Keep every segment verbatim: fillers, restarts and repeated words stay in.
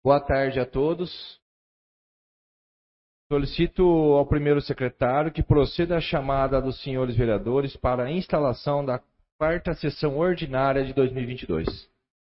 Boa tarde a todos. Solicito ao primeiro secretário que proceda à chamada dos senhores vereadores para a instalação da quarta sessão ordinária de dois mil e vinte e dois.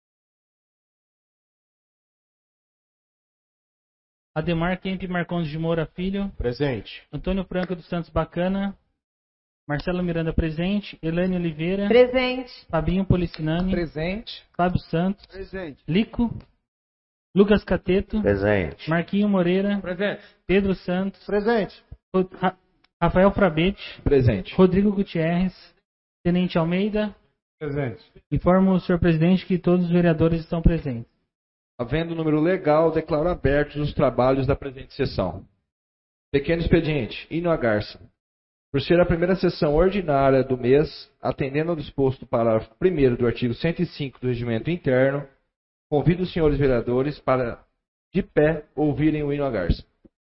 Ademar Kemp Marcondes de Moura Filho. Presente. Antônio Franco dos Santos Bacana. Marcelo Miranda presente. Elaine Oliveira. Presente. Fabinho Policinani. Presente. Fábio Santos. Presente. Lico. Lucas Cateto. Presente. Marquinho Moreira. Presente. Pedro Santos. Presente. Ra- Rafael Frabete. Presente. Rodrigo Gutierrez. Tenente Almeida. Presente. Informo o senhor presidente que todos os vereadores estão presentes. Havendo número legal, declaro abertos os trabalhos da presente sessão. Pequeno expediente, Hino a Garça. Por ser a primeira sessão ordinária do mês, atendendo ao disposto no parágrafo primeiro do artigo cento e cinco do Regimento Interno, convido os senhores vereadores para, de pé, ouvirem o Hino a Garça.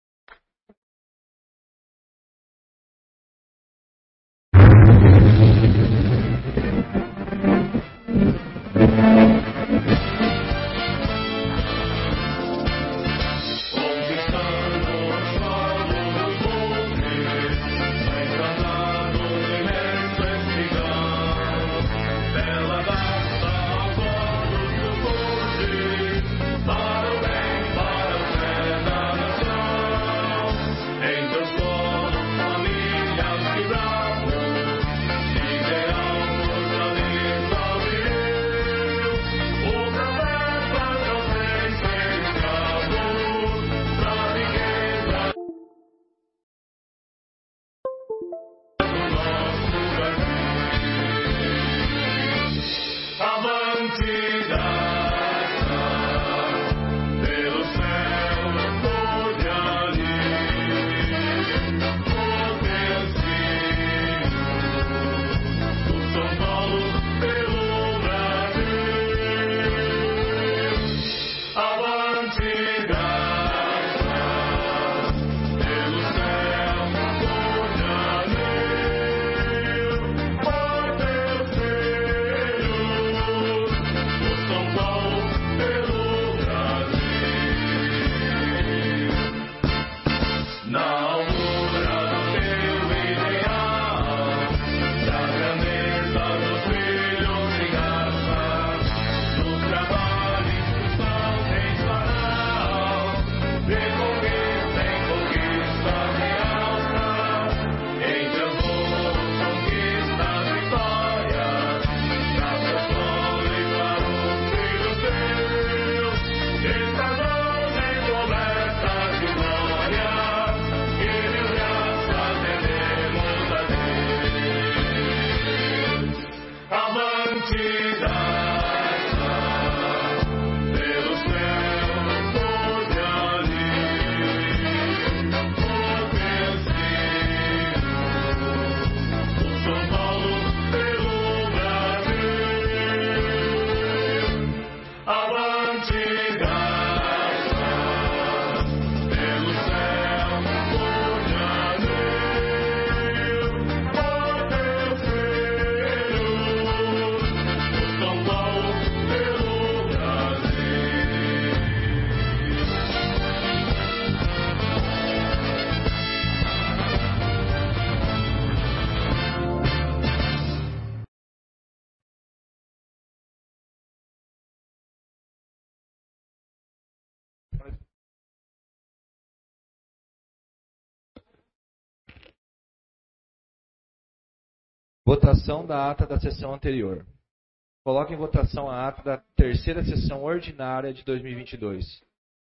Votação da ata da sessão anterior. Coloque em votação a ata da terceira sessão ordinária de dois mil e vinte e dois.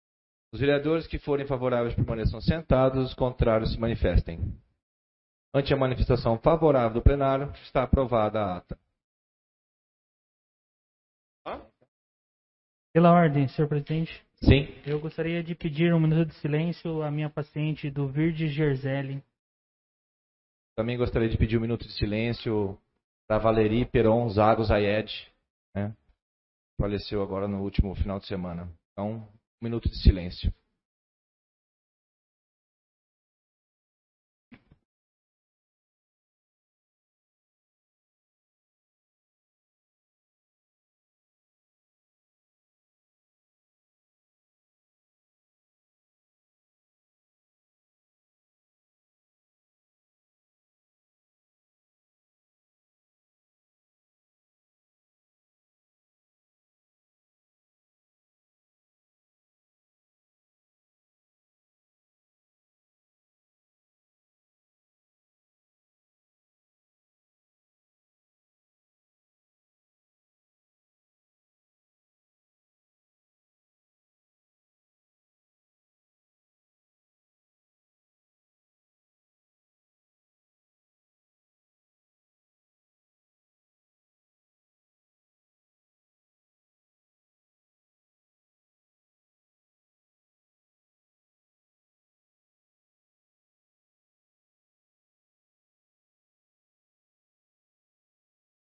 Os vereadores que forem favoráveis permaneçam sentados, os contrários se manifestem. Ante a manifestação favorável do plenário, está aprovada a ata. Pela ordem, senhor presidente. Sim. Eu gostaria de pedir um minuto de silêncio à minha paciente do Virde Gerzelli. Também gostaria de pedir um minuto de silêncio para Valerie Peron Zago Zayed, né? Faleceu agora no último final de semana. Então, um minuto de silêncio.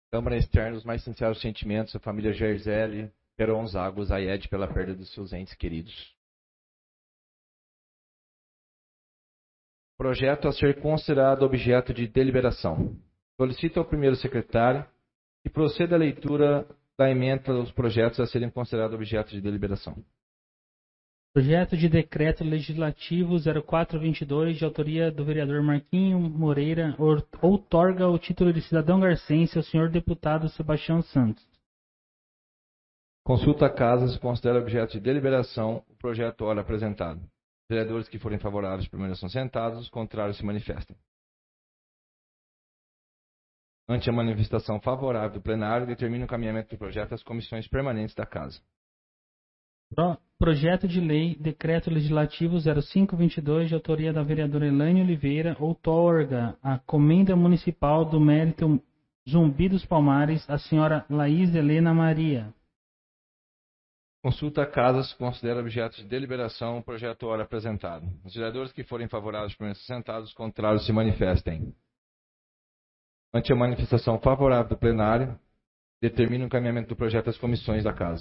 Câmara externa, os mais sinceros sentimentos à família Gerzelli, Peron Zagos, Aed, pela perda dos seus entes queridos. Projeto a ser considerado objeto de deliberação. Solicito ao primeiro secretário que proceda à leitura da ementa dos projetos a serem considerados objeto de deliberação. Projeto de Decreto Legislativo zero quatro vinte e dois, de autoria do vereador Marquinho Moreira, outorga o título de cidadão garcense ao senhor deputado Sebastião Santos. Consulta a casa se considera objeto de deliberação o projeto ora apresentado. Os vereadores que forem favoráveis permaneçam sentados, os contrários se manifestem. Ante a manifestação favorável do plenário, determina o encaminhamento do projeto às comissões permanentes da casa. Pro, projeto de lei, Decreto Legislativo zero cinco vinte e dois, de autoria da vereadora Elaine Oliveira, outorga a Comenda Municipal do Mérito Zumbi dos Palmares, a senhora Laís Helena Maria. Consulta a casa se considera objeto de deliberação o projeto ora apresentado. Os vereadores que forem favoráveis permaneçam sentados, os contrários se manifestem. Ante a manifestação favorável do plenário, determina o encaminhamento do projeto às comissões da casa.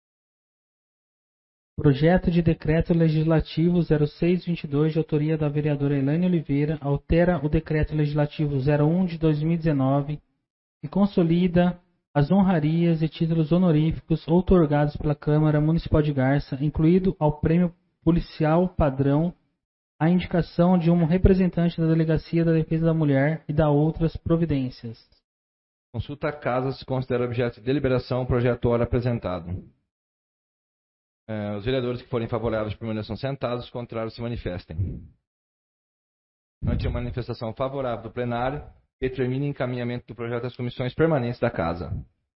Projeto de Decreto Legislativo zero seis vinte e dois, de autoria da vereadora Elaine Oliveira, altera o Decreto Legislativo zero um de dois mil e dezenove e consolida as honrarias e títulos honoríficos outorgados pela Câmara Municipal de Garça, incluído ao Prêmio Policial Padrão, a indicação de um representante da Delegacia da Defesa da Mulher e da outras providências. Consulta a casa se considera objeto de deliberação o projeto ora apresentado. Uh, os vereadores que forem favoráveis permaneçam sentados, os contrários se manifestem. Ante a manifestação favorável do plenário, determine encaminhamento do projeto às comissões permanentes da casa.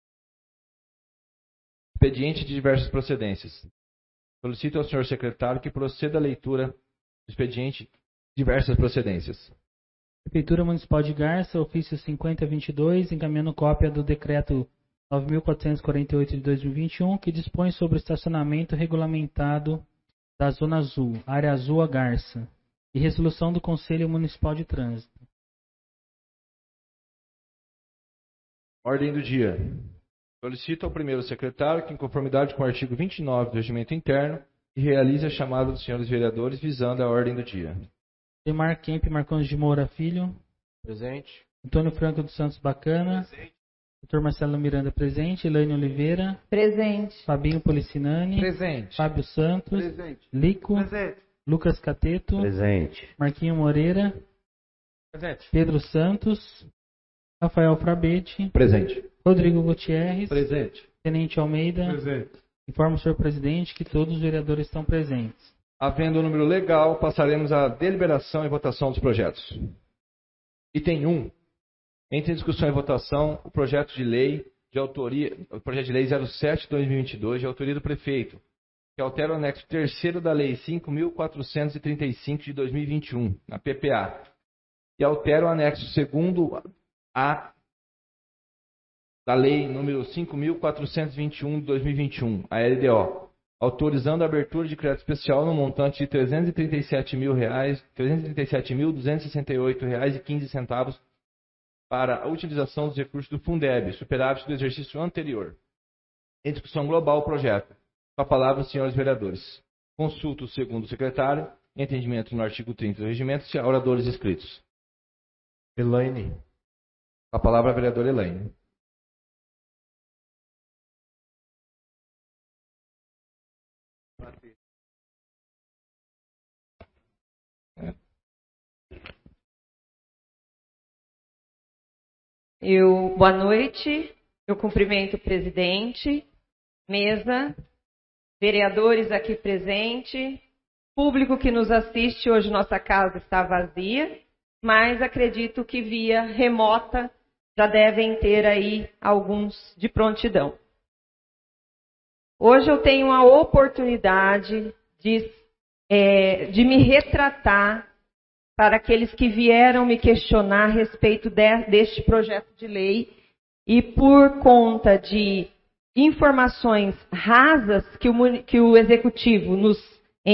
Expediente de diversas procedências. Solicito ao senhor secretário que proceda à leitura do expediente de diversas procedências. Prefeitura Municipal de Garça, ofício cinquenta vinte e dois, encaminhando cópia do decreto nove mil quatrocentos e quarenta e oito de dois mil e vinte e um, que dispõe sobre o estacionamento regulamentado da Zona Azul, Área Azul a Garça, e resolução do Conselho Municipal de Trânsito. Ordem do dia. Solicito ao primeiro secretário que, em conformidade com o artigo vinte e nove do Regimento Interno, realize a chamada dos senhores vereadores visando a ordem do dia. Demar Kemp Marcondes de Moura Filho. Presente. Antônio Franco dos Santos Bacana. Presente. doutor Marcelo Miranda presente. Elaine Oliveira. Presente. Fabinho Policinani. Presente. Fábio Santos. Presente. Lico. Presente. Lucas Cateto. Presente. Marquinho Moreira. Presente. Pedro Santos. Rafael Frabete. Presente. Rodrigo Gutierrez. Presente. Tenente Almeida. Presente. Informo o senhor presidente que todos os vereadores estão presentes. Havendo o número legal, passaremos à deliberação e votação dos projetos. Item um. Entre em discussão e votação o projeto de lei de autoria, o projeto de lei zero sete de dois mil e vinte e dois, de autoria do prefeito, que altera o anexo terceiro da lei cinco mil quatrocentos e trinta e cinco de dois mil e vinte e um, na P P A, e altera o anexo segundo A da lei número cinco mil quatrocentos e vinte e um de dois mil e vinte e um, a L D O, autorizando a abertura de crédito especial no montante de trezentos e trinta e sete mil reais, trezentos e trinta e sete mil duzentos e sessenta e oito reais e quinze centavos para a utilização dos recursos do Fundeb, superávit do exercício anterior. Em discussão global o projeto. Com a palavra os senhores vereadores. Consulto o segundo secretário, entendimento no artigo trinta do regimento, se há oradores inscritos. Elaine. Com a palavra a vereadora Elaine. É. Eu, boa noite, eu cumprimento o presidente, mesa, vereadores aqui presentes, público que nos assiste, hoje nossa casa está vazia, mas acredito que via remota já devem ter aí alguns de prontidão. Hoje eu tenho a oportunidade de, é, de me retratar para aqueles que vieram me questionar a respeito de, deste projeto de lei e por conta de informações rasas que o, que o Executivo nos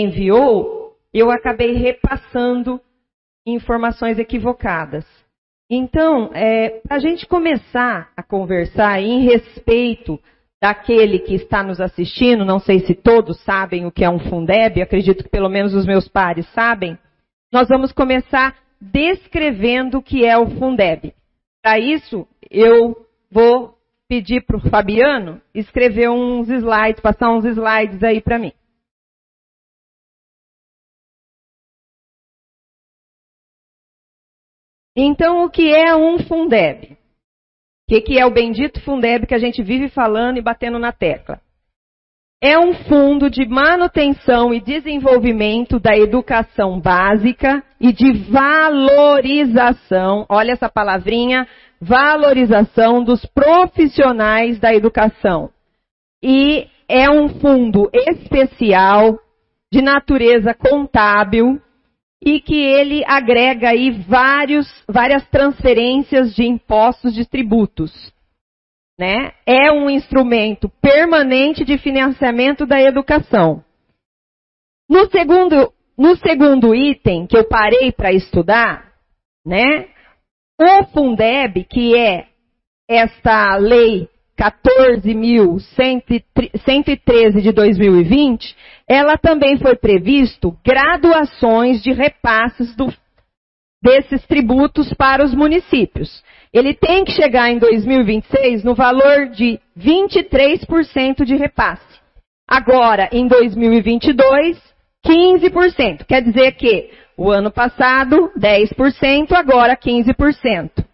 enviou, eu acabei repassando informações equivocadas. Então, é, para a gente começar a conversar em respeito daquele que está nos assistindo, não sei se todos sabem o que é um Fundeb, acredito que pelo menos os meus pares sabem, nós vamos começar descrevendo o que é o Fundeb. Para isso, eu vou pedir para o Fabiano escrever uns slides, passar uns slides aí para mim. Então, o que é um Fundeb? O que, que é o bendito Fundeb que a gente vive falando e batendo na tecla? É um fundo de manutenção e desenvolvimento da educação básica e de valorização, olha essa palavrinha, valorização dos profissionais da educação. E é um fundo especial, de natureza contábil, e que ele agrega aí vários, várias transferências de impostos de tributos. Né? É um instrumento permanente de financiamento da educação. No segundo, no segundo item que eu parei para estudar, né, o Fundeb, que é esta lei quatorze mil cento e treze de dois mil e vinte, ela também foi previsto graduações de repasses do, desses tributos para os municípios. Ele tem que chegar em dois mil e vinte e seis no valor de vinte e três por cento de repasse. Agora, em dois mil e vinte e dois, quinze por cento. Quer dizer que o ano passado, dez por cento, agora quinze por cento.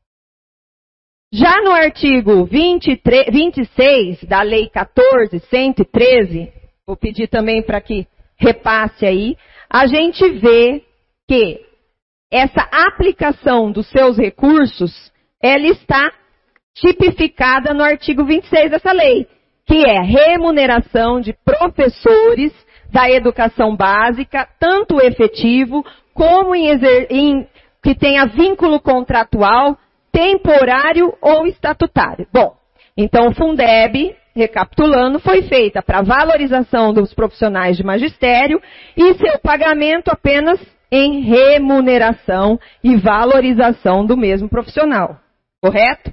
Já no artigo vinte e três, vinte e seis da Lei quatorze mil cento e treze, vou pedir também para que repasse aí, a gente vê que essa aplicação dos seus recursos, ela está tipificada no artigo vinte e seis dessa lei, que é remuneração de professores da educação básica, tanto efetivo como em, exer- em que tenha vínculo contratual, temporário ou estatutário. Bom, então o Fundeb, recapitulando, foi feita para valorização dos profissionais de magistério e seu pagamento apenas em remuneração e valorização do mesmo profissional. Correto?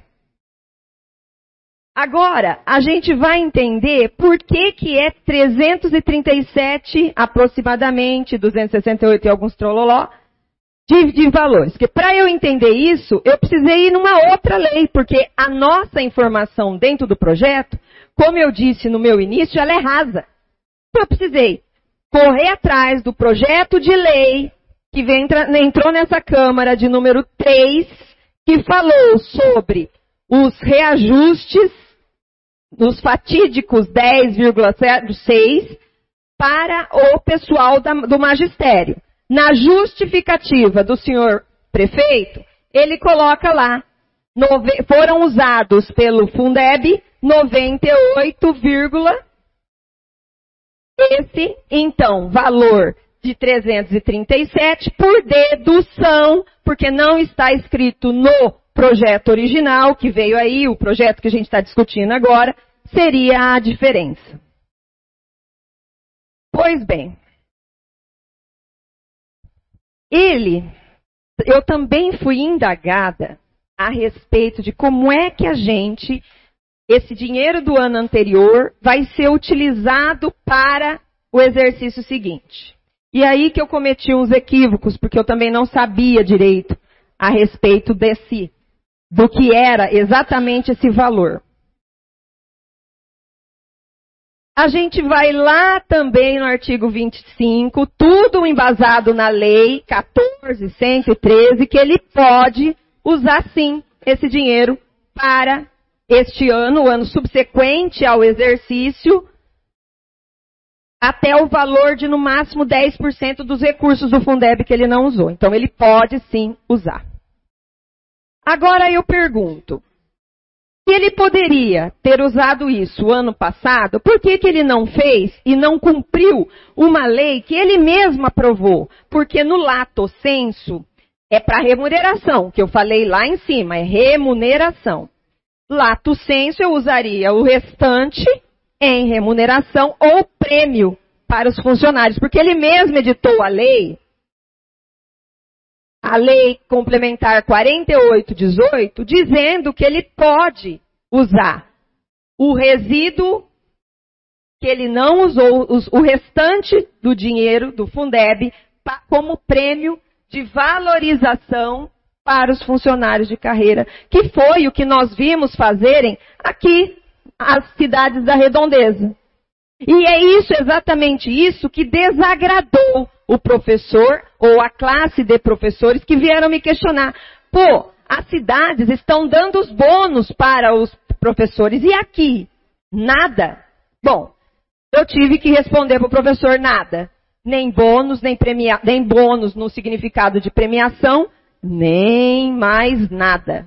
Agora, a gente vai entender por que que é trezentos e trinta e sete, aproximadamente, duzentos e sessenta e oito e alguns trololó, de, de valores. Porque para eu entender isso, eu precisei ir numa outra lei, porque a nossa informação dentro do projeto, como eu disse no meu início, ela é rasa. Então eu precisei correr atrás do projeto de lei que vem, entrou nessa Câmara de número três, que falou sobre os reajustes nos fatídicos dez vírgula seis para o pessoal da, do magistério. Na justificativa do senhor prefeito, ele coloca lá, nove, foram usados pelo Fundeb noventa e oito, esse, então, valor de trezentos e trinta e sete por dedução, porque não está escrito no projeto original, que veio aí, o projeto que a gente está discutindo agora, seria a diferença. Pois bem, ele, eu também fui indagada a respeito de como é que a gente, esse dinheiro do ano anterior, vai ser utilizado para o exercício seguinte. E aí que eu cometi uns equívocos, porque eu também não sabia direito a respeito desse, do que era exatamente esse valor. A gente vai lá também no artigo vinte e cinco, tudo embasado na lei quatorze mil cento e treze, que ele pode usar sim esse dinheiro para este ano, o ano subsequente ao exercício, até o valor de no máximo dez por cento dos recursos do Fundeb que ele não usou. Então ele pode sim usar. Agora eu pergunto, se ele poderia ter usado isso ano passado, por que que ele não fez e não cumpriu uma lei que ele mesmo aprovou? Porque no lato sensu é para remuneração, que eu falei lá em cima, é remuneração. Lato sensu eu usaria o restante em remuneração ou prêmio para os funcionários, porque ele mesmo editou a lei a Lei Complementar quarenta e oito dezoito, dizendo que ele pode usar o resíduo que ele não usou, o restante do dinheiro do Fundeb, como prêmio de valorização para os funcionários de carreira, que foi o que nós vimos fazerem aqui, as cidades da Redondeza. E é isso, exatamente isso, que desagradou o professor ou a classe de professores que vieram me questionar. Pô, as cidades estão dando os bônus para os professores e aqui, nada. Bom, eu tive que responder para o professor nada. Nem bônus, nem, premia... nem bônus no significado de premiação, nem mais nada.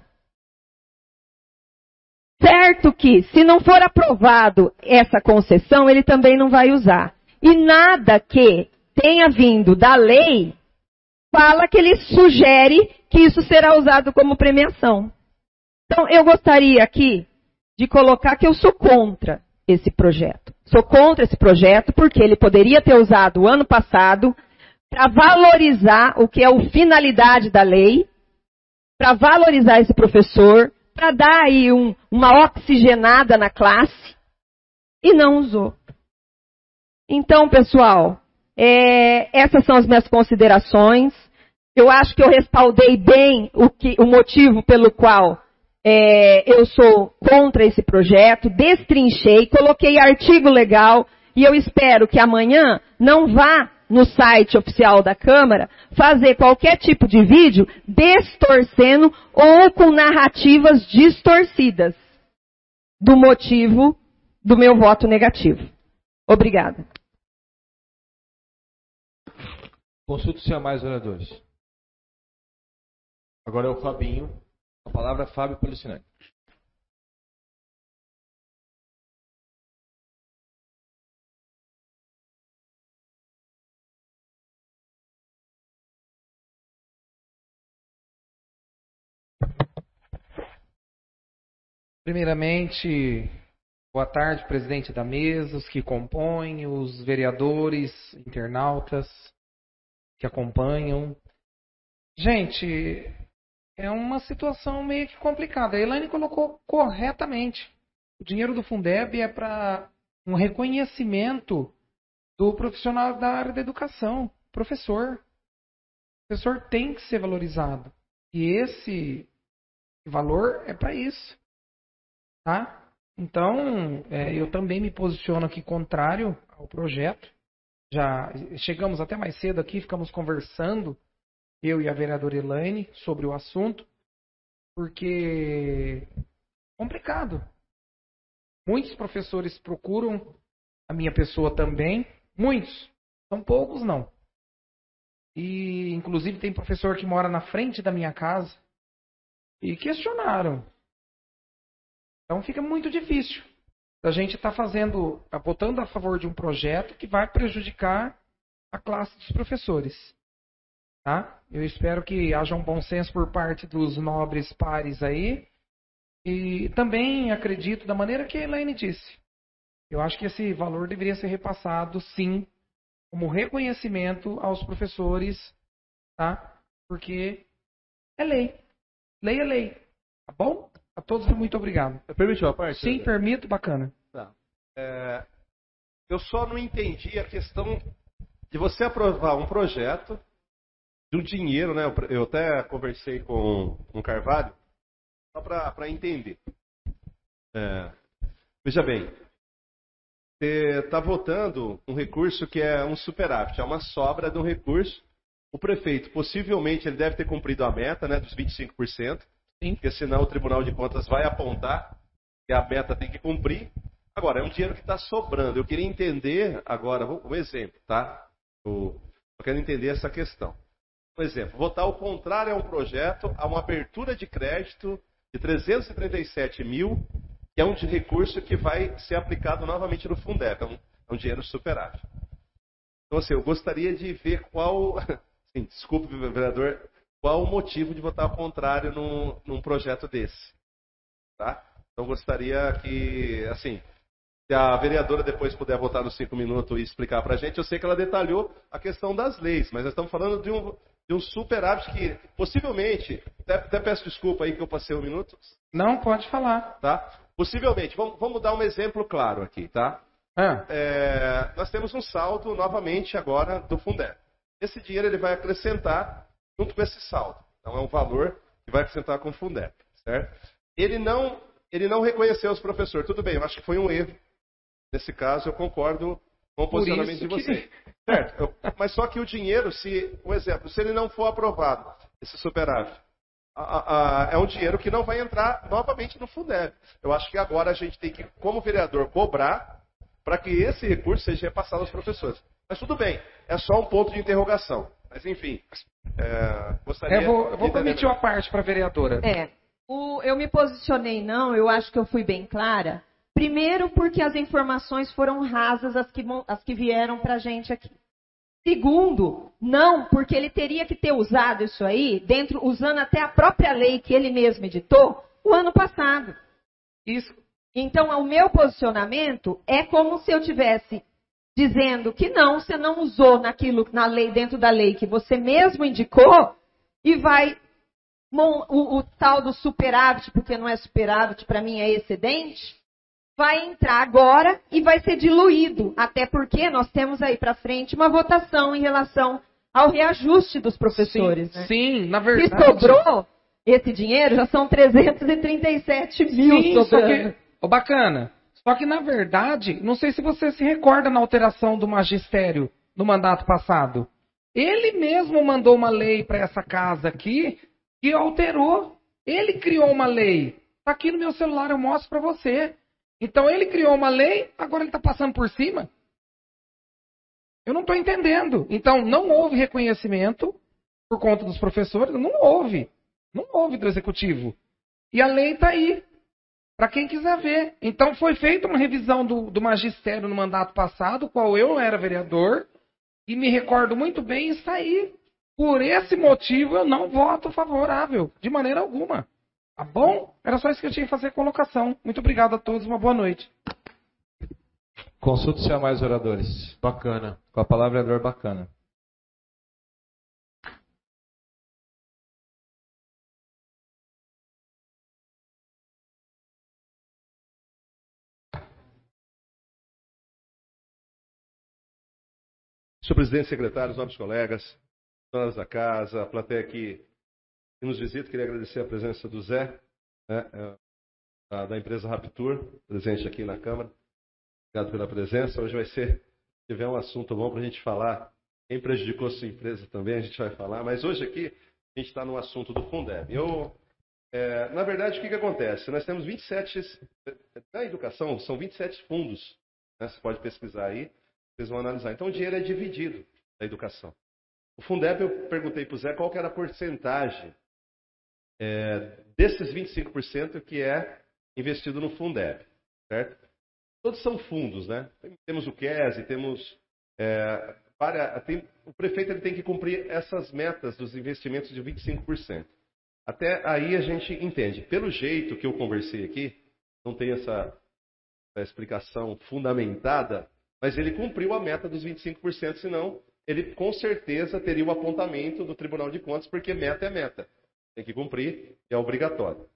Certo que, se não for aprovado essa concessão, ele também não vai usar. E nada que tenha vindo da lei fala que ele sugere que isso será usado como premiação. Então, eu gostaria aqui de colocar que eu sou contra esse projeto. Sou contra esse projeto porque ele poderia ter usado o ano passado para valorizar o que é a finalidade da lei, para valorizar esse professor, para dar aí um, uma oxigenada na classe, e não usou. Então, pessoal, é, essas são as minhas considerações. Eu acho que eu respaldei bem o, que, o motivo pelo qual é, eu sou contra esse projeto, destrinchei, coloquei artigo legal, e eu espero que amanhã não vá no site oficial da Câmara, fazer qualquer tipo de vídeo distorcendo ou com narrativas distorcidas do motivo do meu voto negativo. Obrigada. Consulte-se a mais oradores. Agora é o Fabinho. A palavra é Fábio Policinante. Primeiramente, boa tarde, presidente da mesa, os que compõem, os vereadores, internautas que acompanham. Gente, é uma situação meio que complicada. A Elaine colocou corretamente. O dinheiro do Fundeb é para um reconhecimento do profissional da área da educação, professor. O professor tem que ser valorizado. E esse valor é para isso. Tá? Então, é, eu também me posiciono aqui contrário ao projeto. Já chegamos até mais cedo aqui, ficamos conversando, eu e a vereadora Elaine, sobre o assunto, porque é complicado. Muitos professores procuram a minha pessoa também, muitos, são poucos não. E, inclusive, tem professor que mora na frente da minha casa e questionaram. Então fica muito difícil a gente estar tá fazendo, votando a favor de um projeto que vai prejudicar a classe dos professores. Tá? Eu espero que haja um bom senso por parte dos nobres pares aí. E também acredito, da maneira que a Elaine disse, eu acho que esse valor deveria ser repassado, sim, como reconhecimento aos professores, tá? Porque é lei. Lei é lei. Tá bom? A todos, muito obrigado. Permitiu a parte? Sim, permito, bacana. Tá. É, eu só não entendi a questão de você aprovar um projeto de um dinheiro, né? Eu até conversei com o Carvalho, só para entender. É, veja bem, você está votando um recurso que é um superávit, é uma sobra de um recurso. O prefeito, possivelmente, ele deve ter cumprido a meta, né, dos vinte e cinco por cento. Sim. Porque senão o Tribunal de Contas vai apontar que a meta tem que cumprir. Agora, é um dinheiro que está sobrando. Eu queria entender agora, um exemplo, tá? Eu, eu quero entender essa questão. Por exemplo, votar ao contrário é um projeto, a uma abertura de crédito de trezentos e trinta e sete mil, que é um de recurso que vai ser aplicado novamente no Fundeb, é um, é um dinheiro superávit. Então, assim, eu gostaria de ver qual... Sim, desculpe, vereador... Qual o motivo de votar ao contrário num, num projeto desse? Tá? Então, gostaria que, assim, se a vereadora depois puder votar nos cinco minutos e explicar para a gente, eu sei que ela detalhou a questão das leis, mas nós estamos falando de um, de um superávit que possivelmente, até, até peço desculpa aí que eu passei um minuto. Não, pode falar. Tá? Possivelmente, vamos, vamos dar um exemplo claro aqui, tá? Ah. É, nós temos um saldo novamente agora do Fundeb. Esse dinheiro ele vai acrescentar junto com esse saldo. Então é um valor que vai acrescentar com o Fundeb, certo? Ele não, ele não reconheceu os professores. Tudo bem, eu acho que foi um erro. Nesse caso, eu concordo com o posicionamento de vocês. Que... Certo, eu, mas só que o dinheiro, se, um exemplo, se ele não for aprovado, esse superávit, a, a, a, é um dinheiro que não vai entrar novamente no Fundeb. Eu acho que agora a gente tem que, como vereador, cobrar para que esse recurso seja repassado aos professores. Mas tudo bem, é só um ponto de interrogação. Mas enfim, é, gostaria... Eu vou, eu vou permitir uma parte para a vereadora. É, o, eu me posicionei não, eu acho que eu fui bem clara. Primeiro, porque as informações foram rasas as que, as que vieram para a gente aqui. Segundo, não, porque ele teria que ter usado isso aí, dentro, usando até a própria lei que ele mesmo editou, o ano passado. Isso. Então, o meu posicionamento é como se eu tivesse dizendo que não, você não usou naquilo, na lei, dentro da lei que você mesmo indicou, e vai o, o tal do superávit, porque não é superávit, para mim é excedente, vai entrar agora e vai ser diluído, até porque nós temos aí para frente uma votação em relação ao reajuste dos professores. Sim, né? sim, na verdade. Se sobrou esse dinheiro, já são trezentos e trinta e sete mil sim, sobrando. Só que, oh, bacana. Só que, na verdade, não sei se você se recorda na alteração do magistério no mandato passado. Ele mesmo mandou uma lei para essa casa aqui que alterou. Ele criou uma lei. Está aqui no meu celular, eu mostro para você. Então ele criou uma lei, agora ele está passando por cima? Eu não estou entendendo. Então não houve reconhecimento por conta dos professores, não houve. Não houve do executivo. E a lei está aí, para quem quiser ver. Então foi feita uma revisão do, do magistério no mandato passado, qual eu era vereador, e me recordo muito bem, está aí. Por esse motivo eu não voto favorável, de maneira alguma. Tá bom? Era só isso que eu tinha que fazer a colocação. Muito obrigado a todos, uma boa noite. Consulte-se a mais oradores. Bacana. Com a palavra, vereador Bacana. Senhor presidente, secretários, nobres colegas, donas da casa, a plateia aqui que nos visita, queria agradecer a presença do Zé, né, da empresa Raptur, presente aqui na Câmara. Obrigado pela presença. Hoje vai ser, se tiver um assunto bom para a gente falar, quem prejudicou a sua empresa também, a gente vai falar, mas hoje aqui a gente está no assunto do Fundeb. Eu, é, na verdade, o que, que acontece? Nós temos vinte e sete, na educação, são vinte e sete fundos, né, você pode pesquisar aí, vocês vão analisar. Então o dinheiro é dividido da educação. O Fundeb, eu perguntei para o Zé qual que era a porcentagem é, desses vinte e cinco por cento que é investido no Fundeb, certo? Todos são fundos, né? Temos o QESE, temos... É, para, tem, o prefeito ele tem que cumprir essas metas dos investimentos de vinte e cinco por cento. Até aí a gente entende. Pelo jeito que eu conversei aqui, não tem essa, essa explicação fundamentada, mas ele cumpriu a meta dos vinte e cinco por cento, senão ele com certeza teria o apontamento do Tribunal de Contas, porque meta é meta. Tem que cumprir, é obrigatório.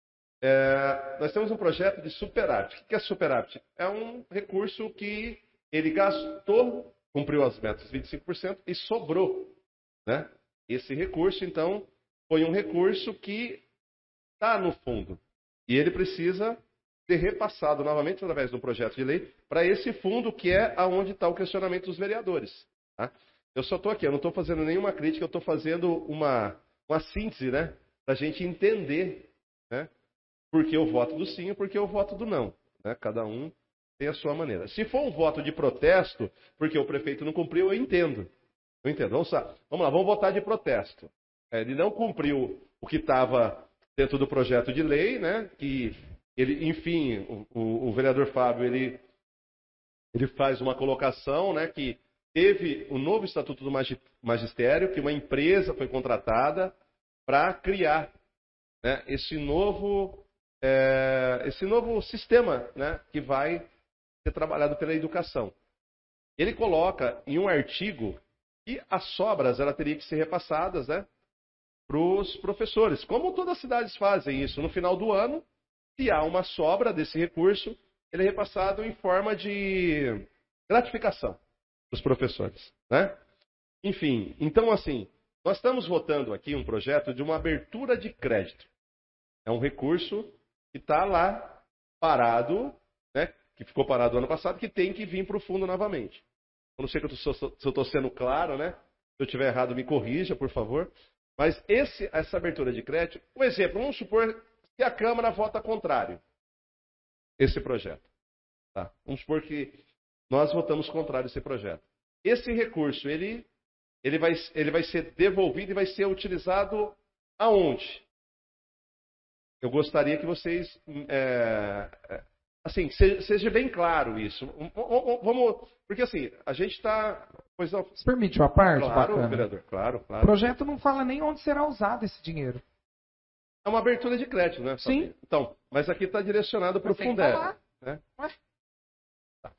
É, nós temos um projeto de superávit. O que é superávit? É um recurso que ele gastou, cumpriu as metas vinte e cinco por cento e sobrou, né? Esse recurso, então, foi um recurso que está no fundo. E ele precisa ser repassado novamente através de um projeto de lei para esse fundo que é aonde está o questionamento dos vereadores. Tá? Eu só estou aqui, eu não estou fazendo nenhuma crítica, eu estou fazendo uma, uma síntese, né? Para a gente entender, né? Por que o voto do sim e por que o voto do não. Né? Cada um tem a sua maneira. Se for um voto de protesto, porque o prefeito não cumpriu, eu entendo. Eu entendo. Vamos lá, vamos, lá, vamos votar de protesto. Ele não cumpriu o que estava dentro do projeto de lei, né? Que ele, enfim, o, o, o vereador Fábio, ele, ele faz uma colocação, né? Que teve o novo Estatuto do Magistério, que uma empresa foi contratada para criar, né, esse novo... É, esse novo sistema, né, que vai ser trabalhado pela educação. Ele coloca em um artigo E as sobras, ela teria que ser repassadas, né, para os professores. Como todas as cidades fazem isso, no final do ano, se há uma sobra desse recurso, ele é repassado em forma de gratificação para os professores, né? Enfim, então assim, nós estamos votando aqui um projeto de uma abertura de crédito. É um recurso que está lá parado, né, que ficou parado ano passado, que tem que vir para o fundo novamente. Eu não sei se eu estou sendo claro, né? Se eu estiver errado, me corrija, por favor. Mas esse, essa abertura de crédito, um exemplo, vamos supor que a Câmara vota contrário esse projeto. Tá? Vamos supor que nós votamos contrário esse projeto. Esse recurso, ele, ele, vai, ele vai ser devolvido e vai ser utilizado aonde? Eu gostaria que vocês, é, assim, seja, seja bem claro isso. Vamos, porque assim, a gente está... Você permite uma parte? Claro, bacana. vereador, claro, claro. O projeto não fala nem onde será usado esse dinheiro. É uma abertura de crédito, né? Sim. Então, mas aqui está direcionado para o Fundeb. Né? Tá.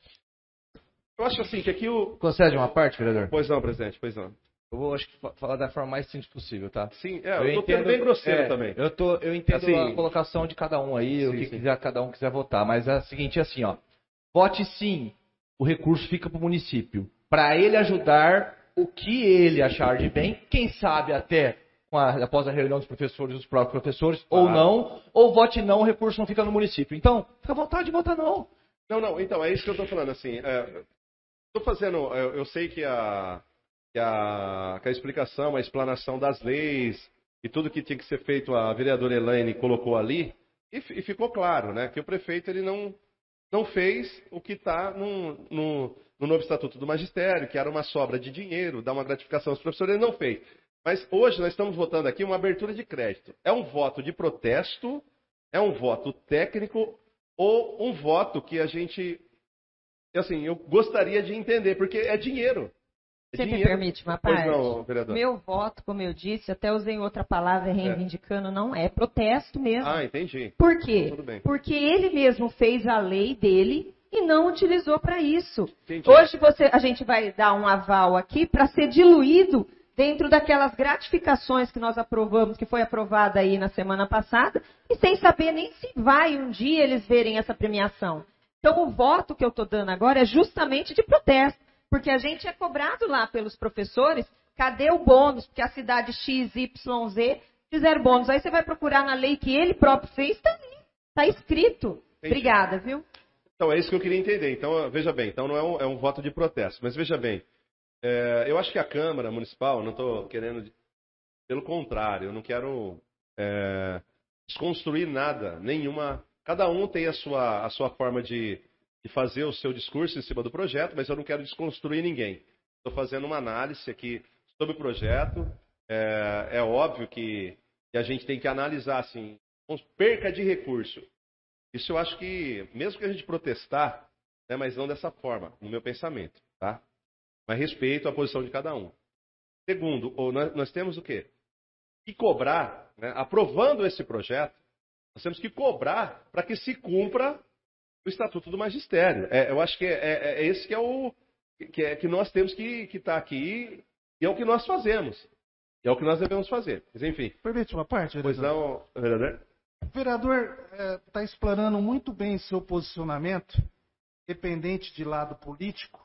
Eu acho assim que aqui o... Concede uma parte, vereador? Pois não, presidente, pois não. Eu vou acho que, falar da forma mais simples possível, tá? Sim, é, eu, eu estou sendo bem grosseiro é, também. Eu, tô, eu entendo assim, a colocação de cada um aí, sim, o que sim. quiser, cada um quiser votar, mas é o seguinte, assim, ó. Vote sim, o recurso fica para o município, para ele ajudar o que ele achar de bem, quem sabe até com a, após a reunião dos professores, dos próprios professores, claro. ou não, ou vote não, o recurso não fica no município. Então, fica à vontade de votar não. Não, não, então, é isso que eu estou falando, assim, estou é, fazendo, eu, eu sei que a, que, a, que a explicação, a explanação das leis e tudo que tinha que ser feito, a vereadora Elaine colocou ali, e, e ficou claro, né, que o prefeito ele não, não fez o que está no, no, no novo Estatuto do Magistério, que era uma sobra de dinheiro, dar uma gratificação aos professores, ele não fez. Mas hoje nós estamos votando aqui uma abertura de crédito. É um voto de protesto, é um voto técnico, ou um voto que a gente, assim, eu gostaria de entender, porque é dinheiro. É Você dinheiro. me permite uma parte? Pois não, vereador. Meu voto, como eu disse, até usei outra palavra reivindicando, é. não é protesto mesmo. Ah, entendi. Por quê? Tudo bem. Porque ele mesmo fez a lei dele e não utilizou para isso. Entendi. Hoje você, a gente vai dar um aval aqui para ser diluído dentro daquelas gratificações que nós aprovamos, que foi aprovada aí na semana passada, e sem saber nem se vai um dia eles verem essa premiação. Então, o voto que eu estou dando agora é justamente de protesto, porque a gente é cobrado lá pelos professores, cadê o bônus? Porque a cidade X, Y, Z fizeram bônus. Aí você vai procurar na lei que ele próprio fez, está ali, está escrito. Entendi. Obrigada, viu? Então, é isso que eu queria entender. Então, veja bem, então não é um, é um voto de protesto, mas veja bem, É, eu acho que a Câmara Municipal, não estou querendo, pelo contrário, eu não quero é, desconstruir nada, nenhuma. Cada um tem a sua, a sua forma de, de fazer o seu discurso em cima do projeto, mas eu não quero desconstruir ninguém. Estou fazendo uma análise aqui sobre o projeto. É, é óbvio que, que a gente tem que analisar, assim, perca de recurso. Isso eu acho que, mesmo que a gente protestar, né, mas não dessa forma, no meu pensamento, tá? Mas respeito à posição de cada um. Segundo, nós, nós temos o quê? Que cobrar, né, aprovando esse projeto, nós temos que cobrar para que se cumpra o Estatuto do Magistério. É, eu acho que é, é, é esse que é o que, é, que nós temos que estar tá aqui, e é o que nós fazemos. E é o que nós devemos fazer. Mas, enfim. Permite uma parte, vereador? Pois não, vereador? O vereador está é, explanando muito bem seu posicionamento, dependente de lado político.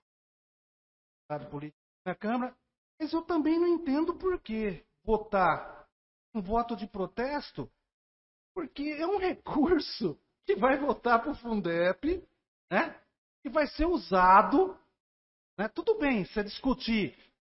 político na Câmara, mas eu também não entendo por que votar um voto de protesto, porque é um recurso que vai votar para o Fundeb, né? Que vai ser usado, né? Tudo bem, você discutir,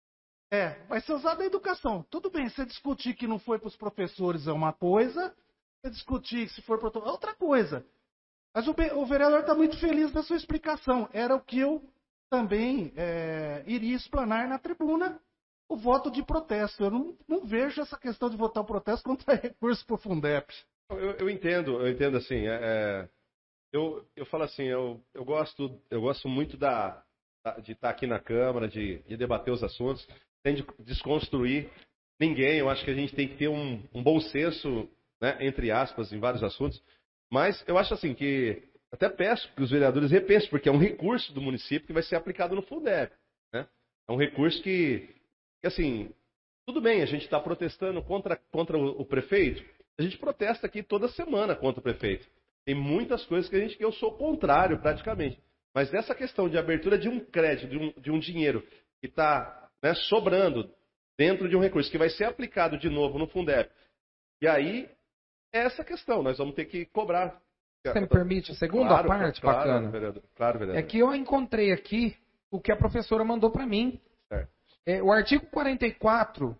é, vai ser usado na educação. Tudo bem, você discutir que não foi para os professores é uma coisa, você discutir que se for para é outra coisa. Mas o, o vereador está muito feliz da sua explicação. Era o que eu também é, iria explanar na tribuna o voto de protesto. Eu não, não vejo essa questão de votar o protesto contra recurso para o Fundeb. Eu, eu entendo, eu entendo assim. É, é, eu, eu falo assim, eu, eu, gosto, eu gosto muito da, da, de estar aqui na Câmara, de, de debater os assuntos, sem de desconstruir ninguém. Eu acho que a gente tem que ter um, um bom senso, né, entre aspas, em vários assuntos. Mas eu acho assim que até peço que os vereadores repensem, porque é um recurso do município que vai ser aplicado no Fundeb. Né? É um recurso que que assim, tudo bem, a gente está protestando contra, contra o, o prefeito, a gente protesta aqui toda semana contra o prefeito. Tem muitas coisas que a gente que eu sou contrário praticamente. Mas essa questão de abertura de um crédito, de um, de um dinheiro que está, né, sobrando dentro de um recurso que vai ser aplicado de novo no Fundeb, e aí é essa questão, nós vamos ter que cobrar. Você me permite a segunda Claro, parte, claro, bacana? vereador, claro, vereador. É que eu encontrei aqui o que a professora mandou para mim. Certo. É, o artigo quarenta e quatro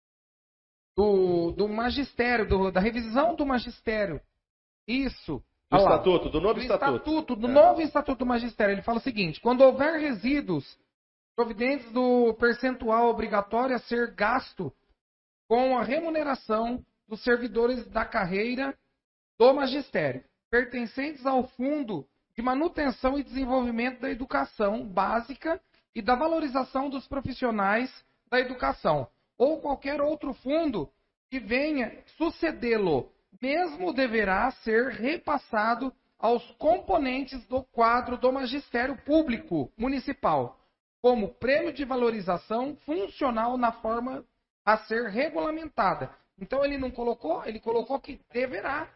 do, do magistério, do, da revisão do magistério. Isso. Do Olha lá. estatuto, do novo do estatuto. estatuto do É. novo estatuto do magistério. Ele fala o seguinte: quando houver resíduos provenientes do percentual obrigatório a ser gasto com a remuneração dos servidores da carreira do magistério, pertencentes ao Fundo de Manutenção e Desenvolvimento da Educação Básica e da Valorização dos Profissionais da Educação, ou qualquer outro fundo que venha sucedê-lo, mesmo deverá ser repassado aos componentes do quadro do Magistério Público Municipal, como prêmio de valorização funcional na forma a ser regulamentada. Então ele não colocou, ele colocou que deverá.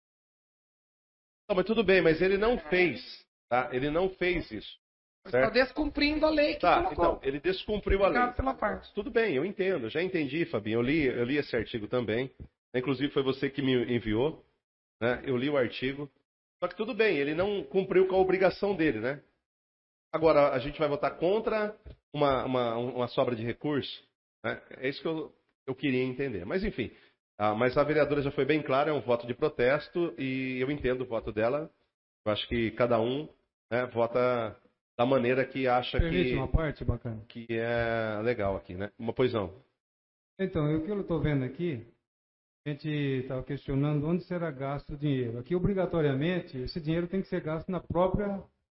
Não, mas tudo bem, mas ele não fez, tá? Ele não fez isso. Está Certo? descumprindo a lei que Tá, colocou. então, ele descumpriu a lei. Obrigado pela parte. Tudo bem, eu entendo, já entendi, Fabinho. Eu li, eu li esse artigo também. Inclusive foi você que me enviou, né? Eu li o artigo. Só que tudo bem, ele não cumpriu com a obrigação dele, né? Agora, a gente vai votar contra uma, uma, uma sobra de recurso, né? É isso que eu, eu queria entender. Mas, enfim, ah, mas a vereadora já foi bem clara, é um voto de protesto e eu entendo o voto dela. Eu acho que cada um, né, vota da maneira que acha Permite que, uma parte bacana. que é legal aqui, né? Uma pois não. Então, o que eu estou vendo aqui, a gente estava questionando onde será gasto o dinheiro. Aqui, obrigatoriamente, esse dinheiro tem que ser gasto na própria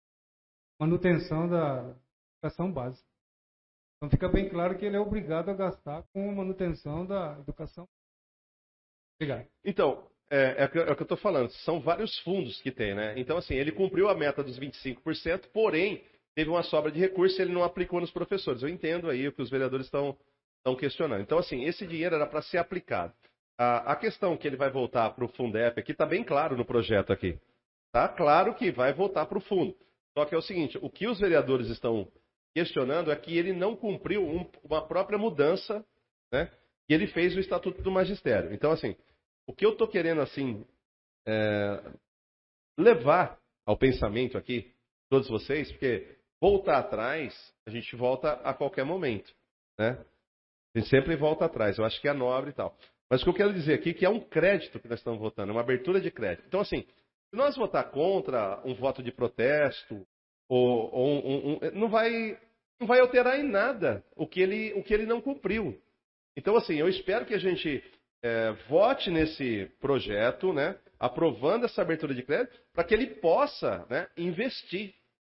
manutenção da educação básica. Então, fica bem claro que ele é obrigado a gastar com a manutenção da educação. Obrigado. Então, é, é, o que- é o que eu estou falando, são vários fundos que tem, né? Então, assim, ele cumpriu a meta dos vinte e cinco por cento, porém, teve uma sobra de recursos e ele não aplicou nos professores. Eu entendo aí o que os vereadores estão estão questionando. Então, assim, esse dinheiro era para ser aplicado. A, a questão que ele vai voltar para o Fundeb aqui está bem claro no projeto aqui. Tá claro que vai voltar para o fundo. Só que é o seguinte, o que os vereadores estão questionando é que ele não cumpriu um- uma própria mudança, né, que ele fez no Estatuto do Magistério. Então, assim, o que eu estou querendo, assim, é, levar ao pensamento aqui, todos vocês, porque voltar atrás, a gente volta a qualquer momento, né? A gente sempre volta atrás, eu acho que é nobre e tal. Mas o que eu quero dizer aqui é que é um crédito que nós estamos votando, é uma abertura de crédito. Então, assim, se nós votar contra um voto de protesto, ou, ou um, um, um- não, vai, não vai alterar em nada o que ele, o que ele não cumpriu. Então, assim, eu espero que a gente é, vote nesse projeto, né, aprovando essa abertura de crédito, para que ele possa, né, investir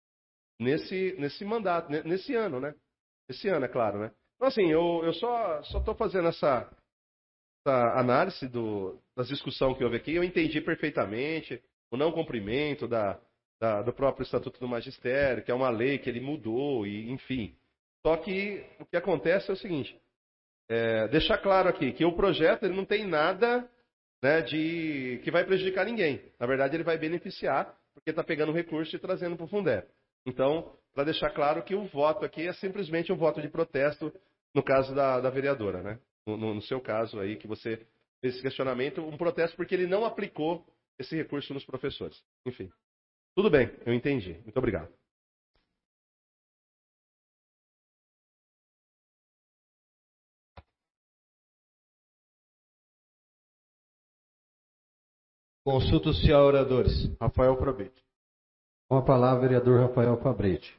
nesse, nesse mandato, ne- nesse ano, né? Esse ano, é claro, né? Então, assim, eu, eu só estou fazendo essa, essa análise do, das discussões que houve aqui. Eu entendi perfeitamente o não cumprimento da, da- do próprio Estatuto do Magistério, que é uma lei que ele mudou, e enfim. Só que o que acontece é o seguinte, é, deixar claro aqui que o projeto ele não tem nada, né, de, que vai prejudicar ninguém. Na verdade, ele vai beneficiar, porque está pegando recurso e trazendo para o Fundeb. Então, para deixar claro que o voto aqui é simplesmente um voto de protesto, no caso da, da vereadora, né? No, no- no seu caso aí, que você fez esse questionamento, um protesto porque ele não aplicou esse recurso nos professores. Enfim, tudo bem, eu entendi. Muito obrigado. Consulta os oradores. Rafael Probete. Com a palavra, vereador Rafael Fabrete.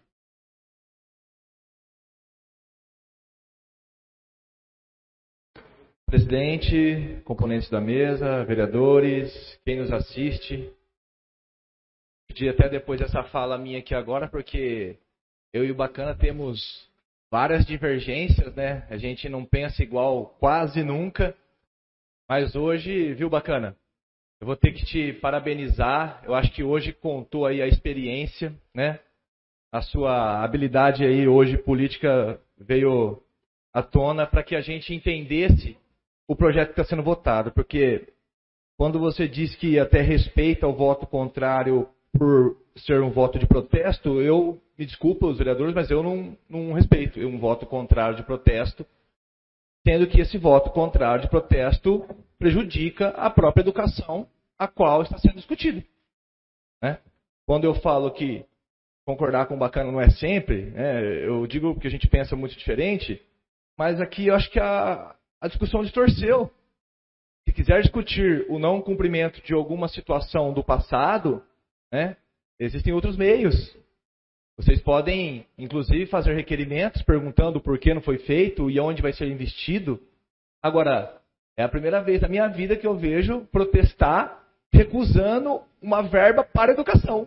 Presidente, componentes da mesa, vereadores, quem nos assiste. Pedi até depois dessa fala minha aqui agora, porque eu e o Bacana temos várias divergências, né? A gente não pensa igual quase nunca. Mas hoje, viu, Bacana? Eu vou ter que te parabenizar. Eu acho que hoje contou aí a experiência, né? A sua habilidade aí hoje política veio à tona para que a gente entendesse o projeto que está sendo votado. Porque quando você diz que até respeita o voto contrário por ser um voto de protesto, eu me desculpa os vereadores, mas eu não, não respeito um voto contrário de protesto, sendo que esse voto contrário de protesto prejudica a própria educação a qual está sendo discutido. Né? Quando eu falo que concordar com o bacana não é sempre, né, eu digo que a gente pensa muito diferente, mas aqui eu acho que a, a discussão distorceu. Se quiser discutir o não cumprimento de alguma situação do passado, né, existem outros meios. Vocês podem, inclusive, fazer requerimentos perguntando por que não foi feito e onde vai ser investido. Agora, é a primeira vez na minha vida que eu vejo protestar recusando uma verba para a educação.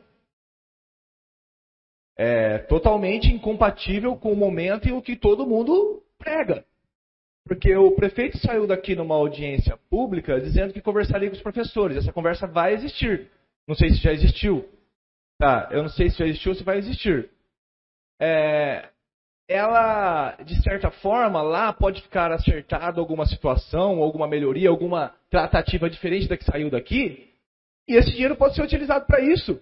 É totalmente incompatível com o momento em o que todo mundo prega. Porque o prefeito saiu daqui numa audiência pública dizendo que conversaria com os professores. Essa conversa vai existir. Não sei se já existiu. Tá, eu não sei se já existiu ou se vai existir. É, ela, de certa forma, lá pode ficar acertada alguma situação, alguma melhoria, alguma tratativa diferente da que saiu daqui, e esse dinheiro pode ser utilizado para isso.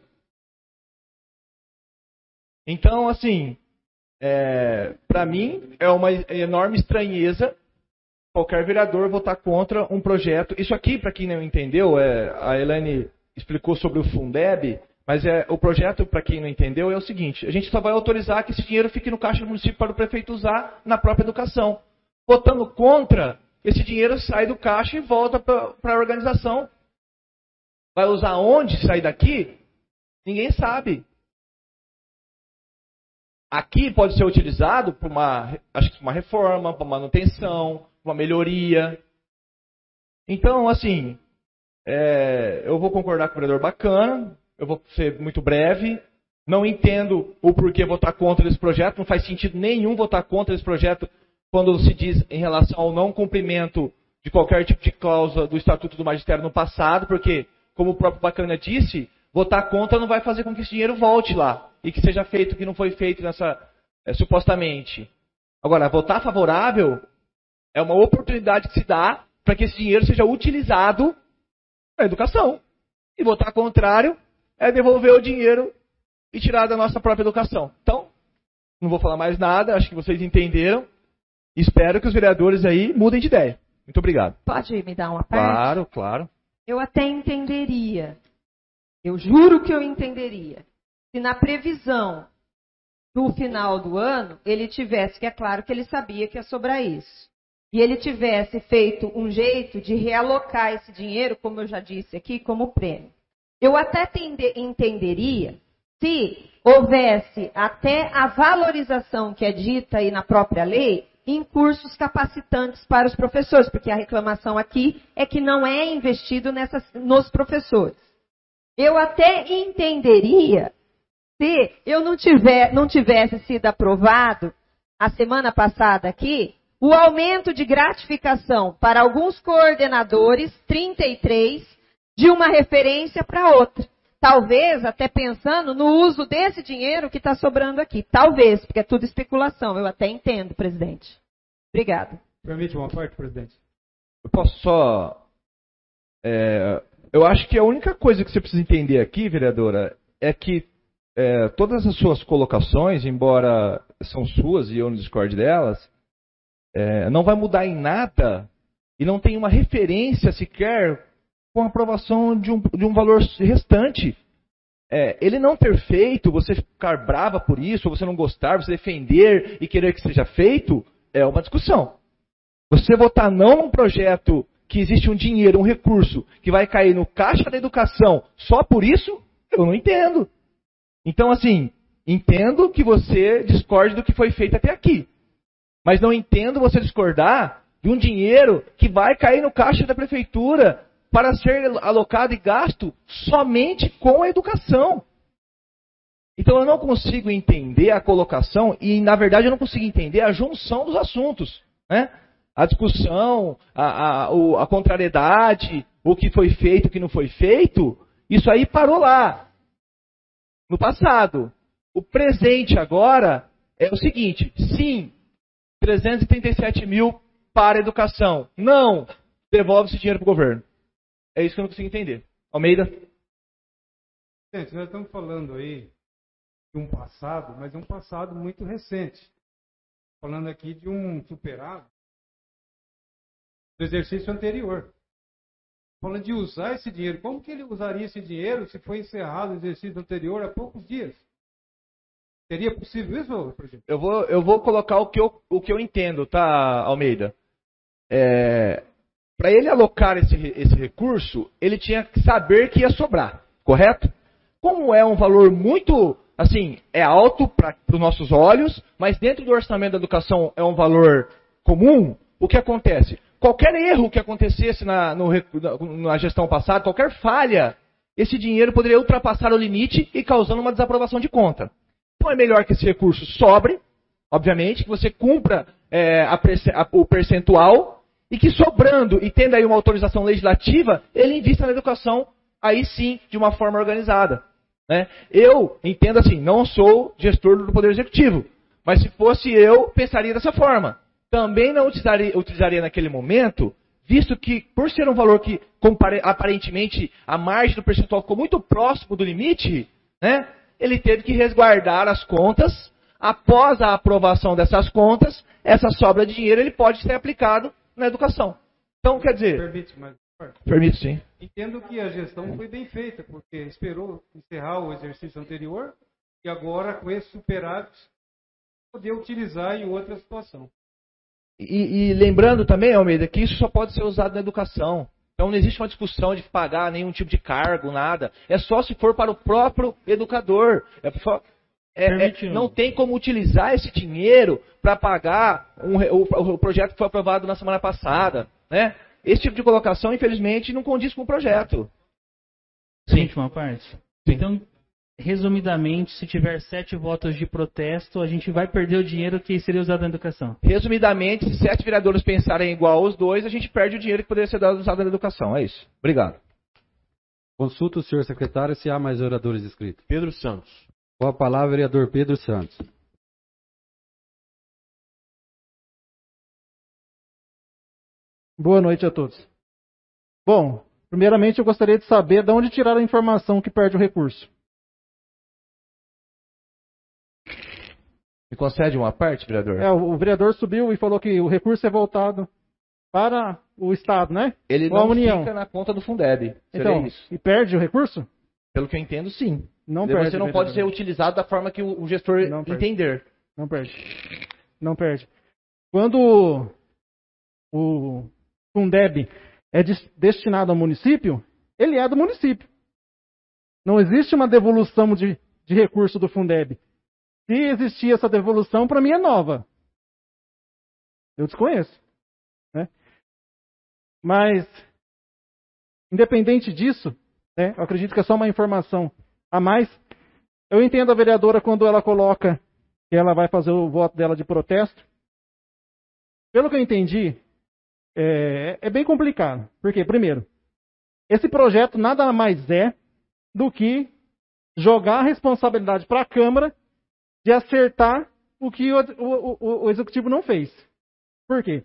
Então, assim, é, para mim, é uma enorme estranheza qualquer vereador votar contra um projeto. Isso aqui, para quem não entendeu, é, a Elaine explicou sobre o Fundeb. Mas é, o projeto, para quem não entendeu, é o seguinte: a gente só vai autorizar que esse dinheiro fique no caixa do município para o prefeito usar na própria educação. Votando contra, esse dinheiro sai do caixa e volta para a organização. Vai usar onde sair daqui? Ninguém sabe. Aqui pode ser utilizado para uma, acho que uma reforma, para manutenção, uma melhoria. Então, assim, é, eu vou concordar com o vereador bacana. Eu vou ser muito breve. Não entendo o porquê votar contra esse projeto. Não faz sentido nenhum votar contra esse projeto quando se diz em relação ao não cumprimento de qualquer tipo de cláusula do Estatuto do Magistério no passado, porque, como o próprio Bacana disse, votar contra não vai fazer com que esse dinheiro volte lá e que seja feito o que não foi feito nessa, é, supostamente. Agora, votar favorável é uma oportunidade que se dá para que esse dinheiro seja utilizado na educação. E votar contrário é devolver o dinheiro e tirar da nossa própria educação. Então, não vou falar mais nada, acho que vocês entenderam. Espero que os vereadores aí mudem de ideia. Muito obrigado. Pode me dar uma parte? Claro, claro. Eu até entenderia, eu juro que eu entenderia, se na previsão do final do ano, ele tivesse, que é claro que ele sabia que ia sobrar isso, e ele tivesse feito um jeito de realocar esse dinheiro, como eu já disse aqui, como prêmio. Eu até tende, entenderia se houvesse até a valorização que é dita aí na própria lei em cursos capacitantes para os professores, porque a reclamação aqui é que não é investido nessas, nos professores. Eu até entenderia se eu não, tiver, não tivesse sido aprovado a semana passada aqui o aumento de gratificação para alguns coordenadores, trinta e três, de uma referência para outra. Talvez até pensando no uso desse dinheiro que está sobrando aqui. Talvez, porque é tudo especulação. Eu até entendo, presidente. Obrigada. Permite uma parte, presidente? Eu posso só... É, eu acho que a única coisa que você precisa entender aqui, vereadora, é que é, todas as suas colocações, embora são suas e eu não discorde delas, é, não vai mudar em nada e não tem uma referência sequer com a aprovação de um, de um valor restante. É, ele não ter feito, você ficar brava por isso, ou você não gostar, você defender e querer que seja feito, é uma discussão. Você votar não num projeto que existe um dinheiro, um recurso, que vai cair no caixa da educação só por isso, eu não entendo. Então, assim, entendo que você discorde do que foi feito até aqui. Mas não entendo você discordar de um dinheiro que vai cair no caixa da prefeitura para ser alocado e gasto somente com a educação. Então eu não consigo entender a colocação e, na verdade, eu não consigo entender a junção dos assuntos. Né? A discussão, a, a, a contrariedade, o que foi feito, o que não foi feito, isso aí parou lá, no passado. O presente agora é o seguinte: sim, trezentos e trinta e sete mil para a educação. Não! Devolve esse dinheiro para o governo. É isso que eu não consigo entender. Almeida? Gente, nós estamos falando aí de um passado, mas é um passado muito recente. Falando aqui de um superávit do exercício anterior. Falando de usar esse dinheiro. Como que ele usaria esse dinheiro se foi encerrado o exercício anterior há poucos dias? Seria possível isso, presidente? Eu vou, eu vou colocar o que eu, o que eu entendo, tá, Almeida? É, para ele alocar esse, esse recurso, ele tinha que saber que ia sobrar, correto? Como é um valor muito, assim, é alto para os nossos olhos, mas dentro do orçamento da educação é um valor comum, o que acontece? Qualquer erro que acontecesse na, no, na gestão passada, qualquer falha, esse dinheiro poderia ultrapassar o limite e causando uma desaprovação de conta. Então é melhor que esse recurso sobre, obviamente, que você cumpra é, a, a, o percentual e que sobrando e tendo aí uma autorização legislativa, ele invista na educação, aí sim, de uma forma organizada. Né? Eu entendo assim, não sou gestor do Poder Executivo, mas se fosse eu, pensaria dessa forma. Também não utilizaria, utilizaria naquele momento, visto que, por ser um valor que compare, aparentemente a margem do percentual ficou muito próximo do limite, né? Ele teve que resguardar as contas. Após a aprovação dessas contas, essa sobra de dinheiro ele pode ser aplicado na educação. Então, quer dizer... Permite, mas... Permite, sim. Entendo que a gestão foi bem feita, porque esperou encerrar o exercício anterior e agora, com esse superávit, poder utilizar em outra situação. E, e lembrando também, Almeida, que isso só pode ser usado na educação. Então não existe uma discussão de pagar nenhum tipo de cargo, nada. É só se for para o próprio educador. É, é, é, não tem como utilizar esse dinheiro para pagar um, o, o projeto que foi aprovado na semana passada. Né? Esse tipo de colocação, infelizmente, não condiz com o projeto. Sim. Última parte. Sim. Então, resumidamente, se tiver sete votos de protesto, a gente vai perder o dinheiro que seria usado na educação. Resumidamente, se sete vereadores pensarem igual aos dois, a gente perde o dinheiro que poderia ser dado usado na educação. É isso. Obrigado. Consulta o senhor secretário se há mais oradores inscritos. Pedro Santos. Com a palavra, vereador Pedro Santos. Boa noite a todos. Bom, primeiramente eu gostaria de saber de onde tiraram a informação que perde o recurso. Me concede uma parte, vereador? É, o vereador subiu e falou que o recurso é voltado para o Estado, né? Ele Ou a não União. fica na conta do Fundeb. Então, isso. E perde o recurso? Pelo que eu entendo, sim. Não Você perde. não pode ser utilizado da forma que o gestor não entender. Não perde. Não perde. Quando o Fundeb é destinado ao município, ele é do município. Não existe uma devolução de, de recurso do Fundeb. Se existir essa devolução, para mim é nova. Eu desconheço. Né? Mas, independente disso, né, eu acredito que é só uma informação a mais. Eu entendo a vereadora quando ela coloca que ela vai fazer o voto dela de protesto. Pelo que eu entendi, é, é bem complicado. Porque, primeiro, esse projeto nada mais é do que jogar a responsabilidade para a Câmara de acertar o que o, o, o Executivo não fez. Por quê?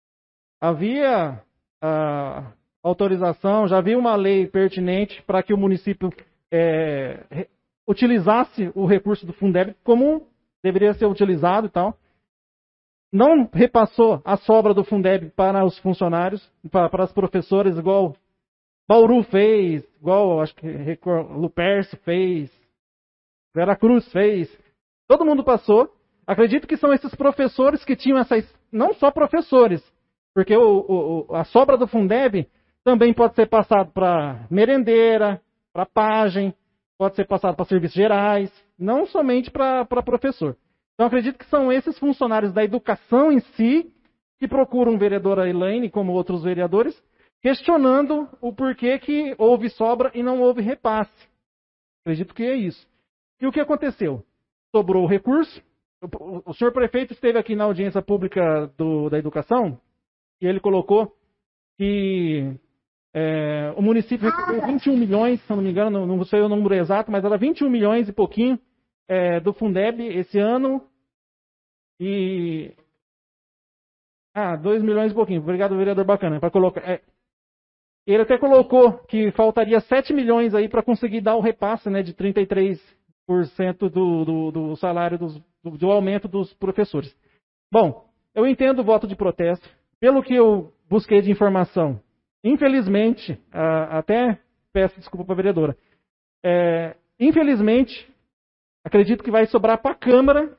Havia a autorização, já havia uma lei pertinente para que o município é, utilizasse o recurso do Fundeb como deveria ser utilizado e tal. Não repassou a sobra do Fundeb para os funcionários, para, para as professoras, igual Bauru fez, igual acho que Lupercio fez, Veracruz fez. Todo mundo passou. Acredito que são esses professores que tinham essas... Não só professores, porque o, o, a sobra do Fundeb também pode ser passado para merendeira, para pagem, pode ser passado para serviços gerais, não somente para professor. Então acredito que são esses funcionários da educação em si que procuram o vereador Elaine, como outros vereadores, questionando o porquê que houve sobra e não houve repasse. Acredito que é isso. E o que aconteceu? Sobrou o recurso. O, o senhor prefeito esteve aqui na audiência pública do, da educação e ele colocou que é, o município recebeu vinte e um milhões, se não me engano, não, não sei o número exato, mas era vinte e um milhões e pouquinho é, do Fundeb esse ano. E Ah, dois milhões e pouquinho. Obrigado, vereador Bacana. Para colocar. É, ele até colocou que faltaria sete milhões aí para conseguir dar o repasse, né, de trinta e três por cento do, do, do salário, dos, do, do aumento dos professores. Bom, eu entendo o voto de protesto. Pelo que eu busquei de informação, infelizmente, a, até peço desculpa para a vereadora, é, infelizmente, acredito que vai sobrar para a Câmara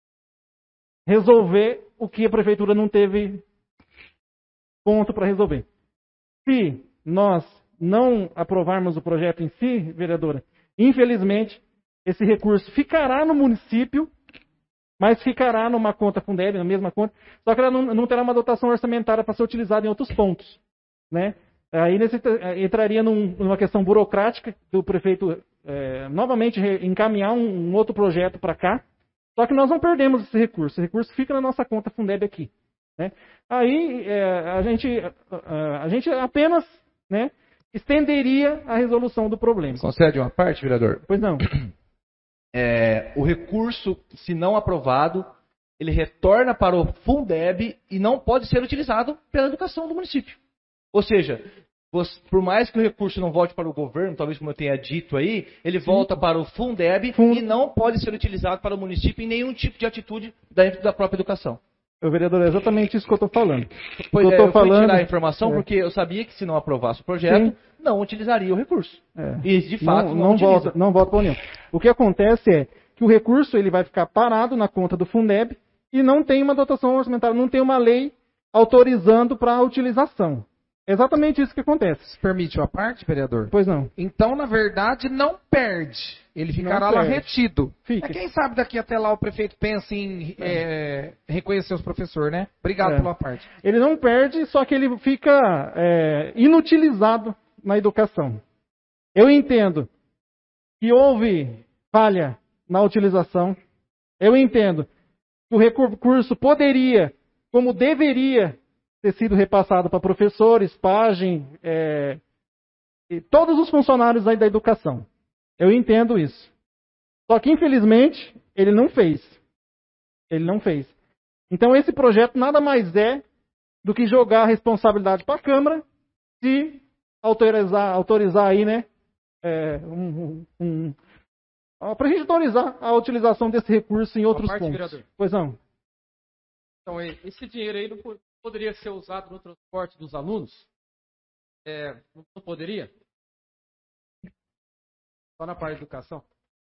resolver o que a Prefeitura não teve ponto para resolver. Se nós não aprovarmos o projeto em si, vereadora, infelizmente, esse recurso ficará no município, mas ficará numa conta Fundeb, na mesma conta, só que ela não, não terá uma dotação orçamentária para ser utilizada em outros pontos, né? Aí nesse, entraria num, numa questão burocrática do prefeito é, novamente re, encaminhar um, um outro projeto para cá, só que nós não perdemos esse recurso, esse recurso fica na nossa conta Fundeb aqui, né? Aí é, a, gente, a, a gente apenas, né, estenderia a resolução do problema. Concede uma parte, vereador? Pois não. É, o recurso, se não aprovado, ele retorna para o Fundeb e não pode ser utilizado pela educação do município. Ou seja, por mais que o recurso não volte para o governo, talvez como eu tenha dito aí, ele Sim. volta para o Fundeb Fund... e não pode ser utilizado para o município em nenhum tipo de atitude dentro da própria educação. O vereador, é exatamente isso que eu estou falando. Pois eu é, tô eu falando... fui tirar a informação é. porque eu sabia que se não aprovasse o projeto, Sim. não utilizaria o recurso. É. E de fato não, não, não volta, não volta para a União. O que acontece é que o recurso ele vai ficar parado na conta do Fundeb e não tem uma dotação orçamentária, não tem uma lei autorizando para a utilização. É exatamente isso que acontece. Se permite uma parte, vereador? Pois não. Então, na verdade, não perde. Ele ficará lá retido. Fica. É, quem sabe daqui até lá o prefeito pensa em é, reconhecer os professores, né? Obrigado é. pela parte. Ele não perde, só que ele fica é, inutilizado na educação. Eu entendo que houve falha na utilização. Eu entendo que o recurso poderia, como deveria, ter sido repassado para professores, pagem, é, e todos os funcionários aí da educação. Eu entendo isso. Só que, infelizmente, ele não fez. Ele não fez. Então, esse projeto nada mais é do que jogar a responsabilidade para a Câmara se autorizar, autorizar aí, né, é, um, um, um, para a gente autorizar a utilização desse recurso em outros pontos. Vereador. Pois não. Então, esse dinheiro aí não poderia ser usado no transporte dos alunos? É, não poderia? Só na parte de educação?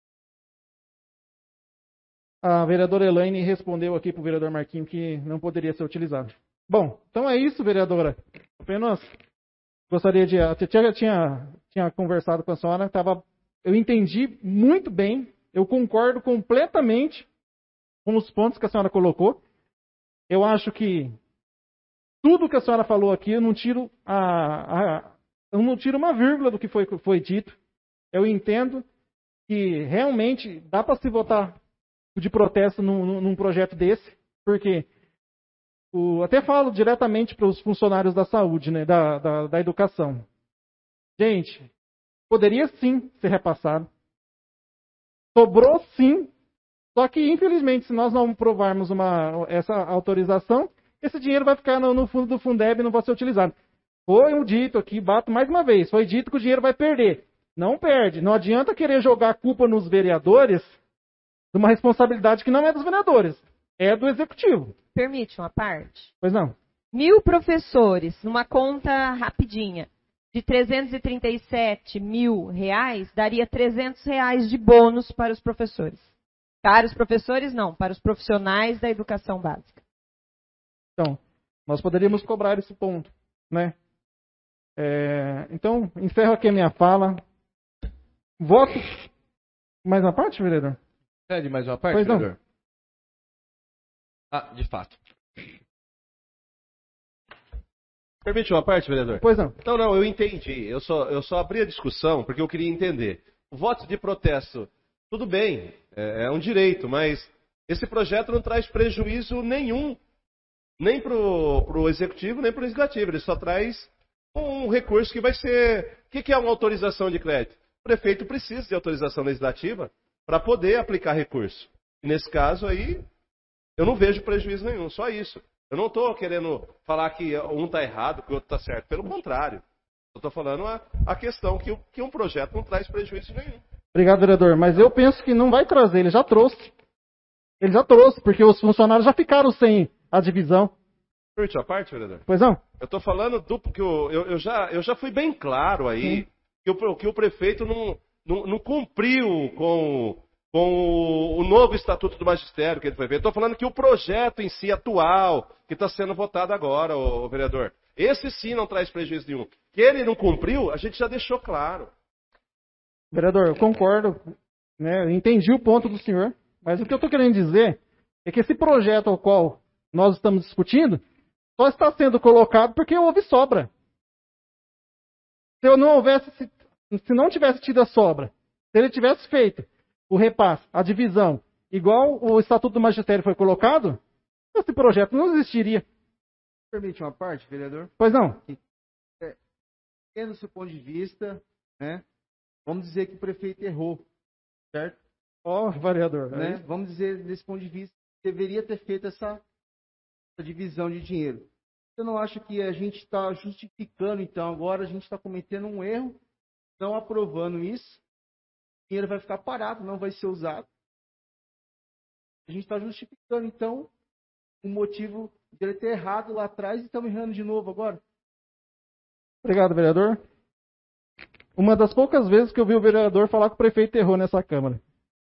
A vereadora Elaine respondeu aqui para o vereador Marquinhos que não poderia ser utilizado. Bom, então é isso, vereadora. Apenas gostaria de... Eu tinha, tinha, tinha conversado com a senhora, tava, eu entendi muito bem, eu concordo completamente com os pontos que a senhora colocou. Eu acho que tudo que a senhora falou aqui, eu não tiro, a, a, eu não tiro uma vírgula do que foi, foi dito. Eu entendo que realmente dá para se votar de protesto num, num projeto desse, porque o, até falo diretamente para os funcionários da saúde, né, da, da, da educação. Gente, poderia sim ser repassado. Sobrou sim, só que infelizmente se nós não aprovarmos uma, essa autorização, esse dinheiro vai ficar no, no fundo do Fundeb e não vai ser utilizado. Foi um dito aqui, bato mais uma vez, foi dito que o dinheiro vai perder. Não perde. Não adianta querer jogar a culpa nos vereadores de uma responsabilidade que não é dos vereadores, é do executivo. Permite uma parte? Pois não. Mil professores, numa conta rapidinha, de trezentos e trinta e sete mil reais, daria trezentos reais de bônus para os professores. Para os professores, não, para os profissionais da educação básica. Então, nós poderíamos cobrar esse ponto, né? É, então, encerro aqui a minha fala. Voto. Mais uma parte, vereador? Pede mais uma parte, pois não. vereador? Ah, de fato. Permite uma parte, vereador? Pois não. Então, não, eu entendi. Eu só, eu só abri a discussão porque eu queria entender. O voto de protesto, tudo bem, é, é um direito, mas esse projeto não traz prejuízo nenhum, nem para o executivo, nem para o legislativo. Ele só traz um recurso que vai ser... O que, que é uma autorização de crédito? O prefeito precisa de autorização legislativa para poder aplicar recurso. E nesse caso aí, eu não vejo prejuízo nenhum, só isso. Eu não estou querendo falar que um está errado, que o outro está certo. Pelo contrário. Eu estou falando a, a questão que, que um projeto não traz prejuízo nenhum. Obrigado, vereador. Mas eu penso que não vai trazer, ele já trouxe. Ele já trouxe, porque os funcionários já ficaram sem a divisão. Permite a parte, vereador? Pois não? Eu estou falando do porque eu, eu, eu, já, eu já fui bem claro aí que o, que o prefeito não, não, não cumpriu com, com o, o novo Estatuto do Magistério que ele foi feito. Estou falando que o projeto em si atual, que está sendo votado agora, o, o vereador, esse sim não traz prejuízo nenhum. Que ele não cumpriu, a gente já deixou claro. Vereador, eu concordo, né? Eu entendi o ponto do senhor, mas o que eu estou querendo dizer é que esse projeto ao qual nós estamos discutindo só está sendo colocado porque houve sobra. Se eu não houvesse, se, se não tivesse tido a sobra, se ele tivesse feito o repasse, a divisão, igual o Estatuto do Magistério foi colocado, esse projeto não existiria. Permite uma parte, vereador? Pois não. É, tendo seu ponto de vista, né? Vamos dizer que o prefeito errou, certo? Ó, oh, vereador. Né? Vamos dizer, desse ponto de vista, deveria ter feito essa, essa divisão de dinheiro. Eu não acho que a gente está justificando, então, agora a gente está cometendo um erro, não aprovando isso, o dinheiro vai ficar parado, não vai ser usado. A gente está justificando, então, o motivo de ele ter errado lá atrás e estamos errando de novo agora. Obrigado, vereador. Uma das poucas vezes que eu vi o vereador falar que o prefeito errou nessa Câmara.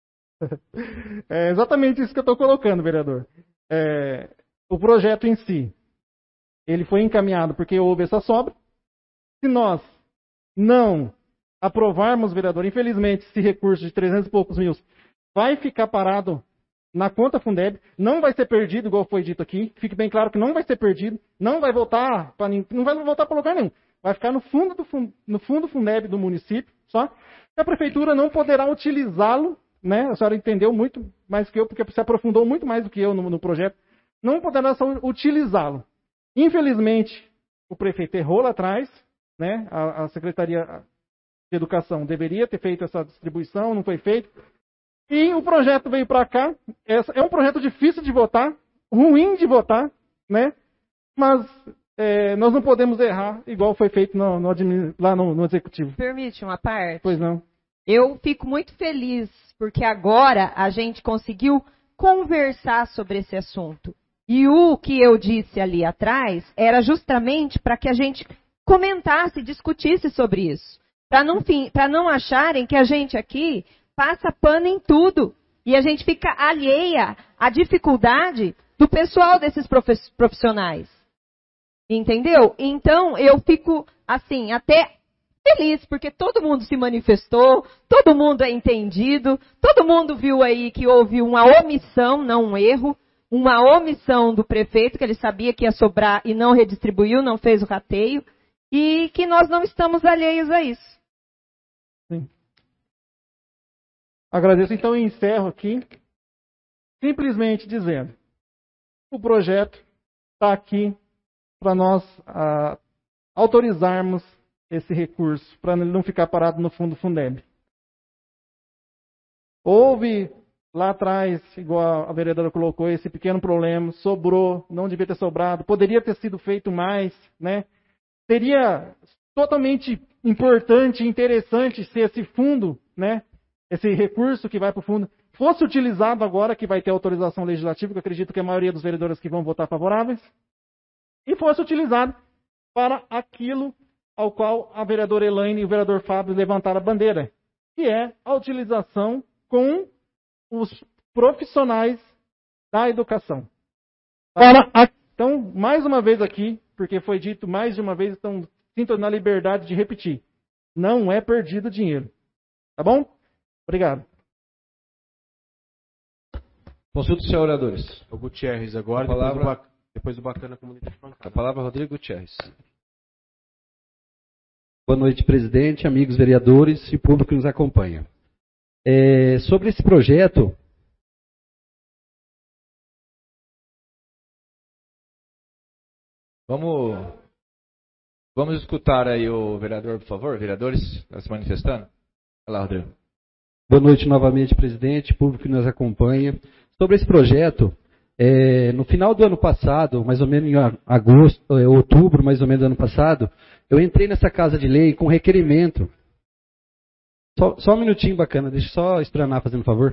É exatamente isso que eu estou colocando, vereador. É, o projeto em si, ele foi encaminhado porque houve essa sobra. Se nós não aprovarmos, vereador, infelizmente, esse recurso de trezentos e poucos mil vai ficar parado na conta Fundeb, não vai ser perdido, igual foi dito aqui. Fique bem claro que não vai ser perdido, não vai voltar para não vai voltar para lugar nenhum. Vai ficar no fundo do no fundo Fundeb do município, só. E a prefeitura não poderá utilizá-lo, né? A senhora entendeu muito mais que eu, porque se aprofundou muito mais do que eu no, no projeto. Não poderá só utilizá-lo. Infelizmente, o prefeito errou lá atrás, né? A, a Secretaria de Educação deveria ter feito essa distribuição, não foi feito. E o projeto veio para cá. É um projeto difícil de votar, ruim de votar, né? Mas é, nós não podemos errar igual foi feito no, no, lá no, no Executivo. Permite uma parte? Pois não. Eu fico muito feliz porque agora a gente conseguiu conversar sobre esse assunto. E o que eu disse ali atrás era justamente para que a gente comentasse, discutisse sobre isso. Para não, para não acharem que a gente aqui passa pano em tudo. E a gente fica alheia à dificuldade do pessoal desses profissionais. Entendeu? Então, eu fico, assim, até feliz, porque todo mundo se manifestou, todo mundo é entendido, todo mundo viu aí que houve uma omissão, não um erro, uma omissão do prefeito, que ele sabia que ia sobrar e não redistribuiu, não fez o rateio, e que nós não estamos alheios a isso. Sim. Agradeço, então, e encerro aqui, simplesmente dizendo, o projeto está aqui para nós ah, autorizarmos esse recurso, para ele não ficar parado no fundo Fundeb. Houve lá atrás, igual a vereadora colocou, esse pequeno problema, sobrou, não devia ter sobrado, poderia ter sido feito mais, né? Seria totalmente importante e interessante se esse fundo, né, esse recurso que vai para o fundo, fosse utilizado agora, que vai ter autorização legislativa, que eu acredito que a maioria dos vereadores que vão votar favoráveis, e fosse utilizado para aquilo ao qual a vereadora Elaine e o vereador Fábio levantaram a bandeira, que é a utilização com os profissionais da educação. Para a... Então, mais uma vez aqui, porque foi dito mais de uma vez, então sinto na liberdade de repetir. Não é perdido dinheiro. Tá bom? Obrigado. Consulta os senhores oradores. O Gutierrez agora, a palavra... depois, do ba... depois do Bacana Comunidade Bancária. A palavra é Rodrigo Gutierrez. Boa noite, presidente, amigos vereadores e público que nos acompanha. É, sobre esse projeto, vamos, vamos escutar aí o vereador, por favor, vereadores, está se manifestando. Vai lá, Rodrigo. Boa noite novamente, presidente, público que nos acompanha. Sobre esse projeto, É, no final do ano passado, mais ou menos em agosto, é, outubro, mais ou menos do ano passado, eu entrei nessa casa de lei com requerimento. Só, só um minutinho bacana, deixa eu só explanar, fazendo um favor.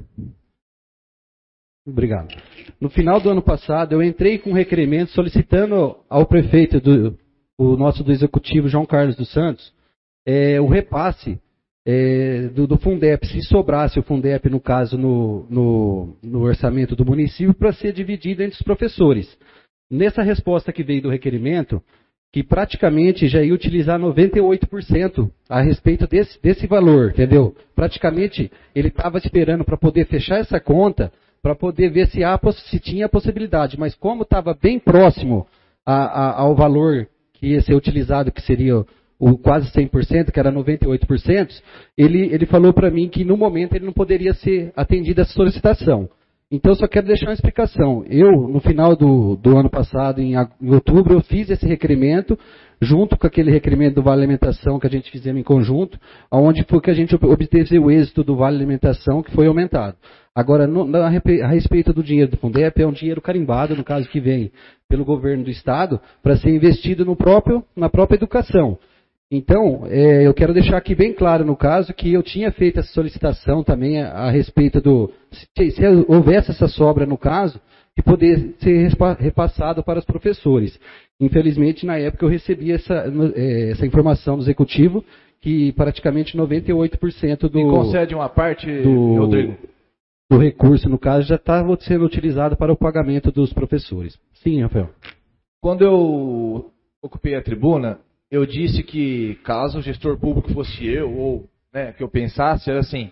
Obrigado. No final do ano passado, eu entrei com um requerimento solicitando ao prefeito, do, o nosso do executivo, João Carlos dos Santos, é, o repasse é, do, do Fundep, se sobrasse o Fundep, no caso, no, no, no orçamento do município, para ser dividido entre os professores. Nessa resposta que veio do requerimento, que praticamente já ia utilizar noventa e oito por cento a respeito desse, desse valor, entendeu? Praticamente ele estava esperando para poder fechar essa conta, para poder ver se, há, se tinha a possibilidade, mas como estava bem próximo a, a, ao valor que ia ser utilizado, que seria o quase cem por cento, que era noventa e oito por cento, ele, ele falou para mim que no momento ele não poderia ser atendido essa solicitação. Então eu só quero deixar uma explicação. Eu, no final do, do ano passado, em, em outubro, eu fiz esse requerimento, junto com aquele requerimento do Vale Alimentação que a gente fizemos em conjunto, onde foi que a gente obteve o êxito do Vale Alimentação, que foi aumentado. Agora, no, a, a respeito do dinheiro do Fundep, é um dinheiro carimbado, no caso que vem pelo governo do Estado, para ser investido no próprio, na própria educação. Então, é, eu quero deixar aqui bem claro, no caso, que eu tinha feito essa solicitação também a, a respeito do... Se, se houvesse essa sobra, no caso, que poder ser repassado para os professores. Infelizmente, na época, eu recebi essa, essa informação do Executivo, que praticamente noventa e oito por cento do... Me concede uma parte, do, Rodrigo? Do recurso, no caso, já estava sendo utilizado para o pagamento dos professores. Sim, Rafael. Quando eu ocupei a tribuna, eu disse que caso o gestor público fosse eu, ou né, que eu pensasse, era assim,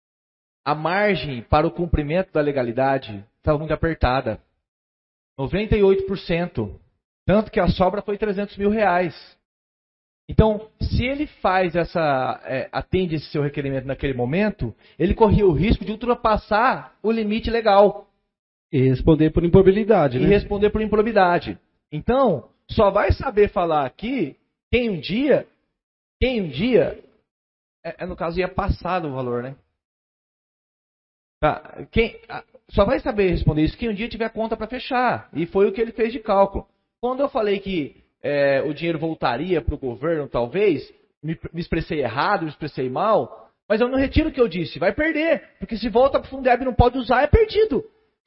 a margem para o cumprimento da legalidade estava muito apertada. noventa e oito por cento. Tanto que a sobra foi trezentos mil reais. Então, se ele faz essa, é, atende esse seu requerimento naquele momento, ele corria o risco de ultrapassar o limite legal. E responder por improbidade, e né? E responder por improbidade. Então, só vai saber falar aqui quem um dia, quem um dia, é, no caso ia passar do valor, né? Tá, quem, só vai saber responder isso quem um dia tiver conta para fechar. E foi o que ele fez de cálculo. Quando eu falei que é, o dinheiro voltaria para o governo, talvez, me, me expressei errado, me expressei mal, mas eu não retiro o que eu disse, vai perder. Porque se volta para o Fundeb e não pode usar, é perdido.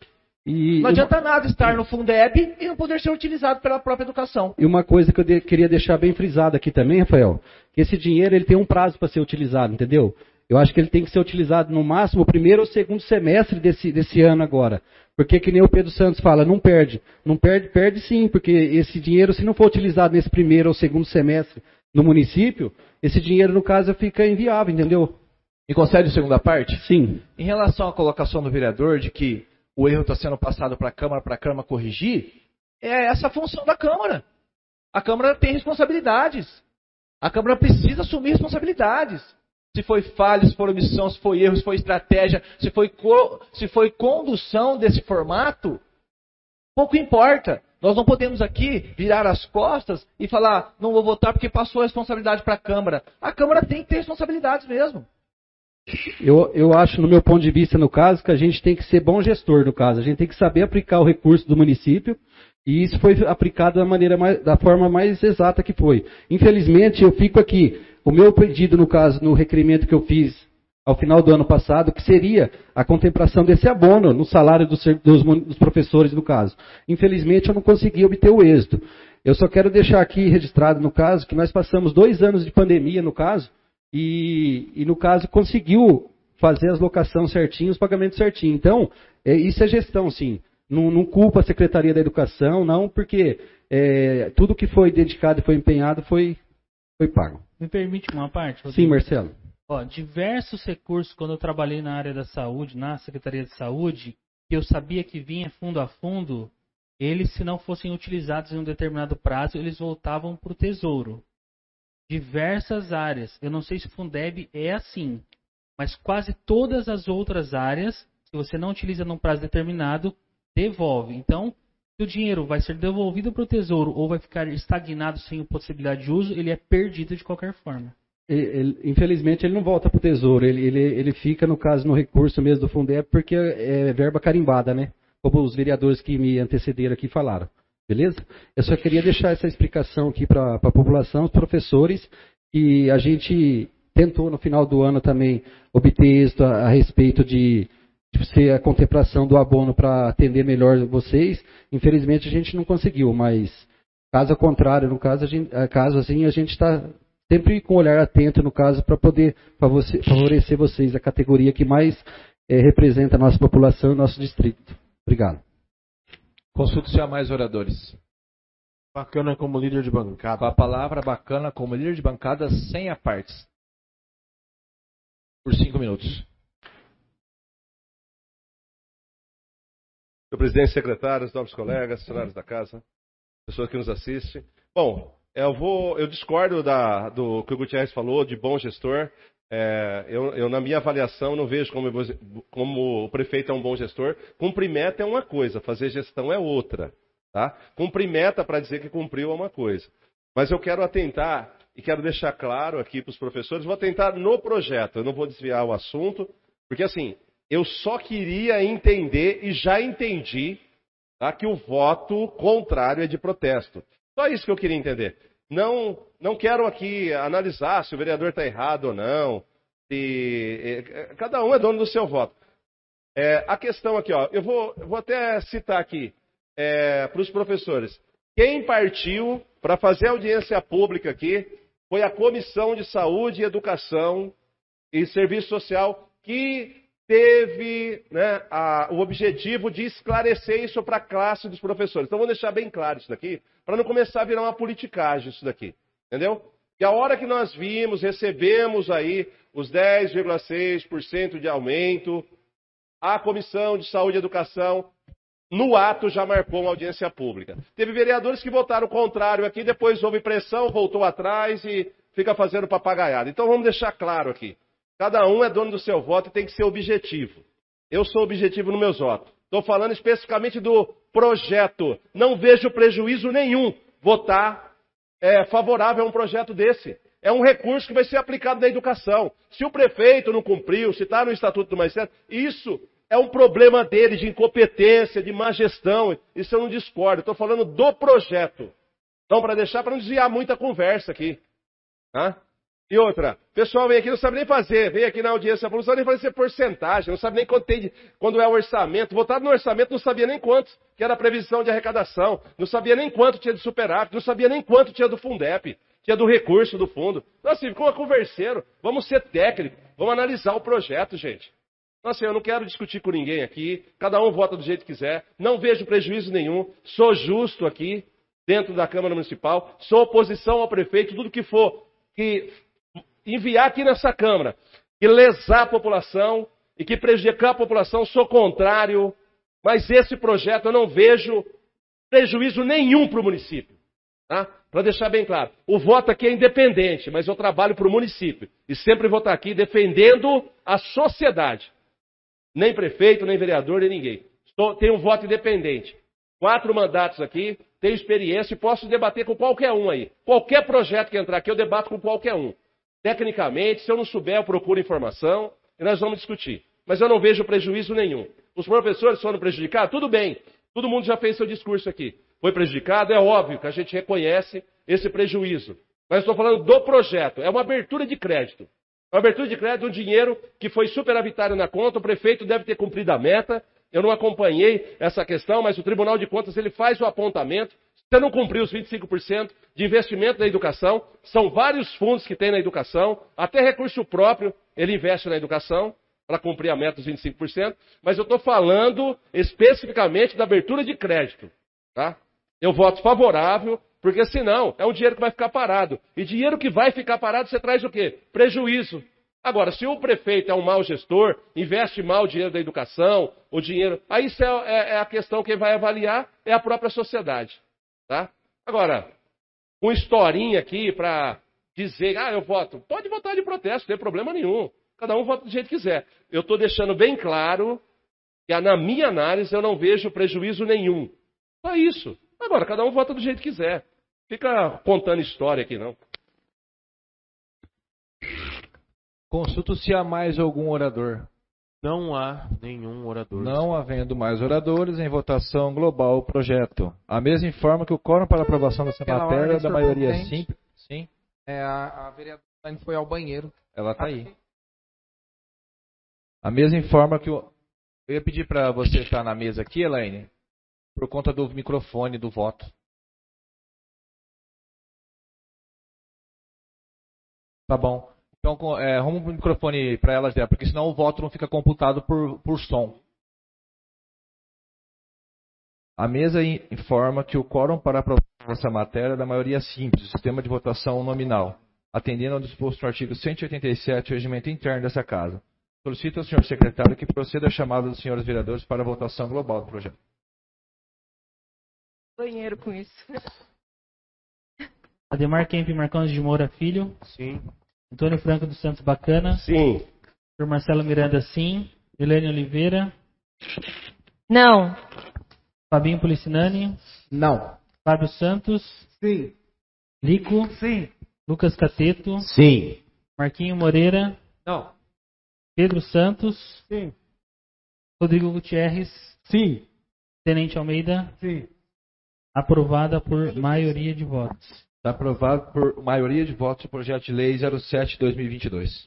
E não adianta uma... nada estar no Fundeb e não poder ser utilizado pela própria educação. E uma coisa que eu de, queria deixar bem frisada aqui também, Rafael, que esse dinheiro ele tem um prazo para ser utilizado, entendeu? Eu acho que ele tem que ser utilizado no máximo o primeiro ou segundo semestre desse, desse ano agora. Porque que nem o Pedro Santos fala, não perde. Não perde, perde sim, porque esse dinheiro, se não for utilizado nesse primeiro ou segundo semestre no município, esse dinheiro, no caso, fica inviável, entendeu? Me concede a segunda parte? Sim. Em relação à colocação do vereador de que o erro está sendo passado para a Câmara, para a Câmara corrigir, é essa a função da Câmara. A Câmara tem responsabilidades. A Câmara precisa assumir responsabilidades. Se foi falha, se foi omissão, se foi erro, se foi estratégia, se foi, co- se foi condução desse formato, pouco importa. Nós não podemos aqui virar as costas e falar, não vou votar porque passou a responsabilidade para a Câmara. A Câmara tem que ter responsabilidades mesmo. Eu, eu acho, no meu ponto de vista, no caso, que a gente tem que ser bom gestor, no caso. A gente tem que saber aplicar o recurso do município, e isso foi aplicado da, maneira mais, da forma mais exata que foi. Infelizmente, eu fico aqui, o meu pedido, no caso, no requerimento que eu fiz ao final do ano passado, que seria a contemplação desse abono no salário dos, dos, dos professores, no caso. Infelizmente, eu não consegui obter o êxito. Eu só quero deixar aqui registrado, no caso, que nós passamos dois anos de pandemia, no caso, E, e, no caso, conseguiu fazer as locações certinho, os pagamentos certinho. Então, é, isso é gestão, sim. Não, não culpa a Secretaria da Educação, não, porque é, tudo que foi dedicado e foi empenhado foi, foi pago. Me permite uma parte, Rodrigo? Sim, Marcelo. Ó, diversos recursos, quando eu trabalhei na área da saúde, na Secretaria de Saúde, que eu sabia que vinha fundo a fundo, eles, se não fossem utilizados em um determinado prazo, eles voltavam para o Tesouro. Diversas áreas. Eu não sei se o Fundeb é assim, mas quase todas as outras áreas, se você não utiliza num prazo determinado, devolve. Então, se o dinheiro vai ser devolvido para o Tesouro ou vai ficar estagnado sem possibilidade de uso, ele é perdido de qualquer forma. Ele, ele, infelizmente, ele não volta para o Tesouro. Ele, ele, ele fica, no caso, no recurso mesmo do Fundeb, porque é verba carimbada, né? como os vereadores que me antecederam aqui falaram. Beleza? Eu só queria deixar essa explicação aqui para a população, os professores, que a gente tentou no final do ano também obter êxito a, a respeito de, de ser a contemplação do abono para atender melhor vocês. Infelizmente a gente não conseguiu, mas caso contrário, no caso, a gente, caso assim, a gente está sempre com o olhar atento no caso para poder favorecer vocês, a categoria que mais é, representa a nossa população e nosso distrito. Obrigado. Consulte-se a mais oradores. Bacana como líder de bancada. Com a palavra Bacana como líder de bancada sem apartes. Por cinco minutos. Senhor presidente, secretários, nobres colegas, funcionários da casa, pessoas que nos assistem. Bom, eu, vou, eu discordo da, do que o Gutierrez falou, de bom gestor. É, eu, eu, na minha avaliação, não vejo como, como o prefeito é um bom gestor. Cumprir meta é uma coisa, fazer gestão é outra. Tá? Cumprir meta para dizer que cumpriu é uma coisa. Mas eu quero atentar, e quero deixar claro aqui para os professores, vou atentar no projeto, eu não vou desviar o assunto, porque assim, eu só queria entender, e já entendi, tá, que o voto contrário é de protesto. Só isso que eu queria entender. Não, não quero aqui analisar se o vereador está errado ou não. Se, é, cada um é dono do seu voto. É, a questão aqui, ó, eu vou, eu vou até citar aqui é, para os professores. Quem partiu para fazer audiência pública aqui foi a Comissão de Saúde, Educação e Serviço Social, que teve, né, a, o objetivo de esclarecer isso para a classe dos professores. Então, vou deixar bem claro isso daqui, para não começar a virar uma politicagem isso daqui. Entendeu? E a hora que nós vimos, recebemos aí os dez vírgula seis por cento de aumento, a Comissão de Saúde e Educação, no ato, já marcou uma audiência pública. Teve vereadores que votaram contrário aqui, depois houve pressão, voltou atrás e fica fazendo papagaiada. Então, vamos deixar claro aqui. Cada um é dono do seu voto e tem que ser objetivo. Eu sou objetivo nos meus votos. Estou falando especificamente do projeto. Não vejo prejuízo nenhum votar é, favorável a um projeto desse. É um recurso que vai ser aplicado na educação. Se o prefeito não cumpriu, se está no Estatuto do Mais Certo, isso é um problema dele, de incompetência, de má gestão. Isso eu não discordo. Estou falando do projeto. Então, para deixar, para não desviar muita conversa aqui. Tá? E outra, o pessoal vem aqui, não sabe nem fazer, vem aqui na audiência, não sabe nem fazer porcentagem, não sabe nem quanto tem de, quando é o orçamento. Votado no orçamento, não sabia nem quanto que era a previsão de arrecadação, não sabia nem quanto tinha de superávit, não sabia nem quanto tinha do Fundep, tinha do recurso do fundo. Então assim, ficou converseiro, vamos ser técnico, vamos analisar o projeto, gente. Então assim, eu não quero discutir com ninguém aqui, cada um vota do jeito que quiser, não vejo prejuízo nenhum, sou justo aqui, dentro da Câmara Municipal, sou oposição ao prefeito, tudo que for que enviar aqui nessa Câmara, que lesar a população e que prejudicar a população, sou contrário, mas esse projeto eu não vejo prejuízo nenhum para o município. Tá? Para deixar bem claro, o voto aqui é independente, mas eu trabalho para o município e sempre vou estar aqui defendendo a sociedade. Nem prefeito, nem vereador, nem ninguém. Estou, tenho um voto independente. Quatro mandatos aqui, tenho experiência e posso debater com qualquer um aí. Qualquer projeto que entrar aqui, eu debato com qualquer um. Tecnicamente, se eu não souber, eu procuro informação e nós vamos discutir. Mas eu não vejo prejuízo nenhum. Os professores foram prejudicados? Tudo bem. Todo mundo já fez seu discurso aqui. Foi prejudicado? É óbvio que a gente reconhece esse prejuízo. Mas estou falando do projeto. É uma abertura de crédito. É uma abertura de crédito, um dinheiro que foi superavitário na conta. O prefeito deve ter cumprido a meta. Eu não acompanhei essa questão, mas o Tribunal de Contas ele faz o apontamento. Você não cumpriu os vinte e cinco por cento de investimento na educação, são vários fundos que tem na educação, até recurso próprio ele investe na educação para cumprir a meta dos vinte e cinco por cento, mas eu estou falando especificamente da abertura de crédito. Tá? Eu voto favorável, porque senão é um dinheiro que vai ficar parado. E dinheiro que vai ficar parado, você traz o quê? Prejuízo. Agora, se o prefeito é um mau gestor, investe mal o dinheiro da educação, o dinheiro... Aí isso é, é, é a questão que vai avaliar, é a própria sociedade. Tá? Agora, uma historinha aqui para dizer, ah, eu voto. Pode votar de protesto, não tem problema nenhum. Cada um vota do jeito que quiser. Eu estou deixando bem claro que, na minha análise, eu não vejo prejuízo nenhum. Só isso. Agora, cada um vota do jeito que quiser. Fica contando história aqui, não. Consulta se há mais algum orador. Não há nenhum orador. Não havendo mais oradores, em votação global o projeto. A mesa informa que o quórum para aprovação dessa Pela matéria ordem, é da senhor maioria presidente. simples. Sim, É, a, a vereadora Elaine foi ao banheiro. ela está aí. A mesa informa que o... Eu ia pedir para você estar na mesa aqui, Elaine, por conta do microfone do voto. Tá bom. Então, com- é, arruma o microfone para elas, Débora, porque senão o voto não fica computado por, por som. A mesa in- informa que o quórum para aprovação dessa matéria é da maioria simples, sistema de votação nominal, atendendo ao disposto no artigo cento e oitenta e sete do regimento interno dessa Casa. Solicito ao senhor secretário que proceda a chamada dos senhores vereadores para a votação global do projeto. Banheiro com isso. Ademar Kemp Marcondes de Moura Filho. Sim. Antônio Franco dos Santos Bacana. Sim. Doutor Marcelo Miranda, sim. Elaine Oliveira. Não. Fabinho Policinani. Não. Fábio Santos. Sim. Lico. Sim. Lucas Cateto. Sim. Marquinho Moreira. Não. Pedro Santos. Sim. Rodrigo Gutierrez. Sim. Tenente Almeida. Sim. Aprovada por maioria de votos. Está aprovado por maioria de votos o projeto de lei zero sete barra dois mil e vinte e dois.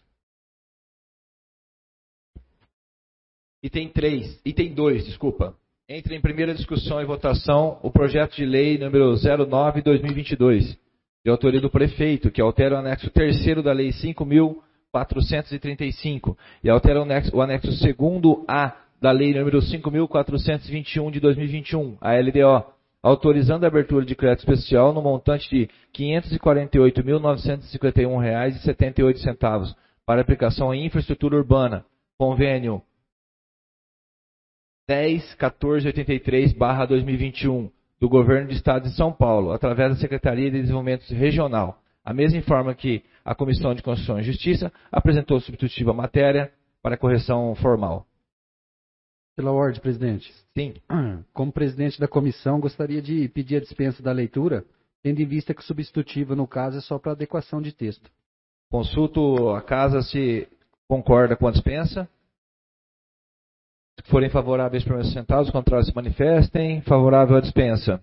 Item três, item dois, desculpa. Entra em primeira discussão e votação o projeto de lei número zero nove barra dois mil e vinte e dois, de autoria do prefeito, que altera o anexo terceiro da lei cinco mil quatrocentos e trinta e cinco e altera o anexo, o anexo segundo A da lei número cinco mil quatrocentos e vinte e um de dois mil e vinte e um, a L D O, autorizando a abertura de crédito especial no montante de quinhentos e quarenta e oito mil novecentos e cinquenta e um reais e setenta e oito centavos para aplicação em infraestrutura urbana, convênio dez mil quatrocentos e oitenta e três barra dois mil e vinte e um do Governo do Estado de São Paulo, através da Secretaria de Desenvolvimento Regional. A mesma informa que a Comissão de Constituição e Justiça apresentou substitutiva matéria para correção formal. Pela ordem, presidente. Sim. Como presidente da comissão, gostaria de pedir a dispensa da leitura, tendo em vista que o substitutivo, no caso, é só para adequação de texto. Consulto a casa se concorda com a dispensa. Se forem favoráveis, permaneçam sentados, contrários se manifestem. Favorável à dispensa.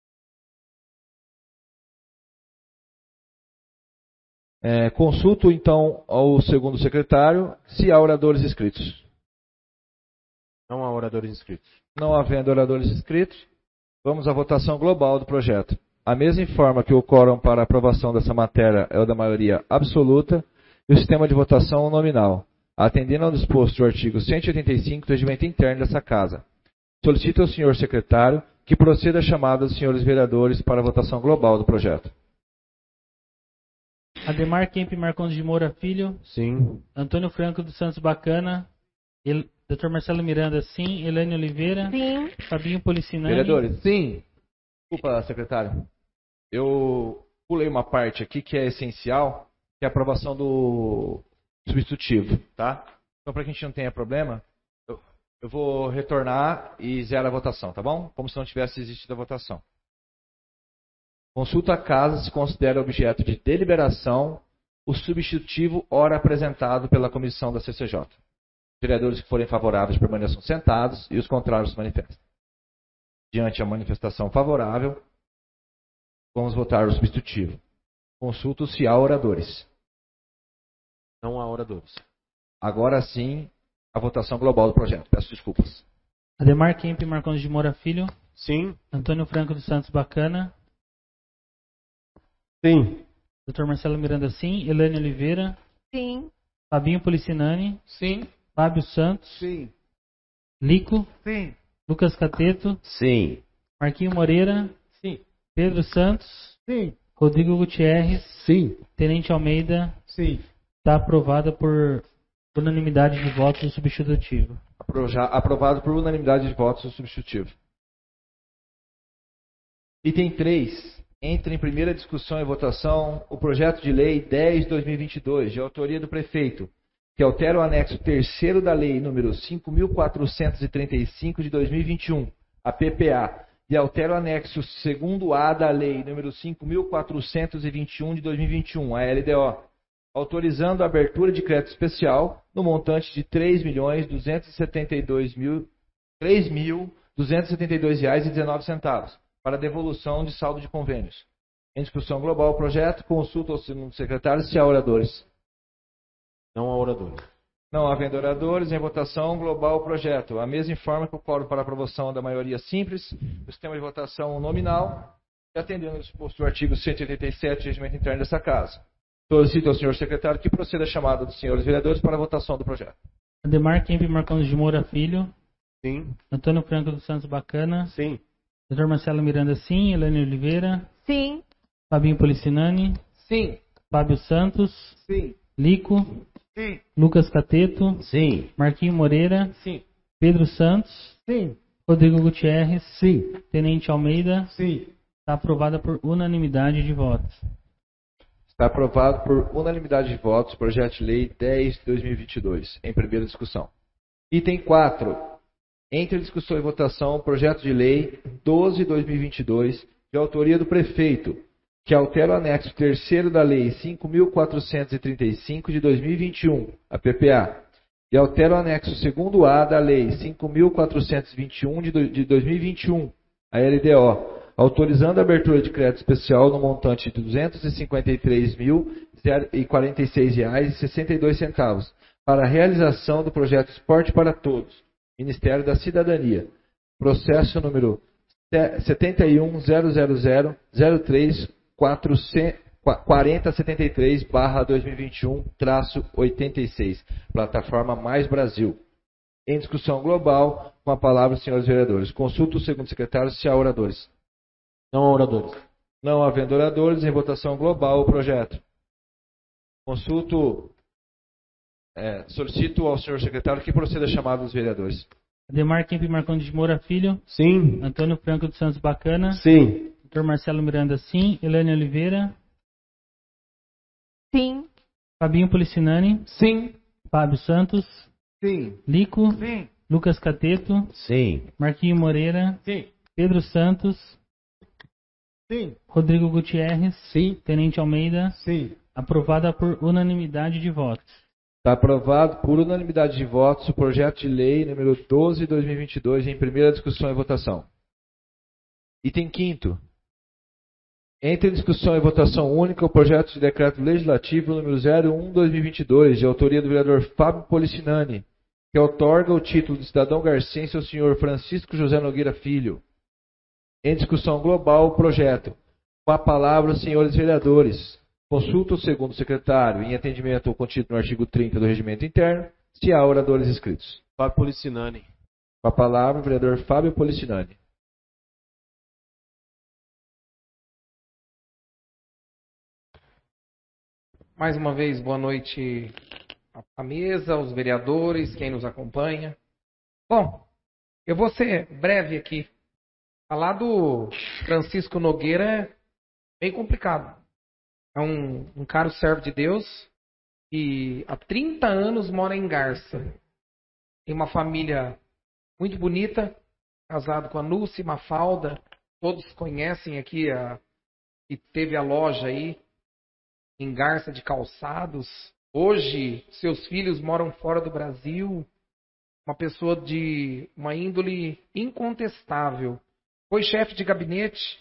É, consulto então ao segundo secretário se há oradores inscritos. Não há oradores inscritos. Não havendo oradores inscritos, vamos à votação global do projeto. A mesa informa que o quórum para aprovação dessa matéria é o da maioria absoluta e o sistema de votação nominal, atendendo ao disposto do artigo cento e oitenta e cinco do regimento interno dessa Casa. Solicito ao senhor secretário que proceda a chamada dos senhores vereadores para a votação global do projeto. Ademar Kemp Marcondes de Moura Filho. Sim. Antônio Franco dos Santos Bacana. El... doutor Marcelo Miranda, sim. Elaine Oliveira. Sim. Fabinho Policinani. Vereadores? Sim. Desculpa, secretário. Eu pulei uma parte aqui que é essencial, que é a aprovação do substitutivo, tá? Então, para que a gente não tenha problema, eu, eu vou retornar e zerar a votação, tá bom? Como se não tivesse existido a votação. Consulta a casa se considera objeto de deliberação o substitutivo ora apresentado pela comissão da C C J. Os vereadores que forem favoráveis permaneçam sentados e os contrários se manifestem. Diante a manifestação favorável, vamos votar o substitutivo. Consulto se há oradores. Não há oradores. Agora sim, a votação global do projeto. Peço desculpas. Ademar Kemp Marcondes de Moura Filho. Sim. Antônio Franco dos Santos Bacana. Sim. doutor Marcelo Miranda, sim. Elaine Oliveira. Sim. Fabinho Policinani. Sim. Fábio Santos. Sim. Lico. Sim. Lucas Cateto. Sim. Marquinho Moreira. Sim. Pedro Santos. Sim. Rodrigo Gutierrez. Sim. Tenente Almeida. Sim. Está aprovada por unanimidade de votos o substitutivo. Aproja- Aprovado por unanimidade de votos o substitutivo. Item três. Entra em primeira discussão e votação o projeto de lei dez barra dois mil e vinte e dois, de autoria do prefeito, que altera o anexo terceiro da lei número cinco mil quatrocentos e trinta e cinco de dois mil e vinte e um, a P P A, e altera o anexo segundo A da lei número cinco mil quatrocentos e vinte e um de dois mil e vinte e um, a L D O, autorizando a abertura de crédito especial no montante de três milhões duzentos e setenta e dois mil duzentos e setenta e dois reais e dezenove centavos para devolução de saldo de convênios. Em discussão global o projeto, consulta ao segundo secretário se há oradores. Não há oradores. Não havendo oradores, em votação global o projeto. A mesa informa que o quórum para aprovação da maioria simples, o sistema de votação nominal, e atendendo ao disposto do artigo cento e oitenta e sete do regimento interno dessa casa. Solicito ao senhor secretário que proceda a chamada dos senhores vereadores para a votação do projeto. Ademar Kemp Marcondes de Moura Filho. Sim. Antônio Franco dos Santos Bacana. Sim. doutor Marcelo Miranda, sim. Elaine Oliveira. Sim. Fabinho Policinani. Sim. Fábio Santos. Sim. Lico. Sim. Lucas Cateto. Sim. Marquinho Moreira. Sim. Pedro Santos. Sim. Rodrigo Gutierrez. Sim. Tenente Almeida. Sim. Está aprovada por unanimidade de votos. Está aprovado por unanimidade de votos o projeto de lei dez de dois mil e vinte e dois, em primeira discussão. Item quatro. Entre discussão e votação, o projeto de lei doze de dois mil e vinte e dois, de autoria do prefeito, que altera o anexo terceiro da Lei cinco mil quatrocentos e trinta e cinco de dois mil e vinte e um, a P P A, e altera o anexo segundo A da Lei cinco mil quatrocentos e vinte e um de dois mil e vinte e um, a L D O, autorizando a abertura de crédito especial no montante de duzentos e cinquenta e três mil e quarenta e seis reais e sessenta e dois centavos para a realização do projeto Esporte para Todos, Ministério da Cidadania. Processo número sete um zero zero zero zero três quatro zero zero sete três barra dois mil e vinte e um traço oitenta e seis, Plataforma Mais Brasil. Em discussão global, com a palavra os senhores vereadores. Consulta o segundo secretário se há oradores. Não há oradores. Não havendo oradores, em votação global o projeto. Consulto, é, solicito ao senhor secretário que proceda a chamada dos vereadores. Ademar Kemp Marcondes de Moura Filho. Sim. Antônio Franco dos Santos Bacana. Sim. doutor Marcelo Miranda, sim. Elaine Oliveira. Sim. Fabinho Policinani. Sim. Fábio Santos. Sim. Lico. Sim. Lucas Cateto. Sim. Marquinho Moreira. Sim. Pedro Santos. Sim. Rodrigo Gutierrez. Sim. Tenente Almeida. Sim. Aprovada por unanimidade de votos. Está aprovado por unanimidade de votos o projeto de lei número doze de dois mil e vinte e dois em primeira discussão e votação. Item quinto. Entre discussão e votação única o projeto de decreto legislativo número zero um de dois mil e vinte e dois, de autoria do vereador Fábio Policinani, que outorga o título de cidadão garcense ao senhor Francisco José Nogueira Filho. Em discussão global o projeto. Com a palavra os senhores vereadores. Consulta o segundo secretário, em atendimento ao contido no artigo trinta do Regimento Interno, se há oradores inscritos. Fábio Policinani. Com a palavra, o vereador Fábio Policinani. Mais uma vez, boa noite à mesa, aos vereadores, quem nos acompanha. Bom, eu vou ser breve aqui. Falar do Francisco Nogueira é bem complicado. É um, um caro servo de Deus que há trinta anos mora em Garça. Tem uma família muito bonita, casado com a Nulce Mafalda. Todos conhecem aqui, a, que teve a loja aí em Garça de Calçados. Hoje, seus filhos moram fora do Brasil. Uma pessoa de uma índole incontestável. Foi chefe de gabinete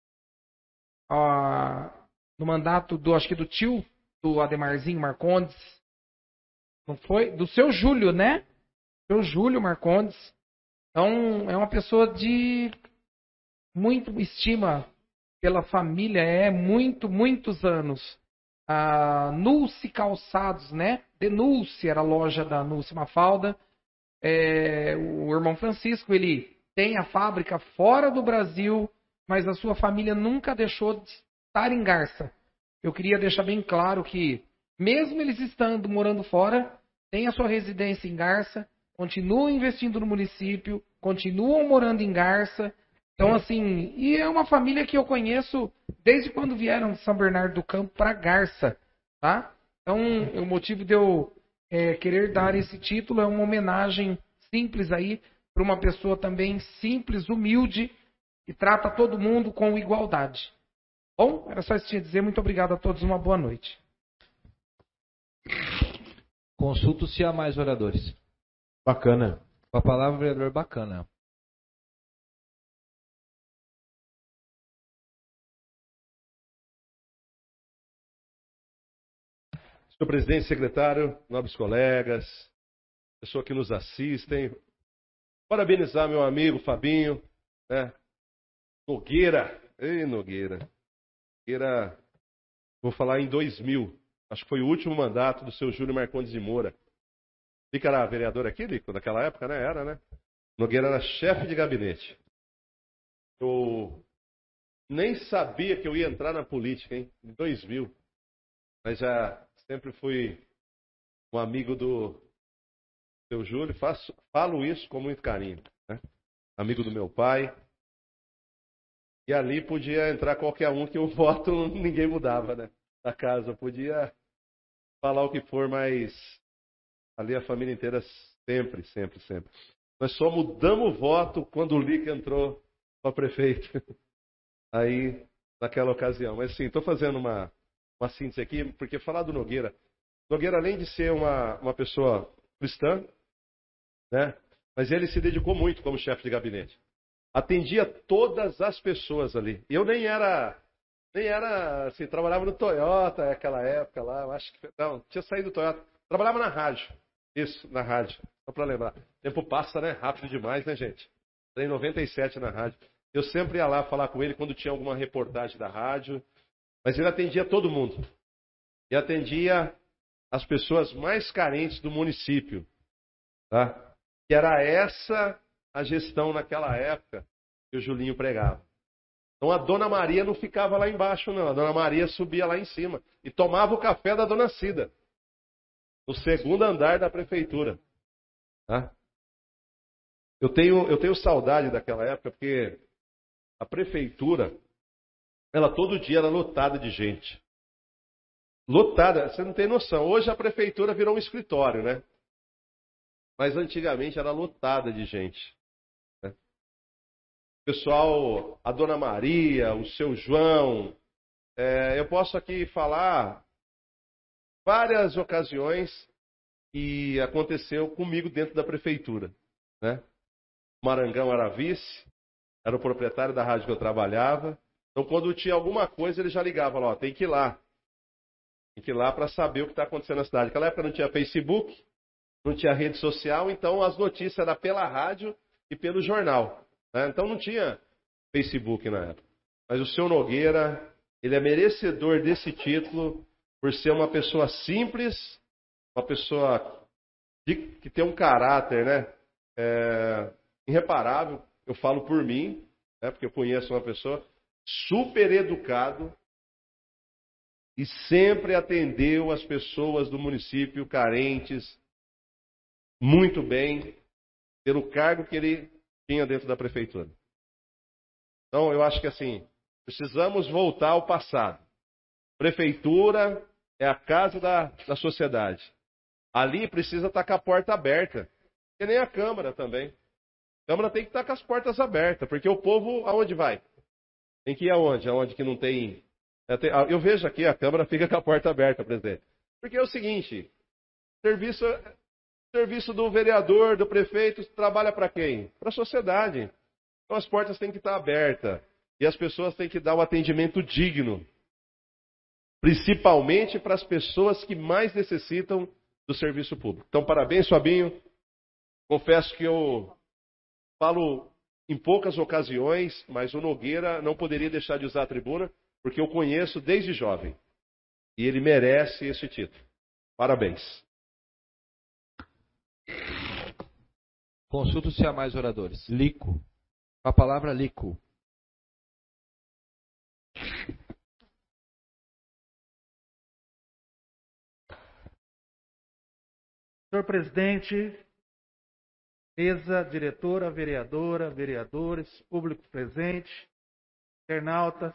ah, no mandato do, acho que do tio, do Ademarzinho Marcondes. Não foi? Do seu Júlio, né? Seu Júlio Marcondes. Então, é uma pessoa de muito estima pela família. É muito, muitos anos. A Nulce Calçados, né? Denúncia era a loja da Nulce Mafalda. É, o irmão Francisco, ele tem a fábrica fora do Brasil, mas a sua família nunca deixou de estar em Garça. Eu queria deixar bem claro que, mesmo eles estando morando fora, tem a sua residência em Garça, continuam investindo no município, continuam morando em Garça. Então, assim, e é uma família que eu conheço desde quando vieram de São Bernardo do Campo para Garça, tá? Então, o motivo de eu é, querer dar esse título é uma homenagem simples aí para uma pessoa também simples, humilde e trata todo mundo com igualdade. Bom, era só isso que eu tinha a dizer. Muito obrigado a todos. Uma boa noite. Consulto se há mais oradores. Bacana. Com a palavra, vereador Bacana. Senhor presidente, secretário, nobres colegas, pessoas que nos assistem, parabenizar meu amigo Fabinho, né? Nogueira, ei Nogueira, Nogueira, vou falar em dois mil, acho que foi o último mandato do seu Júlio Marcondes de Moura. Lico era vereador aqui, Lico, naquela época, né? Era, né? Nogueira era chefe de gabinete. Eu nem sabia que eu ia entrar na política, hein? Em dois mil. Mas já sempre fui um amigo do seu Júlio. Faço, falo isso com muito carinho, né? Amigo do meu pai. E ali podia entrar qualquer um que o voto ninguém mudava, né? Da casa. Podia falar o que for, mas ali a família inteira sempre, sempre, sempre. Nós só mudamos o voto quando o Lico entrou para prefeito. Aí, naquela ocasião. Mas sim, estou fazendo uma, uma síntese aqui, porque falar do Nogueira. Nogueira, além de ser uma, uma pessoa cristã, né? Mas ele se dedicou muito como chefe de gabinete. Atendia todas as pessoas ali. Eu nem era, nem era, assim, trabalhava no Toyota naquela época lá, eu acho que, não, tinha saído do Toyota. Trabalhava na rádio, isso, na rádio, só para lembrar. O tempo passa, né, rápido demais, né, gente? Entrei em noventa e sete na rádio. Eu sempre ia lá falar com ele quando tinha alguma reportagem da rádio, mas ele atendia todo mundo. E atendia as pessoas mais carentes do município, tá? Que era essa a gestão naquela época que o Julinho pregava. Então a Dona Maria não ficava lá embaixo, não. A Dona Maria subia lá em cima e tomava o café da Dona Cida, no segundo andar da prefeitura. Tá? Eu tenho, eu tenho saudade daquela época, porque a prefeitura, ela todo dia era lotada de gente. Lotada, você não tem noção. Hoje a prefeitura virou um escritório, né? Mas antigamente era lotada de gente. Né? O pessoal, a Dona Maria, o seu João, é, eu posso aqui falar várias ocasiões que aconteceu comigo dentro da prefeitura. Né? O Marangão era vice, era o proprietário da rádio que eu trabalhava. Então quando tinha alguma coisa ele já ligava lá, ó, tem que ir lá. Tem que ir lá para saber o que está acontecendo na cidade. Naquela época não tinha Facebook, não tinha rede social, então as notícias eram pela rádio e pelo jornal. Né? Então não tinha Facebook na época. Mas o seu Nogueira, ele é merecedor desse título por ser uma pessoa simples, uma pessoa de, que tem um caráter, né, é, irreparável. Eu falo por mim, né, porque eu conheço uma pessoa super educado e sempre atendeu as pessoas do município carentes muito bem, pelo cargo que ele tinha dentro da prefeitura. Então, eu acho que assim, precisamos voltar ao passado. Prefeitura é a casa da, da sociedade. Ali precisa estar com a porta aberta, que nem a Câmara também. A Câmara tem que estar com as portas abertas, porque o povo, aonde vai? Tem que ir aonde? Aonde que não tem... Eu vejo aqui, a Câmara fica com a porta aberta, presidente. Porque é o seguinte, serviço... O serviço do vereador, do prefeito, trabalha para quem? Para a sociedade. Então as portas têm que estar abertas. E as pessoas têm que dar um atendimento digno. Principalmente para as pessoas que mais necessitam do serviço público. Então, parabéns, Fabinho. Confesso que eu falo em poucas ocasiões, mas o Nogueira não poderia deixar de usar a tribuna, porque eu conheço desde jovem. E ele merece esse título. Parabéns. Consulto se há mais oradores. Lico. Com a palavra, Lico. Senhor presidente, mesa, diretora, vereadora, vereadores, público presente, internautas.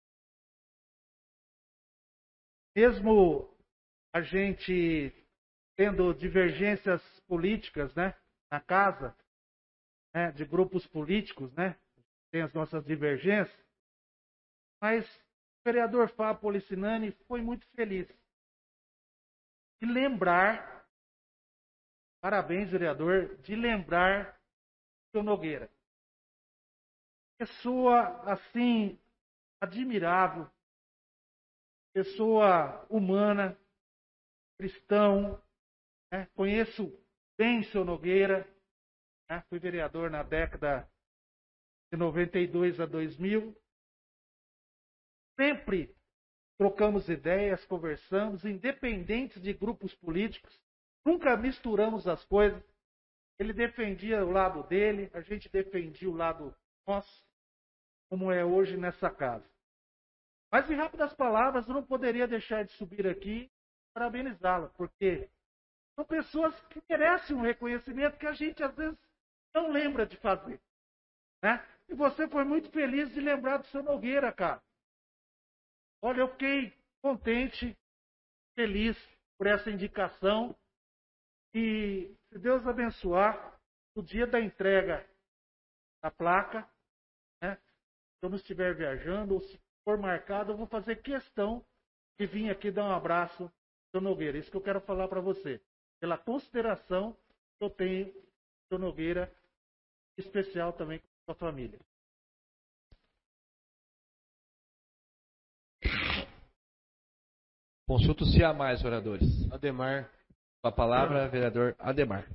Mesmo a gente tendo divergências políticas, né, na casa, né, de grupos políticos, né, tem as nossas divergências, mas o vereador Fábio Policinani foi muito feliz em lembrar Parabéns, vereador, de lembrar o seu Nogueira. Pessoa, assim, admirável, pessoa humana, cristão, né? Conheço bem o seu Nogueira, né? Fui vereador na década de noventa e dois a dois mil. Sempre trocamos ideias, conversamos, independentes de grupos políticos, nunca misturamos as coisas. Ele defendia o lado dele, a gente defendia o lado nosso, como é hoje nessa casa. Mas em rápidas palavras, eu não poderia deixar de subir aqui e parabenizá-la, porque são pessoas que merecem um reconhecimento que a gente às vezes não lembra de fazer, né? E você foi muito feliz de lembrar do seu Nogueira, cara. Olha, eu fiquei contente, feliz por essa indicação. E, se Deus abençoar, no dia da entrega da placa, né, se eu não estiver viajando ou se for marcado, eu vou fazer questão de vir aqui dar um abraço ao seu Nogueira. Isso que eu quero falar para você. Pela consideração que eu tenho do seu Nogueira, especial também com a sua família. Consulto-se a mais oradores. Ademar. Com a palavra, vereador Ademar.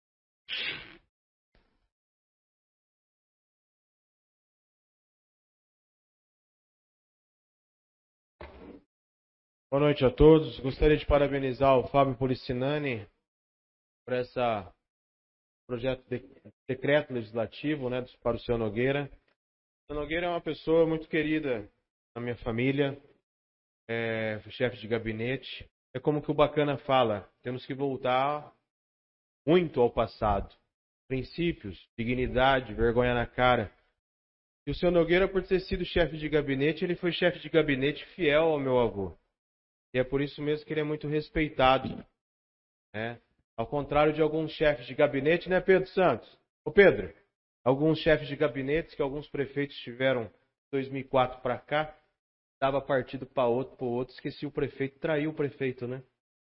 Boa noite a todos. Gostaria de parabenizar o Fábio Policinani por esse projeto de decreto legislativo, né, para o seu Nogueira. O seu Nogueira é uma pessoa muito querida na minha família, é chefe de gabinete. É como que o Bacana fala, temos que voltar muito ao passado. Princípios, dignidade, vergonha na cara. E o seu Nogueira, por ter sido chefe de gabinete, ele foi chefe de gabinete fiel ao meu avô. E é por isso mesmo que ele é muito respeitado, né? Ao contrário de alguns chefes de gabinete, né, Pedro Santos? Ô Pedro, alguns chefes de gabinete que alguns prefeitos tiveram de dois mil e quatro para cá, dava partido para outro, para outro, esqueci o prefeito, traiu o prefeito, né?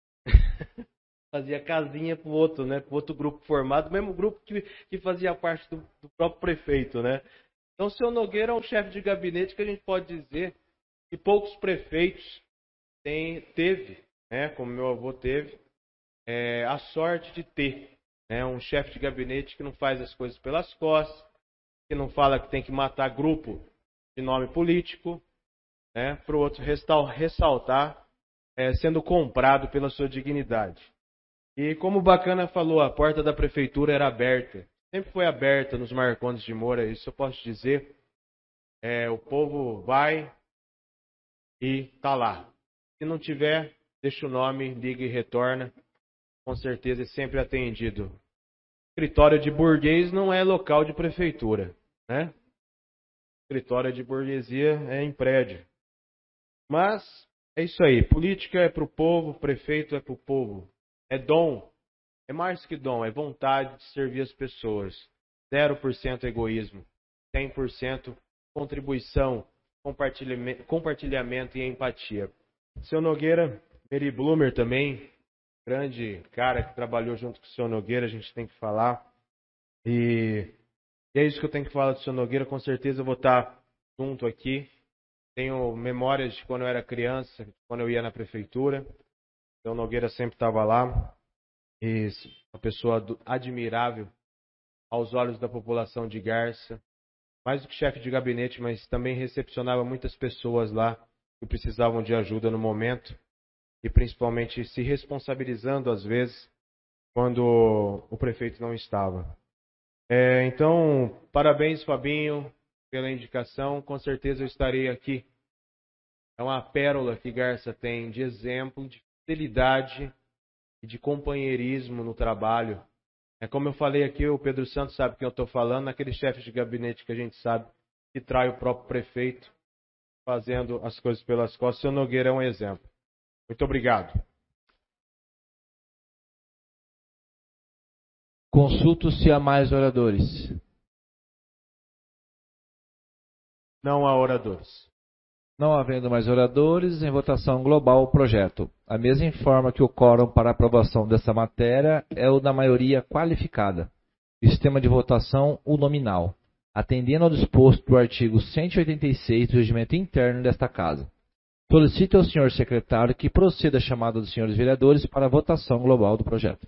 Fazia casinha para o outro, né? Para outro grupo formado, mesmo grupo que, que fazia parte do, do próprio prefeito, né? Então, o seu Nogueira é um chefe de gabinete que a gente pode dizer que poucos prefeitos tem, teve, né? Como meu avô teve, é, a sorte de ter, né? Um chefe de gabinete que não faz as coisas pelas costas, que não fala que tem que matar grupo de nome político, né, para o outro ressaltar, é, sendo comprado pela sua dignidade. E como o Bacana falou, a porta da prefeitura era aberta. Sempre foi aberta nos Marcondes de Moura, isso eu posso dizer. É, o povo vai e tá lá. Se não tiver, deixa o nome, liga e retorna. Com certeza é sempre atendido. Escritório de burguês não é local de prefeitura, né? Escritório de burguesia é em prédio. Mas é isso aí, política é para o povo, prefeito é para o povo. É dom, é mais que dom, é vontade de servir as pessoas. zero por cento egoísmo, cem por cento contribuição, compartilhamento, compartilhamento e empatia. Seu Nogueira, Mary Blumer também, grande cara que trabalhou junto com o seu Nogueira, a gente tem que falar. E, e é isso que eu tenho que falar do seu Nogueira, com certeza eu vou estar junto aqui. Tenho memórias de quando eu era criança, quando eu ia na prefeitura. Então, Nogueira sempre estava lá. E uma pessoa admirável aos olhos da população de Garça. Mais do que chefe de gabinete, mas também recepcionava muitas pessoas lá que precisavam de ajuda no momento. E principalmente se responsabilizando, às vezes, quando o prefeito não estava. É, então, parabéns, Fabinho, pela indicação, com certeza eu estarei aqui. É uma pérola que Garça tem de exemplo, de fidelidade e de companheirismo no trabalho. É como eu falei aqui, o Pedro Santos sabe quem eu estou falando, naquele chefe de gabinete que a gente sabe que trai o próprio prefeito, fazendo as coisas pelas costas. O seu Nogueira é um exemplo. Muito obrigado. Consulto-se a mais oradores. Não há oradores. Não havendo mais oradores, em votação global o projeto. A mesa informa que o quórum para aprovação dessa matéria é o da maioria qualificada. O sistema de votação, o nominal, atendendo ao disposto do artigo cento e oitenta e seis do regimento interno desta Casa. Solicito ao senhor secretário que proceda a chamada dos senhores vereadores para a votação global do projeto.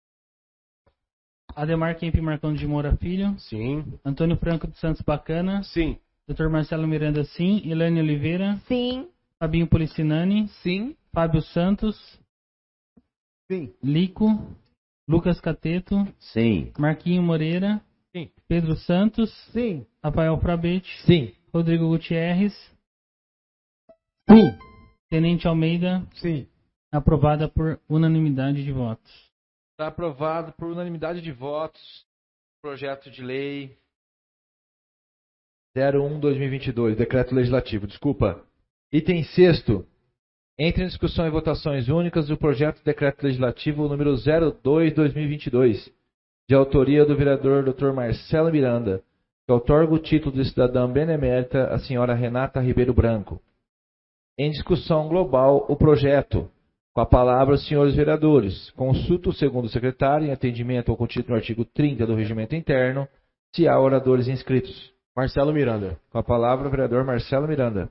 Ademar Kemp Marcão de Moura Filho. Sim. Antônio Franco dos Santos Bacana. Sim. doutor Marcelo Miranda, sim. Elaine Oliveira. Sim. Fabinho Policinani. Sim. Fábio Santos. Sim. Lico. Lucas Cateto. Sim. Marquinho Moreira. Sim. Pedro Santos. Sim. Rafael Frabete. Sim. Rodrigo Gutierrez. Sim. Tenente Almeida. Sim. Aprovada por unanimidade de votos. Está aprovado por unanimidade de votos projeto de lei zero um barra dois mil e vinte e dois, decreto legislativo, desculpa. Item sexto. Entre em discussão e votações únicas o projeto de decreto legislativo número zero dois barra dois mil e vinte e dois, de autoria do vereador doutor Marcelo Miranda, que outorga o título de cidadã benemérita à senhora Renata Ribeiro Branco. Em discussão global o projeto. Com a palavra, os senhores vereadores. Consulta o segundo secretário em atendimento ao contido no artigo trinta do regimento interno, se há oradores inscritos. Marcelo Miranda. Com a palavra, o vereador Marcelo Miranda.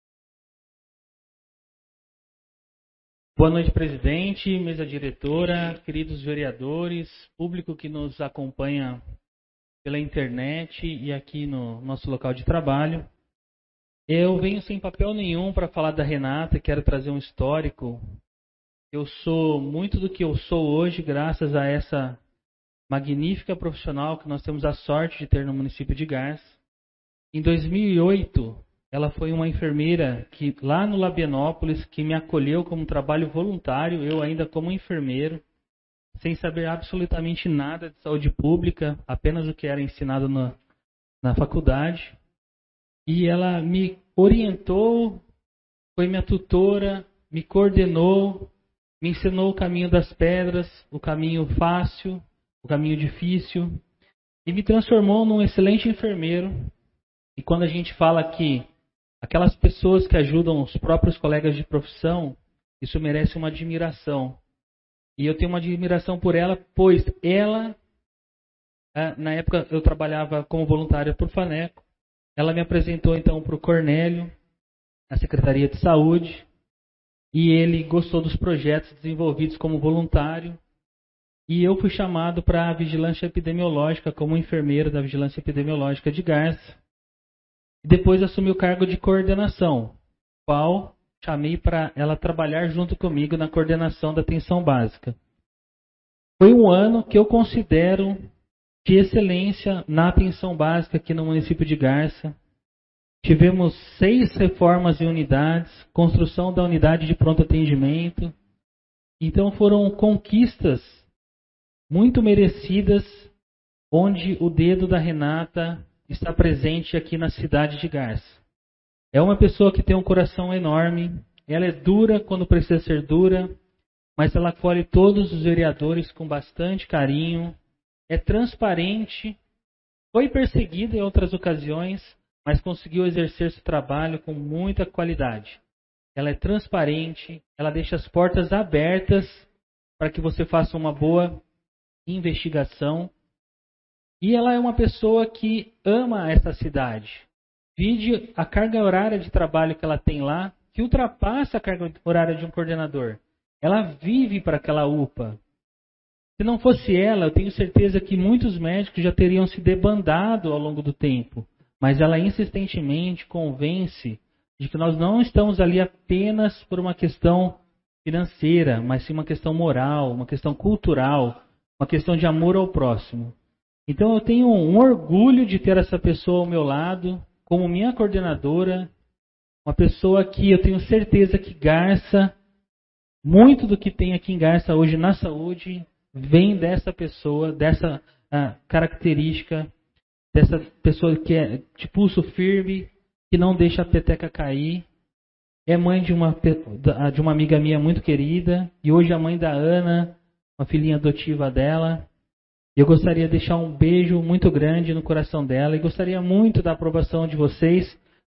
Boa noite, presidente, mesa diretora, queridos vereadores, público que nos acompanha pela internet e aqui no nosso local de trabalho. Eu venho sem papel nenhum para falar da Renata, quero trazer um histórico. Eu sou muito do que eu sou hoje graças a essa magnífica profissional que nós temos a sorte de ter no município de Garça. Em dois mil e oito, ela foi uma enfermeira que lá no Labienópolis que me acolheu como trabalho voluntário, eu ainda como enfermeiro, sem saber absolutamente nada de saúde pública, apenas o que era ensinado na, na faculdade. E ela me orientou, foi minha tutora, me coordenou, me ensinou o caminho das pedras, o caminho fácil, o caminho difícil, e me transformou num excelente enfermeiro. E quando a gente fala que aquelas pessoas que ajudam os próprios colegas de profissão, isso merece uma admiração. E eu tenho uma admiração por ela, pois ela, na época eu trabalhava como voluntária por Faneco, ela me apresentou então para o Cornélio, a Secretaria de Saúde, e ele gostou dos projetos desenvolvidos como voluntário. E eu fui chamado para a vigilância epidemiológica como enfermeiro da vigilância epidemiológica de Garça. E depois assumi o cargo de coordenação, qual chamei para ela trabalhar junto comigo na coordenação da atenção básica. Foi um ano que eu considero de excelência na atenção básica aqui no município de Garça. Tivemos seis reformas em unidades, construção da unidade de pronto atendimento. Então foram conquistas muito merecidas, onde o dedo da Renata está presente aqui na cidade de Garça. É uma pessoa que tem um coração enorme, ela é dura quando precisa ser dura, mas ela acolhe todos os vereadores com bastante carinho, é transparente, foi perseguida em outras ocasiões, mas conseguiu exercer seu trabalho com muita qualidade. Ela é transparente, ela deixa as portas abertas para que você faça uma boa investigação. E ela é uma pessoa que ama essa cidade. Vide a carga horária de trabalho que ela tem lá, que ultrapassa a carga horária de um coordenador. Ela vive para aquela U P A. Se não fosse ela, eu tenho certeza que muitos médicos já teriam se debandado ao longo do tempo. Mas ela insistentemente convence de que nós não estamos ali apenas por uma questão financeira, mas sim uma questão moral, uma questão cultural, uma questão de amor ao próximo. Então eu tenho um orgulho de ter essa pessoa ao meu lado, como minha coordenadora, uma pessoa que eu tenho certeza que Garça, muito do que tem aqui em Garça hoje na saúde, vem dessa pessoa, dessa uh, característica, dessa pessoa que é de pulso firme, que não deixa a peteca cair. É mãe de uma, de uma amiga minha muito querida, e hoje é a mãe da Ana, uma filhinha adotiva dela. Eu gostaria de deixar um beijo muito grande no coração dela, e gostaria muito da aprovação de vocês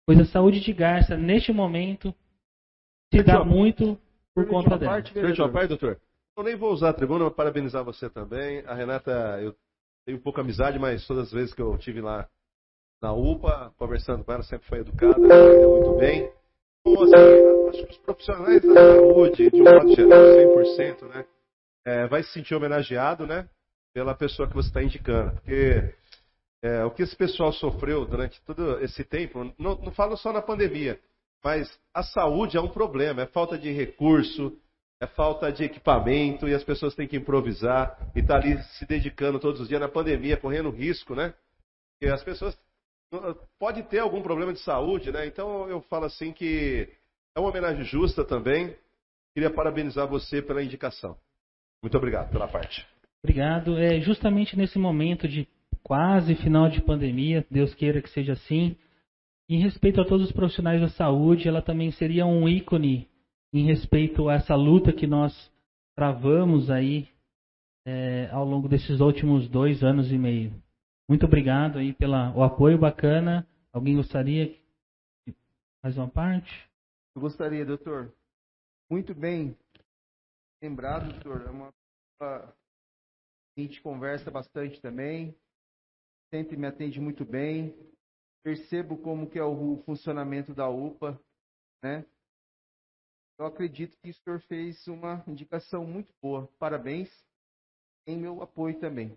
pois a saúde de Garça, neste momento, se dá muito por conta dela. Permite uma parte, doutor? Eu nem vou usar a tribuna para parabenizar você também. A Renata, eu tenho pouca amizade, mas todas as vezes que eu estive lá na U P A, conversando com ela, sempre foi educada, entendeu muito bem. Então, assim, acho que os profissionais da saúde, de um modo geral, cem por cento, né, é, vai se sentir homenageado, né, pela pessoa que você está indicando. Porque é, o que esse pessoal sofreu durante todo esse tempo, não, não falo só na pandemia, mas a saúde é um problema, é falta de recurso, é falta de equipamento e as pessoas têm que improvisar e estar tá ali se dedicando todos os dias na pandemia, correndo risco, né? Porque as pessoas pode ter algum problema de saúde, né? Então eu falo assim que é uma homenagem justa também. Queria parabenizar você pela indicação. Muito obrigado pela parte. Obrigado. É justamente nesse momento de quase final de pandemia, Deus queira que seja assim. Em respeito a todos os profissionais da saúde, ela também seria um ícone em respeito a essa luta que nós travamos aí é, ao longo desses últimos dois anos e meio. Muito obrigado aí pelo apoio bacana. Alguém gostaria de mais uma parte? Eu gostaria, doutor. Muito bem lembrado, doutor. É uma a gente conversa bastante também. Sempre me atende muito bem. Percebo como que é o funcionamento da U P A, né? Eu acredito que o senhor fez uma indicação muito boa. Parabéns. Tem meu apoio também.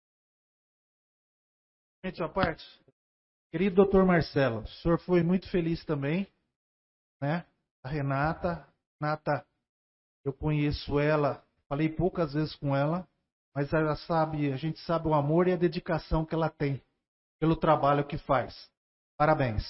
Gente, a parte. Querido doutor Marcelo, o senhor foi muito feliz também, né? A Renata. Renata, eu conheço ela, falei poucas vezes com ela, mas ela sabe, a gente sabe o amor e a dedicação que ela tem pelo trabalho que faz. Parabéns.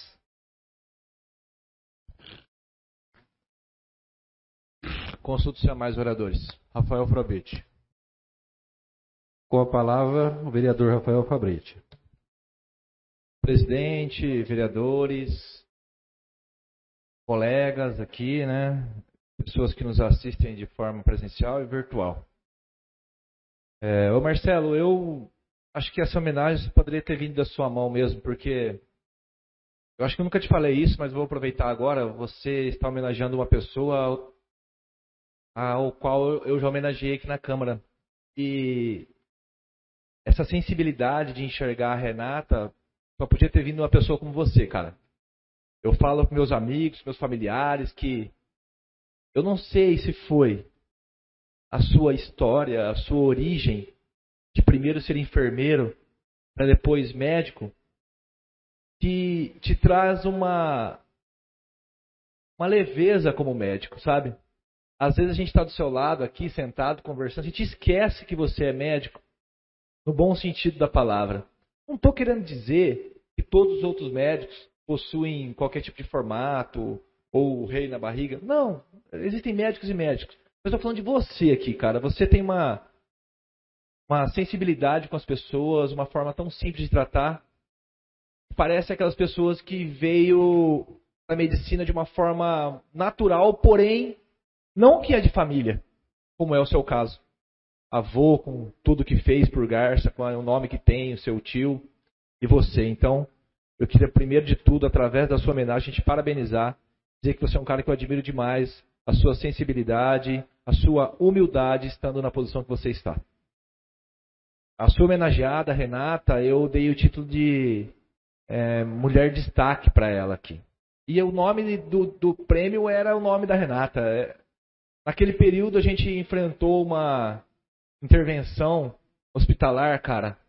Consulta-se a mais vereadores. Rafael Fabretti. Com a palavra, o vereador Rafael Fabretti. Presidente, vereadores, colegas aqui, né? Pessoas que nos assistem de forma presencial e virtual. É, ô Marcelo, eu acho que essa homenagem poderia ter vindo da sua mão mesmo, porque eu acho que eu nunca te falei isso, mas vou aproveitar agora. Você está homenageando uma pessoa ao qual eu já homenageei aqui na Câmara. E essa sensibilidade de enxergar a Renata só podia ter vindo de uma pessoa como você, cara. Eu falo com meus amigos, meus familiares, que eu não sei se foi a sua história, a sua origem, de primeiro ser enfermeiro, para depois médico, que te traz uma, uma leveza como médico, sabe? Às vezes a gente está do seu lado aqui, sentado, conversando, a gente esquece que você é médico, no bom sentido da palavra. Não estou querendo dizer que todos os outros médicos possuem qualquer tipo de formato ou rei na barriga. Não, existem médicos e médicos. Eu estou falando de você aqui, cara. Você tem uma, uma sensibilidade com as pessoas, uma forma tão simples de tratar. Parece aquelas pessoas que veio da medicina de uma forma natural, porém não que é de família, como é o seu caso. Avô, com tudo que fez por Garça, com o nome que tem, o seu tio e você. Então, eu queria, primeiro de tudo, através da sua homenagem, te parabenizar, dizer que você é um cara que eu admiro demais, a sua sensibilidade, a sua humildade, estando na posição que você está. A sua homenageada, Renata, eu dei o título de é, Mulher Destaque para ela aqui. E o nome do, do prêmio era o nome da Renata. Naquele período, a gente enfrentou uma intervenção hospitalar, cara,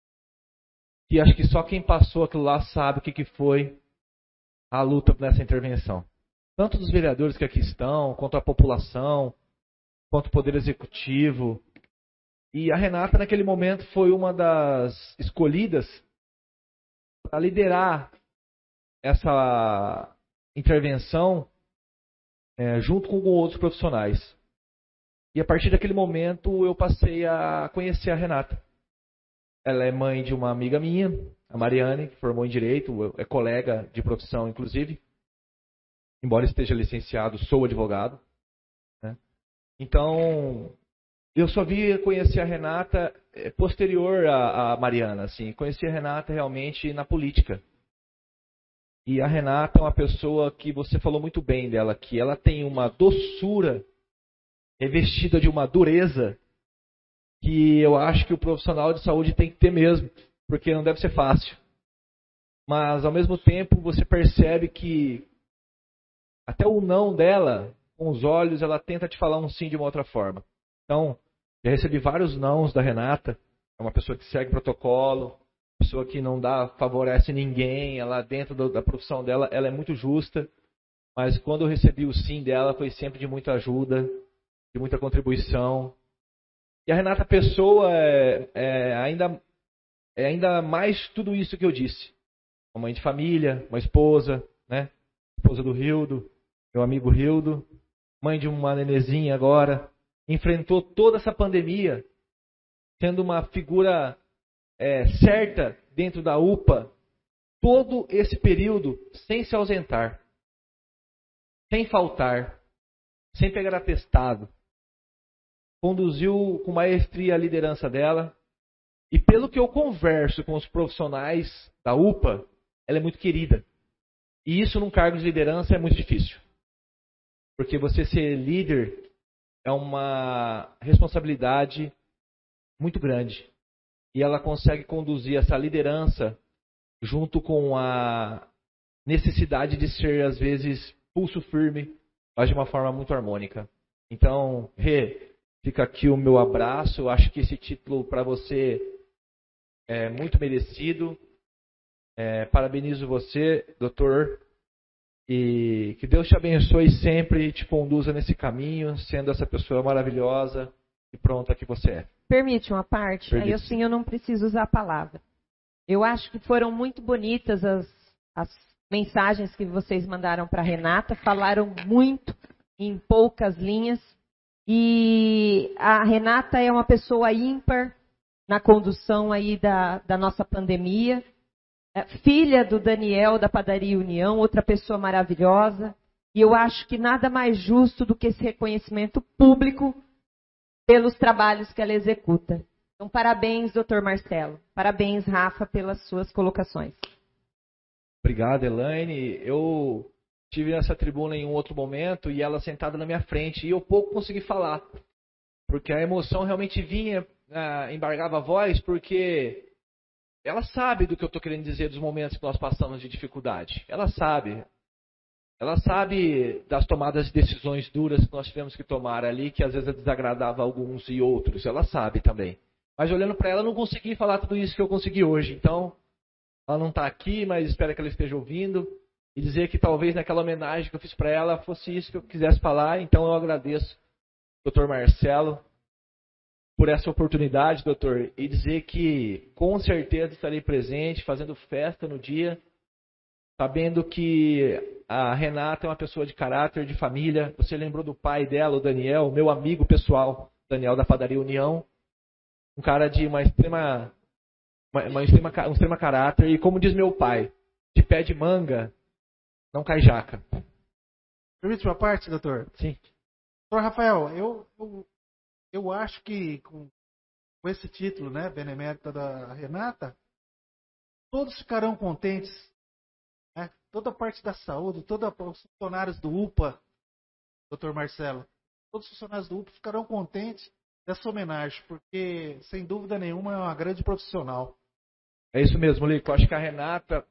que acho que só quem passou aquilo lá sabe o que, que foi a luta nessa intervenção. Tanto dos vereadores que aqui estão, quanto a população, quanto o Poder Executivo. E a Renata, naquele momento, foi uma das escolhidas para liderar essa intervenção é, junto com outros profissionais. E a partir daquele momento eu passei a conhecer a Renata. Ela é mãe de uma amiga minha, a Mariane, que formou em Direito, é colega de profissão, inclusive. Embora esteja licenciado, sou advogado. Né? Então, eu só vi conhecer a Renata posterior à, à Mariana. Assim, conheci a Renata realmente na política. E a Renata é uma pessoa que você falou muito bem dela, que ela tem uma doçura revestida de uma dureza que eu acho que o profissional de saúde tem que ter mesmo, porque não deve ser fácil. Mas, ao mesmo tempo, você percebe que até o não dela, com os olhos, ela tenta te falar um sim de uma outra forma. Então, já recebi vários nãos da Renata. É uma pessoa que segue protocolo, pessoa que não dá, favorece ninguém. Ela, dentro do, da profissão dela, ela é muito justa. Mas quando eu recebi o sim dela, foi sempre de muita ajuda, de muita contribuição. E a Renata Pessoa é, é, ainda, é ainda mais tudo isso que eu disse. Uma mãe de família, uma esposa, né? Esposa do Rildo, meu amigo Rildo, mãe de uma nenezinha agora, enfrentou toda essa pandemia, sendo uma figura é, certa dentro da U P A, todo esse período sem se ausentar, sem faltar, sem pegar atestado. Conduziu com maestria a liderança dela. E pelo que eu converso com os profissionais da U P A, ela é muito querida. E isso num cargo de liderança é muito difícil. Porque você ser líder é uma responsabilidade muito grande. E ela consegue conduzir essa liderança junto com a necessidade de ser, às vezes, pulso firme, mas de uma forma muito harmônica. Então, Rê, fica aqui o meu abraço. Eu acho que esse título para você é muito merecido. É, parabenizo você, doutor. E que Deus te abençoe sempre e te conduza nesse caminho, sendo essa pessoa maravilhosa e pronta que você é. Permite uma parte? Permite. Aí assim eu não preciso usar a palavra. Eu acho que foram muito bonitas as, as mensagens que vocês mandaram para a Renata. Falaram muito em poucas linhas. E a Renata é uma pessoa ímpar na condução aí da, da nossa pandemia. É filha do Daniel da Padaria União, outra pessoa maravilhosa. E eu acho que nada mais justo do que esse reconhecimento público pelos trabalhos que ela executa. Então, parabéns, doutor Marcelo. Parabéns, Rafa, pelas suas colocações. Obrigado, Elaine. Eu tive nessa tribuna em um outro momento e ela sentada na minha frente e eu pouco consegui falar. Porque a emoção realmente vinha, ah, embargava a voz, porque ela sabe do que eu estou querendo dizer dos momentos que nós passamos de dificuldade. Ela sabe. Ela sabe das tomadas de decisões duras que nós tivemos que tomar ali, que às vezes desagradava alguns e outros. Ela sabe também. Mas olhando para ela, eu não consegui falar tudo isso que eu consegui hoje. Então, ela não está aqui, mas espero que ela esteja ouvindo. E dizer que talvez naquela homenagem que eu fiz para ela fosse isso que eu quisesse falar. Então eu agradeço, doutor Marcelo, por essa oportunidade, doutor. E dizer que com certeza estarei presente, fazendo festa no dia, sabendo que a Renata é uma pessoa de caráter, de família. Você lembrou do pai dela, o Daniel, meu amigo pessoal, Daniel da Padaria União. Um cara de uma extrema, uma, uma extrema, um extrema caráter. E como diz meu pai, de pé de manga, não cai jaca. Permite uma parte, doutor? Sim. Doutor Rafael, eu, eu, eu acho que com, com esse título, né, Benemérita da Renata, todos ficarão contentes. Né? Toda a parte da saúde, todos os funcionários do U P A, doutor Marcelo, todos os funcionários do U P A ficarão contentes dessa homenagem, porque, sem dúvida nenhuma, é uma grande profissional. É isso mesmo, Lico. Acho que a Renata,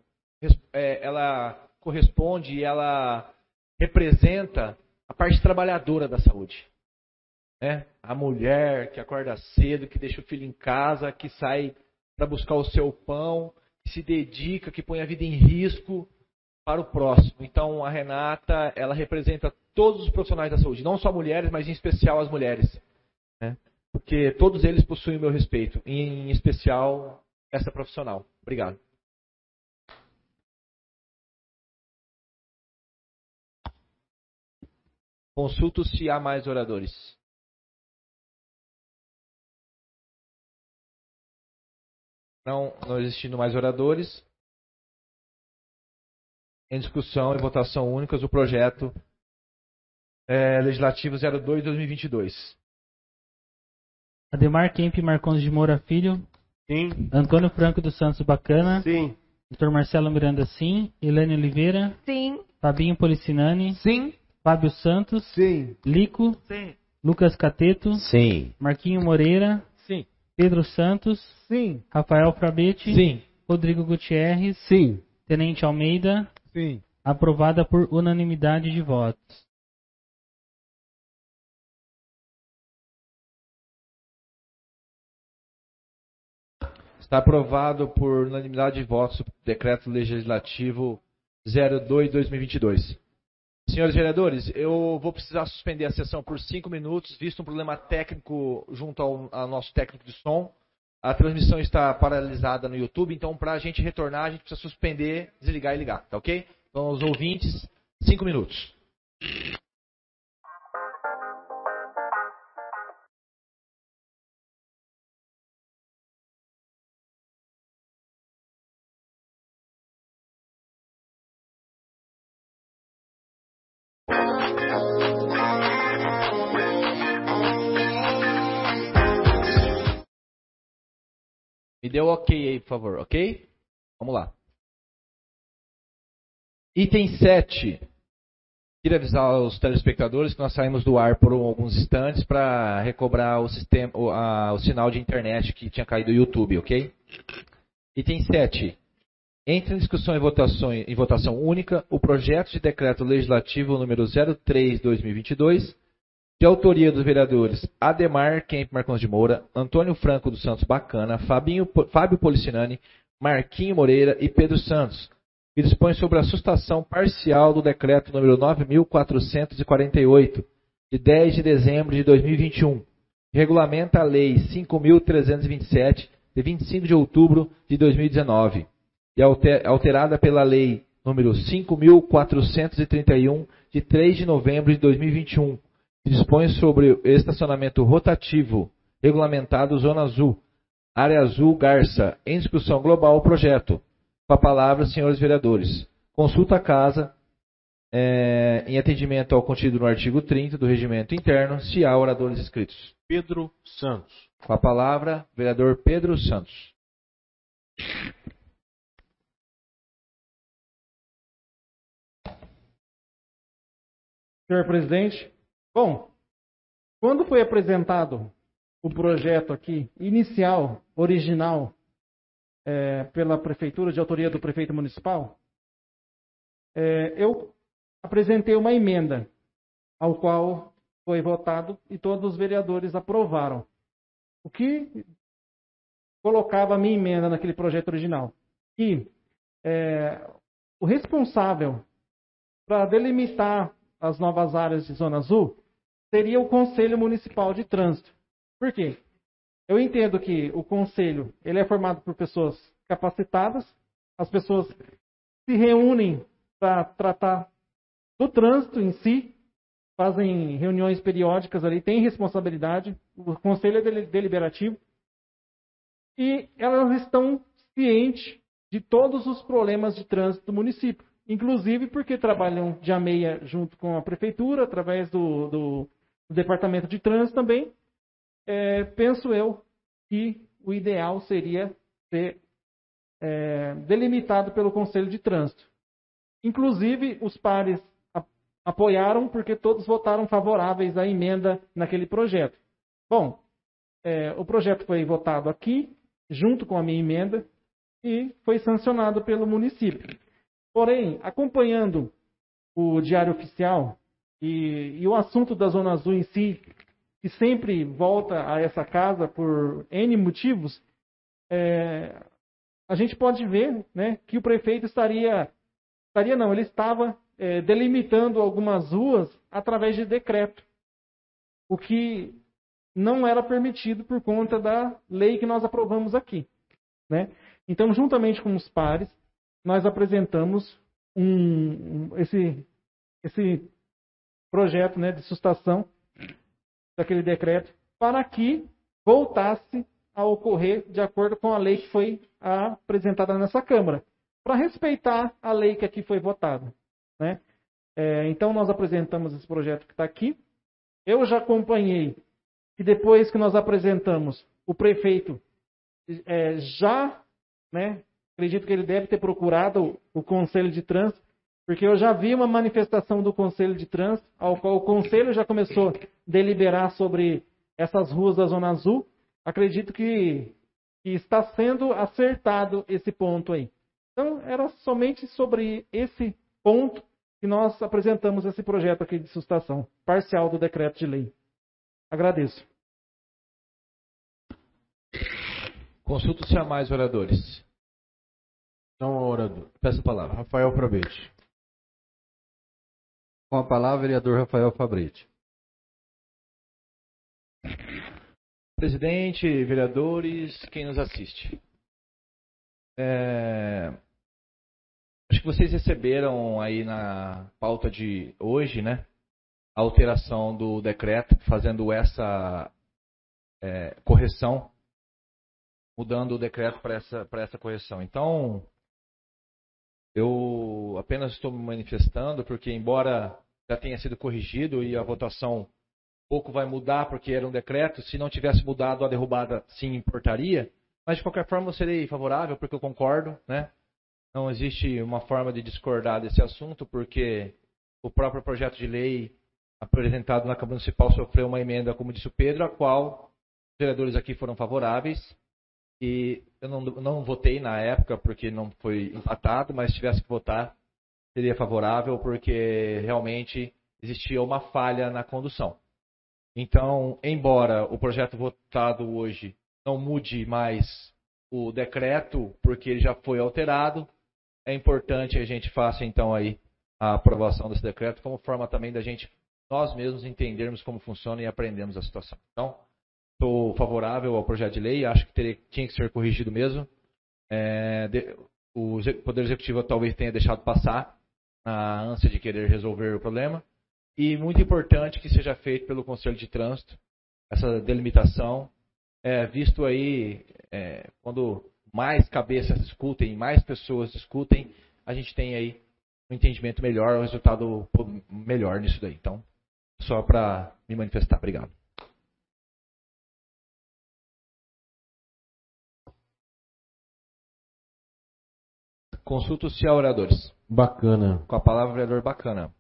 ela corresponde e ela representa a parte trabalhadora da saúde. Né? A mulher que acorda cedo, que deixa o filho em casa, que sai para buscar o seu pão, que se dedica, que põe a vida em risco para o próximo. Então, a Renata, ela representa todos os profissionais da saúde, não só mulheres, mas em especial as mulheres. Né? Porque todos eles possuem o meu respeito, em especial essa profissional. Obrigado. Consulto se há mais oradores. Não, não existindo mais oradores. Em discussão e votação únicas o projeto é, legislativo zero dois barra dois mil e vinte e dois. Ademar Kemp Marcondes de Moura Filho. Sim. Antônio Franco dos Santos Bacana. Sim. doutor Marcelo Miranda, sim. Elaine Oliveira? Sim. Fabinho Policinani? Sim. Fábio Santos? Sim. Lico? Sim. Lucas Cateto? Sim. Marquinho Moreira? Sim. Pedro Santos? Sim. Rafael Frabetti? Sim. Rodrigo Gutierrez? Sim. Tenente Almeida? Sim. Aprovada por unanimidade de votos. Está aprovado por unanimidade de votos o decreto legislativo zero dois barra dois mil e vinte e dois. Senhores vereadores, eu vou precisar suspender a sessão por cinco minutos, visto um problema técnico junto ao, ao nosso técnico de som. A transmissão está paralisada no YouTube, então para a gente retornar, a gente precisa suspender, desligar e ligar, tá ok? Então, os ouvintes, cinco minutos. Me dê o ok aí, por favor, ok? Vamos lá. Item sete. Queria avisar os telespectadores que nós saímos do ar por alguns instantes para recobrar o, sistema, o, a, o sinal de internet que tinha caído do YouTube, ok? Item sete. Entra em discussão e votação, em votação única o projeto de decreto legislativo número zero três barra dois mil e vinte e dois, de autoria dos vereadores Ademar Kemp Marcons de Moura, Antônio Franco dos Santos Bacana, Fabinho, Fábio Policinani, Marquinho Moreira e Pedro Santos, que dispõe sobre a sustação parcial do decreto número nove mil quatrocentos e quarenta e oito, de dez de dezembro de dois mil e vinte e um, que regulamenta a Lei cinco mil trezentos e vinte e sete, de vinte e cinco de outubro de dois mil e dezenove, e alterada pela Lei número cinco mil quatrocentos e trinta e um, de três de novembro de dois mil e vinte e um, que dispõe sobre o estacionamento rotativo, regulamentado Zona Azul, Área Azul Garça, em discussão global o projeto. Com a palavra, senhores vereadores. Consulta a casa, é, em atendimento ao contido no artigo trinta do Regimento Interno, se há oradores inscritos. Pedro Santos. Com a palavra, vereador Pedro Santos. Senhor presidente, bom, quando foi apresentado o projeto aqui, inicial, original, é, pela prefeitura, de autoria do prefeito municipal, é, eu apresentei uma emenda, ao qual foi votado e todos os vereadores aprovaram. O que colocava a minha emenda naquele projeto original? Que é, o responsável para delimitar as novas áreas de Zona Azul seria o Conselho Municipal de Trânsito. Por quê? Eu entendo que o Conselho ele é formado por pessoas capacitadas, as pessoas se reúnem para tratar do trânsito em si, fazem reuniões periódicas ali, têm responsabilidade, o Conselho é deliberativo, e elas estão cientes de todos os problemas de trânsito do município. Inclusive porque trabalham de a meia junto com a prefeitura, através do, do, do departamento de trânsito também. É, penso eu que o ideal seria ser é, delimitado pelo Conselho de Trânsito. Inclusive, os pares a, apoiaram porque todos votaram favoráveis à emenda naquele projeto. Bom, é, o projeto foi votado aqui, junto com a minha emenda, e foi sancionado pelo município. Porém, acompanhando o Diário Oficial e, e o assunto da Zona Azul em si, que sempre volta a essa casa por N motivos, é, a gente pode ver, né, que o prefeito estaria, estaria não, ele estava é, delimitando algumas ruas através de decreto, o que não era permitido por conta da lei que nós aprovamos aqui, né? Então, juntamente com os pares, nós apresentamos um, um, esse, esse projeto, né, de sustação daquele decreto para que voltasse a ocorrer de acordo com a lei que foi apresentada nessa Câmara, para respeitar a lei que aqui foi votada, né? É, então, nós apresentamos esse projeto que está aqui. Eu já acompanhei que depois que nós apresentamos, o prefeito é, já... né, Acredito que ele deve ter procurado o Conselho de Trânsito, porque eu já vi uma manifestação do Conselho de Trânsito, ao qual o Conselho já começou a deliberar sobre essas ruas da Zona Azul. Acredito que, que está sendo acertado esse ponto aí. Então, era somente sobre esse ponto que nós apresentamos esse projeto aqui de sustação parcial do decreto de lei. Agradeço. Consulta-se a mais oradores. Não, orador. Peço a palavra. Rafael Probete. Com a palavra, vereador Rafael Fabretti. Presidente, vereadores, quem nos assiste. É... Acho que vocês receberam aí na pauta de hoje, né, a alteração do decreto, fazendo essa é, correção, mudando o decreto para essa, para essa correção. Então, eu apenas estou me manifestando, porque embora já tenha sido corrigido e a votação pouco vai mudar, porque era um decreto, se não tivesse mudado a derrubada sim importaria, mas de qualquer forma eu serei favorável, porque eu concordo, né? Não existe uma forma de discordar desse assunto, porque o próprio projeto de lei apresentado na Câmara Municipal sofreu uma emenda, como disse o Pedro, a qual os vereadores aqui foram favoráveis. E eu não, não votei na época, porque não foi empatado, mas se tivesse que votar, seria favorável, porque realmente existia uma falha na condução. Então, embora o projeto votado hoje não mude mais o decreto, porque ele já foi alterado, é importante que a gente faça então aí a aprovação desse decreto, como forma também da gente, nós mesmos, entendermos como funciona e aprendermos a situação. Então, estou favorável ao projeto de lei, acho que teria, tinha que ser corrigido mesmo. É, de, o Poder Executivo talvez tenha deixado passar a ânsia de querer resolver o problema. E muito importante que seja feito pelo Conselho de Trânsito essa delimitação, é, visto aí, é, quando mais cabeças discutem, mais pessoas discutem, a gente tem aí um entendimento melhor, um resultado melhor nisso daí. Então, só para me manifestar. Obrigado. Consulta-se a oradores. Bacana. Com a palavra, vereador Bacana.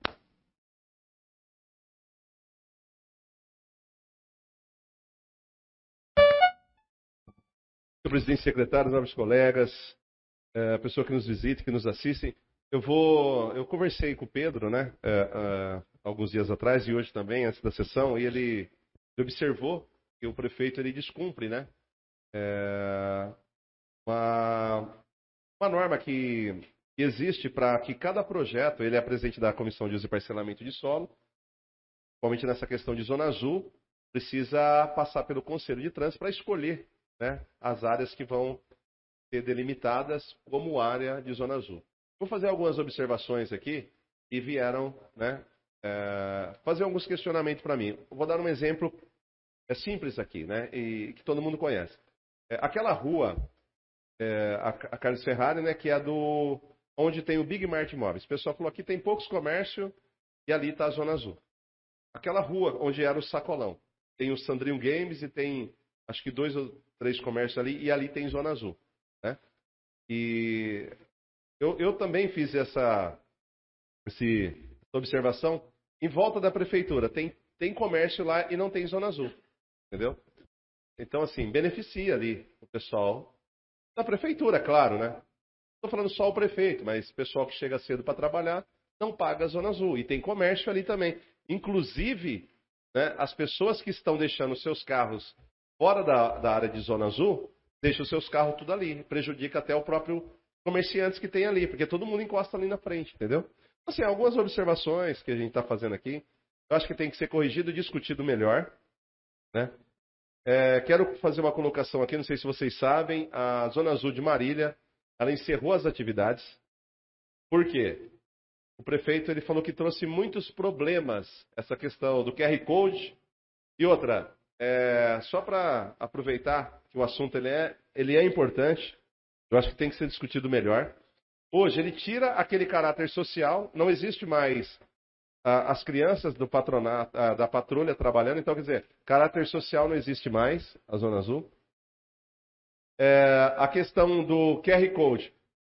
Senhor presidente, secretários, nobres colegas, é, a pessoa que nos visita, que nos assistem, eu vou, eu conversei com o Pedro, né, é, é, alguns dias atrás e hoje também, antes da sessão, e ele observou que o prefeito ele descumpre, né, é, uma, uma norma que, que existe para que cada projeto ele é presente da Comissão de Uso e Parcelamento de Solo, principalmente nessa questão de Zona Azul, precisa passar pelo Conselho de Trânsito para escolher, né, as áreas que vão ser delimitadas como área de Zona Azul. Vou fazer algumas observações aqui e vieram, né, é, fazer alguns questionamentos para mim. Vou dar um exemplo é simples aqui, né, e que todo mundo conhece. É, aquela rua, é, a, a Carlos Ferrari, né, que é do onde tem o Big Mart Imóveis. O pessoal falou aqui tem poucos comércios e ali está a Zona Azul. Aquela rua onde era o Sacolão, tem o Sandrinho Games e tem acho que dois ou três comércios ali, e ali tem Zona Azul, né? E eu, eu também fiz essa, esse, essa observação em volta da prefeitura. Tem, tem comércio lá e não tem Zona Azul, entendeu? Então, assim, beneficia ali o pessoal da prefeitura, claro, né? Não estou falando só o prefeito, mas o pessoal que chega cedo para trabalhar não paga a Zona Azul. E tem comércio ali também. Inclusive, né, as pessoas que estão deixando seus carros fora da, da área de Zona Azul, deixa os seus carros tudo ali. Prejudica até o próprio comerciantes que tem ali, porque todo mundo encosta ali na frente, entendeu? Assim, algumas observações que a gente está fazendo aqui, eu acho que tem que ser corrigido e discutido melhor, né? É, quero fazer uma colocação aqui, não sei se vocês sabem, a Zona Azul de Marília, ela encerrou as atividades. Por quê? O prefeito ele falou que trouxe muitos problemas, essa questão do Q R Code e outra. É, só para aproveitar que o assunto ele é, ele é importante, eu acho que tem que ser discutido melhor. Hoje ele tira aquele caráter social, não existe mais ah, as crianças do patronato, ah, da patrulha trabalhando, então quer dizer, caráter social não existe mais, a Zona Azul. É, a questão do Q R Code,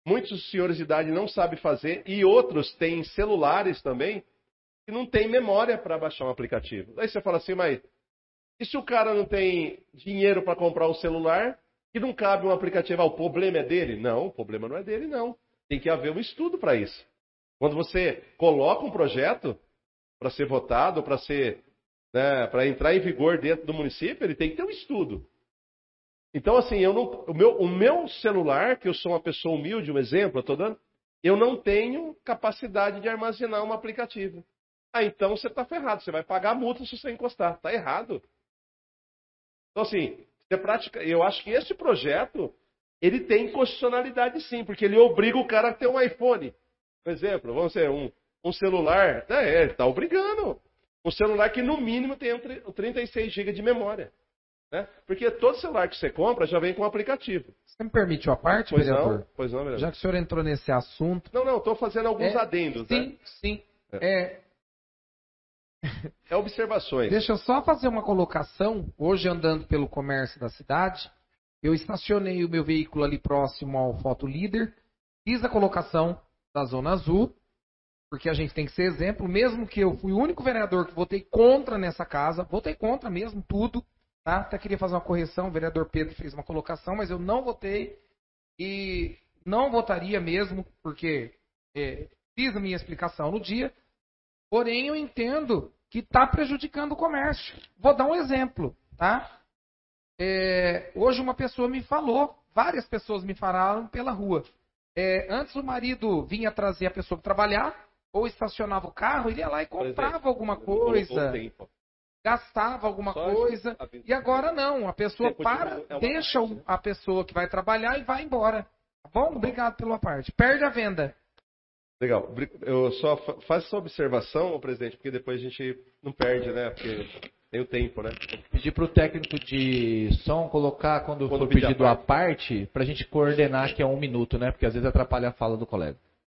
muitos senhores de idade não sabem fazer e outros têm celulares também que não tem memória para baixar um aplicativo. Aí você fala assim, mas e se o cara não tem dinheiro para comprar um celular e não cabe um aplicativo? Ah, o problema é dele? Não, o problema não é dele, não. Tem que haver um estudo para isso. Quando você coloca um projeto para ser votado, para ser, né, para entrar em vigor dentro do município, ele tem que ter um estudo. Então, assim, eu não, o, meu, o meu celular, que eu sou uma pessoa humilde, um exemplo, eu estou dando, eu não tenho capacidade de armazenar um aplicativo. Ah, então você está ferrado, você vai pagar a multa se você encostar. Está errado. Então, assim, você pratica, eu acho que esse projeto, ele tem constitucionalidade sim, porque ele obriga o cara a ter um iPhone. Por exemplo, vamos dizer, um, um celular, é, ele está obrigando. Um celular que no mínimo tem trinta e seis gigas de memória. Né? Porque todo celular que você compra já vem com um aplicativo. Você me permite uma parte, pois vereador? Não, pois não, vereador. Já que o senhor entrou nesse assunto... Não, não, estou fazendo alguns é, adendos. Sim, né? sim. É. É... é observações. Deixa eu só fazer uma colocação. Hoje, andando pelo comércio da cidade, eu estacionei o meu veículo ali próximo ao Fotolíder, fiz a colocação da Zona Azul, porque a gente tem que ser exemplo, mesmo que eu fui o único vereador que votei contra nessa casa, votei contra mesmo, tudo. Tá? Até queria fazer uma correção, o vereador Pedro fez uma colocação, mas eu não votei e não votaria mesmo, porque é, fiz a minha explicação no dia, porém eu entendo que está prejudicando o comércio. Vou dar um exemplo. Tá? É, hoje uma pessoa me falou, várias pessoas me falaram pela rua, é, antes o marido vinha trazer a pessoa para trabalhar, ou estacionava o carro, ele ia lá e comprava alguma coisa, gastava alguma Só coisa, e agora não, a pessoa para, é deixa parte. a pessoa que vai trabalhar e vai embora. Tá bom? Obrigado pela parte. Perde a venda. Legal. Eu só faço essa observação, presidente, porque depois a gente não perde, né? Porque tem o tempo, né? Pedir para o técnico de som colocar, quando, quando for pedido a parte, para a gente coordenar que é um minuto, né? Porque às vezes atrapalha a fala do colega.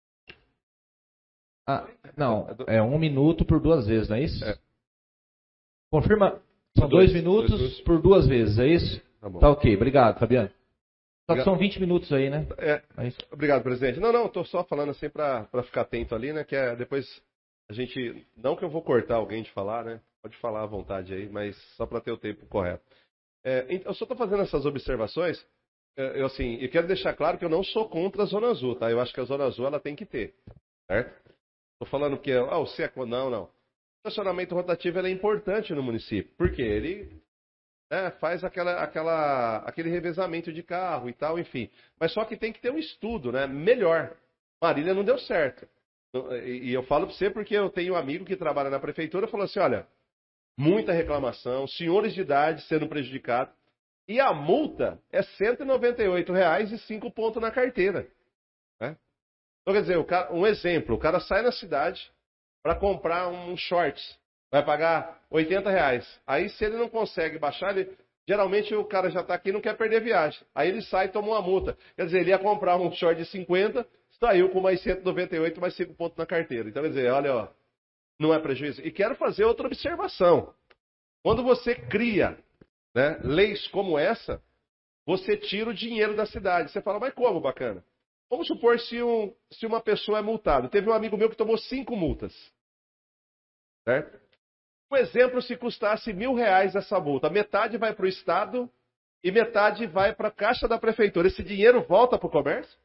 Ah, não, é um minuto por duas vezes, não é isso? É. Confirma, são dois, dois minutos dois, dois. por duas vezes, é isso? Tá, bom. Tá ok, obrigado, Fabiano. Só obrigado. Que são vinte minutos aí, né? É, é obrigado, presidente. Não, não, estou só falando assim para ficar atento ali, né? Que é depois a gente, não que eu vou cortar alguém de falar, né? Pode falar à vontade aí, mas só para ter o tempo correto. É, eu só estou fazendo essas observações, eu assim, eu quero deixar claro que eu não sou contra a Zona Azul, tá? Eu acho que a Zona Azul ela tem que ter, certo? Estou falando que, ah, o seco, não, não. O estacionamento rotativo é importante no município. Por quê? Ele é, faz aquela, aquela, aquele revezamento de carro e tal, enfim. Mas só que tem que ter um estudo, né? Melhor. Marília não deu certo. E eu falo para você porque eu tenho um amigo que trabalha na prefeitura e falou assim, olha, muita reclamação, senhores de idade sendo prejudicados, e a multa é cento e noventa e oito reais e cinco pontos na carteira. Né? Então, quer dizer, o cara, um exemplo, o cara sai na cidade para comprar um shorts, vai pagar oitenta reais. Aí, se ele não consegue baixar, ele, geralmente o cara já está aqui e não quer perder a viagem. Aí ele sai e toma uma multa. Quer dizer, ele ia comprar um short de cinquenta, saiu com mais cento e noventa e oito, mais cinco pontos na carteira. Então, quer dizer, olha, ó, não é prejuízo. E quero fazer outra observação. Quando você cria, né, leis como essa, você tira o dinheiro da cidade. Você fala, mas como, bacana? Vamos supor se, um, se uma pessoa é multada. Teve um amigo meu que tomou cinco multas. Certo? Um exemplo, se custasse mil reais essa multa, metade vai para o Estado e metade vai para a caixa da prefeitura. Esse dinheiro volta para o comércio?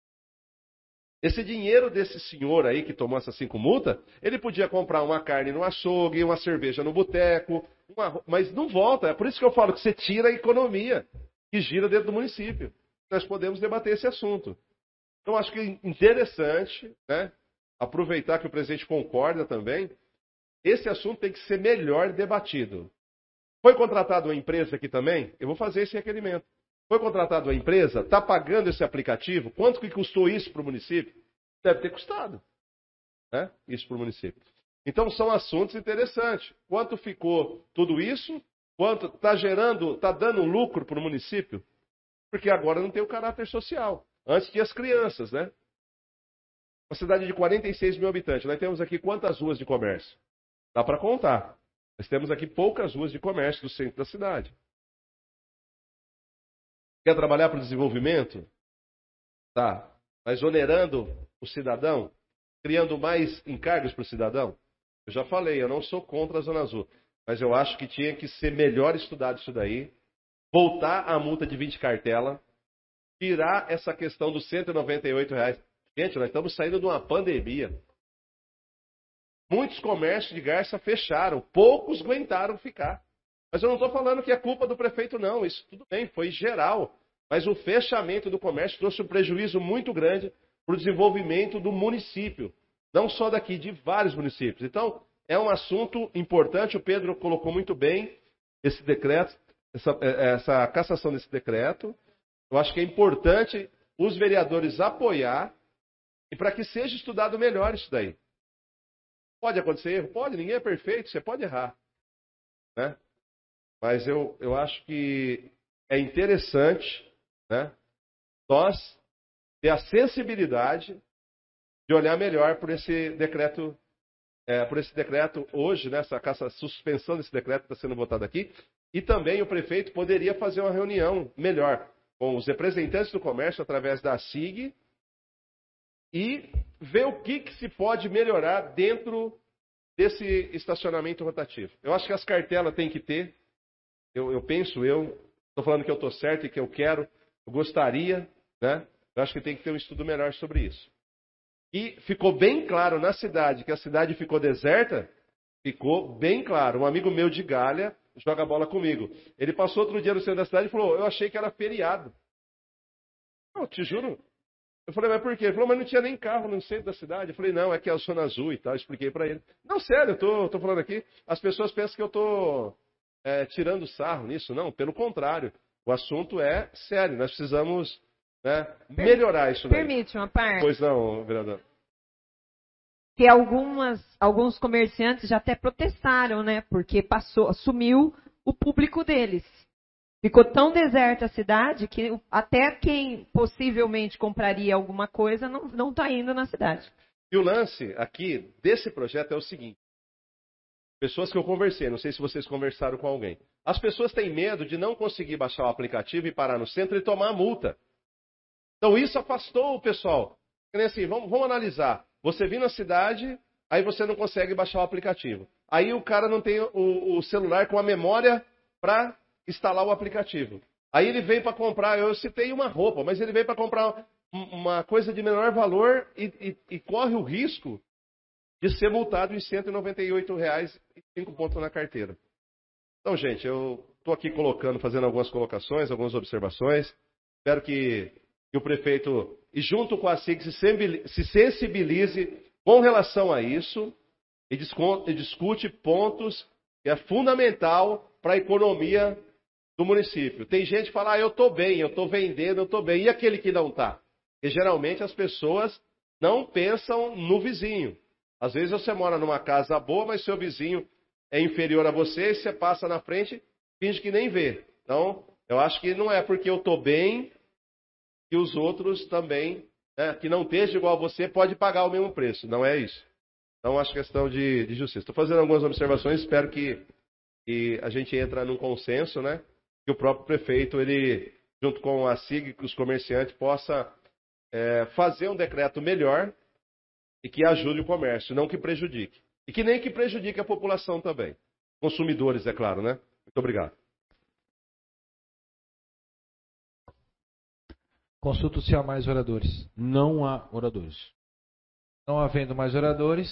Esse dinheiro desse senhor aí que tomou essas cinco multas, ele podia comprar uma carne no açougue, uma cerveja no boteco, uma... mas não volta. É por isso que eu falo que você tira a economia que gira dentro do município. Nós podemos debater esse assunto. Então, acho que é interessante, né, aproveitar que o presidente concorda também. Esse assunto tem que ser melhor debatido. Foi contratada uma empresa aqui também? Eu vou fazer esse requerimento. Foi contratada uma empresa? Está pagando esse aplicativo? Quanto que custou isso para o município? Deve ter custado, né, isso para o município. Então, são assuntos interessantes. Quanto ficou tudo isso? Quanto está gerando, está dando lucro para o município? Porque agora não tem o caráter social. Antes tinha as crianças, né? Uma cidade de quarenta e seis mil habitantes. Nós temos aqui quantas ruas de comércio? Dá para contar. Nós temos aqui poucas ruas de comércio do centro da cidade. Quer trabalhar para o desenvolvimento? Tá. mas onerando o cidadão, criando mais encargos para o cidadão. Eu já falei, eu não sou contra a Zona Azul, mas eu acho que tinha que ser melhor estudado isso daí, voltar à multa de vinte cartela, tirar essa questão dos cento e noventa e oito reais. Gente, nós estamos saindo de uma pandemia. Muitos comércios de Garça fecharam, poucos aguentaram ficar. Mas eu não estou falando que é culpa do prefeito, não. Isso tudo bem, foi geral. Mas o fechamento do comércio trouxe um prejuízo muito grande para o desenvolvimento do município. Não só daqui, de vários municípios. Então, é um assunto importante. O Pedro colocou muito bem esse decreto, essa, essa cassação desse decreto. Eu acho que é importante os vereadores apoiar e para que seja estudado melhor isso daí. Pode acontecer erro? Pode, ninguém é perfeito, você pode errar. Né? Mas eu, eu acho que é interessante, né, nós ter a sensibilidade de olhar melhor por esse decreto, é, por esse decreto hoje, né, essa, essa suspensão desse decreto que está sendo votado aqui. E também o prefeito poderia fazer uma reunião melhor com os representantes do comércio através da S I G e ver o que, que se pode melhorar dentro desse estacionamento rotativo. Eu acho que as cartelas têm que ter, eu, eu penso, eu estou falando que eu estou certo e que eu quero, eu gostaria, né? Eu acho que tem que ter um estudo melhor sobre isso. E ficou bem claro na cidade que a cidade ficou deserta, ficou bem claro. Um amigo meu de Galha joga bola comigo. Ele passou outro dia no centro da cidade e falou, eu achei que era feriado. Não, te juro. Eu falei, mas por quê? Ele falou, mas não tinha nem carro no centro da cidade. Eu falei, não, é que é a Zona Azul e tal. Eu expliquei para ele. Não, sério, eu tô, tô falando aqui. As pessoas pensam que eu tô é, tirando sarro nisso. Não, pelo contrário. O assunto é sério. Nós precisamos, né, melhorar isso daí. Permite uma parte? Pois não, vereador. Que algumas, alguns comerciantes já até protestaram, né? Porque passou, sumiu o público deles. Ficou tão deserta a cidade que até quem possivelmente compraria alguma coisa não está indo na cidade. E o lance aqui desse projeto é o seguinte. Pessoas que eu conversei, não sei se vocês conversaram com alguém. As pessoas têm medo de não conseguir baixar o aplicativo e parar no centro e tomar a multa. Então isso afastou o pessoal. Assim, vamos, vamos analisar. Você vir na cidade, aí você não consegue baixar o aplicativo. Aí o cara não tem o, o celular com a memória para instalar o aplicativo. Aí ele vem para comprar, eu citei uma roupa, mas ele vem para comprar uma coisa de menor valor e, e, e corre o risco de ser multado em cento e noventa e oito reais e cinco pontos na carteira. Então, gente, eu estou aqui colocando, fazendo algumas colocações, algumas observações. Espero que, que o prefeito, e junto com a S I G, se sensibilize com relação a isso e, e discute pontos que é fundamental para a economia do município. Tem gente que fala, ah, eu estou bem, eu estou vendendo, eu estou bem. E aquele que não está? E geralmente as pessoas não pensam no vizinho. Às vezes você mora numa casa boa, mas seu vizinho é inferior a você, e você passa na frente, finge que nem vê. Então, eu acho que não é porque eu estou bem que os outros também, né, que não esteja igual a você, pode pagar o mesmo preço. Não é isso. Então, acho questão de, de justiça. Estou fazendo algumas observações, espero que, que a gente entre num consenso, né? Que o próprio prefeito, ele, junto com a S I G e os comerciantes, possa é, fazer um decreto melhor e que ajude o comércio, não que prejudique. E que nem que prejudique a população também. Consumidores, é claro, né? Muito obrigado. Consulta-se a mais oradores. Não há oradores. Não havendo mais oradores,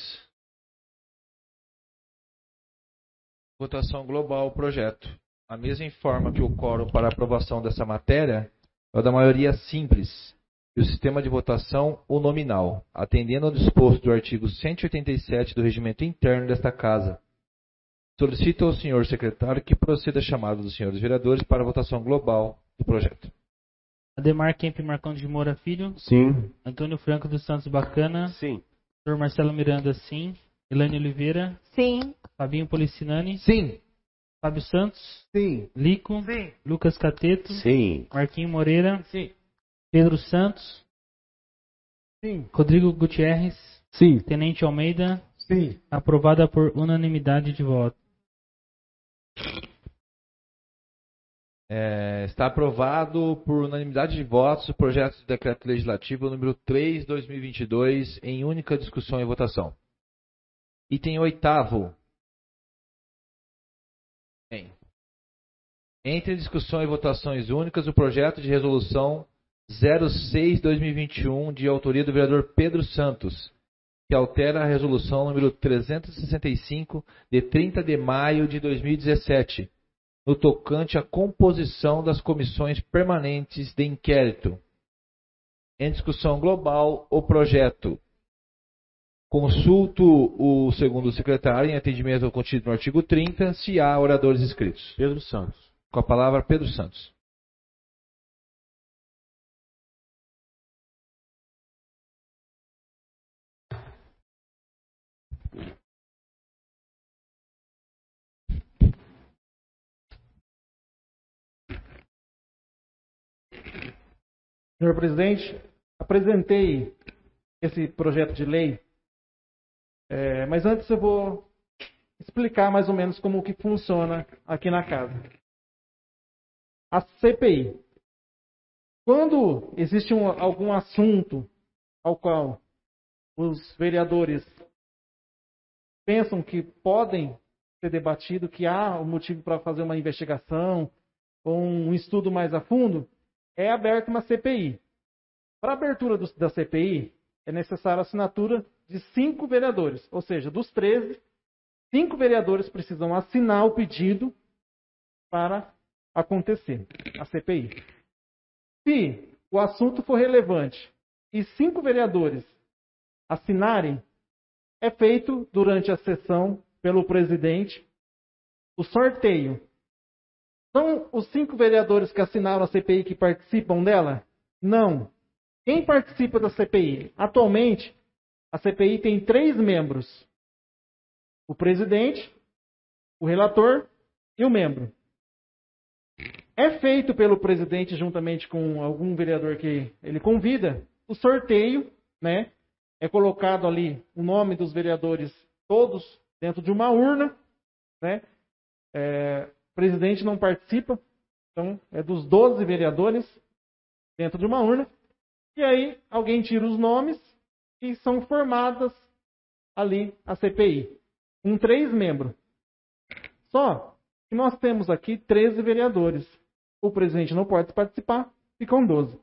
votação global o projeto. A mesa informa que o quórum para aprovação dessa matéria é o da maioria simples e o sistema de votação o nominal, atendendo ao disposto do artigo cento e oitenta e sete do regimento interno desta Casa. Solicito ao senhor secretário que proceda a chamada dos senhores vereadores para a votação global do projeto. Ademar Kemp Marcão de Moura Filho. Sim. Antônio Franco dos Santos Bacana. Sim. Doutor Marcelo Miranda, sim. Elaine Oliveira. Sim. Fabinho Policinani. Sim. Fábio Santos. Sim. Lico. Sim. Lucas Cateto. Sim. Marquinho Moreira. Sim. Pedro Santos. Sim. Rodrigo Gutierrez. Sim. Tenente Almeida. Sim. Aprovada por unanimidade de voto. É, está aprovado por unanimidade de votos o projeto de decreto legislativo número três, dois mil e vinte e dois, em única discussão e votação. Item oitavo. Bem, entre discussão e votações únicas, o projeto de resolução zero seis barra dois mil e vinte e um, de autoria do vereador Pedro Santos, que altera a resolução número trezentos e sessenta e cinco, de trinta de maio de dois mil e dezessete, no tocante à composição das comissões permanentes de inquérito. Em discussão global, o projeto. Consulto o segundo secretário em atendimento ao contido no artigo trinta, se há oradores inscritos. Pedro Santos. Com a palavra, Pedro Santos. Senhor presidente, apresentei esse projeto de lei, é, mas antes eu vou explicar mais ou menos como que funciona aqui na casa. A C P I. Quando existe um, algum assunto ao qual os vereadores pensam que podem ser debatido, que há um motivo para fazer uma investigação ou um estudo mais a fundo, é aberta uma C P I. Para a abertura do, da C P I, é necessária a assinatura de cinco vereadores. Ou seja, dos treze, cinco vereadores precisam assinar o pedido para acontecer a C P I. Se o assunto for relevante e cinco vereadores assinarem, é feito durante a sessão pelo presidente o sorteio. São os cinco vereadores que assinaram a C P I que participam dela? Não. Quem participa da C P I? Atualmente, a C P I tem três membros. O presidente, o relator e o membro. É feito pelo presidente, juntamente com algum vereador que ele convida, o sorteio, né? É colocado ali o nome dos vereadores todos dentro de uma urna, né? É, o presidente não participa, então é dos doze vereadores dentro de uma urna. E aí alguém tira os nomes e são formadas ali a C P I, com três membros. Só que nós temos aqui treze vereadores. O presidente não pode participar, ficam doze.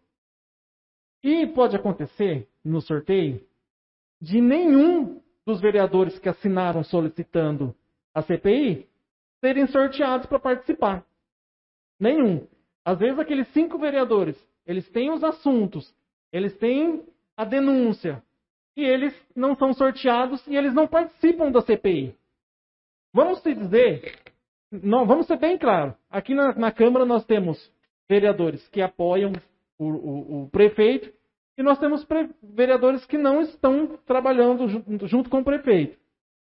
E pode acontecer, no sorteio, de nenhum dos vereadores que assinaram solicitando a C P I serem sorteados para participar. Nenhum. Às vezes aqueles cinco vereadores, eles têm os assuntos, eles têm a denúncia, e eles não são sorteados e eles não participam da C P I. Vamos se dizer, não, vamos ser bem claro, aqui na, na Câmara nós temos vereadores que apoiam o, o, o prefeito e nós temos pre, vereadores que não estão trabalhando junto, junto com o prefeito.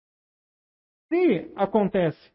Se acontece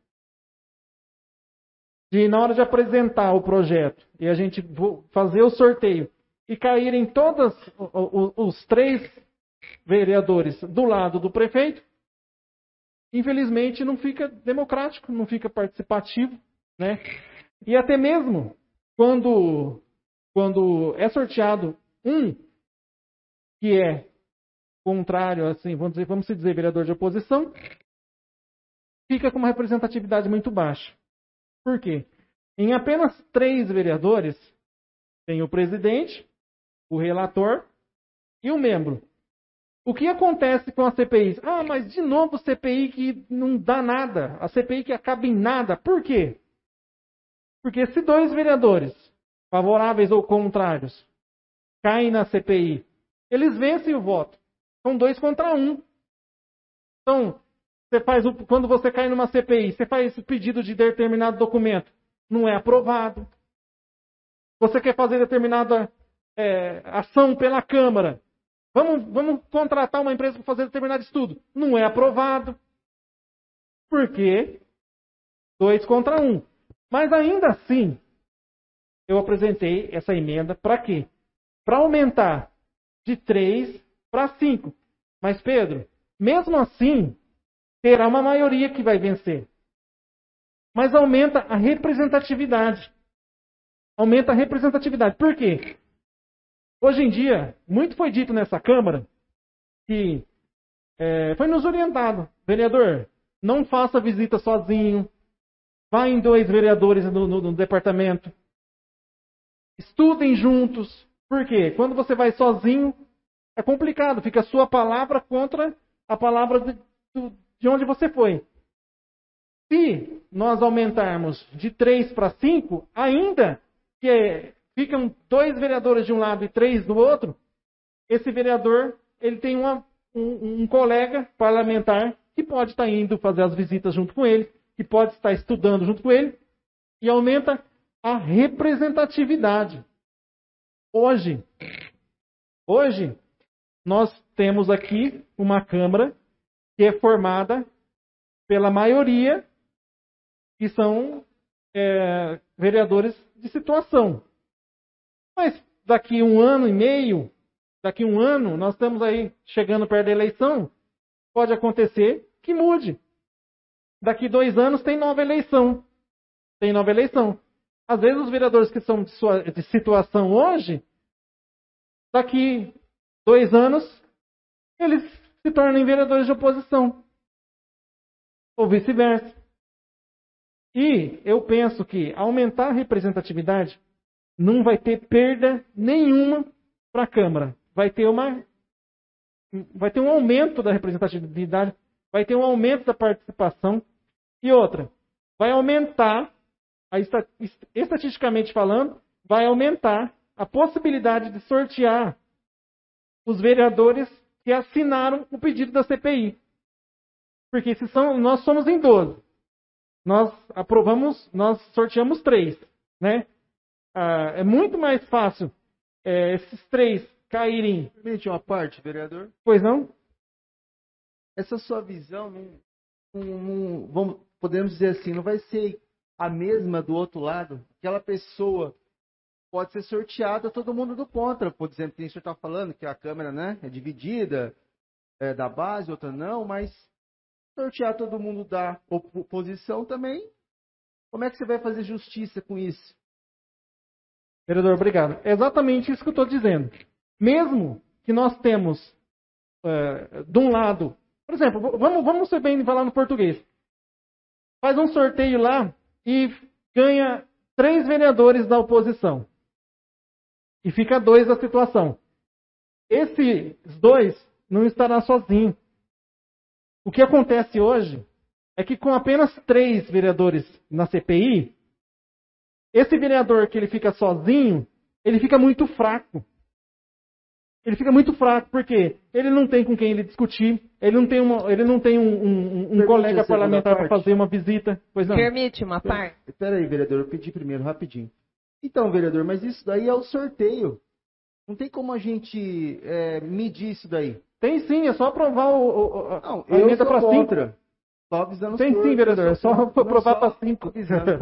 de na hora de apresentar o projeto e a gente fazer o sorteio e caírem todos os três vereadores do lado do prefeito, infelizmente não fica democrático, não fica participativo, né? E até mesmo quando, quando é sorteado um que é contrário, assim, vamos dizer, vamos dizer, vereador de oposição, fica com uma representatividade muito baixa. Por quê? Em apenas três vereadores, tem o presidente, o relator e o membro. O que acontece com a C P I? Ah, mas de novo C P I que não dá nada. A C P I que acaba em nada. Por quê? Porque se dois vereadores, favoráveis ou contrários, caem na C P I, eles vencem o voto. São dois contra um. Então, você faz o, quando você cai numa C P I, você faz o pedido de determinado documento, não é aprovado. Você quer fazer determinada é, ação pela Câmara, vamos, vamos contratar uma empresa para fazer determinado estudo, não é aprovado. Por quê? Dois contra um. Mas ainda assim, eu apresentei essa emenda para quê? Para aumentar de três para cinco. Mas, Pedro, mesmo assim, terá uma maioria que vai vencer. Mas aumenta a representatividade. aumenta a representatividade. Por quê? Hoje em dia, muito foi dito nessa Câmara que é, foi nos orientado. Vereador, não faça visita sozinho. Vá em dois vereadores no, no, no departamento. Estudem juntos. Por quê? Quando você vai sozinho, é complicado. Fica a sua palavra contra a palavra de, de onde você foi. Se nós aumentarmos de três para cinco, ainda que é, ficam dois vereadores de um lado e três do outro, esse vereador ele tem uma, um, um colega parlamentar que pode estar indo fazer as visitas junto com ele, que pode estar estudando junto com ele, e aumenta a representatividade. Hoje, hoje nós temos aqui uma Câmara que é formada pela maioria que são é, vereadores de situação. Mas daqui um ano e meio, daqui um ano, nós estamos aí chegando perto da eleição, pode acontecer que mude. Daqui dois anos tem nova eleição. Tem nova eleição. Às vezes os vereadores que são de, sua, de situação hoje, daqui dois anos, eles se tornem vereadores de oposição. Ou vice-versa. E eu penso que aumentar a representatividade não vai ter perda nenhuma para a Câmara. Vai ter uma, vai ter um aumento da representatividade, vai ter um aumento da participação. E outra, vai aumentar, a, estatisticamente falando, vai aumentar a possibilidade de sortear os vereadores que assinaram o pedido da C P I. Porque se são, nós somos em doze. Nós aprovamos, nós sorteamos três, né? Ah, é muito mais fácil é, esses três caírem. Permite uma parte, vereador? Pois não? Essa sua visão, não, não, não, vamos, podemos dizer assim, não vai ser a mesma do outro lado. Aquela pessoa pode ser sorteada, todo mundo do contra. Por exemplo, tem o senhor está falando que a Câmara, né, é dividida, é, da base, outra não, mas sortear todo mundo da oposição também, como é que você vai fazer justiça com isso? Vereador, obrigado. É exatamente isso que eu estou dizendo. Mesmo que nós temos, é, de um lado, por exemplo, vamos, vamos ser bem falar no português. Faz um sorteio lá e ganha três vereadores da oposição. E fica dois da situação. Esses dois não estarão sozinhos. O que acontece hoje é que com apenas três vereadores na C P I, esse vereador que ele fica sozinho, ele fica muito fraco. Ele fica muito fraco porque ele não tem com quem ele discutir, ele não tem, uma, ele não tem um, um, um colega parlamentar para fazer uma visita. Pois não. Permite uma parte? Espera aí, vereador, eu pedi primeiro, rapidinho. Então, vereador, mas isso daí é o sorteio. Não tem como a gente é, medir isso daí. Tem sim, é só aprovar o, o, a, não, a emenda para cinco. Só avisando Tem sim, vereador, é só aprovar para cinco.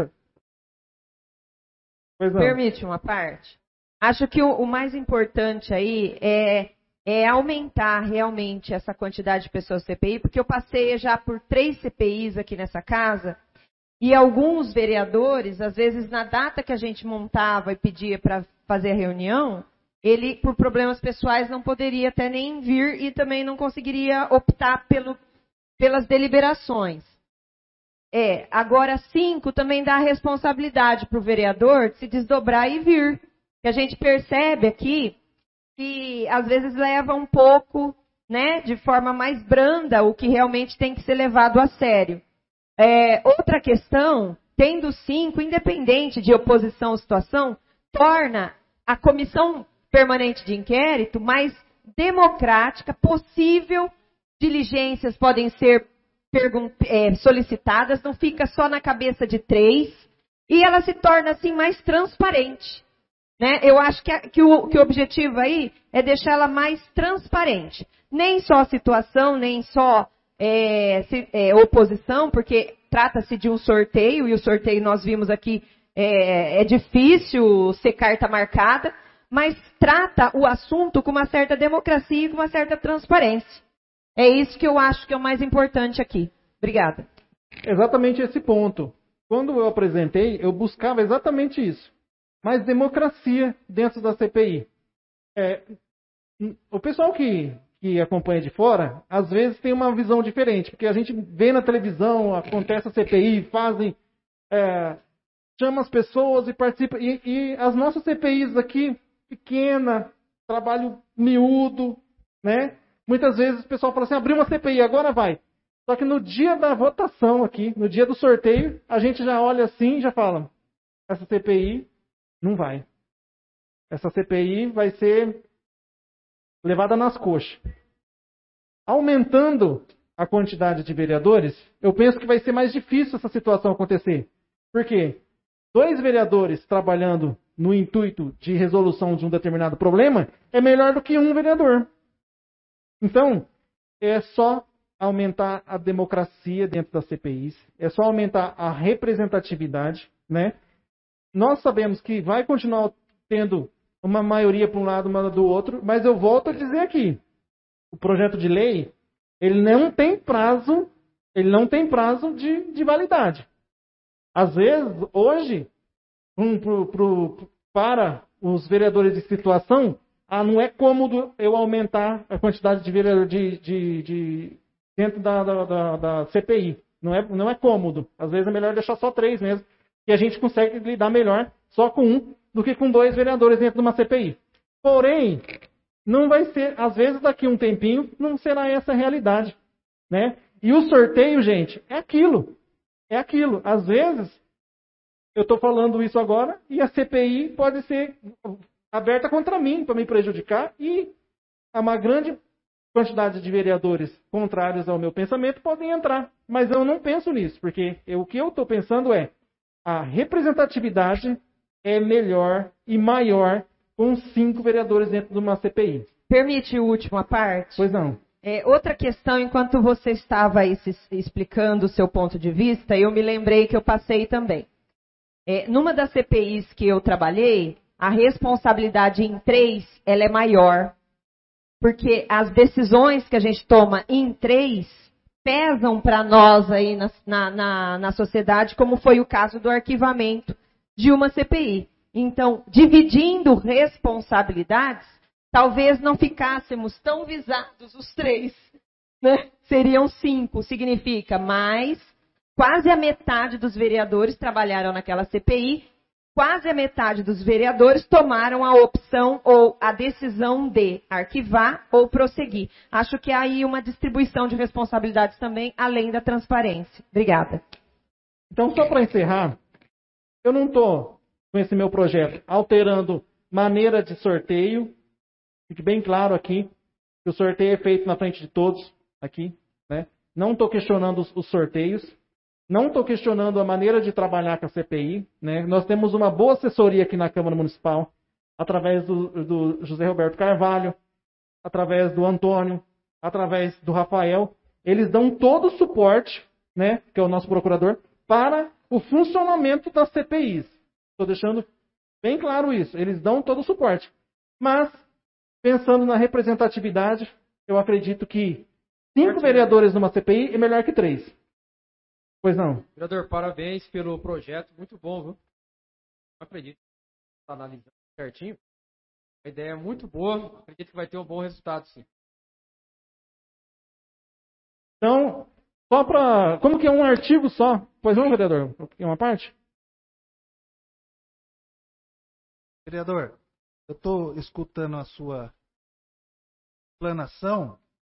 Permite uma parte? Acho que o, o mais importante aí é, é aumentar realmente essa quantidade de pessoas C P I, porque eu passei já por três C P Is aqui nessa casa, e alguns vereadores, às vezes na data que a gente montava e pedia para fazer a reunião, ele, por problemas pessoais, não poderia até nem vir e também não conseguiria optar pelo, pelas deliberações. É, agora cinco também dá a responsabilidade para o vereador de se desdobrar e vir. Que a gente percebe aqui que às vezes leva um pouco, né, de forma mais branda o que realmente tem que ser levado a sério. É, outra questão, tendo cinco, independente de oposição ou situação, torna a comissão permanente de inquérito mais democrática, possível, diligências podem ser é, solicitadas, não fica só na cabeça de três, e ela se torna assim mais transparente. Né? Eu acho que, a, que, o, que o objetivo aí é deixar ela mais transparente. Nem só situação, nem só é, se, é, oposição, porque trata-se de um sorteio, e o sorteio nós vimos aqui, é, é difícil ser carta marcada, mas trata o assunto com uma certa democracia e com uma certa transparência. É isso que eu acho que é o mais importante aqui. Obrigada. Exatamente esse ponto. Quando eu apresentei, eu buscava exatamente isso. mais democracia dentro da C P I. É, o pessoal que, que acompanha de fora, às vezes tem uma visão diferente, porque a gente vê na televisão, acontece a C P I, fazem, é, chama as pessoas e participa, e, e as nossas C P Is aqui, pequena, trabalho miúdo, né? Muitas vezes o pessoal fala assim, abriu uma C P I, agora vai. Só que no dia da votação aqui, no dia do sorteio, a gente já olha assim e já fala, essa C P I não vai. Essa C P I vai ser levada nas coxas. Aumentando a quantidade de vereadores, eu penso que vai ser mais difícil essa situação acontecer. Por quê? Dois vereadores trabalhando no intuito de resolução de um determinado problema é melhor do que um vereador. Então, é só aumentar a democracia dentro das C P Is, é só aumentar a representatividade, né? Nós sabemos que vai continuar tendo uma maioria para um lado, uma do outro, mas eu volto a dizer aqui, o projeto de lei, ele não tem prazo, ele não tem prazo de, de validade. Às vezes, hoje, um, pro, pro, para os vereadores de situação, ah, não é cômodo eu aumentar a quantidade de vereadores de, de, de, dentro da, da, da, da C P I. Não é, não é cômodo. Às vezes é melhor deixar só três mesmo, que a gente consegue lidar melhor só com um do que com dois vereadores dentro de uma C P I. Porém, não vai ser, às vezes daqui a um tempinho, não será essa a realidade, né? E o sorteio, gente, é aquilo. É aquilo. Às vezes, eu estou falando isso agora e a C P I pode ser aberta contra mim para me prejudicar e uma grande quantidade de vereadores contrários ao meu pensamento podem entrar. Mas eu não penso nisso, porque eu, o que eu estou pensando é a representatividade é melhor e maior com cinco vereadores dentro de uma C P I. Permite a última parte? Pois não. É, outra questão, enquanto você estava aí se, explicando o seu ponto de vista, eu me lembrei que eu passei também. É, numa das C P Is que eu trabalhei, a responsabilidade em três ela é maior, porque as decisões que a gente toma em três pesam para nós aí na, na, na, na sociedade, como foi o caso do arquivamento de uma C P I. Então, dividindo responsabilidades, talvez não ficássemos tão visados os três, né? Seriam cinco, significa mais, quase a metade dos vereadores trabalharam naquela C P I, quase a metade dos vereadores tomaram a opção ou a decisão de arquivar ou prosseguir. Acho que há aí uma distribuição de responsabilidades também, além da transparência. Obrigada. Então, só para encerrar, eu não estou, com esse meu projeto, alterando maneira de sorteio. Fique bem claro aqui que o sorteio é feito na frente de todos aqui, né? Não estou questionando os, os sorteios. Não estou questionando a maneira de trabalhar com a C P I, né? Nós temos uma boa assessoria aqui na Câmara Municipal, através do, do José Roberto Carvalho, através do Antônio, através do Rafael. Eles dão todo o suporte, né, que é o nosso procurador, para o funcionamento das C P Is. Estou deixando bem claro isso. Eles dão todo o suporte. Mas, pensando na representatividade, eu acredito que cinco vereadores numa C P I é melhor que três. Pois não. Vereador, parabéns pelo projeto, muito bom, viu? Não acredito que está analisando certinho. A ideia é muito boa, acredito que vai ter um bom resultado, sim. Então, só para... Como que é um artigo só? Pois não, vereador? É uma parte? Vereador, eu estou escutando a sua explanação.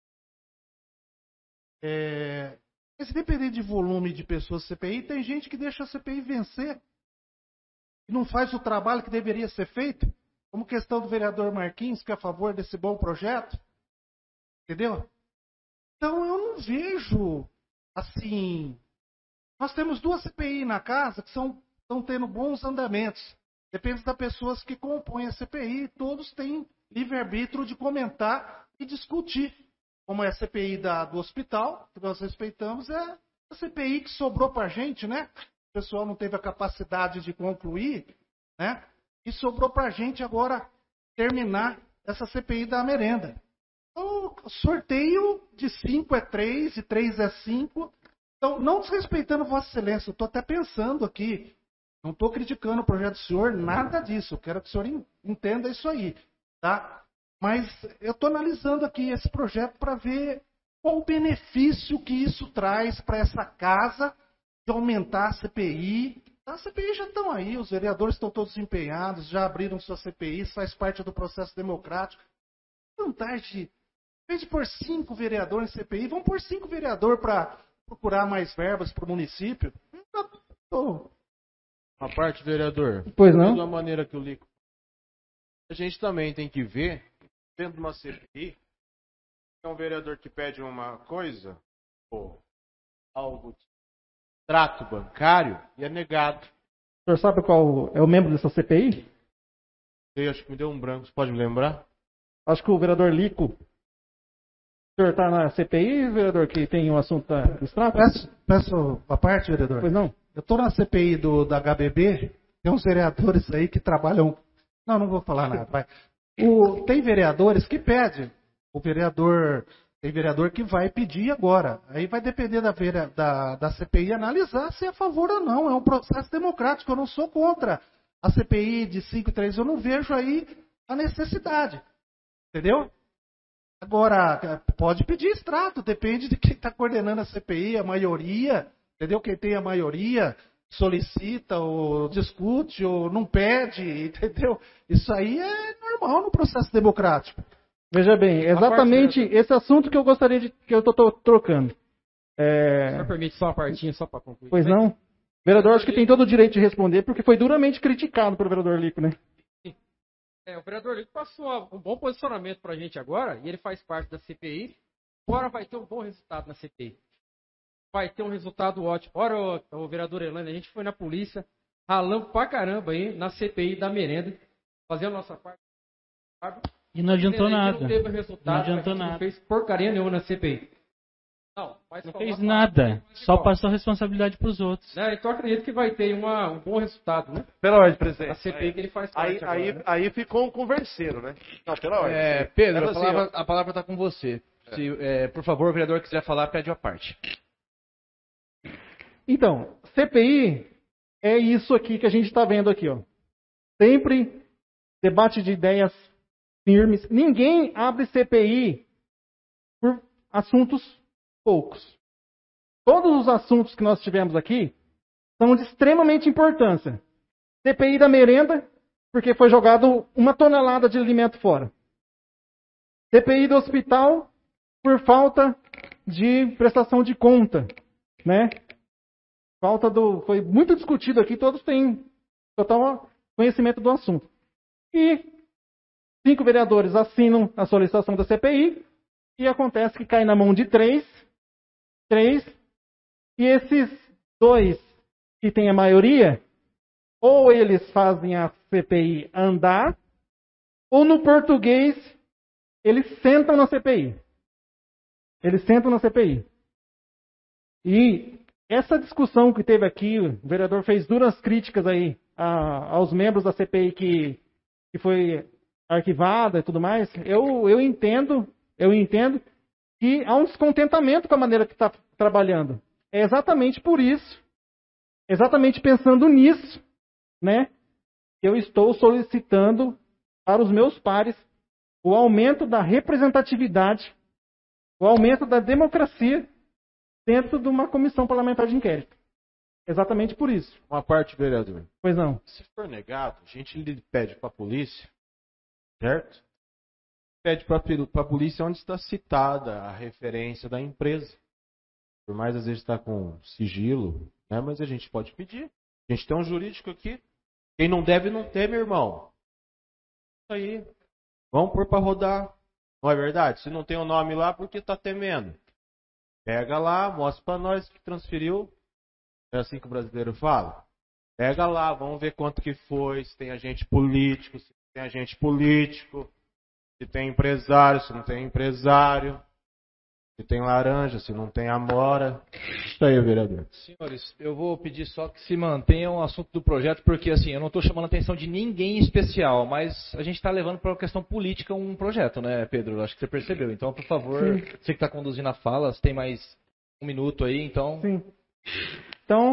É... Mas dependendo de volume de pessoas da C P I, tem gente que deixa a C P I vencer e não faz o trabalho que deveria ser feito, como questão do vereador Marquinhos, que é a favor desse bom projeto. Entendeu? Então eu não vejo assim. Nós temos duas C P I na casa que são, estão tendo bons andamentos. Depende das pessoas que compõem a C P I, todos têm livre-arbítrio de comentar e discutir. Como é a C P I da, do hospital, que nós respeitamos, é a C P I que sobrou para a gente, né? O pessoal não teve a capacidade de concluir, né? E sobrou para a gente agora terminar essa C P I da merenda. Então, sorteio de cinco é três, de três é cinco. Então, não desrespeitando Vossa Excelência, eu estou até pensando aqui, Não estou criticando o projeto do senhor, nada disso. Eu quero que o senhor entenda isso aí, tá? Mas eu estou analisando aqui esse projeto para ver qual o benefício que isso traz para essa casa de aumentar a C P I. A C P I já estão aí, os vereadores estão todos empenhados, já abriram sua C P I, faz parte do processo democrático. Vantagem, em vez de pôr cinco vereadores em C P I, vão pôr cinco vereadores para procurar mais verbas para o município. Então, Uma parte, vereador. Pois não? Da maneira que o Lico. A gente também tem que ver, dentro de uma C P I, é um vereador que pede uma coisa, ou algo de trato bancário, e é negado. O senhor sabe qual é o membro dessa C P I? Eu acho que me deu um branco, você pode me lembrar? Acho que o vereador Lico. O senhor está na C P I, vereador, que tem o assunto da, do extrato? Peço, peço a parte, vereador. Pois não? Eu estou na C P I do, da H B B, tem uns vereadores aí que trabalham... Não, não vou falar nada, vai. O, tem vereadores que pedem. O vereador... Tem vereador que vai pedir agora. Aí vai depender da, da, da C P I analisar se é a favor ou não. É um processo democrático, eu não sou contra a C P I de cinco e três. Eu não vejo aí a necessidade. Entendeu? Agora, pode pedir extrato, depende de quem está coordenando a C P I, a maioria... Entendeu? Quem tem a maioria solicita ou discute ou não pede, entendeu? Isso aí é normal no processo democrático. Veja bem, exatamente esse assunto que eu gostaria de que eu estou trocando. É... Só permite só uma partinha, só para concluir. Pois não? O vereador acho que tem todo o direito de responder, porque foi duramente criticado pelo vereador Lico, né? É, o vereador Lico passou um bom posicionamento para a gente agora, e ele faz parte da C P I. Agora vai ter um bom resultado na C P I. Vai ter um resultado ótimo. Ora, o, o vereador Elane, a gente foi na polícia, ralando pra caramba aí na C P I da merenda, fazendo a nossa parte. E não adiantou nada. Não teve resultado, não adiantou a gente nada. Não fez porcaria nenhuma na C P I. Não, mas não fez nada. Só passou a responsabilidade pros outros. É, então acredito que vai ter uma, um bom resultado, né? Pela ordem, presidente. A C P I que ele faz parte aí, agora, aí, né? aí ficou um converseiro, né? Não, pela ordem. É, Pedro, a assim, palavra, a palavra está com você. Se, é, por favor, o vereador quiser falar, pede a parte. Então, C P I é isso aqui que a gente está vendo aqui, ó. Sempre debate de ideias firmes. Ninguém abre C P I por assuntos poucos. Todos os assuntos que nós tivemos aqui são de extremamente importância. C P I da merenda, porque foi jogado uma tonelada de alimento fora. C P I do hospital, por falta de prestação de conta, né? Falta do, foi muito discutido aqui, todos têm total conhecimento do assunto. E cinco vereadores assinam a solicitação da C P I e acontece que cai na mão de três, três, e esses dois que têm a maioria, ou eles fazem a C P I andar, ou no português, eles sentam na C P I. Eles sentam na C P I. E essa discussão que teve aqui, o vereador fez duras críticas aí a, aos membros da C P I que, que foi arquivada e tudo mais. Eu, eu entendo, eu entendo que há um descontentamento com a maneira que está trabalhando. É exatamente por isso, exatamente pensando nisso, né, que eu estou solicitando para os meus pares o aumento da representatividade, o aumento da democracia dentro de uma comissão parlamentar de inquérito. Exatamente por isso. Uma parte, vereador. Pois não. Se for negado, a gente pede para a polícia, certo? Pede para a polícia onde está citada a referência da empresa. Por mais às vezes está com sigilo, né? Mas a gente pode pedir. A gente tem um jurídico aqui. Quem não deve, não teme, irmão. Isso aí. Vamos pôr para rodar. Não é verdade? Se não tem o um nome lá, porque está temendo. Pega lá, mostra para nós que transferiu. É assim que o brasileiro fala. Pega lá, vamos ver quanto que foi, se tem agente político, se tem agente político, se tem empresário, se não tem empresário, se tem laranja, se não tem amora. Isso aí, vereador. Senhores, eu vou pedir só que se mantenha o assunto do projeto, porque assim, eu não estou chamando a atenção de ninguém especial, mas a gente está levando para uma questão política um projeto, né, Pedro? Acho que você percebeu. Então, por favor, Sim. Você que está conduzindo a fala, você tem mais um minuto aí, então... Sim. Então,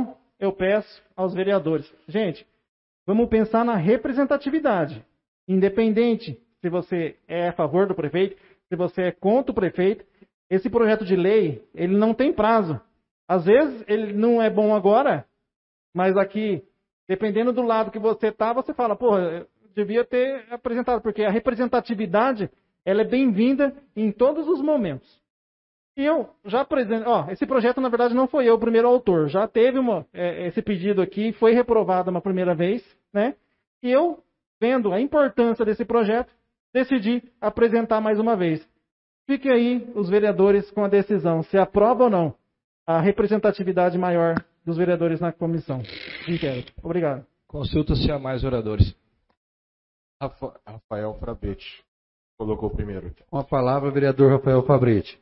eu peço aos vereadores, gente, vamos pensar na representatividade. Independente se você é a favor do prefeito, se você é contra o prefeito, esse projeto de lei, ele não tem prazo. Às vezes, ele não é bom agora, mas aqui, dependendo do lado que você está, você fala, pô, eu devia ter apresentado, porque a representatividade, ela é bem-vinda em todos os momentos. E eu já apresento, ó, esse projeto, na verdade, não foi eu o primeiro autor, já teve uma, é, esse pedido aqui, foi reprovado uma primeira vez, né? E eu, vendo a importância desse projeto, decidi apresentar mais uma vez. Fiquem aí os vereadores com a decisão, se aprova ou não a representatividade maior dos vereadores na comissão de inquérito. Obrigado. Consulta-se a mais oradores. Rafa- Rafael Frabetti colocou primeiro. Com a palavra, o vereador Rafael Fabretti.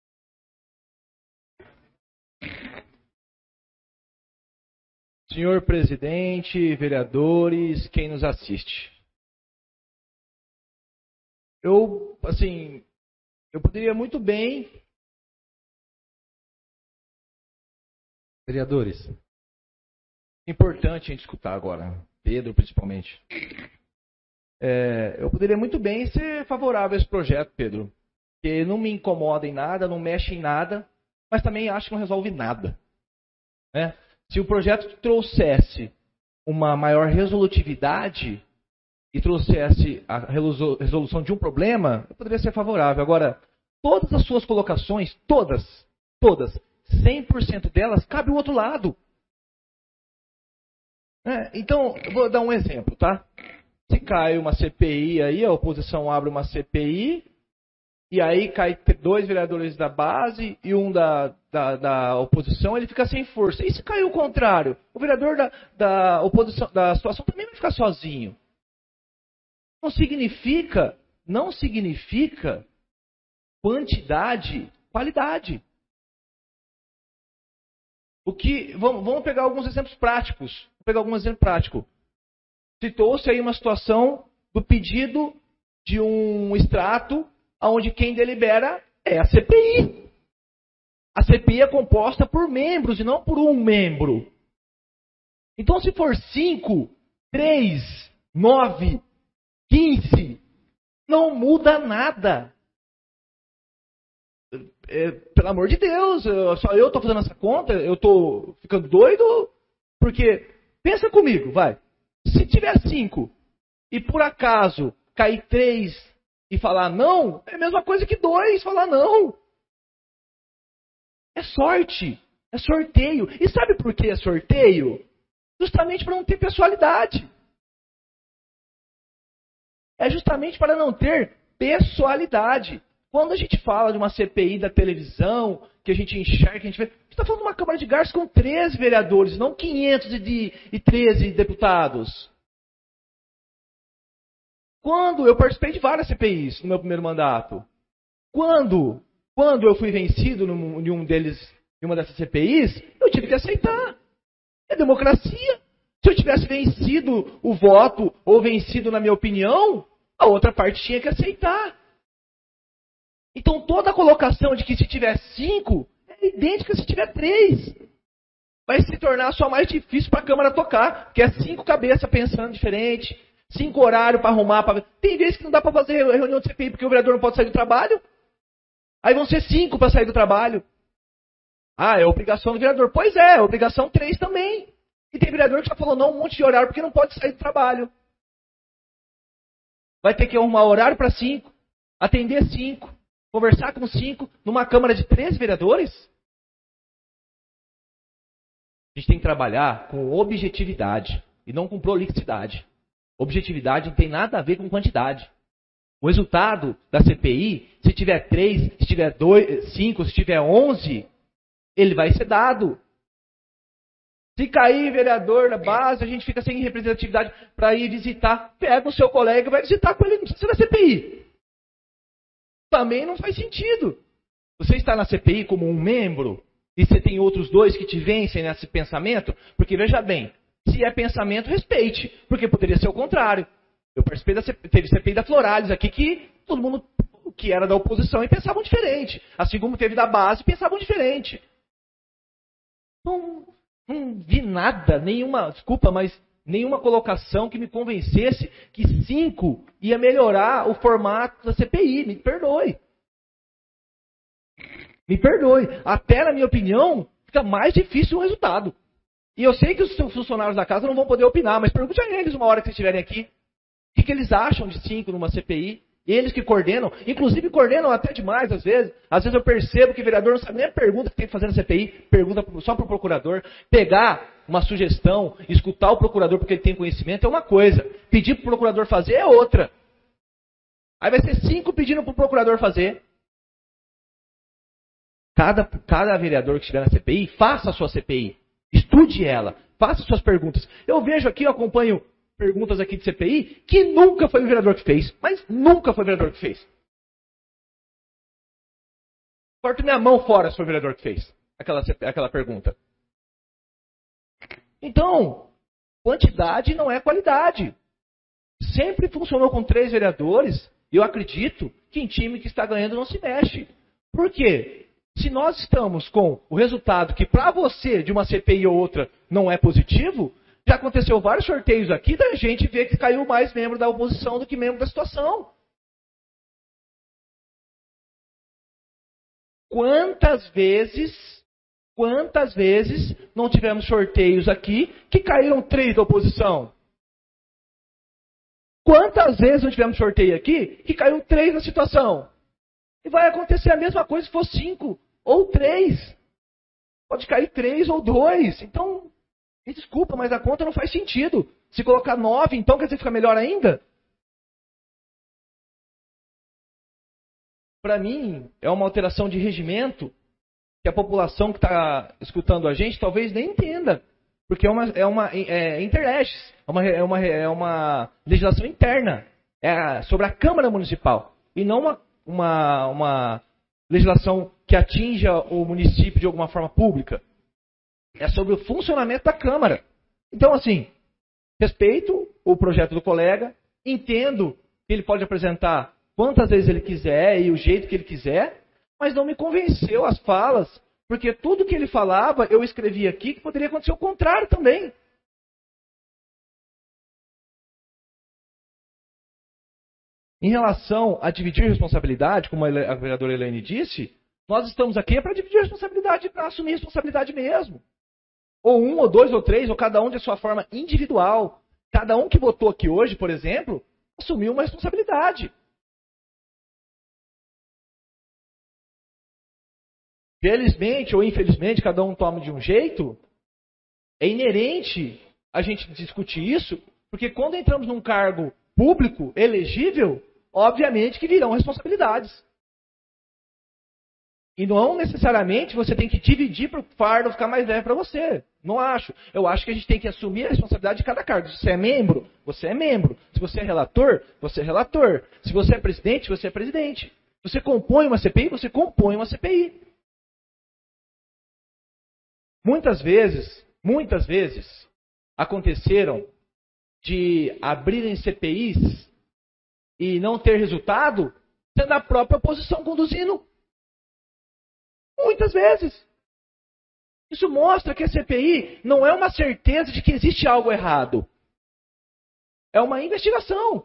Senhor presidente, vereadores, quem nos assiste. Eu, assim, eu poderia muito bem... Vereadores. Importante a gente escutar agora, Pedro principalmente. É, eu poderia muito bem ser favorável a esse projeto, Pedro, que não me incomoda em nada, não mexe em nada, mas também acho que não resolve nada. Né? Se o projeto trouxesse uma maior resolutividade e trouxesse a resolução de um problema, eu poderia ser favorável. Agora, todas as suas colocações, todas, todas, cem por cento delas, cabe o outro lado. É, então, eu vou dar um exemplo, tá? Se cai uma C P I aí, a oposição abre uma C P I, e aí cai dois vereadores da base e um da, da, da oposição, ele fica sem força. E se cair o contrário? O vereador da, da oposição, da situação também vai ficar sozinho. Não significa, não significa quantidade, qualidade. O que, vamos, vamos pegar alguns exemplos práticos. Vou pegar algum exemplo prático. Citou-se aí uma situação do pedido de um extrato onde quem delibera é a C P I. A C P I é composta por membros e não por um membro. Então, se for cinco, três, nove, quinze, não muda nada. É, pelo amor de Deus, eu, só eu estou fazendo essa conta, eu estou ficando doido, porque, pensa comigo, vai. Se tiver cinco e por acaso cair três e falar não, é a mesma coisa que dois falar não. É sorte, é sorteio. E sabe por que é sorteio? Justamente para não ter pessoalidade. É justamente para não ter pessoalidade. Quando a gente fala de uma C P I da televisão, que a gente enxerga, que a gente vê, a gente está falando de uma Câmara de Garças com treze vereadores, não quinhentos e treze deputados. Quando eu participei de várias C P Is no meu primeiro mandato, quando, quando eu fui vencido em um deles, em uma dessas C P Is, eu tive que aceitar. É democracia. Se eu tivesse vencido o voto ou vencido na minha opinião, a outra parte tinha que aceitar. Então toda a colocação de que se tiver cinco é idêntica se tiver três. Vai se tornar só mais difícil para a Câmara tocar, porque é cinco cabeças pensando diferente, cinco horários para arrumar. Pra... Tem vezes que não dá para fazer reunião de C P I porque o vereador não pode sair do trabalho. Aí vão ser cinco para sair do trabalho. Ah, é obrigação do vereador. Pois é, é obrigação três também. E tem vereador que já falou não um monte de horário porque não pode sair do trabalho. Vai ter que arrumar horário para cinco, atender cinco. Conversar com cinco numa Câmara de três vereadores? A gente tem que trabalhar com objetividade e não com prolixidade. Objetividade não tem nada a ver com quantidade. O resultado da C P I, se tiver três, se tiver dois, cinco, se tiver onze, ele vai ser dado. Se cair vereador da base, a gente fica sem representatividade para ir visitar. Pega o seu colega e vai visitar com ele, não precisa ser na C P I. Também não faz sentido. Você está na C P I como um membro e você tem outros dois que te vencem nesse pensamento, porque veja bem, se é pensamento, respeite, porque poderia ser o contrário. Eu participei da C P I, teve C P I da Floralis aqui que todo mundo que era da oposição e pensavam diferente, assim como teve da base pensavam diferente. Não, Não vi nada, nenhuma, desculpa, mas nenhuma colocação que me convencesse que cinco ia melhorar o formato da C P I. Me perdoe. Me perdoe. Até, na minha opinião, fica mais difícil o resultado. E eu sei que os funcionários da casa não vão poder opinar, mas pergunte a eles uma hora que vocês estiverem aqui. O que, que eles acham de cinco numa C P I? Eles que coordenam, inclusive coordenam até demais às vezes. Às vezes eu percebo que o vereador não sabe nem a pergunta que tem que fazer na C P I, pergunta só para o procurador. Pegar uma sugestão, escutar o procurador porque ele tem conhecimento é uma coisa. Pedir para o procurador fazer é outra. Aí vai ser cinco pedindo para o procurador fazer. Cada, cada vereador que estiver na C P I, faça a sua C P I. Estude ela. Faça suas perguntas. Eu vejo aqui, eu acompanho perguntas aqui de C P I que nunca foi o vereador que fez. Mas nunca foi o vereador que fez. Corto minha mão fora se foi o vereador que fez aquela, aquela pergunta. Então, quantidade não é qualidade. Sempre funcionou com três vereadores. E eu acredito que em time que está ganhando não se mexe. Por quê? Se nós estamos com o resultado que para você de uma C P I ou outra não é positivo, já aconteceu vários sorteios aqui da gente ver que caiu mais membro da oposição do que membro da situação. Quantas vezes, quantas vezes não tivemos sorteios aqui que caíram três da oposição? Quantas vezes não tivemos sorteio aqui que caiu três na situação? E vai acontecer a mesma coisa se for cinco ou três. Pode cair três ou dois. Então, me desculpa, mas a conta não faz sentido. Se colocar nove, então quer dizer que fica melhor ainda? Para mim, é uma alteração de regimento que a população que está escutando a gente talvez nem entenda. Porque é uma, é uma é, interleges, é uma, é, uma, é uma legislação interna. É sobre a Câmara Municipal. E não uma Uma, uma legislação que atinja o município de alguma forma pública. É sobre o funcionamento da Câmara. Então, assim, respeito o projeto do colega, entendo que ele pode apresentar quantas vezes ele quiser e o jeito que ele quiser, mas não me convenceu as falas, porque tudo que ele falava, eu escrevi aqui que poderia acontecer o contrário também. Em relação a dividir responsabilidade, como a vereadora Elaine disse, nós estamos aqui para dividir responsabilidade, para assumir responsabilidade mesmo. Ou um, ou dois, ou três, ou cada um de sua forma individual. Cada um que votou aqui hoje, por exemplo, assumiu uma responsabilidade. Felizmente ou infelizmente, cada um toma de um jeito. É inerente a gente discutir isso, porque quando entramos num cargo público, elegível, obviamente que virão responsabilidades. E não necessariamente você tem que dividir para o fardo ficar mais leve para você. Não acho. Eu acho que a gente tem que assumir a responsabilidade de cada cargo. Se você é membro, você é membro. Se você é relator, você é relator. Se você é presidente, você é presidente. Se você compõe uma C P I, você compõe uma C P I. Muitas vezes, muitas vezes, aconteceram de abrirem C P Is e não ter resultado, sendo a própria oposição conduzindo. Muitas vezes. Isso mostra que a C P I não é uma certeza de que existe algo errado. É uma investigação.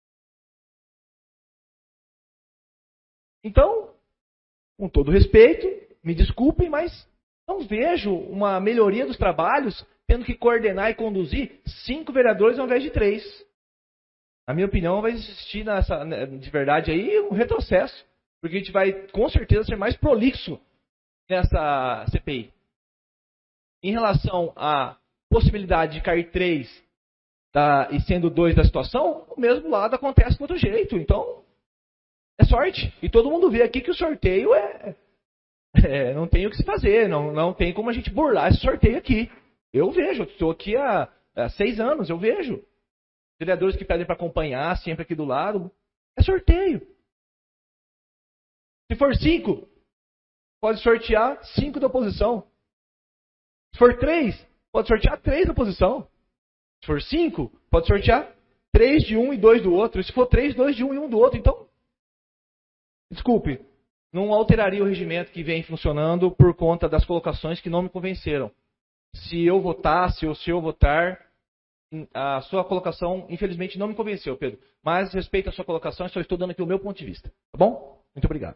Então, com todo respeito, me desculpem, mas não vejo uma melhoria dos trabalhos tendo que coordenar e conduzir cinco vereadores ao invés de três. Na minha opinião, vai existir nessa, de verdade aí um retrocesso. Porque a gente vai, com certeza, ser mais prolixo nessa C P I. Em relação à possibilidade de cair três tá, e sendo dois da situação, o mesmo lado acontece do outro jeito. Então, é sorte. E todo mundo vê aqui que o sorteio é... é não tem o que se fazer. Não, não tem como a gente burlar esse sorteio aqui. Eu vejo. Estou aqui há, há seis anos. Eu vejo. Vereadores que pedem para acompanhar sempre aqui do lado. É sorteio. Se for cinco, pode sortear cinco da oposição. Se for três, pode sortear três da oposição. Se for cinco, pode sortear três de um e dois do outro. E se for três, dois de um e um do outro. Então, desculpe, não alteraria o regimento que vem funcionando por conta das colocações que não me convenceram. se eu votasse ou se eu votar, a sua colocação, infelizmente, não me convenceu, Pedro. Mas respeito a sua colocação, só estou dando aqui o meu ponto de vista. Tá bom? Muito obrigado.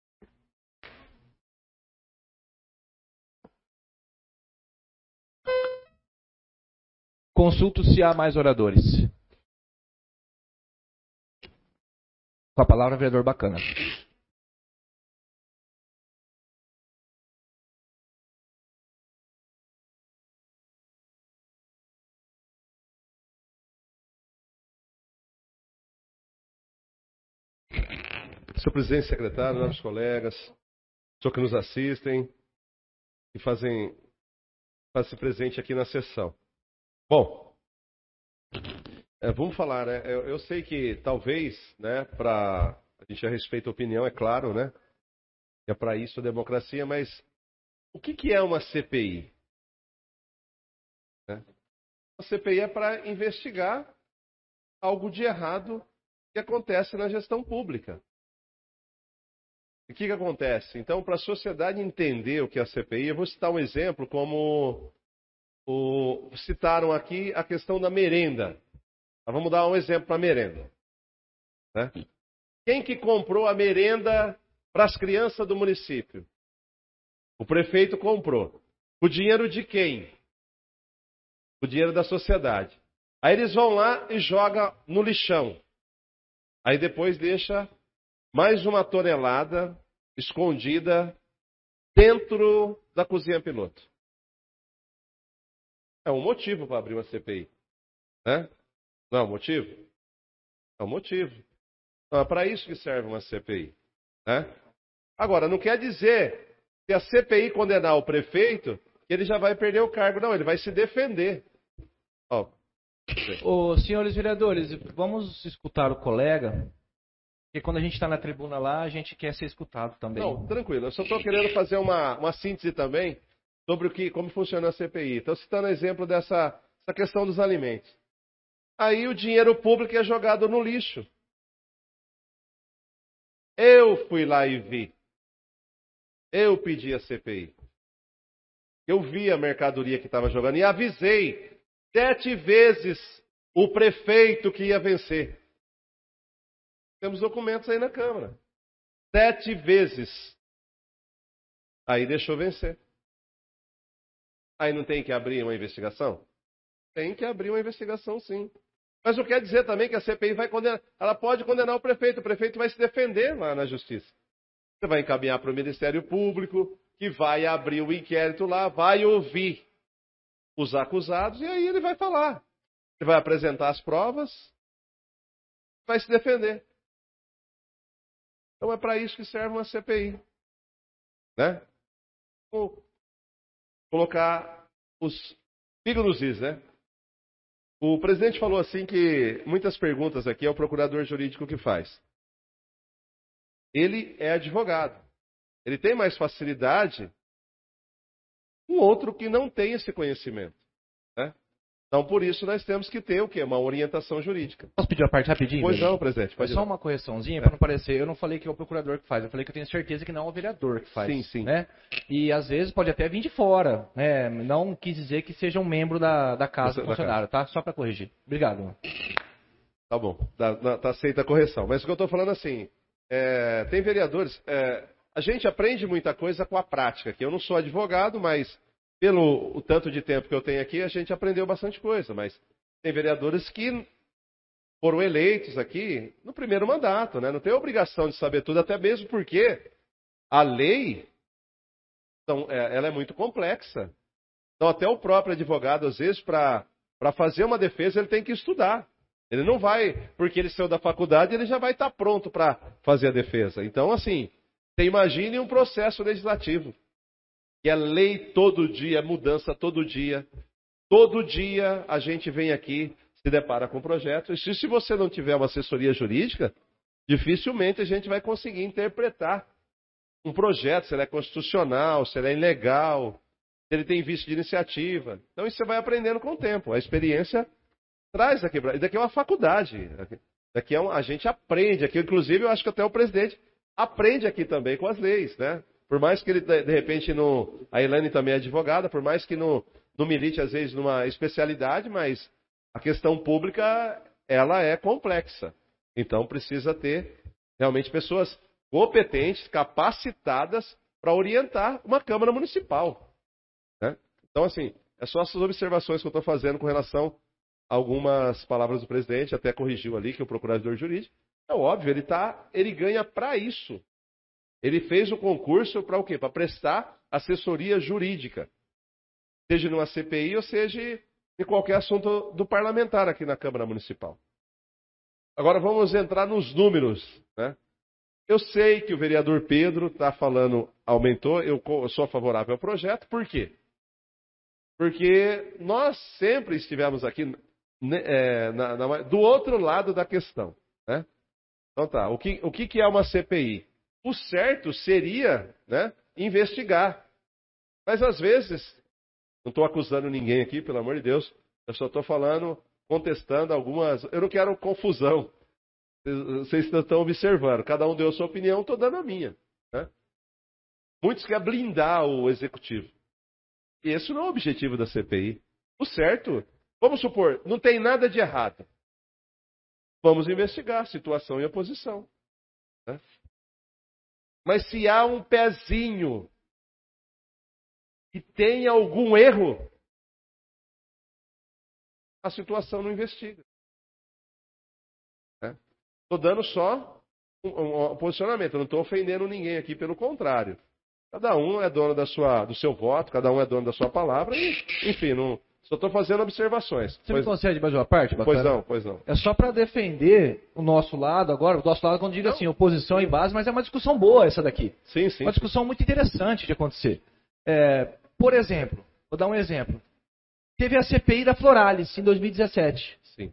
Consulto se há mais oradores. Com a palavra, vereador Bacana. Senhor presidente, secretário, nossos colegas, senhor que nos assistem e fazem, fazem presente aqui na sessão. Bom, é, vamos falar, né? Eu, eu sei que talvez, né, para a gente já respeita a opinião, é claro, né? É para isso a democracia, mas o que, que é uma C P I? Né? A C P I é para investigar algo de errado que acontece na gestão pública. O que, que acontece? Então, para a sociedade entender o que é a C P I, eu vou citar um exemplo como o, citaram aqui a questão da merenda. Mas vamos dar um exemplo para a merenda. Né? Quem que comprou a merenda para as crianças do município? O prefeito comprou. O dinheiro de quem? O dinheiro da sociedade. Aí eles vão lá e jogam no lixão. Aí depois deixa mais uma tonelada escondida dentro da cozinha piloto. É um motivo para abrir uma C P I. Né? Não é um motivo? É um motivo. Então, é para isso que serve uma C P I. Né? Agora, não quer dizer que a C P I condenar o prefeito, que ele já vai perder o cargo. Não, ele vai se defender. Ó. Ô, senhores vereadores, vamos escutar o colega, porque quando a gente está na tribuna lá, a gente quer ser escutado também. Não, tranquilo. Eu só estou querendo fazer uma, uma síntese também sobre o que, como funciona a C P I. Estou citando exemplo dessa essa questão dos alimentos. Aí o dinheiro público é jogado no lixo. Eu fui lá e vi. Eu pedi a C P I. Eu vi a mercadoria que estava jogando e avisei sete vezes o prefeito que ia vencer. Temos documentos aí na Câmara. Sete vezes. Aí deixou vencer. Aí não tem que abrir uma investigação? Tem que abrir uma investigação, sim. Mas não quer dizer também que a C P I vai condenar. Ela pode condenar o prefeito. O prefeito vai se defender lá na justiça. Você vai encaminhar para o Ministério Público, que vai abrir o inquérito lá, vai ouvir os acusados, e aí ele vai falar. Ele vai apresentar as provas, vai se defender. Então é para isso que serve uma C P I. Né? Vou colocar os pingos nos is, né? O presidente falou assim que muitas perguntas aqui é o procurador jurídico que faz. Ele é advogado. Ele tem mais facilidade com outro que não tem esse conhecimento. Né? Então, por isso, nós temos que ter o quê? Uma orientação jurídica. Posso pedir uma parte rapidinho? Pois velho? não, presidente. Pode só ir. uma correçãozinha, É. para não parecer. Eu não falei que é o procurador que faz, eu falei que eu tenho certeza que não é o vereador que faz. Sim, sim. Né? E às vezes pode até vir de fora. Né? Não quis dizer que seja um membro da, da casa do Da funcionário, tá? Só para corrigir. Obrigado. Tá bom, tá, tá aceita a correção. Mas o que eu estou falando assim, é, tem vereadores, é, a gente aprende muita coisa com a prática aqui. Eu não sou advogado, mas pelo o tanto de tempo que eu tenho aqui, a gente aprendeu bastante coisa. Mas tem vereadores que foram eleitos aqui no primeiro mandato, né? Não tem obrigação de saber tudo, até mesmo porque a lei, então, é, ela é muito complexa. Então até o próprio advogado, às vezes, para fazer uma defesa, ele tem que estudar. Ele não vai, porque ele saiu da faculdade, ele já vai estar pronto para fazer a defesa. Então, assim, você imagine um processo legislativo. Que é lei todo dia, mudança todo dia. Todo dia a gente vem aqui, se depara com projetos. E se, se você não tiver uma assessoria jurídica, dificilmente a gente vai conseguir interpretar um projeto, se ele é constitucional, se ele é ilegal, se ele tem vício de iniciativa. Então, isso você vai aprendendo com o tempo. A experiência traz aqui. Isso daqui é uma faculdade. Daqui é um, a gente aprende aqui. Inclusive, eu acho que até o presidente aprende aqui também com as leis, né? Por mais que ele, de repente, não... A Elaine também é advogada, por mais que não, não milite, às vezes, numa especialidade, mas a questão pública, ela é complexa. Então, precisa ter realmente pessoas competentes, capacitadas para orientar uma Câmara Municipal. Né? Então, assim, é só essas observações que eu estou fazendo com relação a algumas palavras do presidente, até corrigiu ali, que é o procurador jurídico. É óbvio, ele, tá, ele ganha para isso. Ele fez o concurso para o quê? Para prestar assessoria jurídica. Seja numa C P I ou seja em qualquer assunto do parlamentar aqui na Câmara Municipal. Agora vamos entrar nos números. Né? Eu sei que o vereador Pedro está falando, aumentou, eu sou favorável ao projeto, por quê? Porque nós sempre estivemos aqui é, na, na, do outro lado da questão. Né? Então tá, o que, o que é uma C P I? O certo seria, né, investigar. Mas às vezes, não estou acusando ninguém aqui, pelo amor de Deus, eu só estou falando, contestando algumas... Eu não quero confusão. Vocês estão observando, cada um deu a sua opinião, estou dando a minha. Né? Muitos querem blindar o executivo. E esse não é o objetivo da C P I. O certo, vamos supor, não tem nada de errado. Vamos investigar a situação e a posição. Né? Mas se há um pezinho que tem algum erro, a situação não investiga. Estou dando só um, um, um posicionamento, eu não estou ofendendo ninguém aqui, pelo contrário. Cada um é dono da sua, do seu voto, cada um é dono da sua palavra, e, enfim, não, só estou fazendo observações. Você pois, me concede mais uma parte? Bacana? Pois não, pois não. É só para defender o nosso lado agora, o nosso lado quando digo assim, oposição e base, mas é uma discussão boa essa daqui. Sim, sim. Uma discussão muito interessante de acontecer. É, por exemplo, vou dar um exemplo. Teve a C P I da Floralis em dois mil e dezessete. Sim.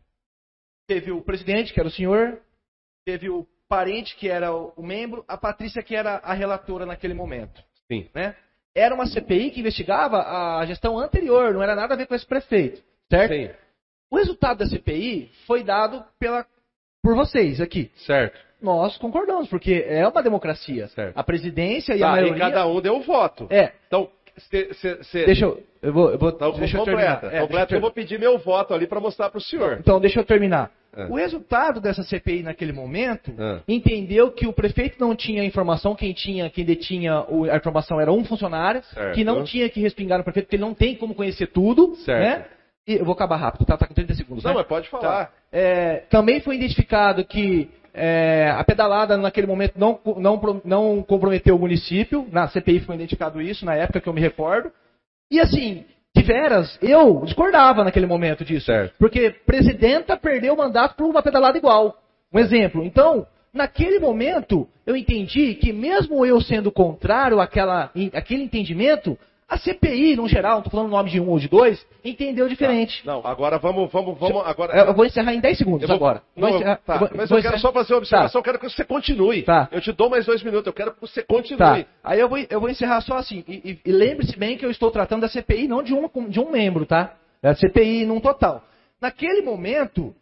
Teve o presidente, que era o senhor, teve o parente, que era o membro, a Patrícia, que era a relatora naquele momento. Sim. Né? Era uma C P I que investigava a gestão anterior, não era nada a ver com esse prefeito. Certo? Sim. O resultado da C P I foi dado pela, por vocês aqui. Certo. Nós concordamos, porque é uma democracia. Certo. A presidência e tá, a maioria... E cada um deu o voto. É. Então, cê, cê, cê... Deixa eu... Eu vou, eu vou, então, deixa eu completa. terminar. É, completa, eu, eu vou pedir meu voto ali para mostrar para o senhor. Então, deixa eu terminar. É. O resultado dessa C P I naquele momento é. entendeu que o prefeito não tinha informação, quem tinha, quem detinha a informação era um funcionário, certo. que não tinha que respingar no prefeito, porque ele não tem como conhecer tudo. Certo. Né? E eu vou acabar rápido, tá? Tá com trinta segundos. Não, né? mas pode falar. Tá. É, também foi identificado que é, a pedalada naquele momento não, não, não comprometeu o município. Na C P I foi identificado isso, na época que eu me recordo. E assim, de veras, eu discordava naquele momento disso. Certo. Porque presidenta perdeu o mandato por uma pedalada igual. Um exemplo. Então, naquele momento, eu entendi que mesmo eu sendo contrário àquela, àquele entendimento, a C P I, no geral, não estou falando o nome de um ou de dois, entendeu diferente. Tá. Não, agora vamos, vamos, vamos. Agora... Eu vou encerrar em dez segundos vou... agora. Não, encerrar... tá. vou... Mas vou eu quero encerrar... só fazer uma observação, tá. eu quero que você continue. Tá. Eu te dou mais dois minutos, eu quero que você continue. Tá. Aí eu vou, eu vou encerrar só assim. E, e, e lembre-se bem que eu estou tratando da C P I não de um, de um membro, tá? Da C P I num total. Naquele momento,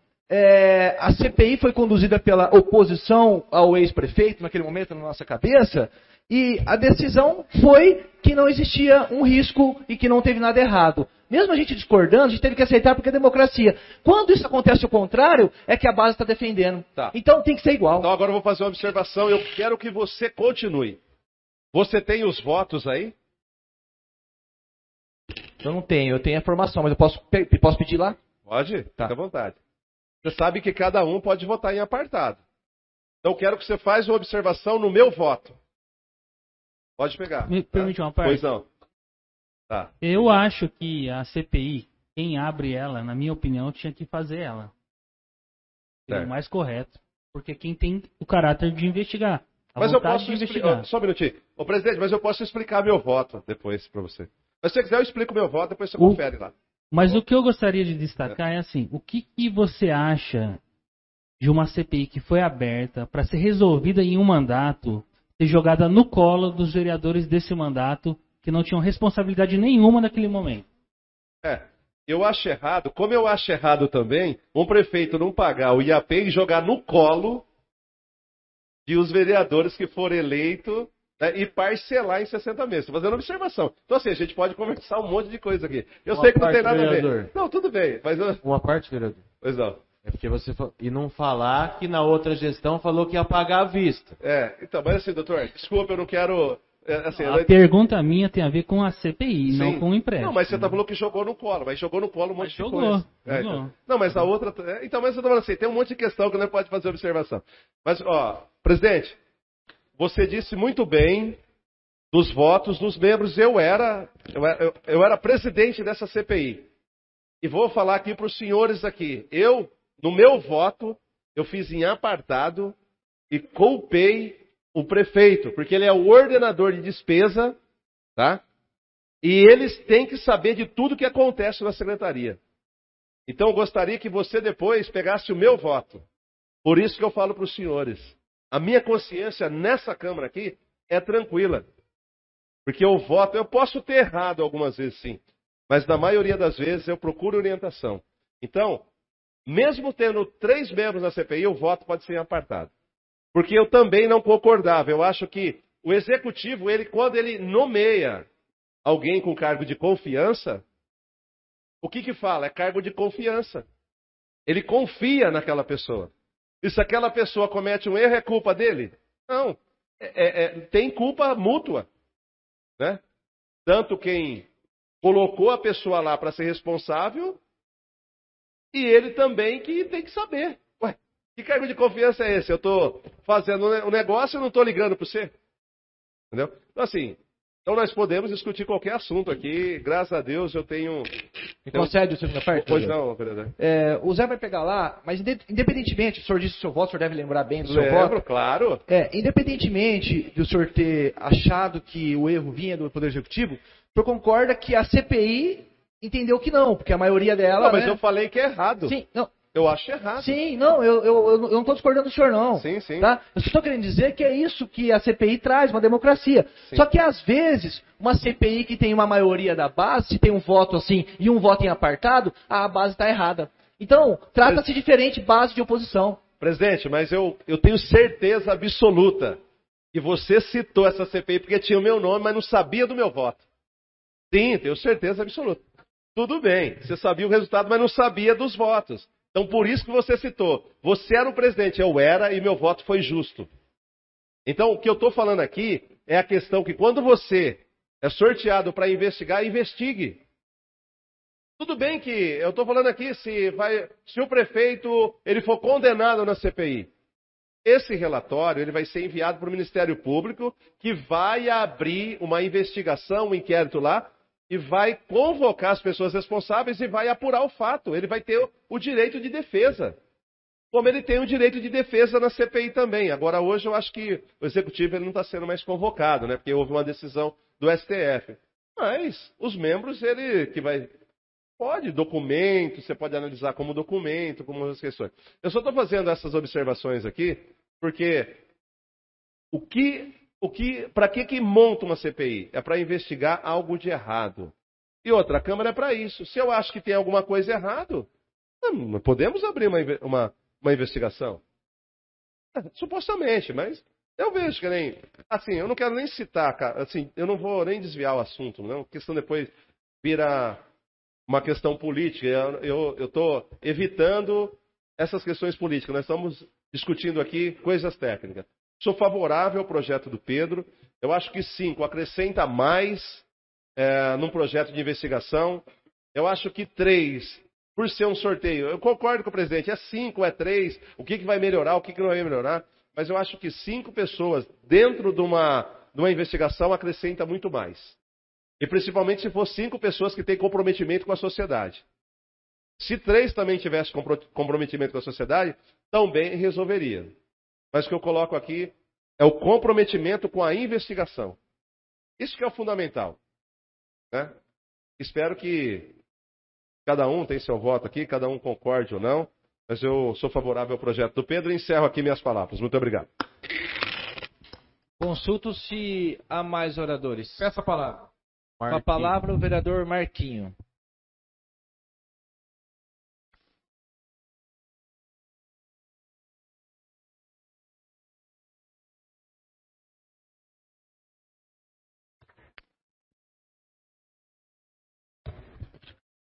é, a C P I foi conduzida pela oposição ao ex-prefeito, naquele momento, na nossa cabeça, e a decisão foi que não existia um risco e que não teve nada errado. Mesmo a gente discordando, a gente teve que aceitar porque é democracia. Quando isso acontece o contrário, é que a base está defendendo. Tá. Então tem que ser igual. Então agora eu vou fazer uma observação, eu quero que você continue. Você tem os votos aí? Eu não tenho, eu tenho a formação, mas eu posso, posso pedir lá? Pode, tá. Fica à vontade. Você sabe que cada um pode votar em apartado. Então eu quero que você faça uma observação no meu voto. Pode pegar. Me tá? permite uma parte? Pois não. Tá. Eu acho que a C P I, quem abre ela, na minha opinião, tinha que fazer ela. É o mais correto. Porque quem tem o caráter de investigar. A mas eu vontade posso de explicar. investigar. Só um minutinho. Ô, presidente, mas eu posso explicar meu voto depois para você. Mas se você quiser, eu explico meu voto, depois você o... confere lá. Mas o que eu gostaria de destacar é, é assim, o que, que você acha de uma C P I que foi aberta para ser resolvida em um mandato, ser jogada no colo dos vereadores desse mandato, que não tinham responsabilidade nenhuma naquele momento? É, eu acho errado, como eu acho errado também, um prefeito não pagar o I A P e jogar no colo de os vereadores que foram eleitos né, e parcelar em sessenta meses. Estou fazendo observação. Então, assim, a gente pode conversar um monte de coisa aqui. Eu Uma sei que não tem parte, nada a vereador. ver. Não, tudo bem. Mas eu... Uma parte, vereador. Pois não. É porque você fa- e não falar que na outra gestão falou que ia pagar à vista. É, então, mas assim, doutor, desculpa, eu não quero. é, assim, A eu- pergunta minha tem a ver com a C P I, Sim. não com o empréstimo. Não, mas você tá falando que jogou no colo, mas jogou no colo um monte Mas de jogou, coisa. É, jogou. então. Não, mas a outra. é, Então, mas eu tô falando assim, tem um monte de questão que não pode fazer observação. Mas, ó, presidente, você disse muito bem dos votos dos membros. Eu era, eu era, eu- eu era presidente dessa C P I. E vou falar aqui para os senhores aqui. Eu, no meu voto, eu fiz em apartado e culpei o prefeito, porque ele é o ordenador de despesa, tá? E eles têm que saber de tudo que acontece na secretaria. Então, eu gostaria que você depois pegasse o meu voto. Por isso que eu falo para os senhores. A minha consciência nessa Câmara aqui é tranquila. Porque eu voto, eu posso ter errado algumas vezes sim, mas na maioria das vezes eu procuro orientação. Então, mesmo tendo três membros na C P I, o voto pode ser apartado. Porque eu também não concordava. Eu acho que o executivo, ele, quando ele nomeia alguém com cargo de confiança, o que que fala? É cargo de confiança. Ele confia naquela pessoa. E se aquela pessoa comete um erro, é culpa dele? Não. É, é, é, tem culpa mútua. Né? Tanto quem colocou a pessoa lá para ser responsável, e ele também que tem que saber. Ué, que cargo de confiança é esse? Eu estou fazendo um negócio e não estou ligando para você. Entendeu? Então, assim, então nós podemos discutir qualquer assunto aqui. Graças a Deus eu tenho. Me concede a segunda parte? Pois não, vereador. É, o Zé vai pegar lá, mas inde- independentemente, o senhor disse o seu voto, o senhor deve lembrar bem do seu Lembro, voto. claro. É, independentemente do senhor ter achado que o erro vinha do Poder Executivo, o senhor concorda que a C P I entendeu que não, porque a maioria dela. Não, mas né? eu falei que é errado. Sim, não. Eu acho errado. Sim, não, eu, eu, eu não estou discordando do senhor, não. Sim, sim. Tá? Eu só estou querendo dizer que é isso que a C P I traz, uma democracia. Sim. Só que, às vezes, uma C P I que tem uma maioria da base, se tem um voto assim e um voto em apartado, a base está errada. Então, trata-se diferente base de oposição. Presidente, mas eu, eu tenho certeza absoluta que você citou essa C P I porque tinha o meu nome, mas não sabia do meu voto. Sim, tenho certeza absoluta. Tudo bem, você sabia o resultado, mas não sabia dos votos. Então, por isso que você citou. Você era o presidente, eu era, e meu voto foi justo. Então, o que eu estou falando aqui é a questão que quando você é sorteado para investigar, investigue. Tudo bem que eu estou falando aqui se, vai, se o prefeito ele for condenado na C P I. Esse relatório ele vai ser enviado para o Ministério Público, que vai abrir uma investigação, um inquérito lá, e vai convocar as pessoas responsáveis e vai apurar o fato. Ele vai ter o direito de defesa. Como ele tem o direito de defesa na C P I também. Agora, hoje, eu acho que o Executivo ele não está sendo mais convocado, né? Porque houve uma decisão do S T F. Mas os membros, ele que vai... Pode, documento, você pode analisar como documento, como outras questões. Eu só estou fazendo essas observações aqui, porque o que... O que, para que que monta uma C P I? É para investigar algo de errado. E outra, a Câmara é para isso. Se eu acho que tem alguma coisa errada, não podemos abrir uma, uma, uma investigação. É, supostamente, mas eu vejo que nem... Assim, eu não quero nem citar, cara, assim, eu não vou nem desviar o assunto, não. A questão depois vira uma questão política. Eu estou evitando essas questões políticas. Nós estamos discutindo aqui coisas técnicas. Sou favorável ao projeto do Pedro. Eu acho que cinco acrescenta mais é, num projeto de investigação. Eu acho que três, por ser um sorteio, eu concordo com o presidente, é cinco, é três, o que, que vai melhorar, o que, que não vai melhorar. Mas eu acho que cinco pessoas dentro de uma, de uma investigação acrescenta muito mais. E principalmente se for cinco pessoas que têm comprometimento com a sociedade. Se três também tivessem comprometimento com a sociedade, também resolveria. Mas o que eu coloco aqui é o comprometimento com a investigação. Isso que é o fundamental. Né? Espero que cada um tenha seu voto aqui, cada um concorde ou não, mas eu sou favorável ao projeto do Pedro e encerro aqui minhas palavras. Muito obrigado. Consulto se há mais oradores. Peça a palavra. Com a palavra o vereador Marquinho.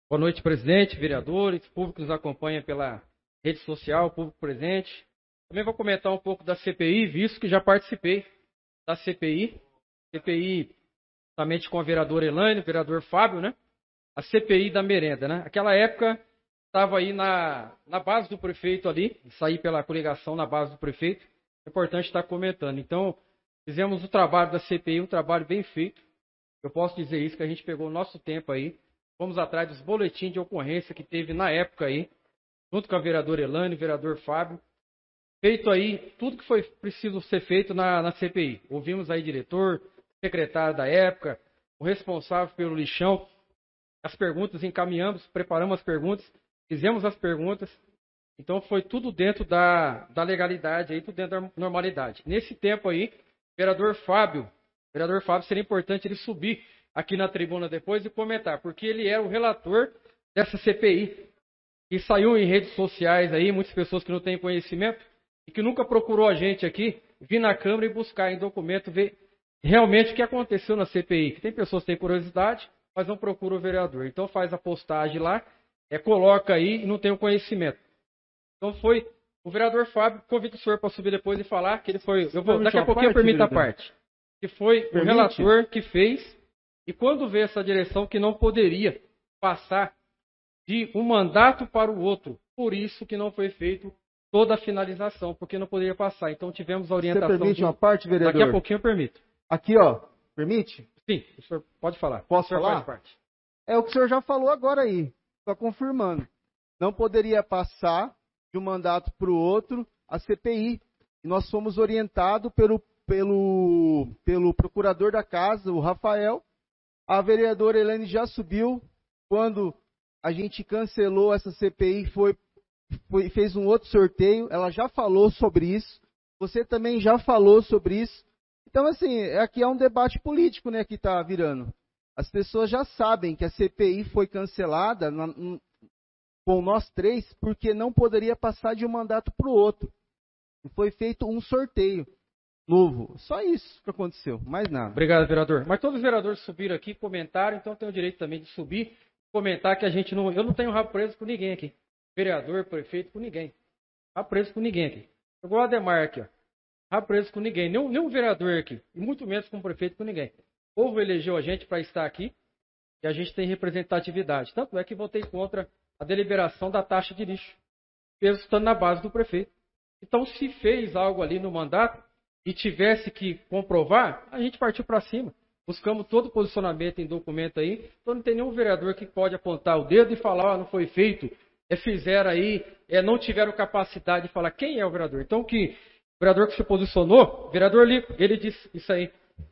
Boa noite, presidente, vereadores, público que nos acompanha pela rede social, público presente. Também vou comentar um pouco da C P I, visto que já participei da C P I. C P I, justamente com a vereadora Elaine, o vereador Fábio, né? A C P I da merenda, né? Aquela época, estava aí na, na base do prefeito ali, saí pela coligação na base do prefeito. É importante estar comentando. Então, fizemos o trabalho da C P I, um trabalho bem feito. Eu posso dizer isso, que a gente pegou o nosso tempo aí. Fomos atrás dos boletins de ocorrência que teve na época aí, junto com a vereadora Elaine, o vereador Fábio. Feito aí tudo que foi preciso ser feito na, na C P I. Ouvimos aí diretor, secretário da época, o responsável pelo lixão. As perguntas encaminhamos, preparamos as perguntas, fizemos as perguntas. Então foi tudo dentro da, da legalidade, aí, tudo dentro da normalidade. Nesse tempo aí, o vereador Fábio, vereador Fábio, seria importante ele subir aqui na tribuna depois e comentar, porque ele é o relator dessa C P I, que saiu em redes sociais aí, muitas pessoas que não têm conhecimento e que nunca procurou a gente aqui, vir na Câmara e buscar em documento, ver realmente o que aconteceu na C P I. Tem pessoas que têm curiosidade, mas não procuram o vereador. Então faz a postagem lá, é, coloca aí e não tem o conhecimento. Então foi o vereador Fábio, convido o senhor para subir depois e falar que ele foi, eu vou, daqui a pouquinho eu permito a parte, que foi o relator que fez. E quando vê essa direção que não poderia passar de um mandato para o outro, por isso que não foi feito toda a finalização, porque não poderia passar. Então tivemos a orientação. Você permite de... uma parte, vereador? Daqui a pouquinho eu permito. Aqui, ó, permite? Sim, o senhor pode falar. Posso o senhor falar? Faz parte. É o que o senhor já falou agora aí, só confirmando. Não poderia passar de um mandato para o outro a C P I. E nós fomos orientados pelo, pelo, pelo procurador da casa, o Rafael. A vereadora Elaine já subiu. Quando a gente cancelou essa C P I, foi, foi, fez um outro sorteio. Ela já falou sobre isso. Você também já falou sobre isso. Então, assim, aqui é um debate político, né, que está virando. As pessoas já sabem que a C P I foi cancelada na, n, com nós três, porque não poderia passar de um mandato para o outro. Foi feito um sorteio novo. Só isso que aconteceu, mais nada. Obrigado, vereador. Mas todos os vereadores subiram aqui, comentaram, então tem o direito também de subir, comentar que a gente não... Eu não tenho rabo preso com ninguém aqui. Vereador, prefeito, com ninguém. Rabo preso com ninguém aqui. Igual a Ademar aqui, ó. Rabo preso com ninguém. Nenhum, nenhum vereador aqui. E muito menos com o prefeito, com ninguém. O povo elegeu a gente para estar aqui e a gente tem representatividade. Tanto é que votei contra a deliberação da taxa de lixo, peso estando na base do prefeito. Então, se fez algo ali no mandato e tivesse que comprovar, a gente partiu para cima. Buscamos todo o posicionamento em documento aí. Então, não tem nenhum vereador que pode apontar o dedo e falar, oh, não foi feito, é, fizeram aí, é, não tiveram capacidade de falar quem é o vereador. Então, que o vereador que se posicionou, o vereador Lico, ele disse isso aí,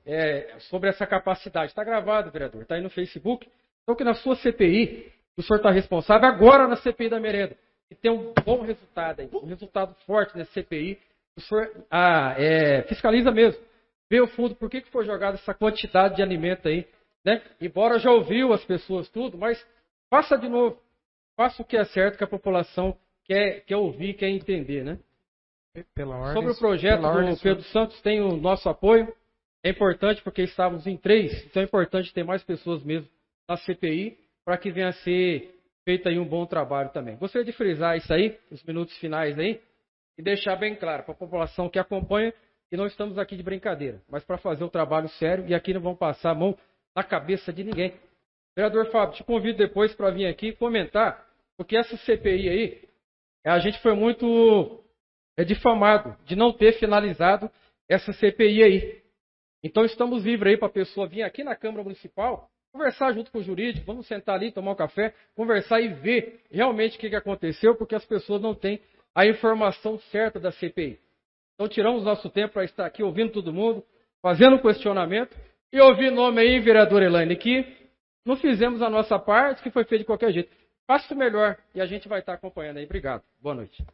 é, sobre essa capacidade. Está gravado, vereador, está aí no Facebook. Então, que na sua C P I, o senhor está responsável agora na C P I da merenda. E tem um bom resultado aí, um resultado forte nessa C P I. O senhor ah, é, fiscaliza mesmo. Vê o fundo, por que, que foi jogada essa quantidade de alimento aí, né? Embora já ouviu as pessoas tudo, mas faça de novo. Faça o que é certo que a população quer, quer ouvir, quer entender, né? Pela ordem, sobre o projeto do ordem, Pedro Santos, tem o nosso apoio. É importante porque estávamos em três, então é importante ter mais pessoas mesmo na C P I para que venha a ser feito aí um bom trabalho também. Gostaria de frisar isso aí, os minutos finais aí, e deixar bem claro para a população que acompanha que não estamos aqui de brincadeira, mas para fazer o trabalho sério e aqui não vamos passar a mão na cabeça de ninguém. Vereador Fábio, te convido depois para vir aqui comentar, porque essa C P I aí, a gente foi muito é, difamado de não ter finalizado essa C P I aí. Então estamos livres aí para a pessoa vir aqui na Câmara Municipal, conversar junto com o jurídico, vamos sentar ali, tomar um café, conversar e ver realmente o que aconteceu, porque as pessoas não têm a informação certa da C P I. Então tiramos nosso tempo para estar aqui ouvindo todo mundo, fazendo questionamento, e ouvir nome aí, vereador Elaine, que não fizemos a nossa parte, que foi feito de qualquer jeito. Faça o melhor e a gente vai estar acompanhando aí. Obrigado. Boa noite.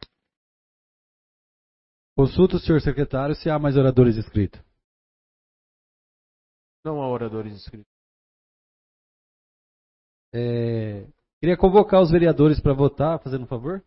Consulta o senhor secretário se há mais oradores inscritos. Não há oradores inscritos. É, queria convocar os vereadores para votar, fazendo um favor.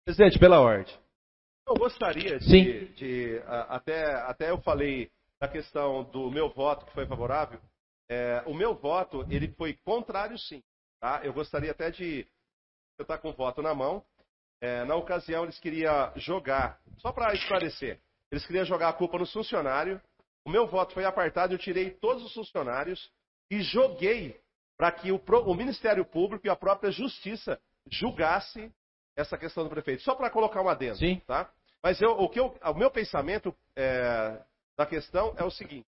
Presidente, pela ordem. Eu gostaria Sim. de, de a- até, até eu falei da questão do meu voto que foi favorável. É, o meu voto ele foi contrário, sim. Tá? Eu gostaria até de eu estar com o voto na mão. É, na ocasião eles queriam jogar, só para esclarecer, eles queriam jogar a culpa no funcionário. O meu voto foi apartado, eu tirei todos os funcionários e joguei para que o, pro- o Ministério Público e a própria Justiça julgasse essa questão do prefeito. Só para colocar uma adendo. Sim. Tá? Mas eu, o, que eu, o meu pensamento é, da questão é o seguinte: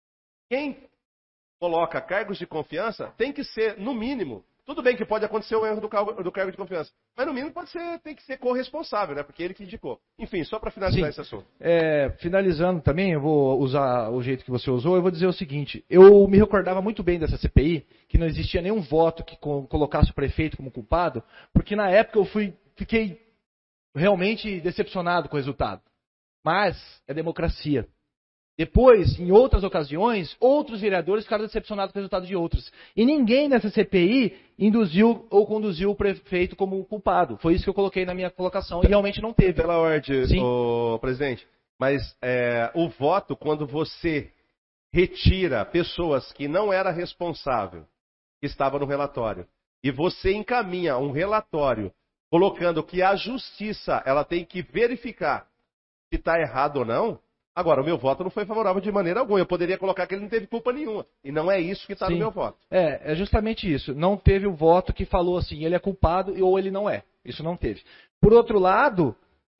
quem coloca cargos de confiança tem que ser, no mínimo, tudo bem que pode acontecer o erro do cargo, do cargo de confiança, mas no mínimo pode ser, tem que ser corresponsável, né? Porque ele que indicou. Enfim, só para finalizar Sim. esse assunto. É, finalizando também, eu vou usar o jeito que você usou, eu vou dizer o seguinte: eu me recordava muito bem dessa C P I, que não existia nenhum voto que co- colocasse o prefeito como culpado, porque na época eu fui, fiquei realmente decepcionado com o resultado. Mas é democracia. Depois, em outras ocasiões, outros vereadores ficaram decepcionados com o resultado de outros. E ninguém nessa C P I induziu ou conduziu o prefeito como culpado. Foi isso que eu coloquei na minha colocação e realmente não teve. Pela ordem, Sim. ô, presidente, mas é, o voto, quando você retira pessoas que não era responsável, que estava no relatório, e você encaminha um relatório colocando que a justiça ela tem que verificar se está errado ou não. Agora, o meu voto não foi favorável de maneira alguma. Eu poderia colocar que ele não teve culpa nenhuma. E não é isso que está no Sim. meu voto. É, é justamente isso. Não teve o voto que falou assim, ele é culpado ou ele não é. Isso não teve. Por outro lado,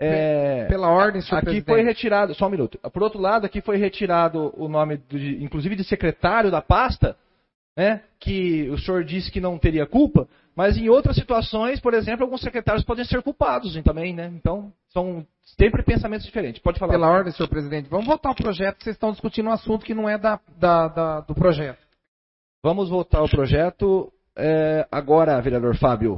é, Pela ordem, senhor aqui presidente. foi retirado, só um minuto. Por outro lado, aqui foi retirado o nome, de, inclusive de secretário da pasta, né, que o senhor disse que não teria culpa, mas em outras situações, por exemplo, alguns secretários podem ser culpados também, né? Então, são sempre pensamentos diferentes. Pode falar. Pela ordem, senhor presidente. Vamos votar o projeto, vocês estão discutindo um assunto que não é da, da- da- do projeto. Vamos votar o projeto é, agora, vereador Fábio.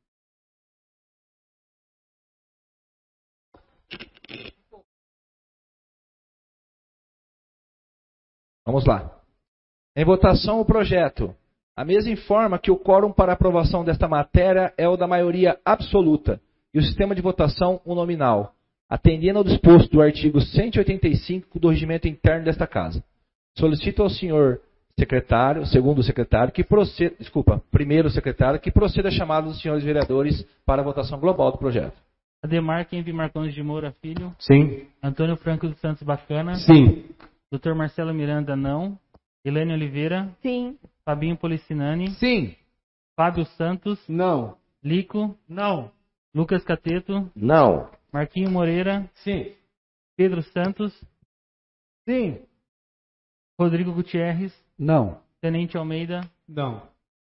Vamos lá. Em votação o projeto. A mesa informa que o quórum para aprovação desta matéria é o da maioria absoluta e o sistema de votação o nominal, atendendo ao disposto do artigo cento e oitenta e cinco do regimento interno desta Casa. Solicito ao senhor secretário, segundo secretário, que proceda, desculpa, primeiro secretário, que proceda a chamada dos senhores vereadores para a votação global do projeto. Ademar Kenvi Marcondes de Moura Filho. Sim. Antônio Franco dos Santos Bacana. Sim. doutor Marcelo Miranda, não. Elaine Oliveira. Sim. Fabinho Policinani. Sim. Fábio Santos. Não. Lico. Não. Lucas Cateto. Não. Marquinho Moreira. Sim. Pedro Santos. Sim. Rodrigo Gutierrez. Não. Tenente Almeida. Não.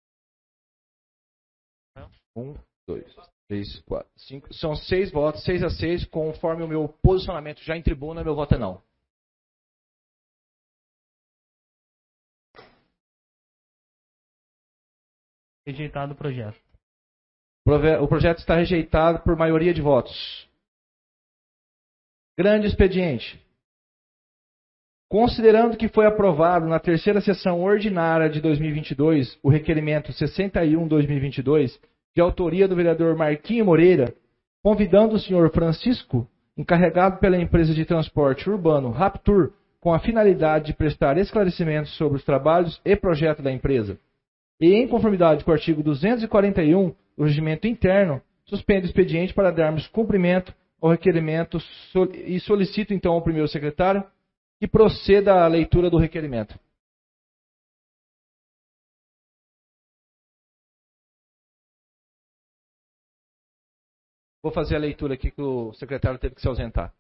Um, dois, três, quatro, cinco. São seis votos, seis a seis, conforme o meu posicionamento já em tribuna, meu voto é não. Rejeitado o projeto. Prove- O projeto está rejeitado por maioria de votos. Grande expediente. Considerando que foi aprovado na terceira sessão ordinária de dois mil e vinte e dois o requerimento sessenta e um barra dois mil e vinte e dois, de autoria do vereador Marquinho Moreira, convidando o senhor Francisco, encarregado pela empresa de transporte urbano Raptur, com a finalidade de prestar esclarecimentos sobre os trabalhos e projeto da empresa, e em conformidade com o artigo duzentos e quarenta e um do regimento interno, suspende o expediente para darmos cumprimento ao requerimento sol- e solicito então ao primeiro secretário que proceda à leitura do requerimento. Vou fazer a leitura aqui que o secretário teve que se ausentar.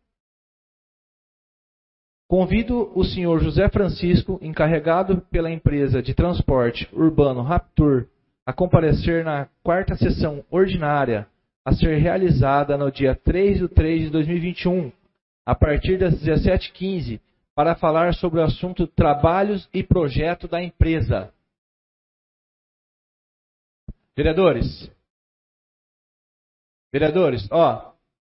Convido o senhor José Francisco, encarregado pela empresa de transporte urbano Raptur, a comparecer na quarta sessão ordinária a ser realizada no dia três de três de dois mil e vinte e um, a partir das dezessete e quinze, para falar sobre o assunto trabalhos e projeto da empresa. Vereadores, vereadores, ó,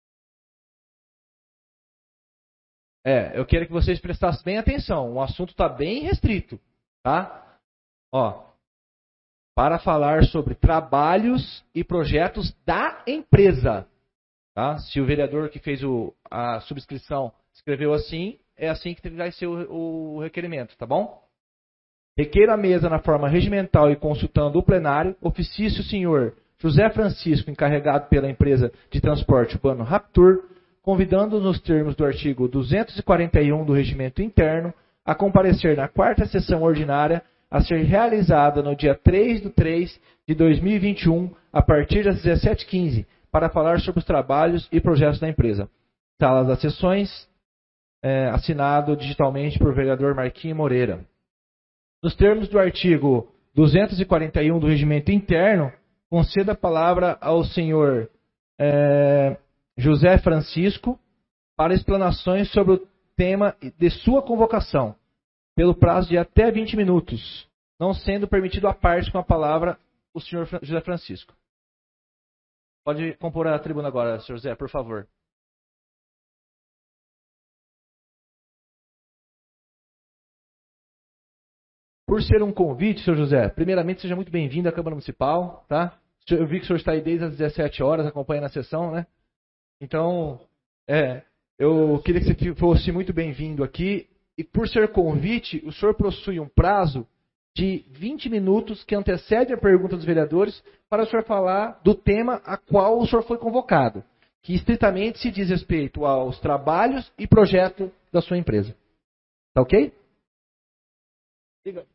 é, eu quero que vocês prestassem bem atenção, o assunto está bem restrito, tá? Ó, para falar sobre trabalhos e projetos da empresa. Tá? Se o vereador que fez o, a subscrição escreveu assim, é assim que vai ser o, o requerimento, tá bom? Requeira a mesa na forma regimental e consultando o plenário, oficie-se o senhor José Francisco, encarregado pela empresa de transporte urbano Raptur, convidando nos termos do artigo duzentos e quarenta e um do Regimento Interno a comparecer na quarta sessão ordinária a ser realizada no dia três de três de dois mil e vinte e um, a partir das dezessete e quinze, para falar sobre os trabalhos e projetos da empresa. Sala das sessões, é, assinado digitalmente por vereador Marquinhos Moreira. Nos termos do artigo duzentos e quarenta e um do Regimento Interno, conceda a palavra ao senhor é, José Francisco para explanações sobre o tema de sua convocação, pelo prazo de até vinte minutos, não sendo permitido à parte com a palavra o senhor José Francisco. Pode compor a tribuna agora, senhor José, por favor. Por ser um convite, senhor José, primeiramente seja muito bem-vindo à Câmara Municipal, tá? Eu vi que o senhor está aí desde as dezessete horas, acompanhando a sessão, né? Então, é, eu queria que você fosse muito bem-vindo aqui. E por ser convite, o senhor possui um prazo de vinte minutos que antecede a pergunta dos vereadores para o senhor falar do tema a qual o senhor foi convocado, que estritamente se diz respeito aos trabalhos e projeto da sua empresa. Tá ok? Diga.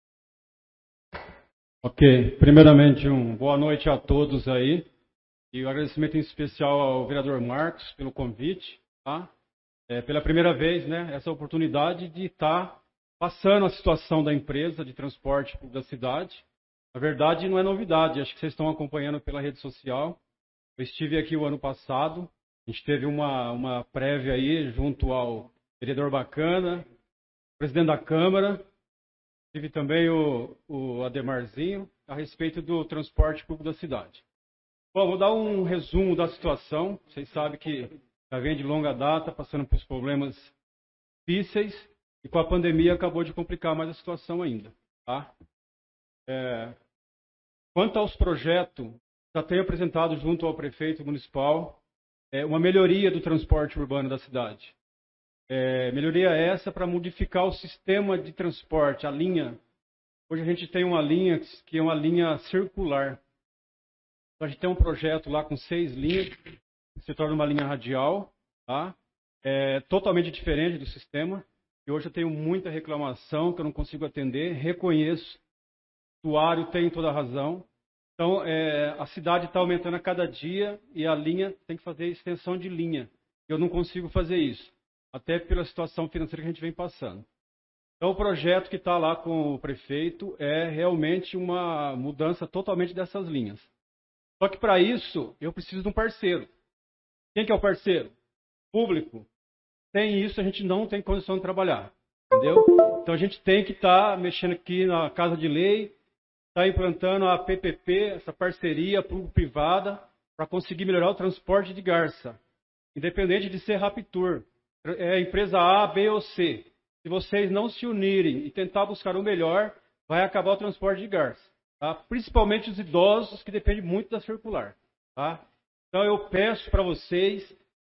Ok, primeiramente, um boa noite a todos aí. E um agradecimento em especial ao vereador Marcos pelo convite, tá? É, pela primeira vez, né, essa oportunidade de estar passando a situação da empresa de transporte da cidade. Na verdade, não é novidade, acho que vocês estão acompanhando pela rede social. Eu estive aqui o ano passado, a gente teve uma, uma prévia aí junto ao vereador Bacana, presidente da Câmara, tive também o, o Ademarzinho, a respeito do transporte público da cidade. Bom, vou dar um resumo da situação. Vocês sabem que já vem de longa data, passando por problemas difíceis, e com a pandemia acabou de complicar mais a situação ainda. Tá? É, quanto aos projetos, já tenho apresentado junto ao prefeito municipal é, uma melhoria do transporte urbano da cidade. É, melhoria essa para modificar o sistema de transporte, a linha. Hoje a gente tem uma linha que é uma linha circular. A gente tem um projeto lá com seis linhas, que se torna uma linha radial, tá? É totalmente diferente do sistema. E hoje eu tenho muita reclamação que eu não consigo atender, reconheço. O usuário tem toda a razão. Então, é, a cidade está aumentando a cada dia e a linha tem que fazer extensão de linha. Eu não consigo fazer isso, até pela situação financeira que a gente vem passando. Então, o projeto que está lá com o prefeito é realmente uma mudança totalmente dessas linhas. Só que para isso, eu preciso de um parceiro. Quem que é o parceiro? Público. Sem isso, a gente não tem condição de trabalhar. Entendeu? Então, a gente tem que estar tá mexendo aqui na Casa de Lei, está implantando a P P P, essa parceria público-privada, para conseguir melhorar o transporte de Garça. Independente de ser Raptur, é empresa A, B ou C. Se vocês não se unirem e tentar buscar o melhor, vai acabar o transporte de Garça. Tá? Principalmente os idosos, que dependem muito da circular. Tá? Então eu peço para vocês,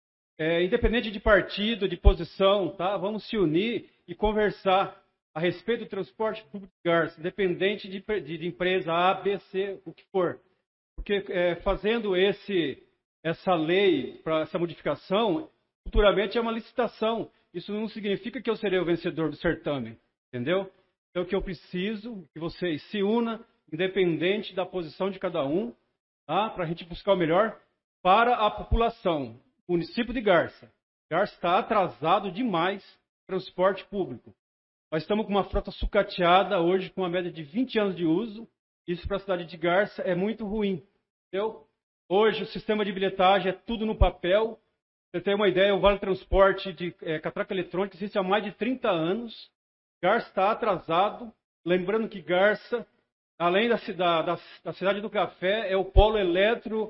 é, independente de partido, de posição, tá? Vamos se unir e conversar a respeito do transporte público de Garça, independente de, de, de empresa A, B, C, o que for. Porque é, fazendo esse, essa lei, para essa modificação, futuramente é uma licitação. Isso não significa que eu serei o vencedor do certame. Entendeu? Então o que eu preciso é que vocês se unam, independente da posição de cada um, tá? Para a gente buscar o melhor para a população. O município de Garça. Garça está atrasado demais no transporte público. Nós estamos com uma frota sucateada hoje com uma média de vinte anos de uso. Isso para a cidade de Garça é muito ruim. Entendeu? Hoje o sistema de bilhetagem é tudo no papel. Você tem uma ideia, o Vale Transporte de é, catraca eletrônica existe há mais de trinta anos. Garça está atrasado. Lembrando que Garça, além da cidade, da, da cidade do café, é o polo eletro,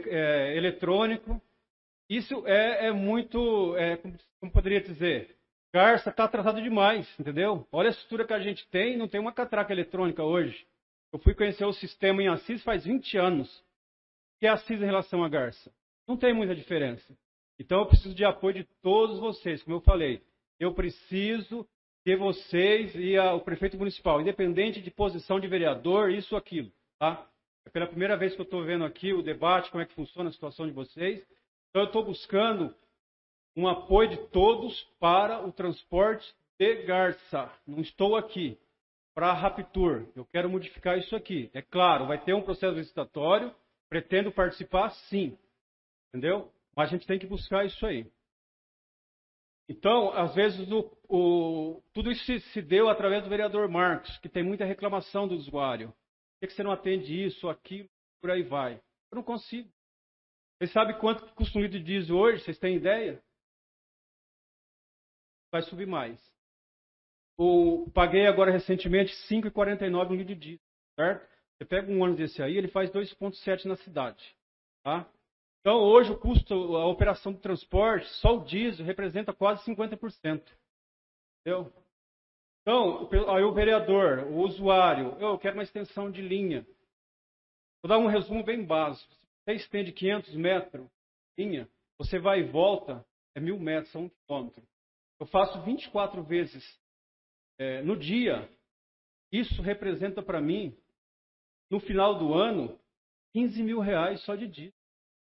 é, eletrônico. Isso é, é muito, é, como, como poderia dizer, Garça está atrasado demais, entendeu? Olha a estrutura que a gente tem, não tem uma catraca eletrônica hoje. Eu fui conhecer o sistema em Assis faz vinte anos. O que é Assis em relação a Garça? Não tem muita diferença. Então eu preciso de apoio de todos vocês, como eu falei. Eu preciso que vocês e a, o prefeito municipal, independente de posição de vereador, isso ou aquilo, tá? É pela primeira vez que eu estou vendo aqui o debate, como é que funciona a situação de vocês. Então eu estou buscando um apoio de todos para o transporte de Garça. Não estou aqui para a Raptur. Eu quero modificar isso aqui. É claro, vai ter um processo licitatório. Pretendo participar, sim. Entendeu? Mas a gente tem que buscar isso aí. Então, às vezes, o, o, tudo isso se, se deu através do vereador Marcos, que tem muita reclamação do usuário. Por que, que você não atende isso, aquilo, por aí vai? Eu não consigo. Vocês sabem quanto custa um litro de diesel hoje? Vocês têm ideia? Vai subir mais. O, paguei agora recentemente cinco reais e quarenta e nove centavos um litro de diesel, certo? Você pega um ônibus desse aí, ele faz dois vírgula sete na cidade, tá? Então, hoje, o custo, a operação do transporte, só o diesel, representa quase cinquenta por cento. Entendeu? Então, aí o vereador, o usuário, eu quero uma extensão de linha. Vou dar um resumo bem básico. Se você estende quinhentos metros de linha, você vai e volta, é mil metros, é um quilômetro. Eu faço vinte e quatro vezes é, no dia. Isso representa para mim, no final do ano, quinze mil reais só de diesel.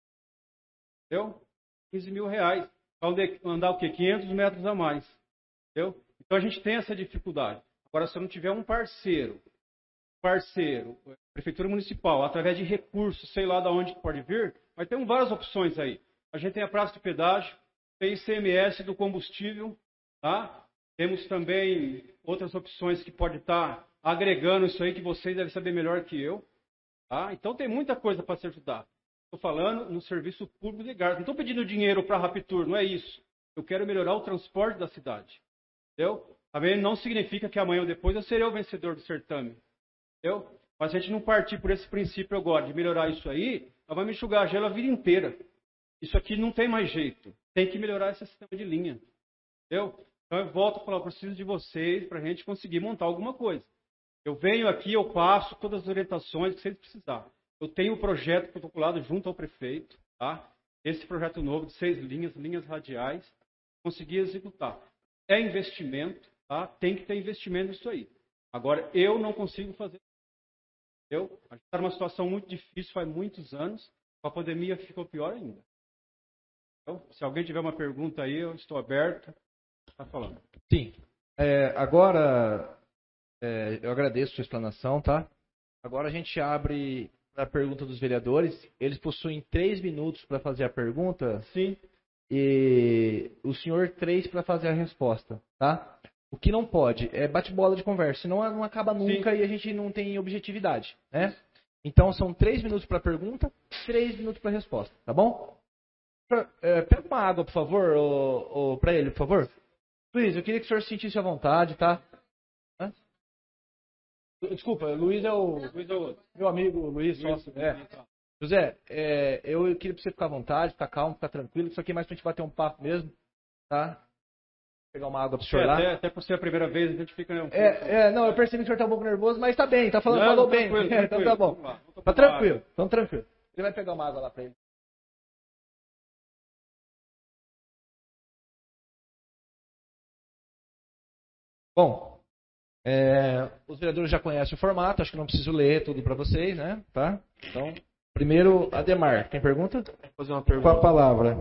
Entendeu? quinze mil reais. Para andar o quê? quinhentos metros a mais. Entendeu? Então a gente tem essa dificuldade. Agora, se eu não tiver um parceiro, parceiro, prefeitura municipal, através de recursos, sei lá de onde pode vir, mas tem várias opções aí. A gente tem a praça de pedágio, tem I C M S do combustível, tá? Temos também outras opções que pode estar agregando isso aí, que vocês devem saber melhor que eu. Tá? Então tem muita coisa para se ajudar. Estou falando no serviço público de Garça. Não estou pedindo dinheiro para a Raptur, não é isso. Eu quero melhorar o transporte da cidade. Entendeu? Também não significa que amanhã ou depois eu serei o vencedor do certame. Entendeu? Mas a gente não partir por esse princípio agora de melhorar isso aí, nós vamos enxugar a gelo a vida inteira. Isso aqui não tem mais jeito. Tem que melhorar esse sistema de linha. Entendeu? Então eu volto a falar, eu preciso de vocês para a gente conseguir montar alguma coisa. Eu venho aqui, eu passo todas as orientações que vocês precisarem. Eu tenho o um projeto protocolado junto ao prefeito, tá? Esse projeto novo de seis linhas, linhas radiais, consegui executar. É investimento, tá? Tem que ter investimento nisso aí. Agora, eu não consigo fazer. Eu, a gente está numa situação muito difícil, faz muitos anos. Com a pandemia ficou pior ainda. Então, se alguém tiver uma pergunta aí, eu estou aberto. Está falando. Sim. É, agora, é, eu agradeço a sua explanação, tá? Agora a gente abre a pergunta dos vereadores. Eles possuem três minutos para fazer a pergunta. Sim. E o senhor três para fazer a resposta, tá? O que não pode é bate-bola de conversa, senão não acaba nunca. Sim. E a gente não tem objetividade, né? Então são três minutos para a pergunta, três minutos para a resposta, tá bom? Pra, é, pega uma água, por favor, ou, ou para ele, por favor. Luiz, eu queria que o senhor se sentisse à vontade, tá? Hã? Desculpa, Luiz é o, Luiz é o meu amigo, Luiz, sócio. É. José, é, eu queria pra você ficar à vontade, ficar calmo, ficar tranquilo. Isso aqui é mais pra gente bater um papo mesmo, tá? Vou pegar uma água pro senhor é, lá. Até, até por ser a primeira vez, a gente fica... Né, um pouco... é, é, não, eu percebi que o senhor tá um pouco nervoso, mas tá bem, tá falando, não, falou tranquilo, bem. Tranquilo, então tá bom. Lá, tá tranquilo, então tranquilo. Ele vai pegar uma água lá pra ele. Bom, é, os vereadores já conhecem o formato, acho que não preciso ler tudo para vocês, né? Tá? Então, primeiro, Ademar, tem pergunta? Vou fazer uma pergunta. Com a palavra.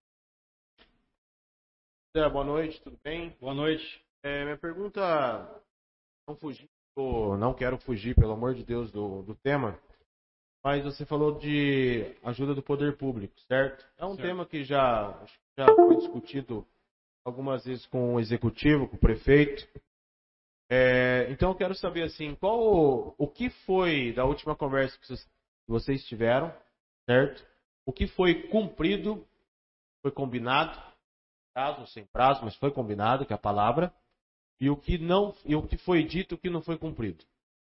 É, boa noite, tudo bem? Boa noite. É, minha pergunta, não fugir, não quero fugir, pelo amor de Deus, do, do tema, mas você falou de ajuda do poder público, certo? É um certo. tema que já, já foi discutido algumas vezes com o executivo, com o prefeito. É, então eu quero saber assim, qual o, o que foi da última conversa que vocês, que vocês tiveram, certo? O que foi cumprido, foi combinado, prazo, sem prazo, mas foi combinado, que é a palavra, e o que não, e o que foi dito, o que não foi cumprido.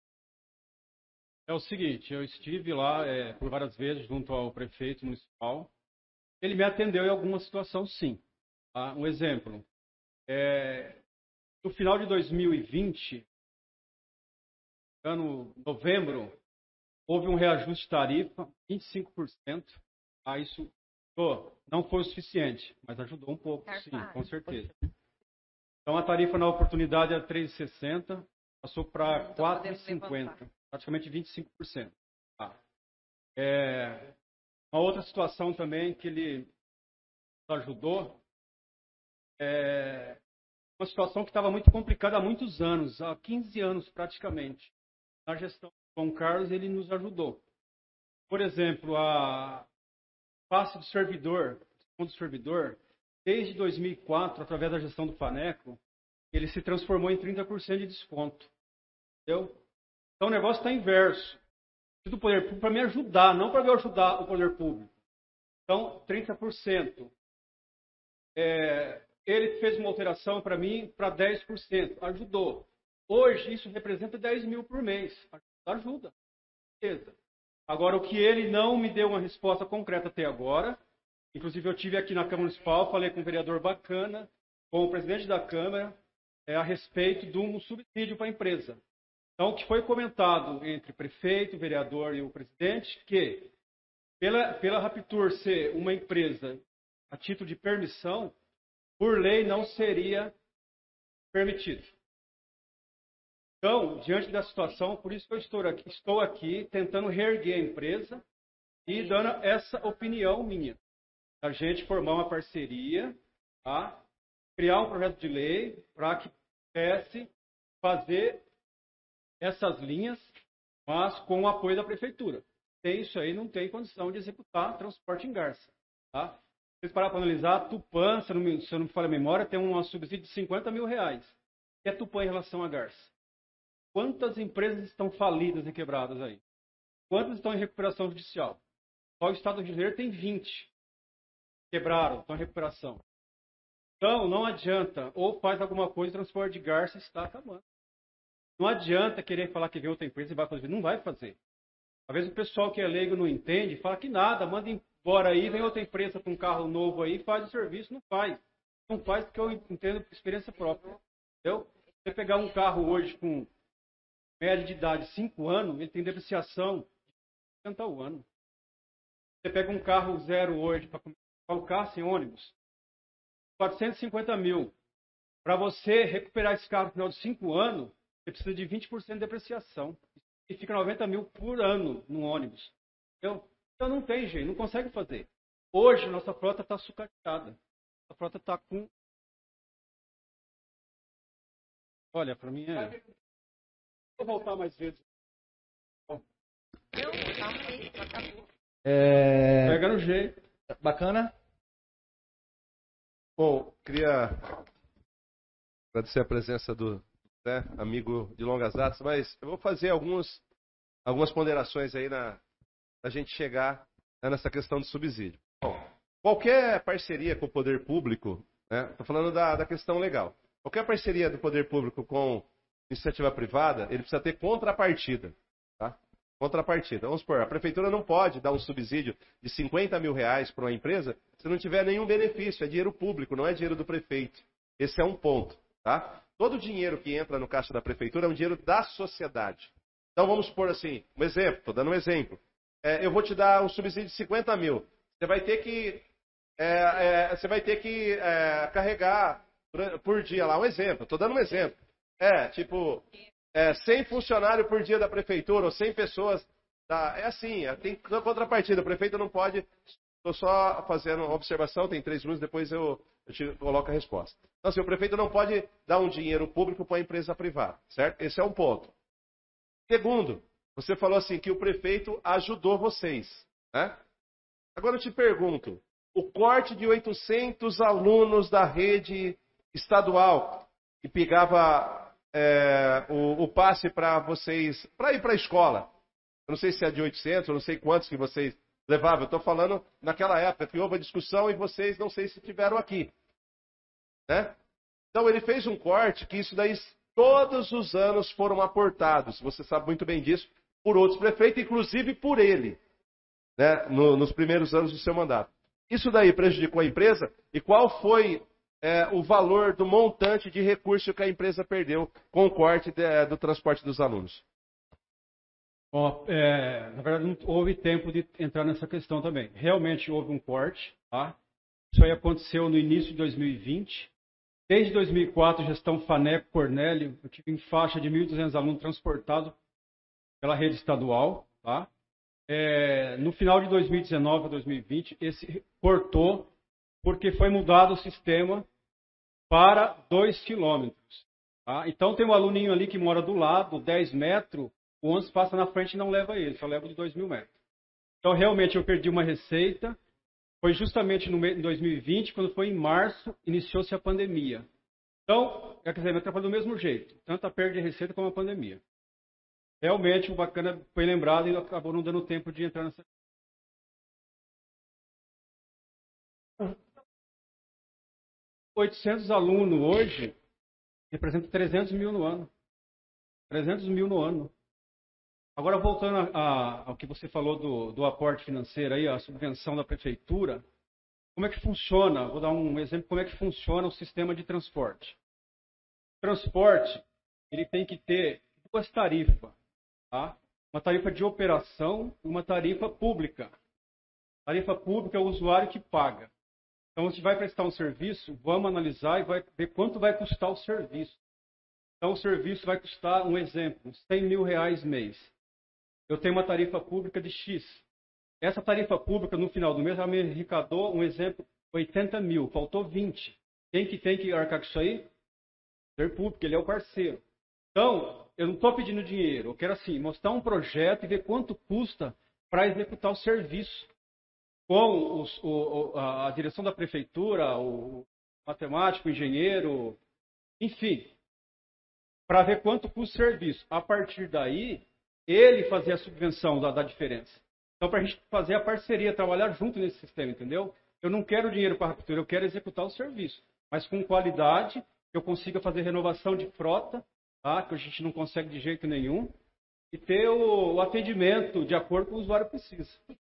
É o seguinte, eu estive lá é, por várias vezes junto ao prefeito municipal. Ele me atendeu em alguma situação, sim. Tá? Um exemplo. É, no final de dois mil e vinte, ano novembro, houve um reajuste de tarifa, vinte e cinco por cento. Ah, isso não foi o suficiente, mas ajudou um pouco, sim, com certeza. Então a tarifa na oportunidade era três reais e sessenta centavos, passou para quatro reais e cinquenta centavos, praticamente vinte e cinco por cento. Ah. É, uma outra situação também que ele ajudou é uma situação que estava muito complicada há muitos anos, há quinze anos praticamente. Na gestão do João Carlos, ele nos ajudou. Por exemplo, a passe do servidor, do servidor, desde dois mil e quatro, através da gestão do Faneco, ele se transformou em trinta por cento de desconto. Entendeu? Então o negócio está inverso. Do poder público para me ajudar, não para eu ajudar o poder público. Então, trinta por cento. É, ele fez uma alteração para mim para dez por cento. Ajudou. Hoje, isso representa dez mil por mês. Ajuda. Beleza. Agora, o que ele não me deu uma resposta concreta até agora, inclusive eu tive aqui na Câmara Municipal, falei com um vereador bacana, com o presidente da Câmara, é, a respeito de um subsídio para a empresa. Então, o que foi comentado entre o prefeito, o vereador e o presidente, que pela, pela Raptur ser uma empresa a título de permissão, por lei não seria permitido. Então, diante da situação, por isso que eu estou aqui, estou aqui tentando reerguer a empresa e dando essa opinião minha. A gente formar uma parceria, tá? Criar um projeto de lei para que pudesse fazer essas linhas, mas com o apoio da prefeitura. Sem isso aí, não tem condição de executar transporte em Garça. Tá? Se vocês parar para analisar, Tupã, se eu, não me, se eu não me falha a memória, tem um subsídio de cinquenta mil reais. O que é Tupã em relação a Garça? Quantas empresas estão falidas e quebradas aí? Quantas estão em recuperação judicial? Só o Estado do Rio de Janeiro tem vinte. Quebraram, estão em recuperação. Então, não adianta. Ou faz alguma coisa, o transporte de Garça está acabando. Não adianta querer falar que vem outra empresa e vai fazer. Não vai fazer. Às vezes o pessoal que é leigo não entende, fala que nada, manda embora aí, vem outra empresa com um carro novo aí, faz o serviço, não faz. Não faz porque eu entendo por experiência própria. Entendeu? Se você pegar um carro hoje com média de idade cinco anos, ele tem depreciação de setenta ao ano. Você pega um carro zero hoje, para colocar sem ônibus, quatrocentos e cinquenta mil. Para você recuperar esse carro no final de cinco anos, você precisa de vinte por cento de depreciação. E fica noventa mil por ano no ônibus. Então, então não tem jeito, não consegue fazer. Hoje, nossa frota está sucateada. Nossa frota está com... Olha, para mim é... Vou voltar mais vezes. É... Pega no jeito. Bacana? Bom, queria agradecer a presença do... Né, amigo de longas datas, mas eu vou fazer alguns, algumas ponderações aí na a gente chegar, né, nessa questão de subsídio. Bom, qualquer parceria com o poder público, né, estou falando da, da questão legal, qualquer parceria do poder público com iniciativa privada, ele precisa ter contrapartida. Tá? Contrapartida. Vamos supor, a prefeitura não pode dar um subsídio de cinquenta mil reais para uma empresa se não tiver nenhum benefício, é dinheiro público, não é dinheiro do prefeito. Esse é um ponto. Tá? Todo o dinheiro que entra no caixa da prefeitura é um dinheiro da sociedade. Então vamos supor assim, um exemplo, estou dando um exemplo. É, eu vou te dar um subsídio de cinquenta mil. Você vai ter que, é, é, você vai ter que é, carregar por dia lá, um exemplo, estou dando um exemplo. É, tipo, é, cem funcionários por dia da prefeitura, ou cem pessoas. Da, é assim, é, tem contrapartida, o prefeito não pode... Estou só fazendo uma observação, tem três minutos, depois eu, eu te coloco a resposta. Então, assim, o prefeito não pode dar um dinheiro público para uma empresa privada, certo? Esse é um ponto. Segundo, você falou assim que o prefeito ajudou vocês, né? Agora eu te pergunto, o corte de oitocentos alunos da rede estadual que pegava é, o, o passe para vocês, para ir para a escola, eu não sei se é de oitocentos, eu não sei quantos que vocês... levável. Eu estou falando naquela época que houve a discussão e vocês não sei se estiveram aqui. Né? Então ele fez um corte que isso daí todos os anos foram aportados, você sabe muito bem disso, por outros prefeitos, inclusive por ele, né? No, nos primeiros anos do seu mandato. Isso daí prejudicou a empresa? E qual foi é, o valor do montante de recurso que a empresa perdeu com o corte de, do transporte dos alunos? Bom, é, na verdade, não houve tempo de entrar nessa questão também. Realmente houve um corte, tá? Isso aí aconteceu no início de dois mil e vinte. Desde dois mil e quatro, gestão Faneco Cornélio, eu tive em faixa de mil e duzentos alunos transportados pela rede estadual, tá? É, no final de dois mil e dezenove a dois mil e vinte, esse cortou porque foi mudado o sistema para dois quilômetros. Tá? Então tem um aluninho ali que mora do lado, dez metros, o ônibus passa na frente e não leva ele, só leva de dois mil metros. Então realmente eu perdi uma receita. Foi justamente no em dois mil e vinte, quando foi em março, iniciou-se a pandemia. Então, quer dizer, me atrapalhou do mesmo jeito, tanto a perda de receita como a pandemia. Realmente, o bacana foi lembrado e acabou não dando tempo de entrar nessa. oitocentos alunos hoje representa trezentos mil no ano. trezentos mil no ano. Agora, voltando a, a, ao que você falou do, do aporte financeiro, aí, a subvenção da prefeitura, como é que funciona? Vou dar um exemplo como é que funciona o sistema de transporte. O transporte, ele tem que ter duas tarifas, tá? Uma tarifa de operação e uma tarifa pública. Tarifa pública é o usuário que paga. Então, se vai prestar um serviço, vamos analisar e vai ver quanto vai custar o serviço. Então, o serviço vai custar, um exemplo, cem mil reais mês. Eu tenho uma tarifa pública de X. Essa tarifa pública, no final do mês, ela me arrecadou, um exemplo, oitenta mil. Faltou vinte. Quem que tem que arcar com isso aí? O poder público, ele é o parceiro. Então, eu não estou pedindo dinheiro. Eu quero, assim, mostrar um projeto e ver quanto custa para executar o serviço. Com os, o, a, a direção da prefeitura, o matemático, o engenheiro, enfim, para ver quanto custa o serviço. A partir daí, ele fazer a subvenção da, da diferença. Então, para a gente fazer a parceria, trabalhar junto nesse sistema, entendeu? Eu não quero dinheiro para a prefeitura, eu quero executar o serviço. Mas com qualidade, que eu consiga fazer renovação de frota, tá? Que a gente não consegue de jeito nenhum, e ter o, o atendimento de acordo com o usuário precisa.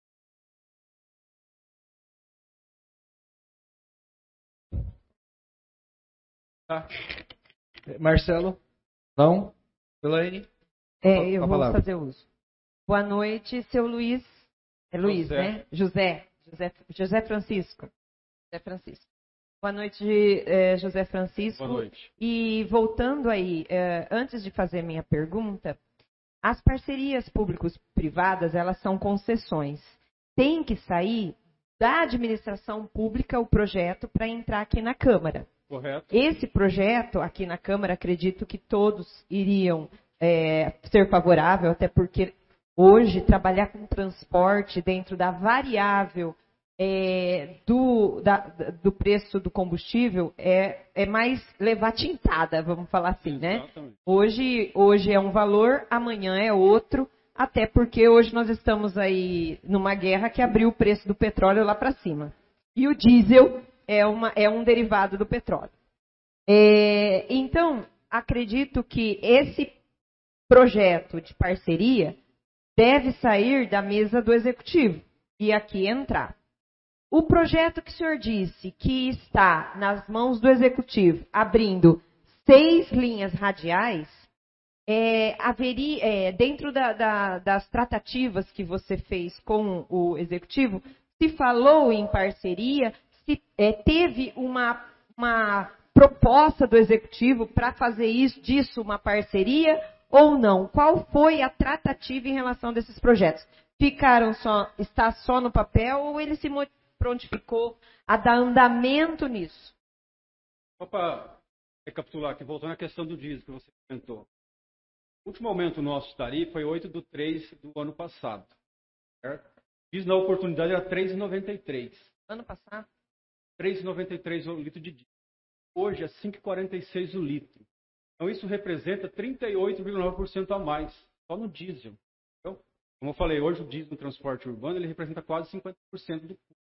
Tá. Marcelo? Não? Elaine? É, eu vou fazer uso. Boa noite, seu Luiz. É Luiz, José. né? José. José. José Francisco. José Francisco. Boa noite, eh, José Francisco. Boa noite. E voltando aí, eh, antes de fazer minha pergunta, as parcerias públicos-privadas, elas são concessões. Tem que sair da administração pública o projeto para entrar aqui na Câmara. Correto. Esse projeto aqui na Câmara, acredito que todos iriam é, ser favorável, até porque hoje trabalhar com transporte dentro da variável é, do, da, do preço do combustível é, é mais levar tintada, vamos falar assim, né? Exatamente. Hoje, hoje é um valor, amanhã é outro, até porque hoje nós estamos aí numa guerra que abriu o preço do petróleo lá para cima. E o diesel é, uma, é um derivado do petróleo. É, então, acredito que esse projeto de parceria deve sair da mesa do executivo e aqui entrar. O projeto que o senhor disse que está nas mãos do executivo, abrindo seis linhas radiais, é, haveria, é, dentro da, da, das tratativas que você fez com o executivo, se falou em parceria, se é, teve uma, uma proposta do executivo para fazer isso, disso uma parceria ou não? Qual foi a tratativa em relação desses projetos? Ficaram só, está só no papel ou ele se prontificou a dar andamento nisso? Só para recapitular aqui, voltando à questão do diesel que você comentou. O último aumento nosso de tarifa foi oito de três do ano passado. Certo? Diesel na oportunidade era três reais e noventa e três centavos. Ano passado? três reais e noventa e três centavos o litro de diesel. Hoje é cinco reais e quarenta e seis centavos o litro. Então isso representa trinta e oito vírgula nove por cento a mais, só no diesel. Então, como eu falei, hoje o diesel no transporte urbano ele representa quase cinquenta por cento do custo.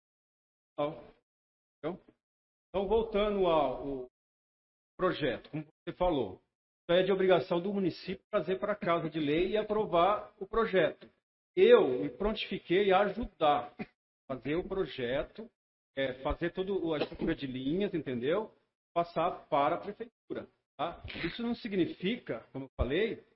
Então, então, voltando ao projeto, como você falou, é de obrigação do município trazer para a Casa de Lei e aprovar o projeto. Eu me prontifiquei a ajudar, fazer o projeto, é, fazer toda a estrutura de linhas, entendeu? Passar para a prefeitura. Tá? Isso não significa, como eu falei,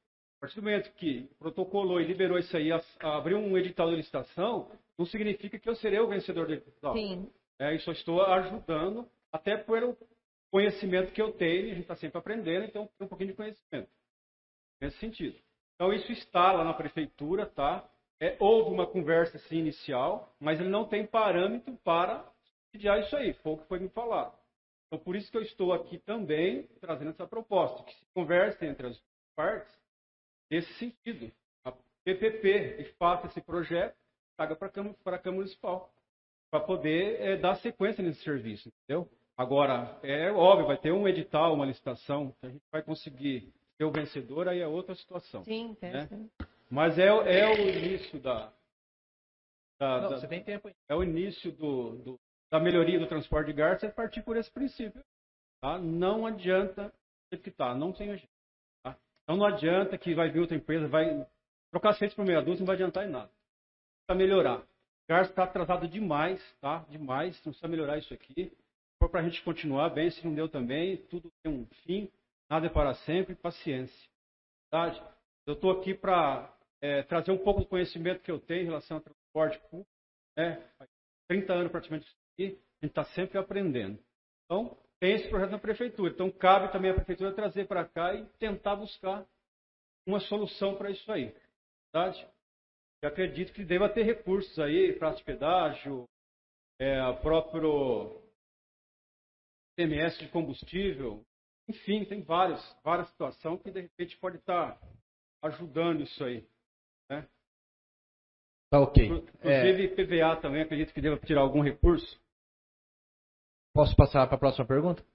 partir do momento que protocolou e liberou isso aí, abriu um edital de licitação, não significa que eu serei o vencedor do edital. Sim. É, eu só estou ajudando, até pelo conhecimento que eu tenho, a gente está sempre aprendendo, então tem um pouquinho de conhecimento. Nesse sentido. Então isso está lá na prefeitura, tá? É, houve uma conversa assim, inicial, mas ele não tem parâmetro para subsidiar isso aí, foi o que foi me falado. Então por isso que eu estou aqui também trazendo essa proposta, que se converse entre as partes nesse sentido. A P P P e faça esse projeto, traga para a Câmara, para a Câmara Municipal, para poder é, dar sequência nesse serviço, entendeu? Agora, é óbvio, vai ter um edital, uma licitação, que a gente vai conseguir ser o vencedor, aí é outra situação. Sim, né? sim. Mas é, é o início da... da, Não, da você tem tempo aí. É o início do, do, da melhoria do transporte de garça, é partir por esse princípio. Tá? Não adianta que tá, não tem jeito. Tá? Então não adianta que vai vir outra empresa, vai trocar as feitas por meia dúzia, não vai adiantar em nada. Precisa melhorar. Garça está atrasado demais, tá? Demais, não precisa melhorar isso aqui. Se for para a gente continuar bem, se não deu também, tudo tem um fim, nada é para sempre, paciência. Verdade? Eu estou aqui para é, trazer um pouco do conhecimento que eu tenho em relação ao transporte público. Né? Há trinta anos praticamente aqui, a gente está sempre aprendendo. Então, tem esse projeto na prefeitura. Então, cabe também à prefeitura trazer para cá e tentar buscar uma solução para isso aí. Verdade? Eu acredito que deva ter recursos aí, praça de pedágio, é, o próprio C M S de combustível, enfim, tem vários, várias situações que de repente pode estar ajudando isso aí. Né? Tá ok. Inclusive, É... P V A também, acredito que deva tirar algum recurso. Posso passar para a próxima pergunta?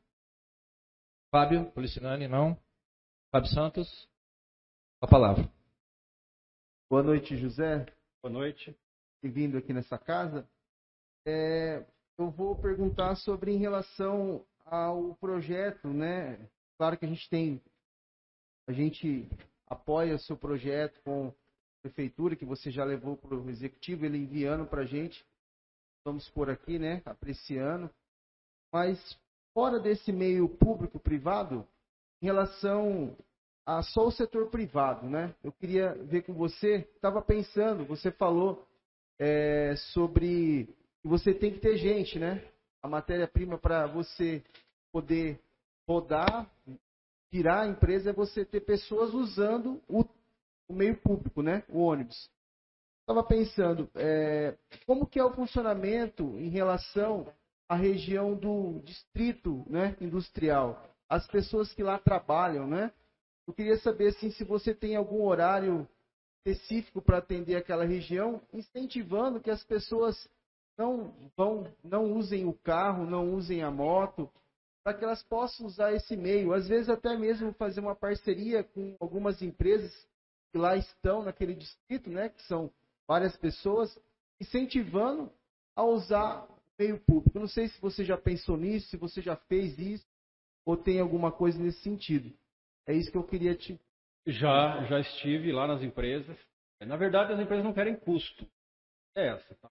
Fábio, Policinani, não. Fábio Santos, a palavra. Boa noite, José. Boa noite. Bem-vindo aqui nessa casa. É, eu vou perguntar sobre em relação ao projeto, né? Claro que a gente tem, a gente apoia o seu projeto com a prefeitura, que você já levou para o executivo, ele enviando para a gente. Vamos por aqui, né? Apreciando. Mas fora desse meio público-privado, em relação a só o setor privado, né? Eu queria ver com você, estava pensando, você falou é, sobre que você tem que ter gente, né? A matéria-prima para você poder rodar, virar a empresa, é você ter pessoas usando o, o meio público, né? O ônibus. Estava pensando, é, como que é o funcionamento em relação à região do distrito, né, industrial? As pessoas que lá trabalham, né? Eu queria saber assim, se você tem algum horário específico para atender aquela região, incentivando que as pessoas não vão, não usem o carro, não usem a moto, para que elas possam usar esse meio. Às vezes até mesmo fazer uma parceria com algumas empresas que lá estão naquele distrito, né, que são várias pessoas, incentivando a usar o meio público. Eu não sei se você já pensou nisso, se você já fez isso, ou tem alguma coisa nesse sentido. É isso que eu queria te... Já, já estive lá nas empresas. Na verdade, as empresas não querem custo. É essa, tá?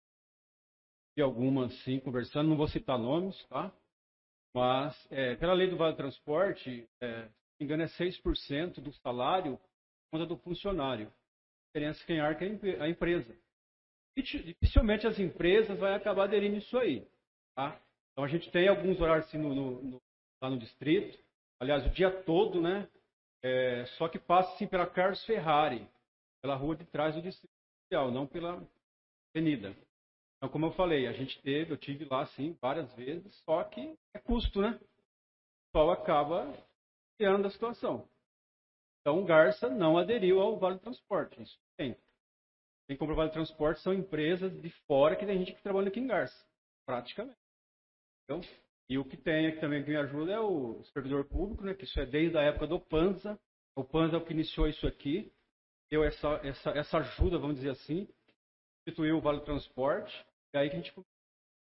E algumas, sim, conversando, não vou citar nomes, tá? Mas, é, pela lei do Vale do Transporte, é, se não me engano, é seis por cento do salário por conta do funcionário. A diferença quem arca é a empresa. E dificilmente as empresas vão acabar aderindo isso aí, tá? Então, a gente tem alguns horários assim, no, no, no, lá no distrito. Aliás, o dia todo, né? É, só que passa assim pela Carlos Ferrari, pela rua de trás do Distrito Industrial, não pela avenida. Então, como eu falei, a gente teve, eu tive lá sim várias vezes, só que é custo, né? O pessoal acaba criando a situação. Então, o Garça não aderiu ao Vale do Transporte, isso tem. Quem compra o Vale do Transporte são empresas de fora que tem gente que trabalha aqui em Garça, praticamente. Então, e o que tem aqui também que me ajuda é o servidor público, né? Que isso é desde a época do Panza. O Panza é o que iniciou isso aqui. Deu essa, essa, essa ajuda, vamos dizer assim. Instituiu o Vale do Transporte. E aí que a gente começou.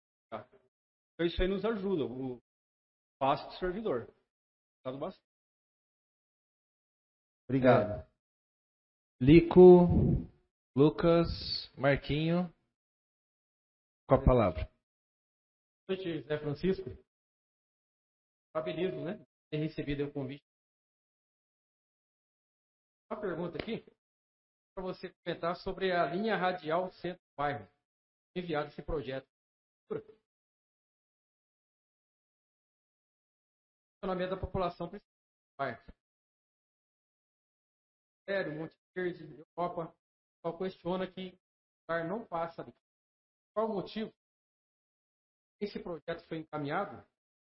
Então isso aí nos ajuda. O passe do servidor. Ajudado bastante. Obrigado. É. Lico, Lucas, Marquinho. Com a palavra. Boa noite, José Francisco. Parabenizo, né? Ter recebido o convite. Uma pergunta aqui para você comentar sobre a linha radial centro-bairro. Enviado esse projeto. Funcionamento da população principal do bairro. Sério, Monte Verde, Europa, o pessoal questiona que o bairro não passa ali. Qual o motivo? Esse projeto foi encaminhado?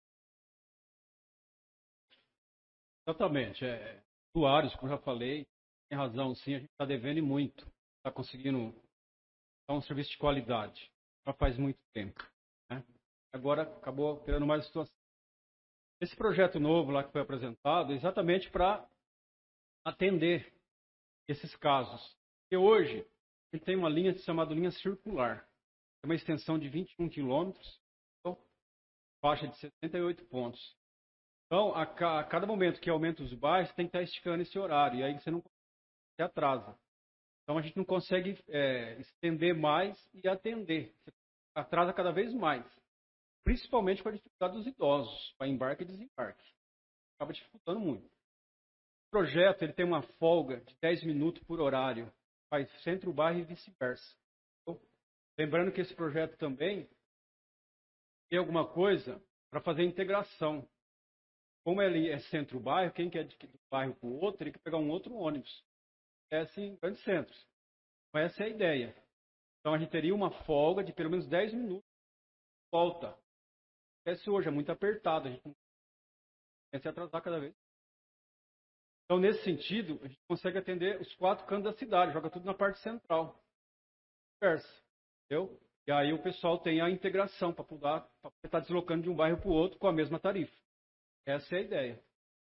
Exatamente. É, usuários, como eu já falei, tem razão, sim, a gente está devendo e muito. Está conseguindo dar um serviço de qualidade. Já faz muito tempo. Né? Agora acabou criando mais situação. Esse projeto novo lá que foi apresentado é exatamente para atender esses casos. Porque hoje ele tem uma linha chamada linha circular. Tem uma extensão de vinte e um quilômetros, então, faixa de setenta e oito pontos. Então, a, ca, a cada momento que aumenta os bairros, tem que estar esticando esse horário. E aí você não você atrasa. Então a gente não consegue é, estender mais e atender. Você atrasa cada vez mais. Principalmente com a dificuldade dos idosos, para embarque e desembarque. Acaba dificultando muito. O projeto ele tem uma folga de dez minutos por horário. Faz centro-bairro e vice-versa. Então, lembrando que esse projeto também tem alguma coisa para fazer integração. Como ele é centro-bairro, quem quer de um bairro para o outro, tem que pegar um outro ônibus. É assim em grandes centros. Então, essa é a ideia. Então, a gente teria uma folga de pelo menos dez minutos. Volta. Esse hoje é muito apertado. A gente não quer se atrasar cada vez. Então, nesse sentido, a gente consegue atender os quatro cantos da cidade. Joga tudo na parte central. Conversa. Entendeu? E aí o pessoal tem a integração para poder estar deslocando de um bairro para o outro com a mesma tarifa. Essa é a ideia.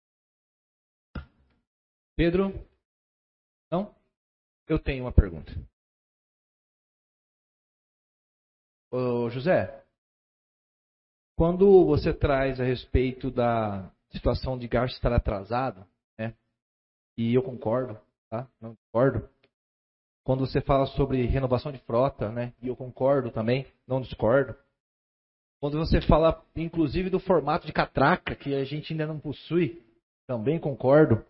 Pedro? Não? Eu tenho uma pergunta. Ô, José, quando você traz a respeito da situação de gasto estar atrasado, né? E eu concordo, tá? Não discordo. Quando você fala sobre renovação de frota, né? E eu concordo também, não discordo. Quando você fala, inclusive, do formato de catraca, que a gente ainda não possui, também concordo.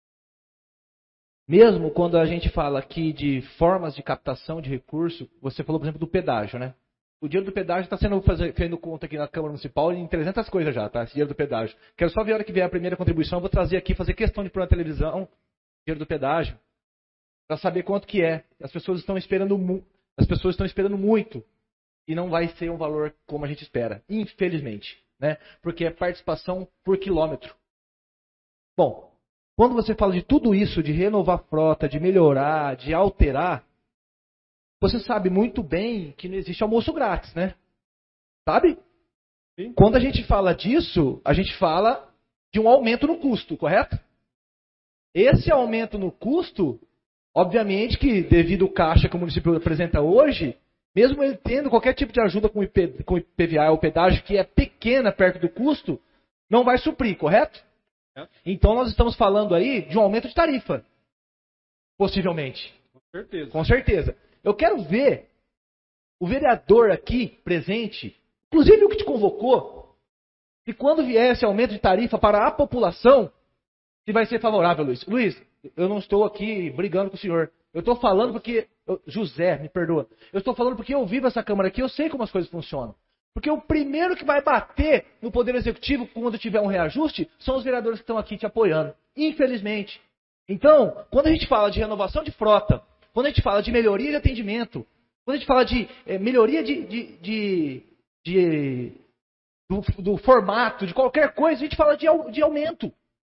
Mesmo quando a gente fala aqui de formas de captação de recurso, você falou, por exemplo, do pedágio, né? O dinheiro do pedágio está sendo fazendo conta aqui na Câmara Municipal em trezentas coisas já, tá? Esse dinheiro do pedágio. Quero só ver a hora que vier a primeira contribuição, eu vou trazer aqui, fazer questão de pôr na televisão, dinheiro do pedágio, para saber quanto que é. As pessoas estão esperando, as pessoas estão esperando muito e não vai ser um valor como a gente espera, infelizmente, né? Porque é participação por quilômetro. Bom, quando você fala de tudo isso, de renovar a frota, de melhorar, de alterar, você sabe muito bem que não existe almoço grátis, né? Sabe? Sim. Quando a gente fala disso, a gente fala de um aumento no custo, correto? Esse aumento no custo, obviamente que devido ao caixa que o município apresenta hoje, mesmo ele tendo qualquer tipo de ajuda com o I P V A ou pedágio que é pequena perto do custo, não vai suprir, correto? É. Então nós estamos falando aí de um aumento de tarifa. Possivelmente. Com certeza. Com certeza. Eu quero ver o vereador aqui presente, inclusive o que te convocou, e quando vier esse aumento de tarifa para a população, se vai ser favorável, Luiz. Luiz, eu não estou aqui brigando com o senhor. Eu estou falando porque... Eu, José, me perdoa. Eu estou falando porque eu vivo essa Câmara aqui, eu sei como as coisas funcionam. Porque o primeiro que vai bater no Poder Executivo quando tiver um reajuste são os vereadores que estão aqui te apoiando. Infelizmente. Então, quando a gente fala de renovação de frota, quando a gente fala de melhoria de atendimento, quando a gente fala de é, melhoria de, de, de, de do, do formato, de qualquer coisa, a gente fala de, de aumento.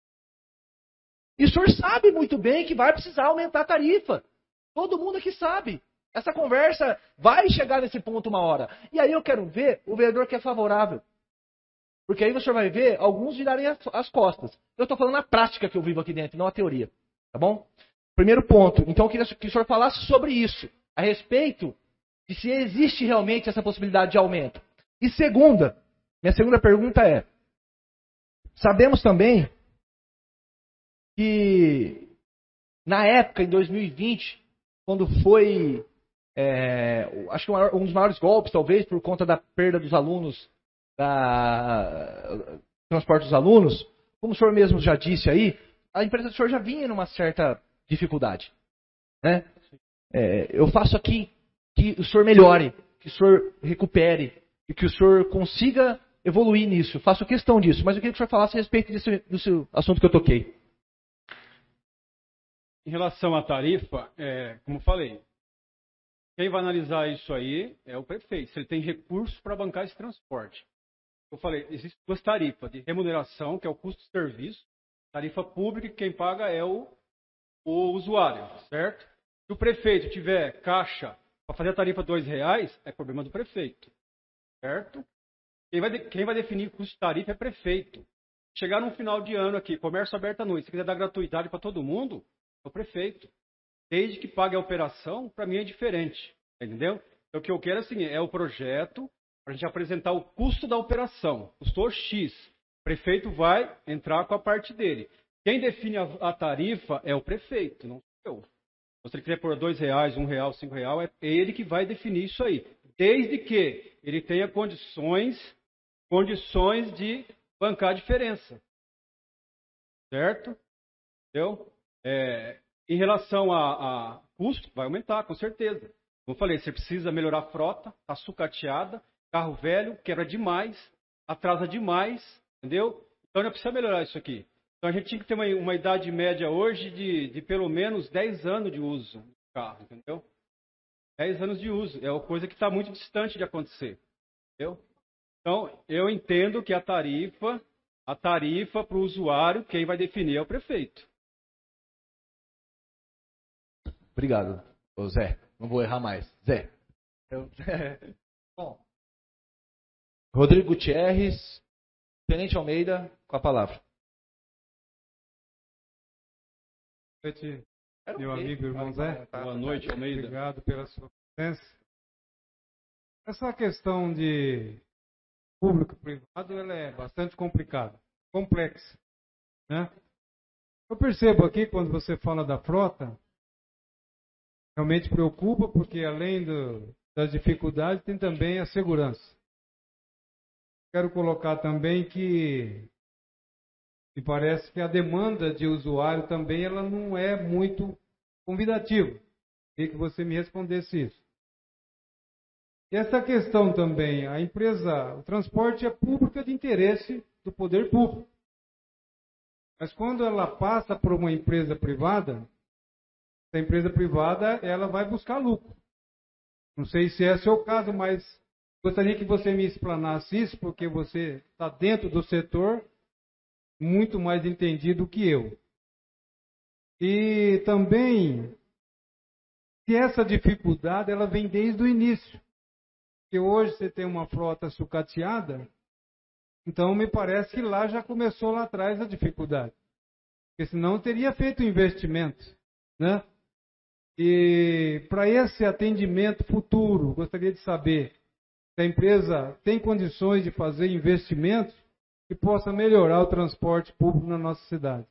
E o senhor sabe muito bem que vai precisar aumentar a tarifa. Todo mundo aqui sabe. Essa conversa vai chegar nesse ponto uma hora. E aí eu quero ver o vereador que é favorável. Porque aí o senhor vai ver alguns virarem as costas. Eu estou falando a prática que eu vivo aqui dentro, não a teoria. Tá bom? Primeiro ponto. Então eu queria que o senhor falasse sobre isso. A respeito de se existe realmente essa possibilidade de aumento. E segunda, minha segunda pergunta é, sabemos também que na época, em dois mil e vinte, quando foi, é, acho que um dos maiores golpes, talvez, por conta da perda dos alunos, da transporte dos alunos, como o senhor mesmo já disse aí, a empresa do senhor já vinha numa certa dificuldade. Né? É, eu faço aqui que o senhor melhore, que o senhor recupere e que o senhor consiga evoluir nisso. Eu faço questão disso, mas eu queria que o senhor falasse a respeito desse, desse assunto que eu toquei. Em relação à tarifa, é, como falei, quem vai analisar isso aí é o prefeito, se ele tem recursos para bancar esse transporte. Eu falei, existem duas tarifas, de remuneração, que é o custo de serviço, tarifa pública, que quem paga é o, o usuário, certo? Se o prefeito tiver caixa para fazer a tarifa dois reais, é problema do prefeito, certo? Quem vai, de, quem vai definir o custo de tarifa é prefeito. Chegar no final de ano aqui, comércio aberto à noite, se quiser dar gratuidade para todo mundo, é o prefeito. Desde que pague a operação, para mim é diferente, entendeu? Então o que eu quero assim, é o projeto para a gente apresentar o custo da operação. Custou X. O prefeito vai entrar com a parte dele. Quem define a, a tarifa é o prefeito, não sou eu. Se ele quiser pôr dois reais, um real, cinco real, é ele que vai definir isso aí. Desde que ele tenha condições, condições de bancar a diferença. Certo? Entendeu? É, em relação a, a custo, vai aumentar, com certeza. Como eu falei, você precisa melhorar a frota, está sucateada, carro velho, quebra demais, atrasa demais, entendeu? Então, já precisa melhorar isso aqui. Então, a gente tinha que ter uma, uma idade média hoje de, de pelo menos dez anos de uso do carro, entendeu? dez anos de uso, é uma coisa que está muito distante de acontecer, entendeu? Então, eu entendo que a tarifa, a tarifa para o usuário, quem vai definir é o prefeito. Obrigado, ô Zé. Não vou errar mais. Zé. Eu... Bom. Rodrigo Gutierrez, Tenente Almeida, com a palavra. Boa noite, meu amigo, irmão Zé. Boa noite, Almeida. Obrigado pela sua presença. Essa questão de público e privado, ela é bastante complicada, complexa, né? Eu percebo aqui, quando você fala da frota, realmente preocupa, porque além do, das dificuldades, tem também a segurança. Quero colocar também que me parece que a demanda de usuário também ela não é muito convidativa. Queria que você me respondesse isso. E essa questão também, a empresa, o transporte é pública de interesse do poder público. Mas quando ela passa por uma empresa privada, a empresa privada ela vai buscar lucro. Não sei se é o seu caso, mas gostaria que você me explanasse isso, porque você está dentro do setor, muito mais entendido que eu. E também, que essa dificuldade ela vem desde o início. Porque hoje você tem uma frota sucateada, então me parece que lá já começou lá atrás a dificuldade. Porque senão teria feito investimento, né? E para esse atendimento futuro, gostaria de saber se a empresa tem condições de fazer investimentos que possa melhorar o transporte público na nossa cidade.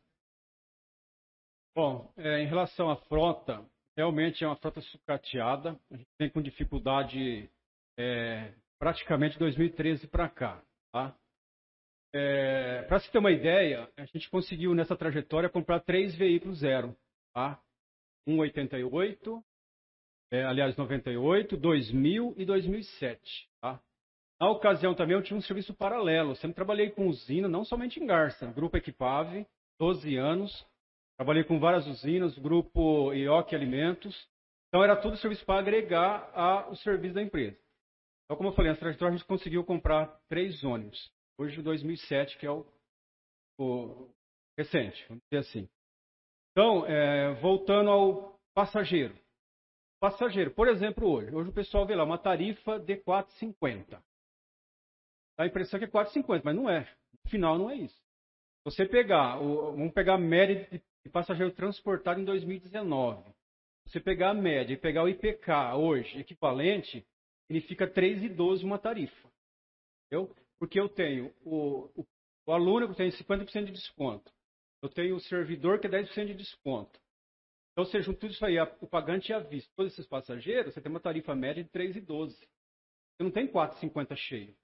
Bom, é, em relação à frota, realmente é uma frota sucateada. A gente vem com dificuldade é, praticamente de dois mil e treze para cá. Tá? É, para se ter uma ideia, a gente conseguiu nessa trajetória comprar três veículos zero. Tá? Um oitenta e oito, é, aliás noventa e oito, dois mil e dois mil e sete. Tá? Na ocasião também eu tinha um serviço paralelo. Eu sempre trabalhei com usina, não somente em Garça. Grupo Equipave, doze anos. Trabalhei com várias usinas, grupo I O C Alimentos. Então era tudo serviço para agregar ao serviço da empresa. Então, como eu falei, nessa trajetória a gente conseguiu comprar três ônibus. Hoje, dois mil e sete, que é o, o recente, vamos dizer assim. Então, é, voltando ao passageiro. Passageiro, por exemplo, hoje. Hoje o pessoal vê lá uma tarifa de quatro reais e cinquenta centavos. Dá a impressão que é quatro reais e cinquenta centavos, mas não é. No final, não é isso. Você pegar, o, vamos pegar a média de, de passageiro transportado em dois mil e dezenove. Você pegar a média e pegar o I P K hoje, equivalente, significa três reais e doze centavos uma tarifa. Entendeu? Porque eu tenho o, o, o aluno que tem cinquenta por cento de desconto. Eu tenho o servidor que é dez por cento de desconto. Então, você junta tudo isso aí, o pagante e a vista, todos esses passageiros, você tem uma tarifa média de três reais e doze centavos. Você não tem quatro reais e cinquenta centavos cheio.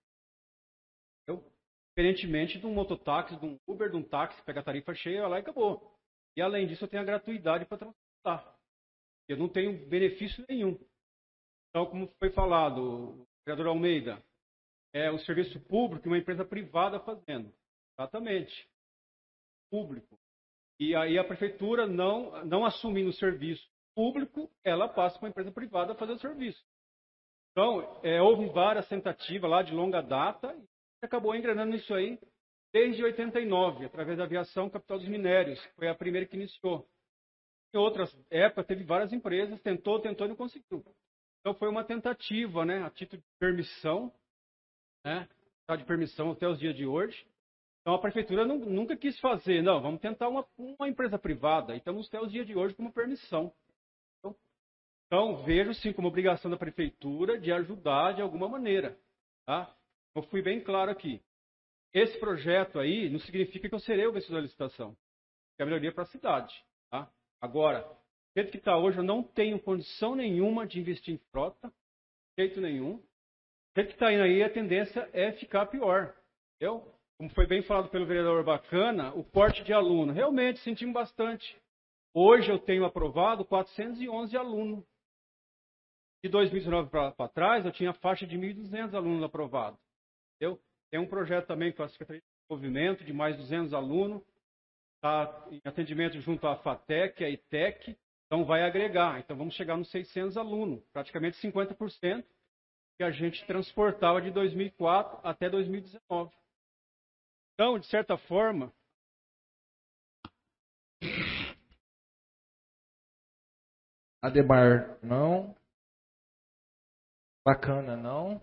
Entendeu? Diferentemente de um mototáxi, de um Uber, de um táxi, pega a tarifa cheia, vai lá e acabou. E além disso, eu tenho a gratuidade para transportar. Eu não tenho benefício nenhum. Então, como foi falado, o vereador Almeida, é o serviço público e uma empresa privada fazendo. Exatamente. Público. E aí a prefeitura, não, não assumindo o serviço público, ela passa para uma empresa privada a fazer o serviço. Então, é, houve várias tentativas lá de longa data e acabou engrenando isso aí desde oitenta e nove, através da aviação Capital dos Minérios, que foi a primeira que iniciou. Em outras épocas, teve várias empresas, tentou, tentou e não conseguiu. Então, foi uma tentativa, né, a título de permissão, né, tá de permissão até os dias de hoje. Então, a prefeitura não, nunca quis fazer, não, vamos tentar uma, uma empresa privada, e estamos até os dias de hoje como permissão. Então, então, vejo sim como obrigação da prefeitura de ajudar de alguma maneira. Tá? Eu fui bem claro aqui. Esse projeto aí não significa que eu serei o vencedor da licitação. É a melhoria para a cidade. Tá? Agora, do jeito que está hoje, eu não tenho condição nenhuma de investir em frota, de jeito nenhum. Do jeito que está indo aí, a tendência é ficar pior. Entendeu? Como foi bem falado pelo vereador Bacana, o porte de aluno. Realmente, sentimos bastante. Hoje eu tenho aprovado quatrocentos e onze alunos. De dois mil e dezenove para trás, eu tinha faixa de mil e duzentos alunos aprovados. Entendeu? Tem um projeto também com a Secretaria de Desenvolvimento de mais duzentos alunos. Está em atendimento junto à FATEC, à I T E C. Então vai agregar. Então vamos chegar nos seiscentos alunos. Praticamente cinquenta por cento que a gente transportava de dois mil e quatro até dois mil e dezenove. Então, de certa forma, Ademar, não. Bacana, não.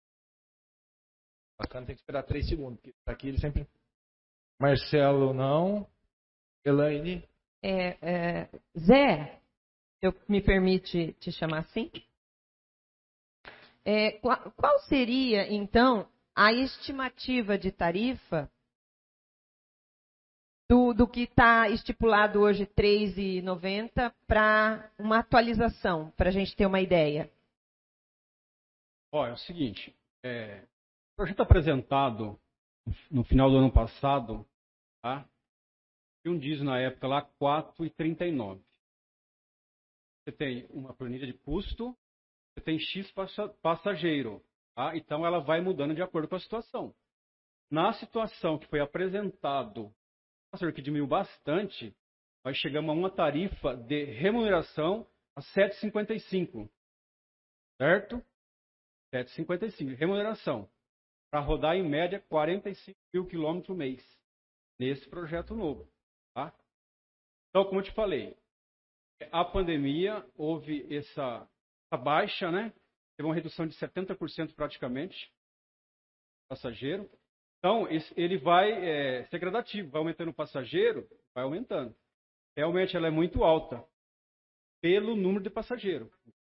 Bacana tem que esperar três segundos, porque aqui ele sempre... Marcelo, não. Elaine. É, é, Zé, eu me permite te chamar assim? É, qual, qual seria, então, a estimativa de tarifa do, do que está estipulado hoje, três reais e noventa centavos, para uma atualização, para a gente ter uma ideia? Olha, é o seguinte, é, o projeto apresentado no final do ano passado, tá? E um diesel na época lá, quatro reais e trinta e nove centavos. Você tem uma planilha de custo, você tem X passageiro, tá? Então ela vai mudando de acordo com a situação. Na situação que foi apresentado, que diminuiu bastante, nós chegamos a uma tarifa de remuneração a sete reais e cinquenta e cinco centavos. Certo? sete reais e cinquenta e cinco centavos. Remuneração. Para rodar, em média, quarenta e cinco mil quilômetros por mês. Nesse projeto novo. Tá? Então, como eu te falei, a pandemia, houve essa, essa baixa, né? Teve uma redução de setenta por cento praticamente. Passageiro. Então, ele vai é, ser gradativo, vai aumentando o passageiro, vai aumentando. Realmente ela é muito alta pelo número de passageiro.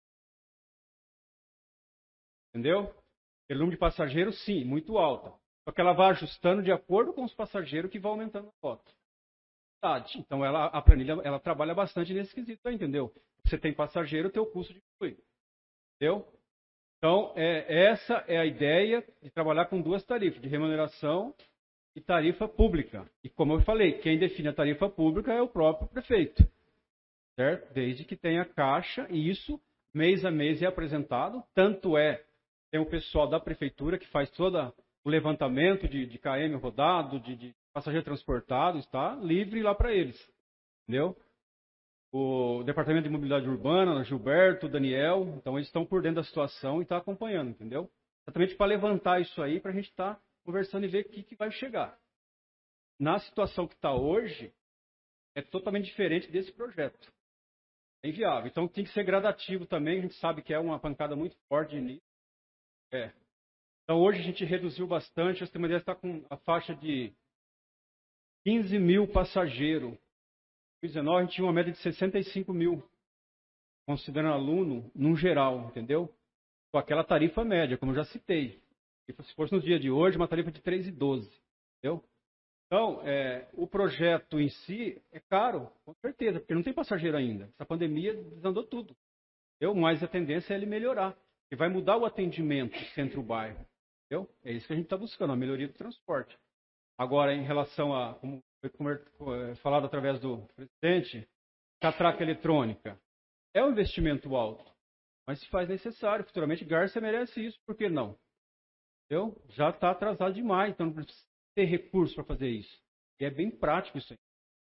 Entendeu? Pelo número de passageiros, sim, muito alta. Só que ela vai ajustando de acordo com os passageiros que vão aumentando a cota. Então, ela, a planilha ela trabalha bastante nesse quesito, entendeu? Você tem passageiro, o teu custo diminui. Entendeu? Então, é, essa é a ideia de trabalhar com duas tarifas, de remuneração e tarifa pública. E como eu falei, quem define a tarifa pública é o próprio prefeito, certo? Desde que tenha caixa, e isso, mês a mês, é apresentado. Tanto é, tem o pessoal da prefeitura que faz todo o levantamento de, de K M rodado, de, de passageiro transportado, está livre lá para eles, entendeu? O Departamento de Mobilidade Urbana, Gilberto, Daniel, então eles estão por dentro da situação e estão acompanhando, entendeu? Exatamente para levantar isso aí, para a gente estar tá conversando e ver o que, que vai chegar. Na situação que está hoje, é totalmente diferente desse projeto. É inviável. Então tem que ser gradativo também, a gente sabe que é uma pancada muito forte de início. É. Então hoje a gente reduziu bastante, a Sistema está com a faixa de quinze mil passageiros. Em dois mil e dezenove, a gente tinha uma média de sessenta e cinco mil, considerando aluno, num geral, entendeu? Com aquela tarifa média, como eu já citei. E se fosse nos dias de hoje, uma tarifa de três reais e doze centavos, entendeu? Então, é, o projeto em si é caro, com certeza, porque não tem passageiro ainda. Essa pandemia desandou tudo, entendeu? Mas a tendência é ele melhorar. E vai mudar o atendimento centro-bairro, entendeu? É isso que a gente está buscando, a melhoria do transporte. Agora, em relação a, como foi falado através do presidente, catraca eletrônica, é um investimento alto, mas se faz necessário. Futuramente, Garça merece isso, por que não? Entendeu? Já está atrasado demais, então não precisa ter recurso para fazer isso. E é bem prático isso aí.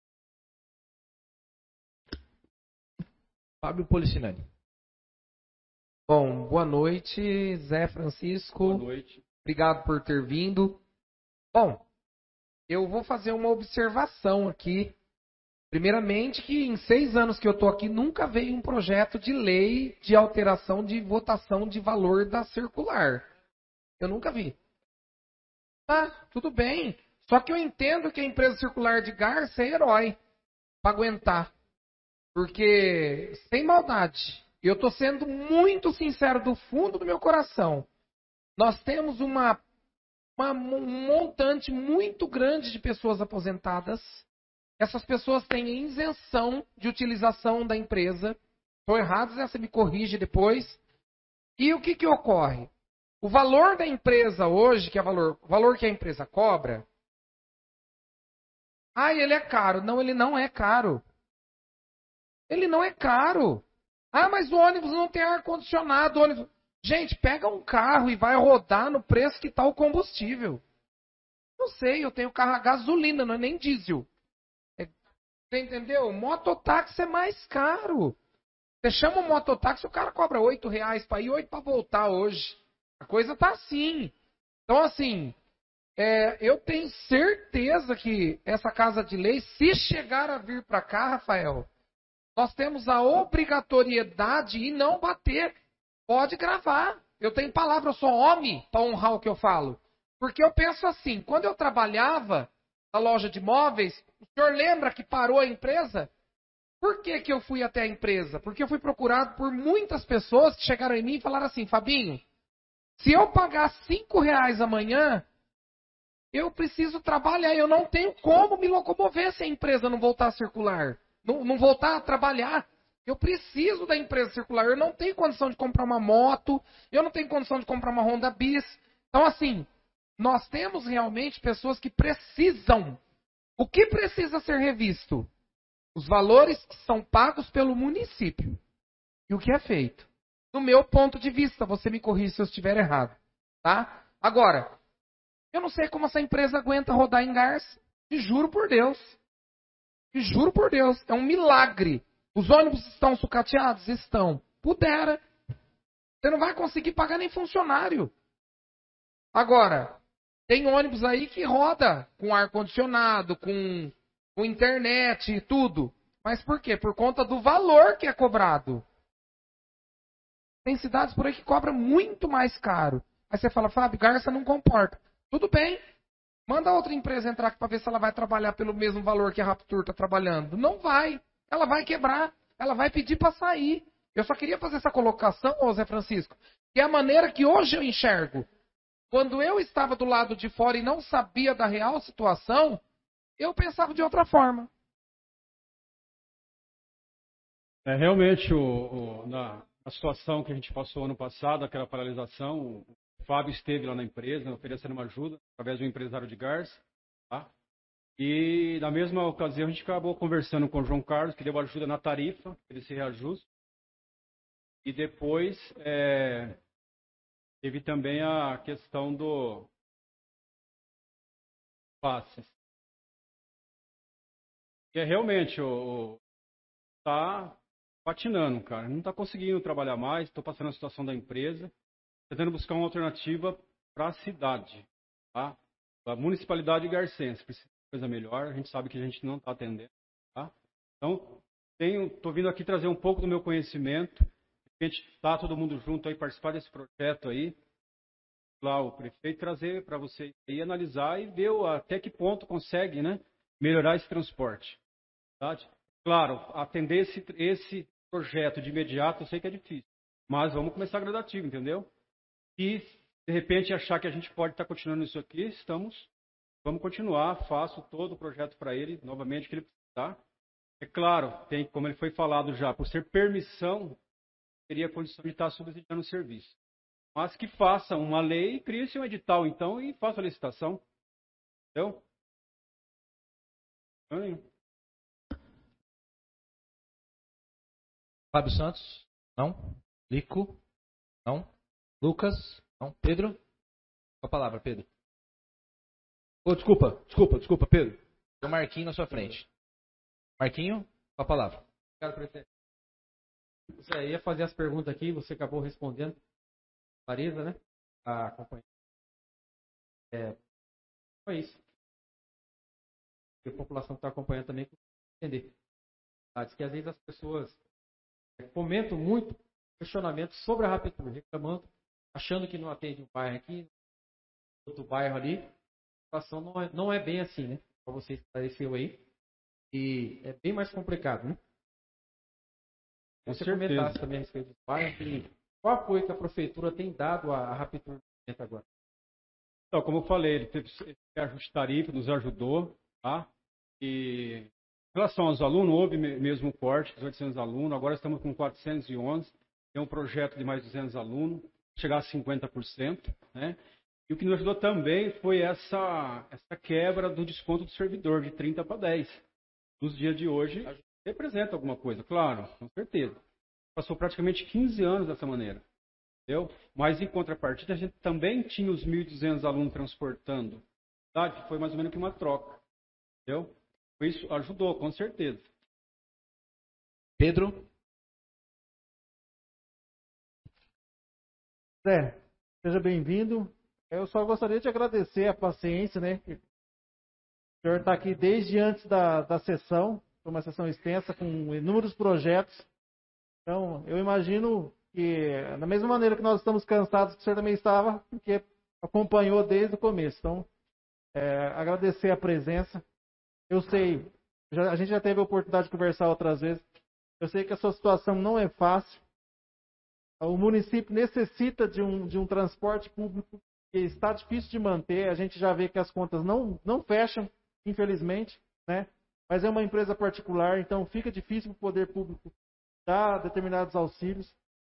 Fábio Policinani. Bom, boa noite, Zé Francisco. Boa noite. Obrigado por ter vindo. Bom, eu vou fazer uma observação aqui. Primeiramente, que em seis anos que eu estou aqui, nunca veio um projeto de lei de alteração de votação de valor da circular. Eu nunca vi. Ah, tudo bem. Só que eu entendo que a empresa circular de Garça é herói para aguentar. Porque, sem maldade, eu estou sendo muito sincero do fundo do meu coração. Nós temos uma, uma, um montante muito grande de pessoas aposentadas. Essas pessoas têm isenção de utilização da empresa. Estou errado, Zé, você me corrige depois. E o que, que ocorre? O valor da empresa hoje, que é o valor, o valor que a empresa cobra, ah, ele é caro. Não, ele não é caro. Ele não é caro. Ah, mas o ônibus não tem ar-condicionado. Ônibus... Gente, pega um carro e vai rodar no preço que está o combustível. Não sei, eu tenho carro a gasolina, não é nem diesel. É... Você entendeu? Mototáxi é mais caro. Você chama o mototáxi, o cara cobra oito reais para ir, oito para voltar hoje. A coisa tá assim. Então, assim, é, eu tenho certeza que essa casa de lei, se chegar a vir para cá, Rafael, nós temos a obrigatoriedade e não bater. Pode gravar. Eu tenho palavra, eu sou homem para honrar o que eu falo. Porque eu penso assim, quando eu trabalhava na loja de móveis, o senhor lembra que parou a empresa? Por que, que eu fui até a empresa? Porque eu fui procurado por muitas pessoas que chegaram em mim e falaram assim, Fabinho, se eu pagar cinco reais amanhã, eu preciso trabalhar. Eu não tenho como me locomover se a empresa não voltar a circular. Não, não voltar a trabalhar. Eu preciso da empresa circular. Eu não tenho condição de comprar uma moto. Eu não tenho condição de comprar uma Honda Bis. Então, assim, nós temos realmente pessoas que precisam. O que precisa ser revisto? Os valores que são pagos pelo município. E o que é feito. Do meu ponto de vista, você me corrige se eu estiver errado. Tá? Agora, eu não sei como essa empresa aguenta rodar em Garça. Te juro por Deus. Te juro por Deus. É um milagre. Os ônibus estão sucateados? Estão. Pudera. Você não vai conseguir pagar nem funcionário. Agora, tem ônibus aí que roda com ar-condicionado, com, com internet e tudo. Mas por quê? Por conta do valor que é cobrado. Tem cidades por aí que cobram muito mais caro. Aí você fala, Fábio, Garça não comporta. Tudo bem. Manda outra empresa entrar aqui para ver se ela vai trabalhar pelo mesmo valor que a Raptur está trabalhando. Não vai. Ela vai quebrar. Ela vai pedir para sair. Eu só queria fazer essa colocação, ô Zé Francisco, que é a maneira que hoje eu enxergo. Quando eu estava do lado de fora e não sabia da real situação, eu pensava de outra forma. É, realmente, o, o, na, na situação que a gente passou ano passado, aquela paralisação, o Fábio esteve lá na empresa, oferecendo uma ajuda, através de um empresário de Garça. Tá? E, na mesma ocasião, a gente acabou conversando com o João Carlos, que deu ajuda na tarifa, ele se reajuste. E depois, é, teve também a questão do passes. E é realmente, o, o tá patinando, cara. Não está conseguindo trabalhar mais, estou passando a situação da empresa, tentando buscar uma alternativa para a cidade, tá? A municipalidade garcense precisa de coisa melhor, a gente sabe que a gente não está atendendo, tá? Então, estou vindo aqui trazer um pouco do meu conhecimento, a gente está todo mundo junto aí, participar desse projeto aí, lá o prefeito trazer para vocês aí, analisar e ver até que ponto consegue, né, melhorar esse transporte, tá? Claro, atender esse, esse projeto de imediato eu sei que é difícil, mas vamos começar gradativo, entendeu? E, de repente, achar que a gente pode estar continuando isso aqui, estamos, vamos continuar, faço todo o projeto para ele, novamente, que ele precisar. É claro, tem, como ele foi falado já, por ser permissão, teria condição de estar subsidiando o serviço. Mas que faça uma lei, crie-se um edital, então, e faça a licitação. Entendeu? Nenhum. Fábio Santos? Não. Lico? Não. Lucas? Não. Pedro? Com a palavra, Pedro. Oh, desculpa, desculpa, desculpa, Pedro. Tem o Marquinho na sua frente. Marquinho, com a palavra. Obrigado, presidente. Você ia fazer as perguntas aqui, você acabou respondendo. Clareza, né? A companhia. É, foi isso. E a população que está acompanhando também entender. Ah, diz que às vezes as pessoas comentam muito questionamentos sobre a Raptur, reclamando, achando que não atende um bairro aqui, outro bairro ali. A situação não é, não é bem assim, né? Como você esclareceu aí. E é bem mais complicado, né? Com você certeza. comentasse também a respeito do bairro, qual apoio que a prefeitura tem dado à Raptur agora? Então, como eu falei, ele teve ajuste de tarifa, nos ajudou, tá? E em relação aos alunos, houve mesmo um corte dos oitocentos alunos, agora estamos com quatrocentos e onze, tem um projeto de mais duzentos alunos, chegar a cinquenta por cento, né? E o que nos ajudou também foi essa, essa quebra do desconto do servidor, de trinta para dez. Nos dias de hoje, representa alguma coisa, claro, com certeza. Passou praticamente quinze anos dessa maneira. Entendeu? Mas, em contrapartida, a gente também tinha os mil e duzentos alunos transportando. Tá? Que foi mais ou menos que uma troca. Entendeu? Isso ajudou, com certeza. Pedro? Zé, seja bem-vindo. Eu só gostaria de agradecer a paciência, né? O senhor está aqui desde antes da, da sessão. Foi uma sessão extensa, com inúmeros projetos. Então, eu imagino que, da mesma maneira que nós estamos cansados, que o senhor também estava, porque acompanhou desde o começo. Então, é, agradecer a presença. Eu sei, já, a gente já teve a oportunidade de conversar outras vezes. Eu sei que a sua situação não é fácil. O município necessita de um, de um transporte público que está difícil de manter. A gente já vê que as contas não, não fecham, infelizmente, né? Mas é uma empresa particular, então fica difícil para o poder público dar determinados auxílios.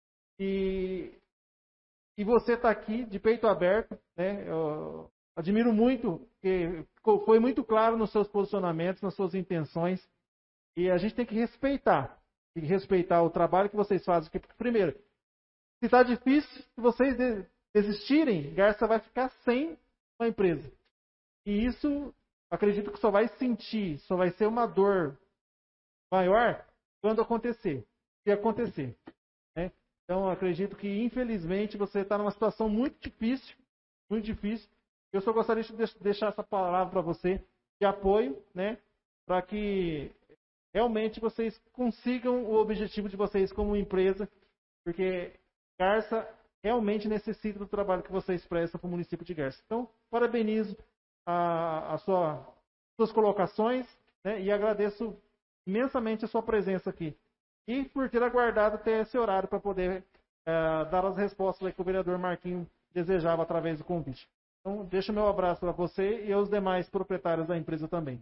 E, e você está aqui de peito aberto, né? Eu admiro muito, que foi muito claro nos seus posicionamentos, nas suas intenções. E a gente tem que respeitar, tem que respeitar o trabalho que vocês fazem. Porque, primeiro, se está difícil, se vocês desistirem, Garça vai ficar sem uma empresa. E isso, acredito que só vai sentir, só vai ser uma dor maior quando acontecer. Se acontecer. Né? Então, acredito que, infelizmente, você está numa situação muito difícil, muito difícil. Eu só gostaria de deixar essa palavra para você, de apoio, né? Para que realmente vocês consigam o objetivo de vocês como empresa, porque Garça realmente necessita do trabalho que vocês prestam para o município de Garça. Então, parabenizo a, a sua, suas colocações, né, e agradeço imensamente a sua presença aqui. E por ter aguardado até esse horário para poder uh, dar as respostas que o vereador Marquinho desejava através do convite. Então, deixo meu abraço para você e aos demais proprietários da empresa também.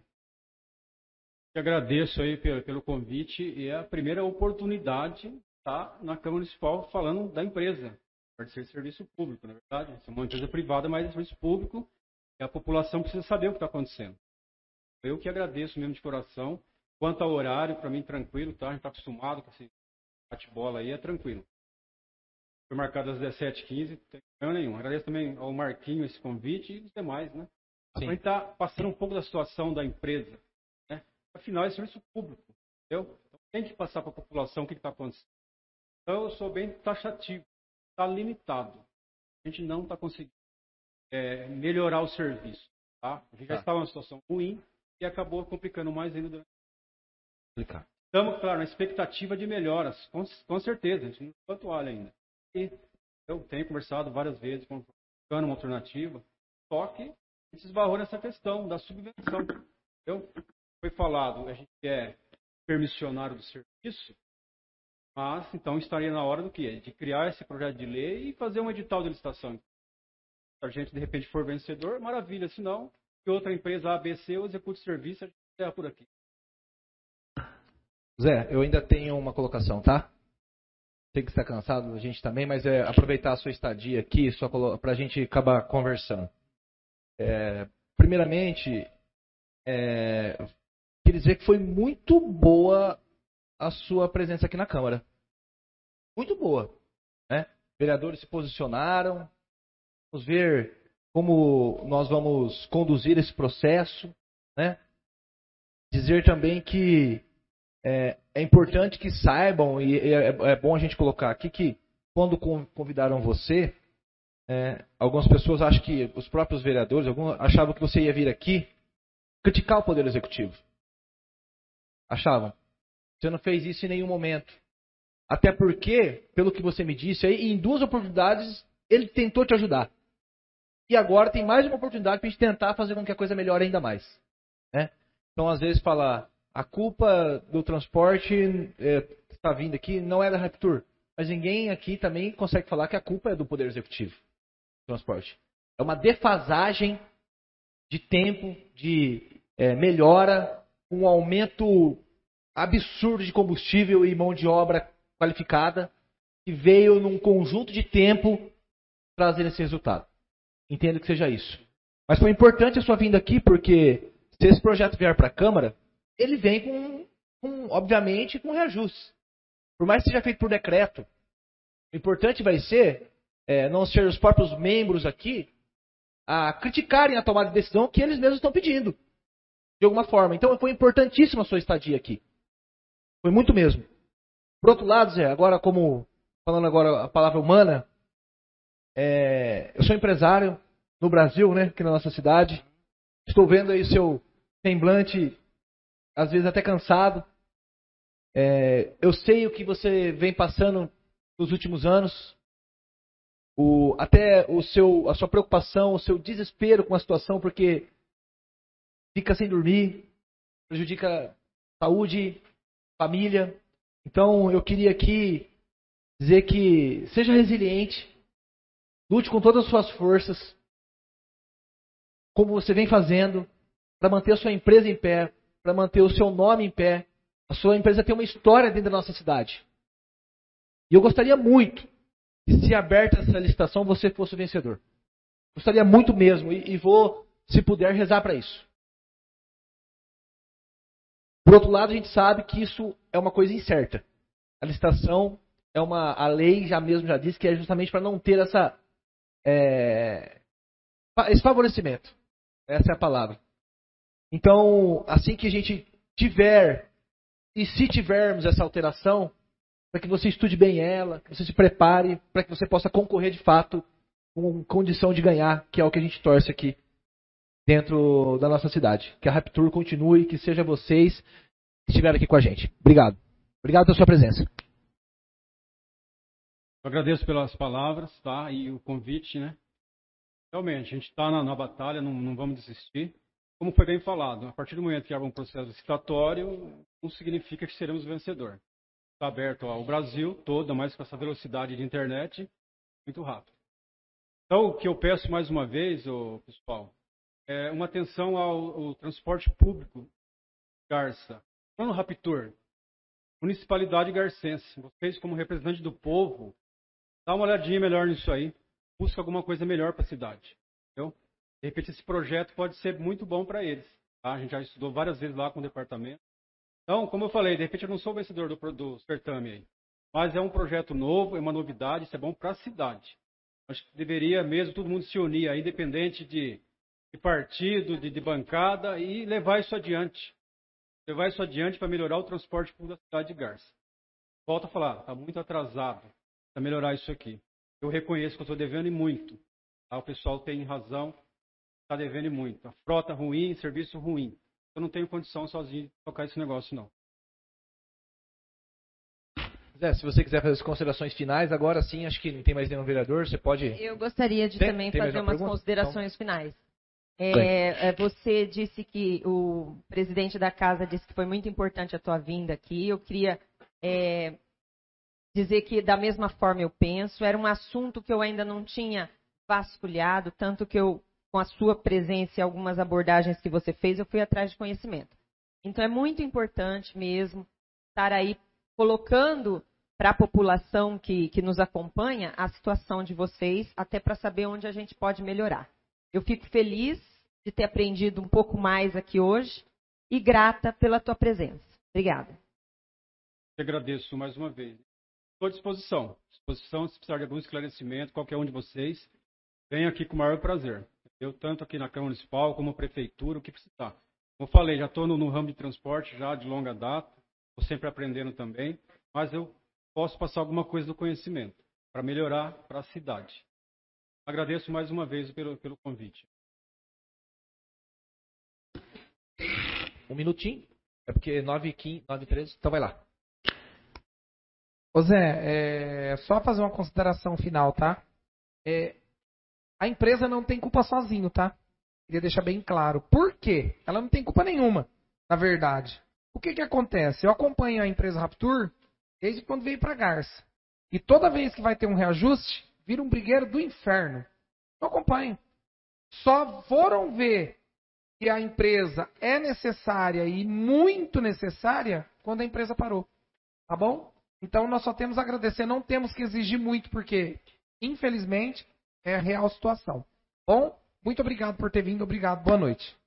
Eu agradeço aí pelo, pelo convite e é a primeira oportunidade tá na Câmara Municipal falando da empresa, para ser serviço público, na verdade. É uma empresa privada, mas é serviço público e a população precisa saber o que está acontecendo. Eu que agradeço mesmo de coração. Quanto ao horário, para mim, tranquilo, tá? A gente está acostumado com esse bate-bola aí, é tranquilo. Foi marcado às dezessete e quinze, não tem problema nenhum. Agradeço também ao Marquinho esse convite e os demais, né? Sim. A gente está passando um pouco da situação da empresa, né? Afinal, é serviço público, entendeu? Então, tem que passar para a população o que está acontecendo. Então, eu sou bem taxativo. Está limitado. A gente não está conseguindo é, melhorar o serviço. Tá? A gente já tá. estava numa situação ruim e acabou complicando mais ainda durante. Explicar. Estamos, claro, na expectativa de melhoras, com, com certeza. A gente não está toalha ainda. E eu tenho conversado várias vezes com uma alternativa, só que a gente esbarrou nessa questão da subvenção. Entendeu? Foi falado, a gente é permissionário do serviço, mas então estaria na hora do quê? De criar esse projeto de lei e fazer um edital de licitação. Se a gente de repente for vencedor, maravilha. Se não, que outra empresa A, B, C execute o serviço, a gente encerra por aqui. Zé, eu ainda tenho uma colocação, tá? Sei que você está cansado, a gente também, mas é aproveitar a sua estadia aqui só para a gente acabar conversando. É, primeiramente, é, queria dizer que foi muito boa a sua presença aqui na Câmara. Muito boa. Né? Vereadores se posicionaram. Vamos ver como nós vamos conduzir esse processo. Né? Dizer também que é, é importante que saibam, e é, é bom a gente colocar aqui, que quando convidaram você, é, algumas pessoas acham que, os próprios vereadores, alguns achavam que você ia vir aqui criticar o Poder Executivo. Achavam. Você não fez isso em nenhum momento. Até porque, pelo que você me disse, aí, em duas oportunidades ele tentou te ajudar. E agora tem mais uma oportunidade para a gente tentar fazer com que a coisa melhore ainda mais. Né? Então, às vezes, falar, a culpa do transporte é, que está vindo aqui não é da Raptur. Mas ninguém aqui também consegue falar que a culpa é do Poder Executivo do transporte. É uma defasagem de tempo, de é, melhora, um aumento absurdo de combustível e mão de obra qualificada, que veio num conjunto de tempo trazer esse resultado. Entendo que seja isso. Mas foi importante a sua vinda aqui, porque se esse projeto vier para a Câmara, ele vem com, com, obviamente, com reajustes. Por mais que seja feito por decreto, o importante vai ser é, não ser os próprios membros aqui a criticarem a tomada de decisão que eles mesmos estão pedindo, de alguma forma. Então foi importantíssima a sua estadia aqui. Foi muito mesmo. Por outro lado, Zé, agora como, falando agora a palavra humana, é, eu sou empresário no Brasil, né, aqui na nossa cidade. Estou vendo aí seu semblante, às vezes até cansado. É, eu sei o que você vem passando nos últimos anos. O, até o seu, a sua preocupação, o seu desespero com a situação, porque fica sem dormir, prejudica saúde, família. Então eu queria aqui dizer que seja resiliente, lute com todas as suas forças, como você vem fazendo, para manter a sua empresa em pé, para manter o seu nome em pé. A sua empresa tem uma história dentro da nossa cidade. E eu gostaria muito que, se aberta essa licitação, você fosse o vencedor. Gostaria muito mesmo, e, e vou, se puder, rezar para isso. Por outro lado, a gente sabe que isso é uma coisa incerta. A licitação é uma, a lei já mesmo já disse que é justamente para não ter essa, é, esse favorecimento. Essa é a palavra. Então, assim que a gente tiver, e se tivermos essa alteração, para que você estude bem ela, que você se prepare, para que você possa concorrer de fato com condição de ganhar, que é o que a gente torce aqui dentro da nossa cidade. Que a Raptur continue, que seja vocês que estiveram aqui com a gente. Obrigado. Obrigado pela sua presença. Eu agradeço pelas palavras, tá? E o convite, né? Realmente, a gente está na, na batalha, não, não vamos desistir. Como foi bem falado, a partir do momento que há um processo licitatório, não significa que seremos vencedor. Está aberto ao Brasil todo, mais com essa velocidade de internet, muito rápido. Então, o que eu peço mais uma vez, oh, pessoal, é uma atenção ao, ao transporte público Garça. Plano Raptur, Municipalidade Garcense, vocês como representantes do povo, dá uma olhadinha melhor nisso aí, busca alguma coisa melhor para a cidade, entendeu? De repente esse projeto pode ser muito bom para eles, tá? A gente já estudou várias vezes lá com o departamento. Então, como eu falei, de repente eu não sou o vencedor do, do certame aí, mas é um projeto novo, é uma novidade, isso é bom para a cidade. Acho que deveria mesmo todo mundo se unir aí, independente de, de partido, de, de bancada, e levar isso adiante. Levar isso adiante para melhorar o transporte público da cidade de Garça. Volto a falar, está muito atrasado para melhorar isso aqui. Eu reconheço que eu estou devendo e muito. Tá? O pessoal tem razão, está devendo e muito. A frota ruim, serviço ruim. Eu não tenho condição sozinho de tocar esse negócio, não. Zé, se você quiser fazer as considerações finais, agora sim, acho que não tem mais nenhum vereador, você pode... Eu gostaria de tem, também tem fazer umas pergunta? considerações então... finais. É, você disse que o presidente da casa disse que foi muito importante a tua vinda aqui. Eu queria é, dizer que da mesma forma eu penso. Era um assunto que eu ainda não tinha vasculhado, tanto que eu, com a sua presença e algumas abordagens que você fez, eu fui atrás de conhecimento. Então é muito importante mesmo estar aí colocando para a população que, que nos acompanha a situação de vocês, até para saber onde a gente pode melhorar. Eu fico feliz de ter aprendido um pouco mais aqui hoje e grata pela tua presença. Obrigada. Eu agradeço mais uma vez. Estou à disposição. disposição, se precisar de algum esclarecimento, qualquer um de vocês, venha aqui com o maior prazer. Eu, tanto aqui na Câmara Municipal, como Prefeitura, o que precisar. Como eu falei, já estou no, no ramo de transporte já de longa data, estou sempre aprendendo também, mas eu posso passar alguma coisa do conhecimento para melhorar para a cidade. Agradeço mais uma vez pelo, pelo convite. Um minutinho? É porque nove e quinze, nove e treze, então vai lá. Ô Zé, é só fazer uma consideração final, tá? É, a empresa não tem culpa sozinho, tá? Queria deixar bem claro. Por quê? Ela não tem culpa nenhuma, na verdade. O que que acontece? Eu acompanho a empresa Raptur desde quando veio para Garça. E toda vez que vai ter um reajuste, vira um brigueiro do inferno. Eu acompanho. Só foram ver que a empresa é necessária e muito necessária quando a empresa parou. Tá bom? Então nós só temos a agradecer, não temos que exigir muito, porque, infelizmente, é a real situação. Bom, muito obrigado por ter vindo, obrigado, boa noite.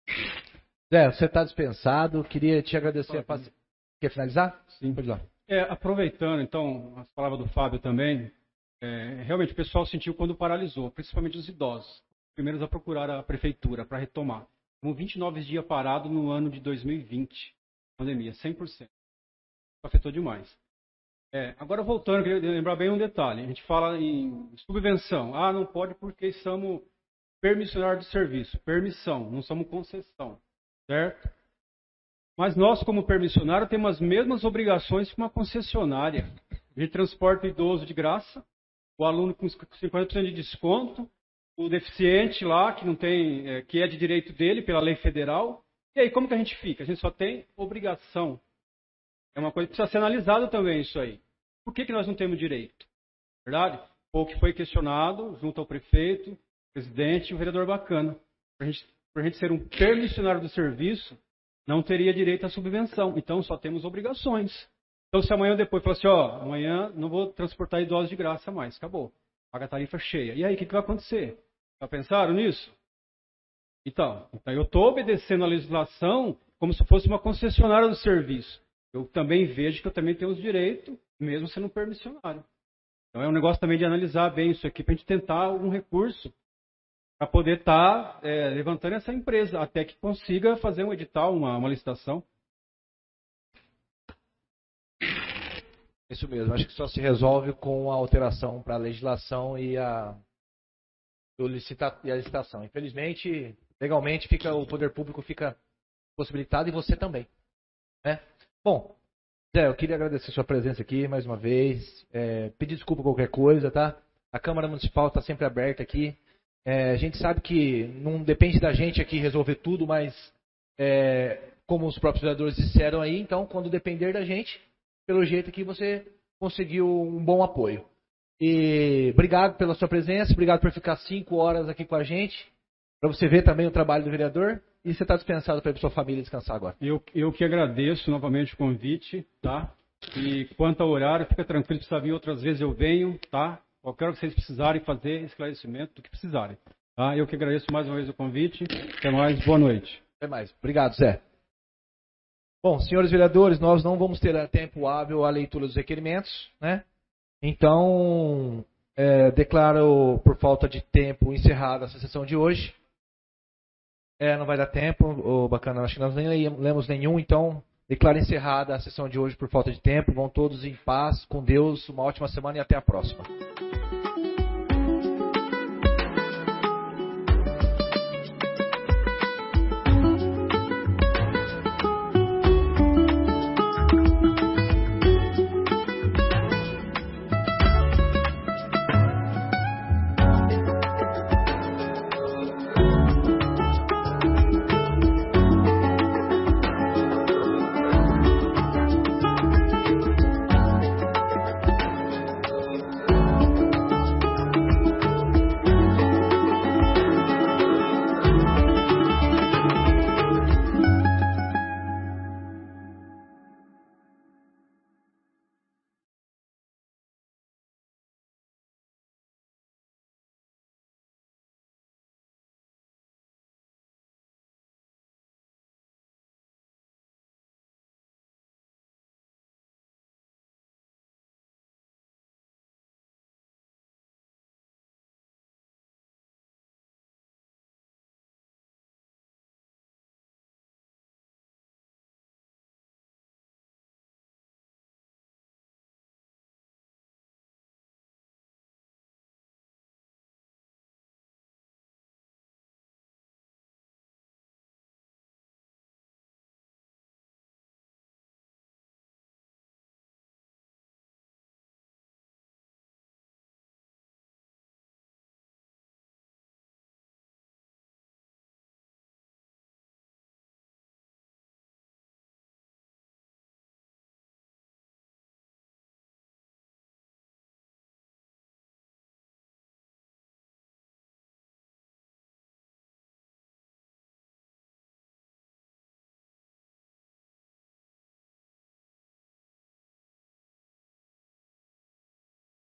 Zé, você está dispensado, queria te agradecer. A paci... Quer finalizar? Sim. Pode ir lá. É, aproveitando, então, as palavras do Fábio também, é, realmente o pessoal sentiu quando paralisou, principalmente os idosos, os primeiros a procurar a prefeitura para retomar. Com vinte e nove dias parado no ano de dois mil e vinte, pandemia, cem por cento. Afetou demais. É, agora voltando, queria lembrar bem um detalhe. A gente fala em subvenção. Ah, não pode porque somos permissionários de serviço. Permissão, não somos concessão. Certo? Mas nós, como permissionário, temos as mesmas obrigações que uma concessionária. A gente transporta o idoso de graça, o aluno com cinquenta por cento de desconto, o deficiente lá, que não tem, é, que é de direito dele pela lei federal. E aí, como que a gente fica? A gente só tem obrigação. É uma coisa que precisa ser analisada também, isso aí. Por que que nós não temos direito? Verdade? Ou que foi questionado junto ao prefeito, presidente e o vereador Bacana. Para gente, a gente ser um permissionário do serviço, não teria direito à subvenção. Então, só temos obrigações. Então, se amanhã ou depois falar assim, ó, amanhã não vou transportar idosos de graça mais, acabou. Paga a tarifa cheia. E aí, o que, que vai acontecer? Já pensaram nisso? Então, então eu estou obedecendo a legislação como se fosse uma concessionária do serviço. Eu também vejo que eu também tenho os direitos, mesmo sendo um permissionário. Então é um negócio também de analisar bem isso aqui, para a gente tentar um recurso para poder estar tá, é, levantando essa empresa, até que consiga fazer um edital, uma, uma licitação. Isso mesmo, acho que só se resolve com a alteração para a legislação e a, do licita, e a licitação. Infelizmente, legalmente, fica, o poder público fica possibilitado e você também. Né? Bom, Zé, eu queria agradecer a sua presença aqui mais uma vez, é, pedir desculpa por qualquer coisa, tá? A Câmara Municipal está sempre aberta aqui. É, a gente sabe que não depende da gente aqui resolver tudo, mas é, como os próprios vereadores disseram aí, então, quando depender da gente, pelo jeito que você conseguiu um bom apoio. E obrigado pela sua presença, obrigado por ficar cinco horas aqui com a gente, para você ver também o trabalho do vereador. E você está dispensado para ir para sua família descansar agora. Eu, eu que agradeço novamente o convite, tá? E quanto ao horário, fica tranquilo, se precisar vir outras vezes eu venho, tá? Qualquer hora que vocês precisarem fazer esclarecimento do que precisarem. Tá? Eu que agradeço mais uma vez o convite. Até mais, boa noite. Até mais. Obrigado, Zé. Bom, senhores vereadores, nós não vamos ter tempo hábil à leitura dos requerimentos, né? Então, é, declaro por falta de tempo encerrada essa sessão de hoje. É, não vai dar tempo, oh, bacana, acho que nós nem lemos nenhum, então declaro encerrada a sessão de hoje por falta de tempo. Vão todos em paz, com Deus, uma ótima semana e até a próxima.